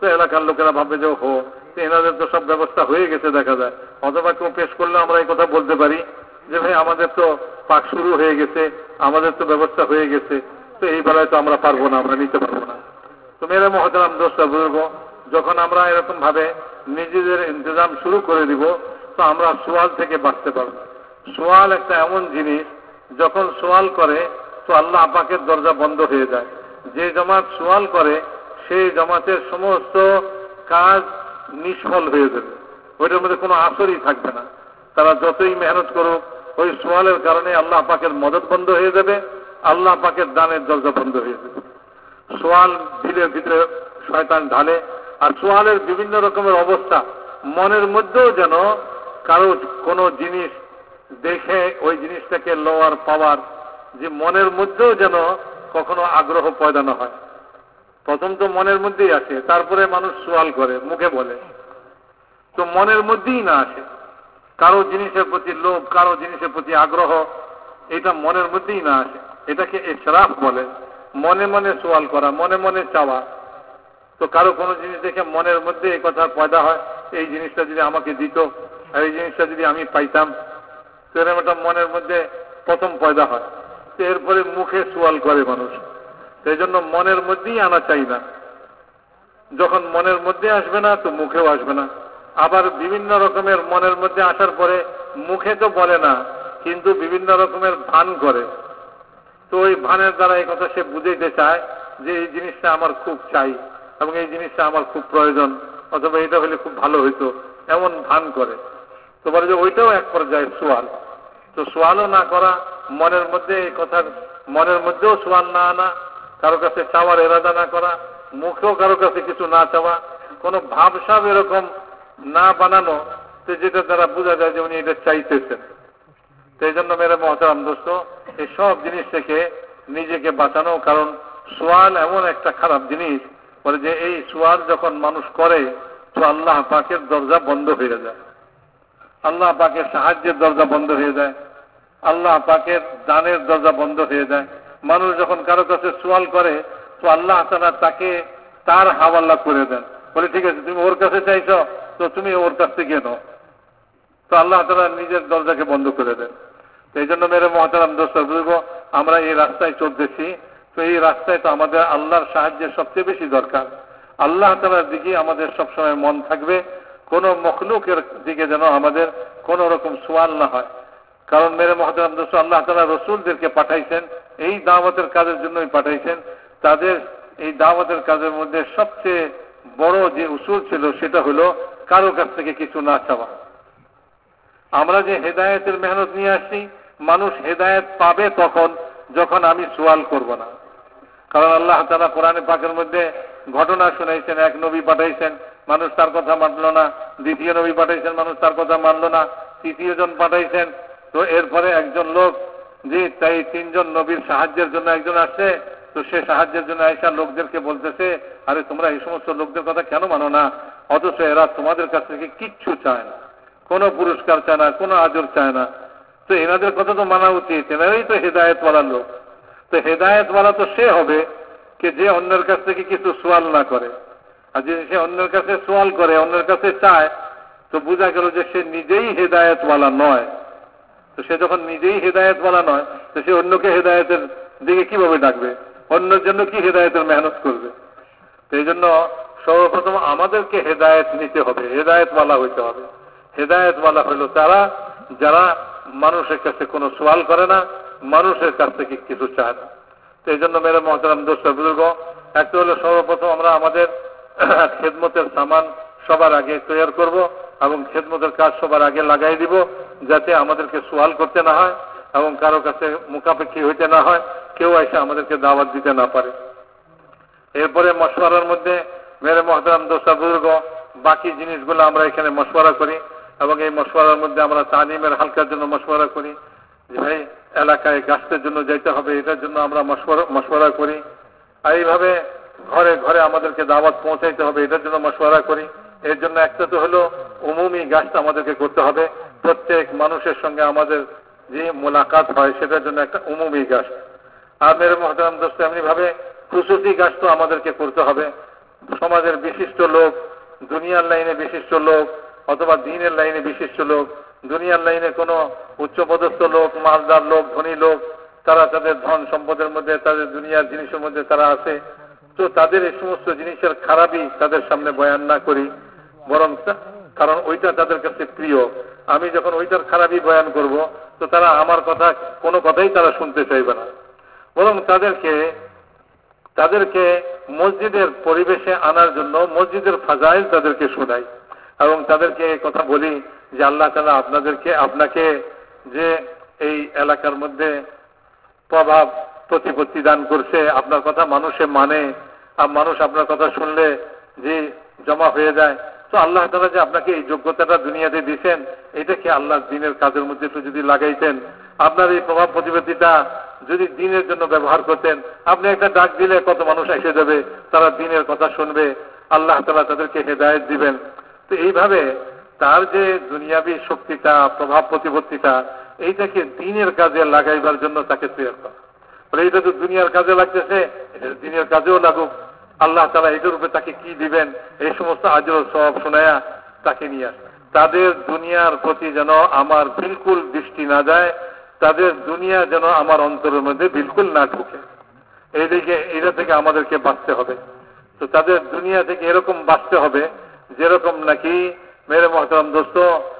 এলাকার লোকেরা ভাববে যে হো এনাদের তো সব ব্যবস্থা হয়ে গেছে দেখা যায়, অথবা কেউ পেশ করলে আমরা এই কথা বলতে পারি যে ভাই আমাদের তো পাক শুরু হয়ে গেছে, আমাদের তো ব্যবস্থা হয়ে গেছে, তো এই বেলায় তো আমরা পারবো না, আমরা নিতে পারবো না। তো মেরে মহতারাম দোষটা বুঝবো, যখন আমরা এরকম ভাবে নিজেদের ইন্তজাম শুরু করে দিব তো আমরা সোয়াল থেকে বাঁচতে পারবো। সোয়াল একটা এমন জিনিস, যখন সোয়াল করে তো আল্লাহ পাকের দরজা বন্ধ হয়ে যায়। যে জামাত সোয়াল করে সেই জামাতের সমস্ত কাজ নিষ্ফল হয়ে যাবে, ওইটার মধ্যে কোনো আসরই থাকবে না। তারা যতই মেহনত করুক ওই সোয়ালের কারণে আল্লাহ পাকের মদত বন্ধ হয়ে যাবে, আল্লাহ পাকের দানের দরজা বন্ধ হয়ে যাবে। সোয়াল দিলের ভিতরে শয়তান ঢালে, আর সোয়ালের বিভিন্ন রকমের অবস্থা, মনের মধ্যেও যেন কারো কোনো জিনিস দেখে ওই জিনিসটাকে লওয়ার পাওয়ার, যে মনের মধ্যেও যেন কখনো আগ্রহ পয়দা না হয়। প্রথম তো মনের মধ্যেই আসে, তারপরে মানুষ সোয়াল করে মুখে বলে, তো মনের মধ্যেই না আসে কারো জিনিসের প্রতি লোভ, কারো জিনিসের প্রতি আগ্রহ, এটা মনের মধ্যেই না আসে। এটাকে ইসরাফ বলে, মনে মনে সোয়াল করা, মনে মনে চাওয়া। তো কারো কোনো জিনিস দেখে মনের মধ্যে এই কথা পয়দা হয়, এই জিনিসটা যদি আমাকে দিত, এই জিনিসটা যদি আমি পাইতাম, তো এরকম একটা মনের মধ্যে প্রথম পয়দা হয়। তো এরপরে মুখে সোয়াল করে মানুষ। সেই জন্য মনের মধ্যেই আনা চাই না। যখন মনের মধ্যে আসবে না তো মুখেও আসবে না। আবার বিভিন্ন রকমের মনের মধ্যে আসার পরে মুখে তো বলে না, কিন্তু বিভিন্ন রকমের ভান করে। তো ওই ভানের দ্বারা এই কথা সে বুঝাইতে চায় যে এই জিনিসটা আমার খুব চাই এবং এই জিনিসটা আমার খুব প্রয়োজন, অথবা এটা হলে খুব ভালো হইতো, এমন ভান করে। তো বলে যে ওইটাও এক পর্যায়ে সোয়াল। তো সোয়ালও না করা, মনের মধ্যে এই কথার, মনের মধ্যেও সোয়াল না আনা, কারো কাছে চাওয়ার এরাদা না করা, মুখেও কারো কাছে কিছু না চাওয়া, কোনো ভাবসাব এরকম না বানানো যেটা দ্বারা বোঝা যায় যে উনি এটা চাইতেছেন। সেই জন্য মেরে মহতারাম দোস্ত, এই সব জিনিস থেকে নিজেকে বাঁচানো, কারণ সোয়াল এমন একটা খারাপ জিনিস বলে যে এই সোয়াল যখন মানুষ করে তো আল্লাহ পাকের দরজা বন্ধ হয়ে যায়, আল্লাহ পাকের সাহায্যের দরজা বন্ধ হয়ে যায়, আল্লাহ পাকের দানের দরজা বন্ধ হয়ে যায়। মানুষ যখন কারো কাছে সোয়াল করে তো আল্লাহ তাআলা তাকে তার হাওয়ালা করে দেন, বলে ঠিক আছে তুমি ওর কাছে চাইছ তো তুমি ওর কাছ থেকে নাও, তো আল্লাহ তাআলা নিজের দরজাকে বন্ধ করে দেন। তো এই জন্য মেরে মহতারাম দোস্ত বুঝব, আমরা এই রাস্তায় চলতেছি, তো এই রাস্তায় তো আমাদের আল্লাহর সাহায্যের সবচেয়ে বেশি দরকার। আল্লাহ তাআলার দিকে আমাদের সবসময় মন থাকবে, কোনো মখলুকের দিকে যেন আমাদের কোন রকম সোয়াল না হয়। কারণ মেরে মহতারাম দোস্ত, আল্লাহ তাআলা রসুলদেরকে পাঠাইছেন এই দাওয়াতের কাজের জন্যই পাঠাইছেন। তাদের এই দাওয়াতের কাজের মধ্যে সবচেয়ে বড় যে উসুল ছিল সেটা হলো কারো কাছ থেকে কিছু না চাওয়া। আমরা যে হেদায়েতের মেহনত নিয়ে আসছি, মানুষ হেদায়েত পাবে তখন যখন আমি সোয়াল করব না। কারণ আল্লাহ তাআলা কোরআনে পাকের মধ্যে ঘটনা শুনাইছেন, এক নবী পাঠাইছেন, মানুষ তার কথা মানল না, দ্বিতীয় নবী পাঠাইছেন, মানুষ তার কথা মানল না, তৃতীয় জন পাঠাইছেন। তো এরপরে একজন লোক, যে তাই তিনজন নবীর সাহায্যের জন্য একজন আসছে, তো সে সাহায্যের জন্য আয়েশা লোকদেরকে বলতেছে, আরে তোমরা এই সমস্ত লোকদের কথা কেন মানো না, অথচ এরা তোমাদের কাছ থেকে কিচ্ছু চায় না, কোনো পুরস্কার চায় না, কোনো আজর চায় না। তো এনাদের কথা তো মানা উচিত, এনারাই তো হেদায়েতওয়ালা লোক। তো হেদায়েতওয়ালা তো সে হবে যে অন্যের কাছ থেকে কিছু সোয়াল না করে। আর যদি সে অন্যের কাছে সোয়াল করে, অন্যের কাছে চায়, তো বোঝা গেল যে সে নিজেই হেদায়েতওয়ালা নয়। তো সে যখন নিজেই হেদায়েতওয়ালা নয়, তো সে অন্যকে হেদায়েতের দিকে কিভাবে ডাকবে, অন্যের জন্য কি হেদায়েতের মেহনত করবে? তো এই জন্য সর্বপ্রথম আমাদেরকে হেদায়েত নিতে হবে, হেদায়েতওয়ালা হইতে হবে। হেদায়েতওয়ালা হইল তারা যারা মানুষের কাছে কোনো সোয়াল করে না, মানুষের কাছ থেকে কিছু চায় না। তো এই জন্য মেরে মহতারাম দোস্ত বুজুর্গ, একটা হলো সর্বপ্রথম আমরা আমাদের খেদমতের সামান সবার আগে তৈরি করব এবং খেদমতের কাজ সবার আগে লাগাই দিব, যাতে আমাদেরকে সোয়াল করতে না হয় এবং কারো কাছে মুখাপেক্ষি হইতে না হয়, কেউ এসে আমাদেরকে দাওয়াত দিতে না পারে। এরপরে মশওয়ারার মধ্যে মেরে মহতারাম দোস্ত বুজুর্গ, বাকি জিনিসগুলো আমরা এখানে মশওয়ারা করি এবং এই মশওয়ারার মধ্যে আমরা তালিমের হালকার জন্য মশওয়ারা করি, যে ভাই এলাকায় গাছের জন্য যেতে হবে, এটার জন্য আমরা মশওয়ারা করি। আর এইভাবে ঘরে ঘরে আমাদেরকে দাওয়াত পৌঁছাইতে হবে, এটার জন্য মশওয়ারা করি। এর জন্য একটা তো হলো উমুমি গাছটা আমাদেরকে করতে হবে, প্রত্যেক মানুষের সঙ্গে আমাদের যে মোলাকাত হয় সেটার জন্য একটা উমুমি গাছ। আর মেরে মহতারাম দোস্ত এমনি ভাবে খুশুসি গাছ তো আমাদেরকে করতে হবে, সমাজের বিশিষ্ট লোক, দুনিয়ার লাইনে বিশিষ্ট লোক অথবা দিনের লাইনে বিশিষ্ট লোক, দুনিয়ার লাইনে কোনো উচ্চপদস্থ লোক, মালদার লোক, ধনী লোক, তারা তাদের ধন সম্পদের মধ্যে, তাদের দুনিয়ার জিনিসের মধ্যে তারা আছে, তো তাদের এই সমস্ত জিনিসের খারাপই তাদের সামনে বয়ান না করি, বরং কারণ ওইটা তাদের কাছে প্রিয়। আমি যখন ওইটার খারাপই বয়ান করব, তো তারা আমার কথা কোনো কথাই তারা শুনতে চাইবে না, বরং তাদেরকে মসজিদের পরিবেশে আনার জন্য মসজিদের ফাজাইল তাদেরকে শোনাই এবং তাদেরকে কথা বলি যে আল্লাহ তাআলা আপনাকে যে এই এলাকার মধ্যে প্রভাব প্রতিপত্তি দান করছে, আপনার কথা মানুষে মানে, আর মানুষ আপনার কথা শুনলে যে জমা হয়ে যায়, তো আল্লাহ তাআলা যে আপনাকে এই যোগ্যতাটা দুনিয়াতে দিয়েছেন, এটাকে আল্লাহ দিনের কাজের মধ্যে একটু যদি লাগাইতেন, আপনার এই প্রভাব প্রতিপত্তিটা যদি দিনের জন্য ব্যবহার করতেন, আপনি একটা ডাক দিলে কত মানুষ এসে যাবে, তারা দিনের কথা শুনবে, আল্লাহ তাআলা তাদেরকে হেদায়েত দিবেন। তো এইভাবে তার যে দুনিয়াবী শক্তিটা, প্রভাব প্রতিপত্তিটা, এইটাকে দিনের কাজে লাগাইবার জন্য তাকে তৈরি করা। এইটা তো দুনিয়ার কাজে লাগতেছে, এটা দিনের কাজেও লাগুক, আল্লাহ তাআলা এটার উপরে তাকে কি দিবেন, এই সমস্ত আজর সব শোনায়া তাকে নিয়ে আসে। তাদের দুনিয়ার প্রতি যেন আমার বিলকুল দৃষ্টি না যায়, তাদের দুনিয়া যেন আমার অন্তরের মধ্যে বিলকুল না ঢুকে, এইটা থেকে আমাদেরকে বাঁচতে হবে। তো তাদের দুনিয়া থেকে এরকম বাঁচতে হবে যেরকম নাকি মেরে মহতারাম দোস্ত,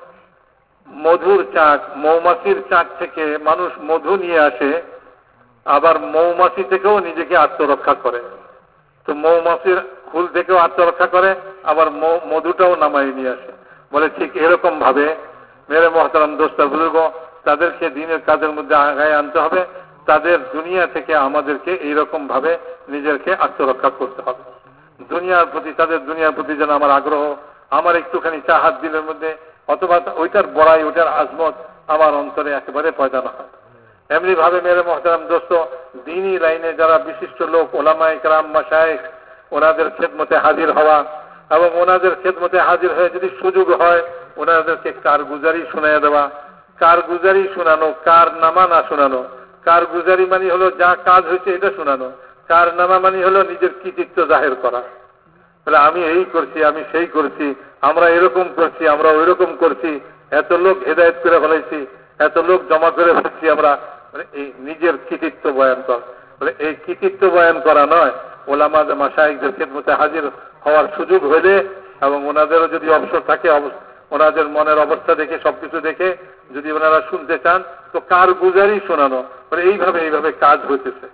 মধুর চাক, মৌমাছির চাক থেকে মানুষ মধু নিয়ে আসে, আবার মৌমাছি থেকেও নিজেকে আত্মরক্ষা করে। তো মৌমাছির ফুল থেকেও আত্মরক্ষা করে, আবার মধুটাও নামাই নিয়ে আসে। বলে ঠিক এরকম ভাবে মেরে মহতারাম দোস্ত বুজুর্গ, তাদেরকে দিনের কাজের মধ্যে আগায় আনতে হবে, তাদের দুনিয়া থেকে আমাদেরকে এইরকম ভাবে নিজেকে আত্মরক্ষা করতে হবে। দুনিয়ার প্রতি, তাদের দুনিয়ার প্রতি যেন আমার আগ্রহ, আমার একটুখানি চাহাত দিলের মধ্যে, অথবা ওইটার বড়াই, ওইটার আজমত আমার অন্তরে একেবারে পয়দা না হয়। এমনি ভাবে মেরে মহতারাম দোস্ত, দ্বীনি লাইনে যারা বিশিষ্ট লোক, ওলামায়ে কেরাম, মাশায়েখ, ওনাদের খেদমতে হাজির হওয়া এবং ওনাদের খেদমতে হাজির হয়ে যদি সুযোগ হয় ওনাদেরকে কারগুজারি শোনায় দেওয়া। কারগুজারি শোনানো, কারনামা না শোনানো। কারগুজারি মানে হলো যা কাজ হয়েছে এটা শোনানো, কারনামা মানে হলো নিজের কৃতিত্ব জাহের করা। বলে আমি এই করছি, আমি সেই করছি, আমরা এরকম করছি, আমরা ওইরকম করছি, এত লোক হেদায়েত করে ফেলাইছি, এত লোক জমা করে ফেলছি আমরা, মানে এই নিজের কৃতিত্ব বয়ান করা। বলে এই কৃতিত্ব বয়ান করা নয়, ওলামা মাশায়েখদের খেদমতে হাজির হওয়ার সুযোগ হইলে এবং ওনাদেরও যদি অবসর থাকে, ওনাদের মনের অবস্থা দেখে, সবকিছু দেখে যদি ওনারা শুনতে চান, তো কারগুজারি শোনানো। মানে এইভাবে কাজ হইতেছে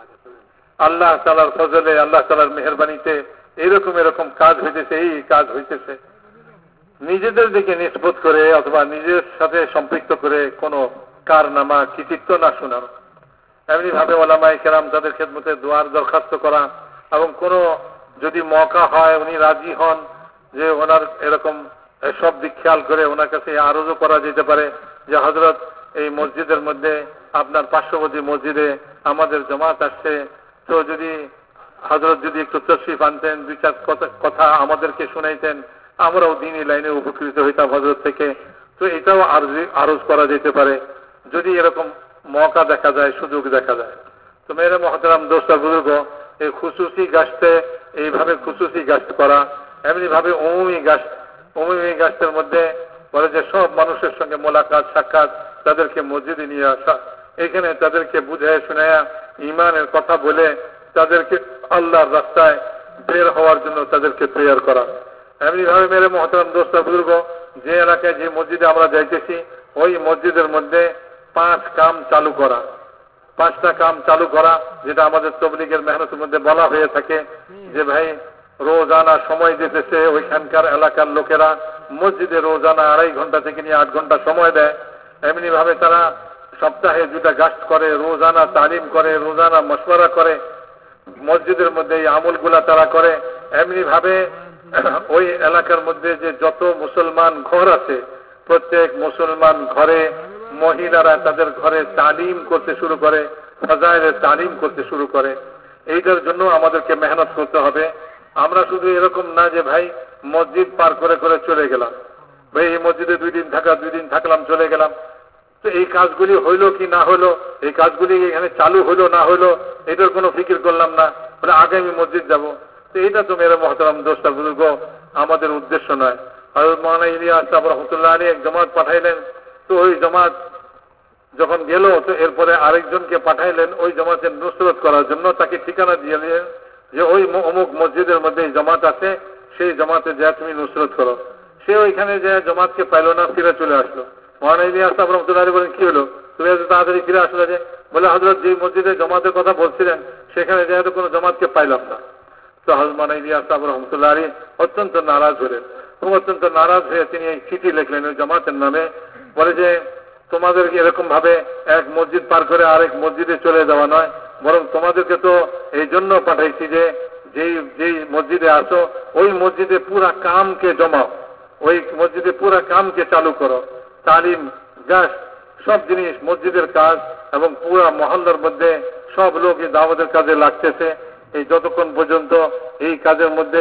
আল্লাহ তাআলার ফজলে, আল্লাহ তাআলার মেহেরবানিতে এরকম কাজ হইতেছে, এই কাজ হইতেছে। নিজেদের দিকে নিষ্পত করে অথবা নিজের সাথে সম্পৃক্ত করে কোনো কারনামা, কৃতিত্ব না শোনানো। এমনি ভাবে ওলামায়ে কেরাম তাদের খেদমতে দোয়ার দরখাস্ত করা, এবং কোনো যদি মওকা হয়, উনি রাজি হন যে ওনার এরকম সব দিক খেয়াল করে ওনার কাছে আরজও করা যেতে পারে যে হযরত এই মসজিদের মধ্যে, আপনার পার্শ্ববর্তী মসজিদে আমাদের জামাত আসছে, তো যদি হযরত যদি একটু তশরিফ আনতেন, দুই চার কথা আমাদেরকে শুনাইতেন, আমরাও দ্বীনি লাইনে উপকৃত হইতাম হযরত থেকে। তো এটাও আরজ করা যেতে পারে যদি এরকম মওকা দেখা যায়, সুযোগ দেখা যায়। তো মেরে মহতারাম দোস্ত বুজুর্গ, এই খুসুসি গাছতে এইভাবে খুসুসি গাছ করা, এমনি ভাবে উমুমি গাছের মধ্যে বলে যে সব মানুষের সঙ্গে মোলাকাত, সাক্ষাৎ, তাদেরকে মসজিদে নিয়ে আসা, এখানে তাদেরকে বুঝায় শোনায়া ঈমানের কথা বলে তাদেরকে আল্লাহর রাস্তায় বের হওয়ার জন্য তাদেরকে তৈরি করা। এমনি ভাবে মেরে মহতারাম দোস্ত বুজুর্গ, যে এলাকায় যে মসজিদে আমরা যাইতেছি, ওই মসজিদের মধ্যে 5 কাম চালু করা, 5টা কাম চালু করা, যেটা আমাদের তবলিগের মেহনতের মধ্যে বলা হয়ে থাকে যে ভাই রোজানা সময় দিতেছে ওইখানকার এলাকার লোকেরা মসজিদে রোজানা 2.5 ঘন্টা থেকে নিয়ে 8 ঘন্টা সময় দেয়। এমনি ভাবে তারা সপ্তাহে 2টা গাস্ট করে, রোজানা তালিম করে, রোজানা মশওয়ারা করে, মসজিদের মধ্যে এই আমলগুলা তারা করে। এমনি ভাবে ওই এলাকার মধ্যে যে যত মুসলমান ঘর আছে, প্রত্যেক মুসলমান ঘরে মহিলারা তাদের ঘরে তালিম করতে শুরু করে, ফাজাইলের তালিম করতে শুরু করে। এইটার জন্য আমাদেরকে মেহনত করতে হবে। আমরা শুধু এরকম না যে ভাই মসজিদ পার করে করে চলে গেলাম, ভাই এই মসজিদে 2 দিন থাকলাম চলে গেলাম, তো এই কাজগুলি হইলো কি না হইলো, এই কাজগুলি এখানে চালু হইলো না হইলো, এটার কোনো ফিকির করলাম না, বলে আগে আমি মসজিদ যাব। তো এটা তো মেরে মহতারাম দোস্ত বুজুর্গ আমাদের উদ্দেশ্য নয়। হযরত মাওলানা ইলিয়াস সাহেব রাহমাতুল্লাহ আলাইহি এক জামাত পাঠাইলেন, তো ওই জামাত যখন গেল তো এরপরে আরেকজনকে পাঠাইলেন ওই জামাতের নুসরত করার জন্য, তাকে ঠিকানা দিয়ে দিলেন যে ওই অমুক মসজিদের মধ্যে জামাত আছে, সেই জামাতে যা তুমি নুসরত করো। সে ওইখানে যে জামাতকে পাইল না, ফিরে চলে আসলো। মাওলানা ইলিয়াস সাহেব রাহমাতুল্লাহ আলাইহি বলেন, কি হলো, তুমি এত তাড়াতাড়ি ফিরে আসলে যে? বলে, হযরত যে মসজিদে জামাতের কথা বলছিলেন সেখানে যেহেতু কোনো জামাতকে পাইলাম না। তো হযরত মাওলানা ইলিয়াস সাহেব রাহমাতুল্লাহ আলাইহি অত্যন্ত নারাজ হলেন এবং অত্যন্ত নারাজ হয়ে তিনি এই চিঠি লিখলেন ওই জামাতের নামে। বলে যে তোমাদেরকে এরকম ভাবে এক মসজিদ পার করে আরেক মসজিদে চলে যাওয়া নয়, বরং তোমাদেরকে তো এই জন্য পাঠাইছি যে যেই মসজিদে আসো ওই মসজিদে পুরা কামকে জমাও, ওই মসজিদে পুরা কামকে চালু করো, তালিম গাছ সব জিনিস মসজিদের কাজ, এবং পুরা মহল্লার মধ্যে সব লোক এই দাওয়াতের কাজে লাগতেছে। এই যতক্ষণ পর্যন্ত এই কাজের মধ্যে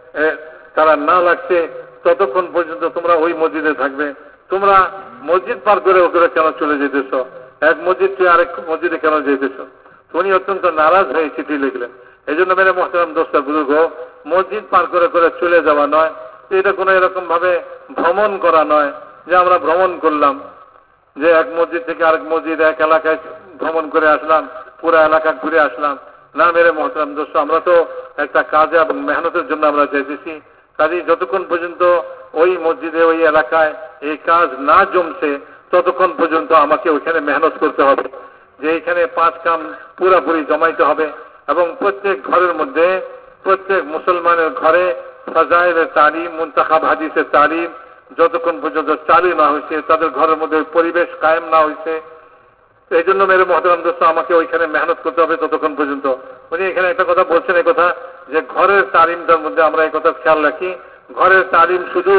তারা না লাগছে ততক্ষণ পর্যন্ত তোমরা ওই মসজিদে থাকবে। তোমরা মসজিদ পার করে ওখানে কেন চলে যেতেছ, এক মসজিদ থেকে আরেক মসজিদে কেন যেতেছ? উনি অত্যন্ত নারাজ হয়ে চিঠি লিখলেন। এই জন্য মেরে মোহতারাম দোস্ত বুজুর্গ, মসজিদ পার করে করে চলে যাওয়া নয়, এটা কোনো এরকম ভাবে ভ্রমণ করা নয় যে আমরা ভ্রমণ করলাম, যে এক মসজিদ থেকে আরেক মসজিদ এক এলাকায় ভ্রমণ করে আসলাম, পুরো এলাকা ঘুরে আসলাম। না মেরে মোহতারাম দোস্ত, আমরা তো একটা কাজে এবং মেহনতের জন্য আমরা যেতেছি। কাজেই যতক্ষণ পর্যন্ত ওই মসজিদে ওই এলাকায় এই কাজ না জমছে ততক্ষণ পর্যন্ত আমাকে ওইখানে মেহনত করতে হবে, যে এইখানে 5 কাম পুরাপুরি জমাইতে হবে। এবং প্রত্যেক ঘরের মধ্যে, প্রত্যেক মুসলমানের ঘরে ফাজাইলের তালিম, মুনতাখাব হাদিসের তালিম যতক্ষণ পর্যন্ত চালু না হয়েছে, তাদের ঘরের মধ্যে পরিবেশ কায়েম না হয়েছে, এই জন্য মেরে মহতারাম দোস্ত আমাকে ওইখানে মেহনত করতে হবে ততক্ষণ পর্যন্ত। উনি এখানে একটা কথা বলছেন, এই কথা যে ঘরের তালিমটার মধ্যে আমরা এই কথা খেয়াল রাখি, ঘরের তালিম শুধু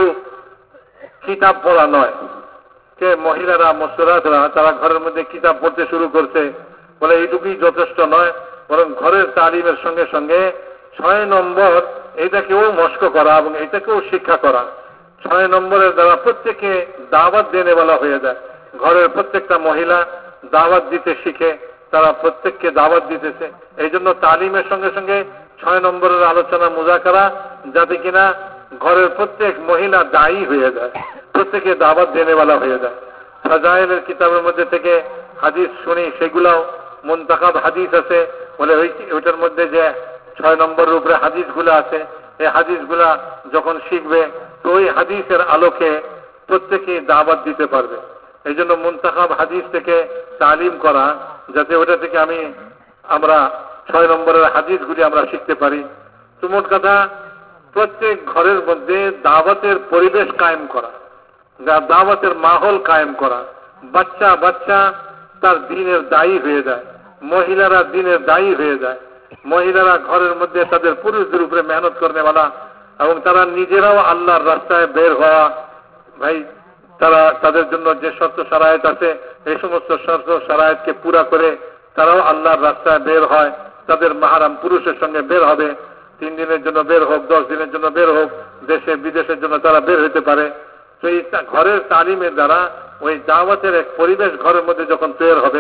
কিতাব পড়া নয়। কে মহিলারা মসরাতরা তারা ঘরের মধ্যে কিতাব পড়তে শুরু করছে, বলে এইটুকুই যথেষ্ট নয়, বরং ঘরের তালিমের সঙ্গে সঙ্গে 6 নম্বর এটাকেও মস্ক করা এবং এটাকেও শিক্ষা করা। 6 নম্বরের দ্বারা প্রত্যেকে দাওয়াত দেনেওয়ালা হয়ে যায়। ঘরের প্রত্যেকটা মহিলা দাওয়াত দিতে শিখে, তারা প্রত্যেককে দাওয়াত দিতেছে। এই জন্য তালিমের সঙ্গে সঙ্গে 6 নম্বরের আলোচনা মুজাকারা, যাতে কিনা ঘরের প্রত্যেক মহিলা দায়ী হয়ে যায়, প্রত্যেকে দাওয়াত দেনেওয়ালা হয়ে যায়। ফাজাইলের কিতাবের মধ্যে থেকে হাদিস শুনি, সেগুলাও মুনতাখাব হাদিস আছে, বলে ওইটার মধ্যে যে 6 নম্বরের উপরে হাদিসগুলো আছে, এই হাদিসগুলা যখন শিখবে তো ওই হাদিসের আলোকে প্রত্যেকে দাওয়াত দিতে পারবে। এই জন্য মুনতাখাব হাদিস থেকে তালিম করা, যাতে ওটা থেকে আমরা 6 নম্বরের হাদিসগুলি আমরা শিখতে পারি। তো মোট কথা, প্রত্যেক ঘরের মধ্যে দাওয়াতের পরিবেশ কায়েম করা, দাওয়াতের মাহল কায়েম করা। বাচ্চা বাচ্চা তার দিনের দায়ী হয়ে যায়, মহিলারা দিনের দায়ী হয়ে যায়। মহিলারা ঘরের মধ্যে তাদের পুরুষদের উপরে মেহনত করেনেওয়ালা, এবং তারা নিজেরাও আল্লাহর রাস্তায় বের হওয়া। ভাই, তারা তাদের জন্য যে শর্ত শারায়েত আছে এই সমস্ত শর্ত শারায়েতকে পুরা করে তারাও আল্লাহর রাস্তায় বের হয়। তাদের মাহারাম পুরুষের সঙ্গে বের হবে, 3 দিনের জন্য বের হোক, 10 দিনের জন্য বের হোক, দেশে বিদেশের জন্য তারা বের হতে পারে। তো এই ঘরের তালিমের দ্বারা ওই দাওয়াতের এক পরিবেশ ঘরের মধ্যে যখন তৈরি হবে,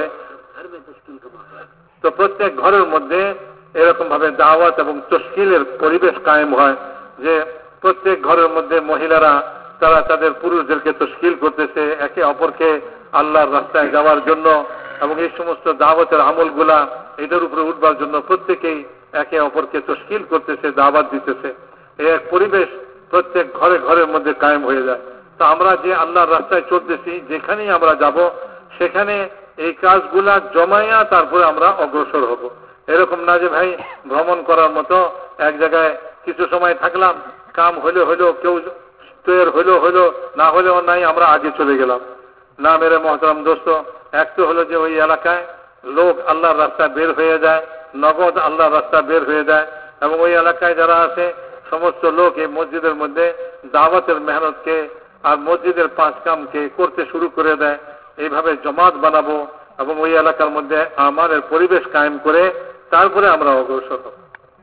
তো প্রত্যেক ঘরের মধ্যে এরকম ভাবে দাওয়াত এবং তশকিলের পরিবেশ কায়েম হয়, যে প্রত্যেক ঘরের মধ্যে মহিলারা তারা তাদের পুরুষদেরকে তশকিল করতেছে একে অপরকে আল্লাহর রাস্তায় যাওয়ার জন্য, এবং এই সমস্ত দাওয়াতের আমলগুলা এটার উপরে উঠবার জন্য প্রত্যেকেই একে অপরকে তশকিল করতেছে, দাওয়াত দিতেছে। এই এক পরিবেশ প্রত্যেক ঘরে ঘরের মধ্যে কায়েম হয়ে যায়। তো আমরা যে আল্লাহর রাস্তায় চলতেছি, যেখানেই আমরা যাব সেখানে এই কাজগুলা জমাইয়া তারপরে আমরা অগ্রসর হব। এরকম না যে ভাই ভ্রমণ করার মতো এক জায়গায় কিছু সময় থাকলাম, কাম হইলো হইলো, কেউ তৈরি হইলো হইলো, না হলেও নাই, আমরা আগে চলে গেলাম। না মেরে মহতারাম দোস্ত, এক তো হলো যে ওই এলাকায় লোক আল্লাহর রাস্তায় বের হয়ে যায়, নগদ আল্লাহর রাস্তায় বের হয়ে যায়, এবং ওই এলাকায় যারা আছে সমস্ত লোক এই মসজিদের মধ্যে দাওয়াতের মেহনতকে আর মসজিদের 5 কামকে করতে শুরু করে দেয়। এইভাবে জমাত বানাবো এবং ওই এলাকার মধ্যে আমাদের পরিবেশ কায়েম করে তারপরে আমরা অগ্রসর হব।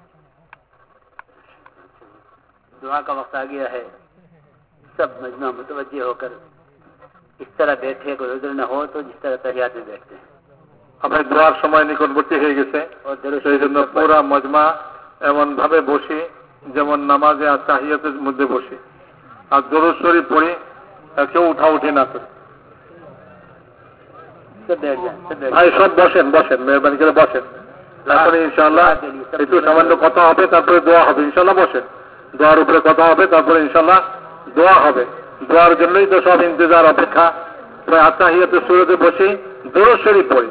दुआ का वक्त आ गया है, सब मजमा मुतवज्जे होकर इस तरह बैठे, कोई उधर न हो तो जिस तरह तहियात में बैठते हैं। আমাদের দোয়ার সময় নিকটবর্তী হয়ে গেছে, সেই জন্য পুরা মজমা এমন ভাবে বসি যেমন নামাজে আর তাহিয়াতের মধ্যে বসে, আর দরুদ শরীফ পড়ে কেউ উঠি না করে। ভাই সব বসেন বসেন, মেহরবানি করে বসেন। তারপরে ইনশাআল্লাহ একটু সামান্য কথা হবে, তারপরে দোয়া হবে। ইনশাআল্লাহ বসেন, দোয়ার উপরে কথা হবে, তারপরে ইনশাআল্লাহ দোয়া হবে। দোয়ার জন্যই তো সব ইন্তজার, অপেক্ষা। আত্মাহিয়াতের সুরতে বসে দরুদ শরীফ পড়ি।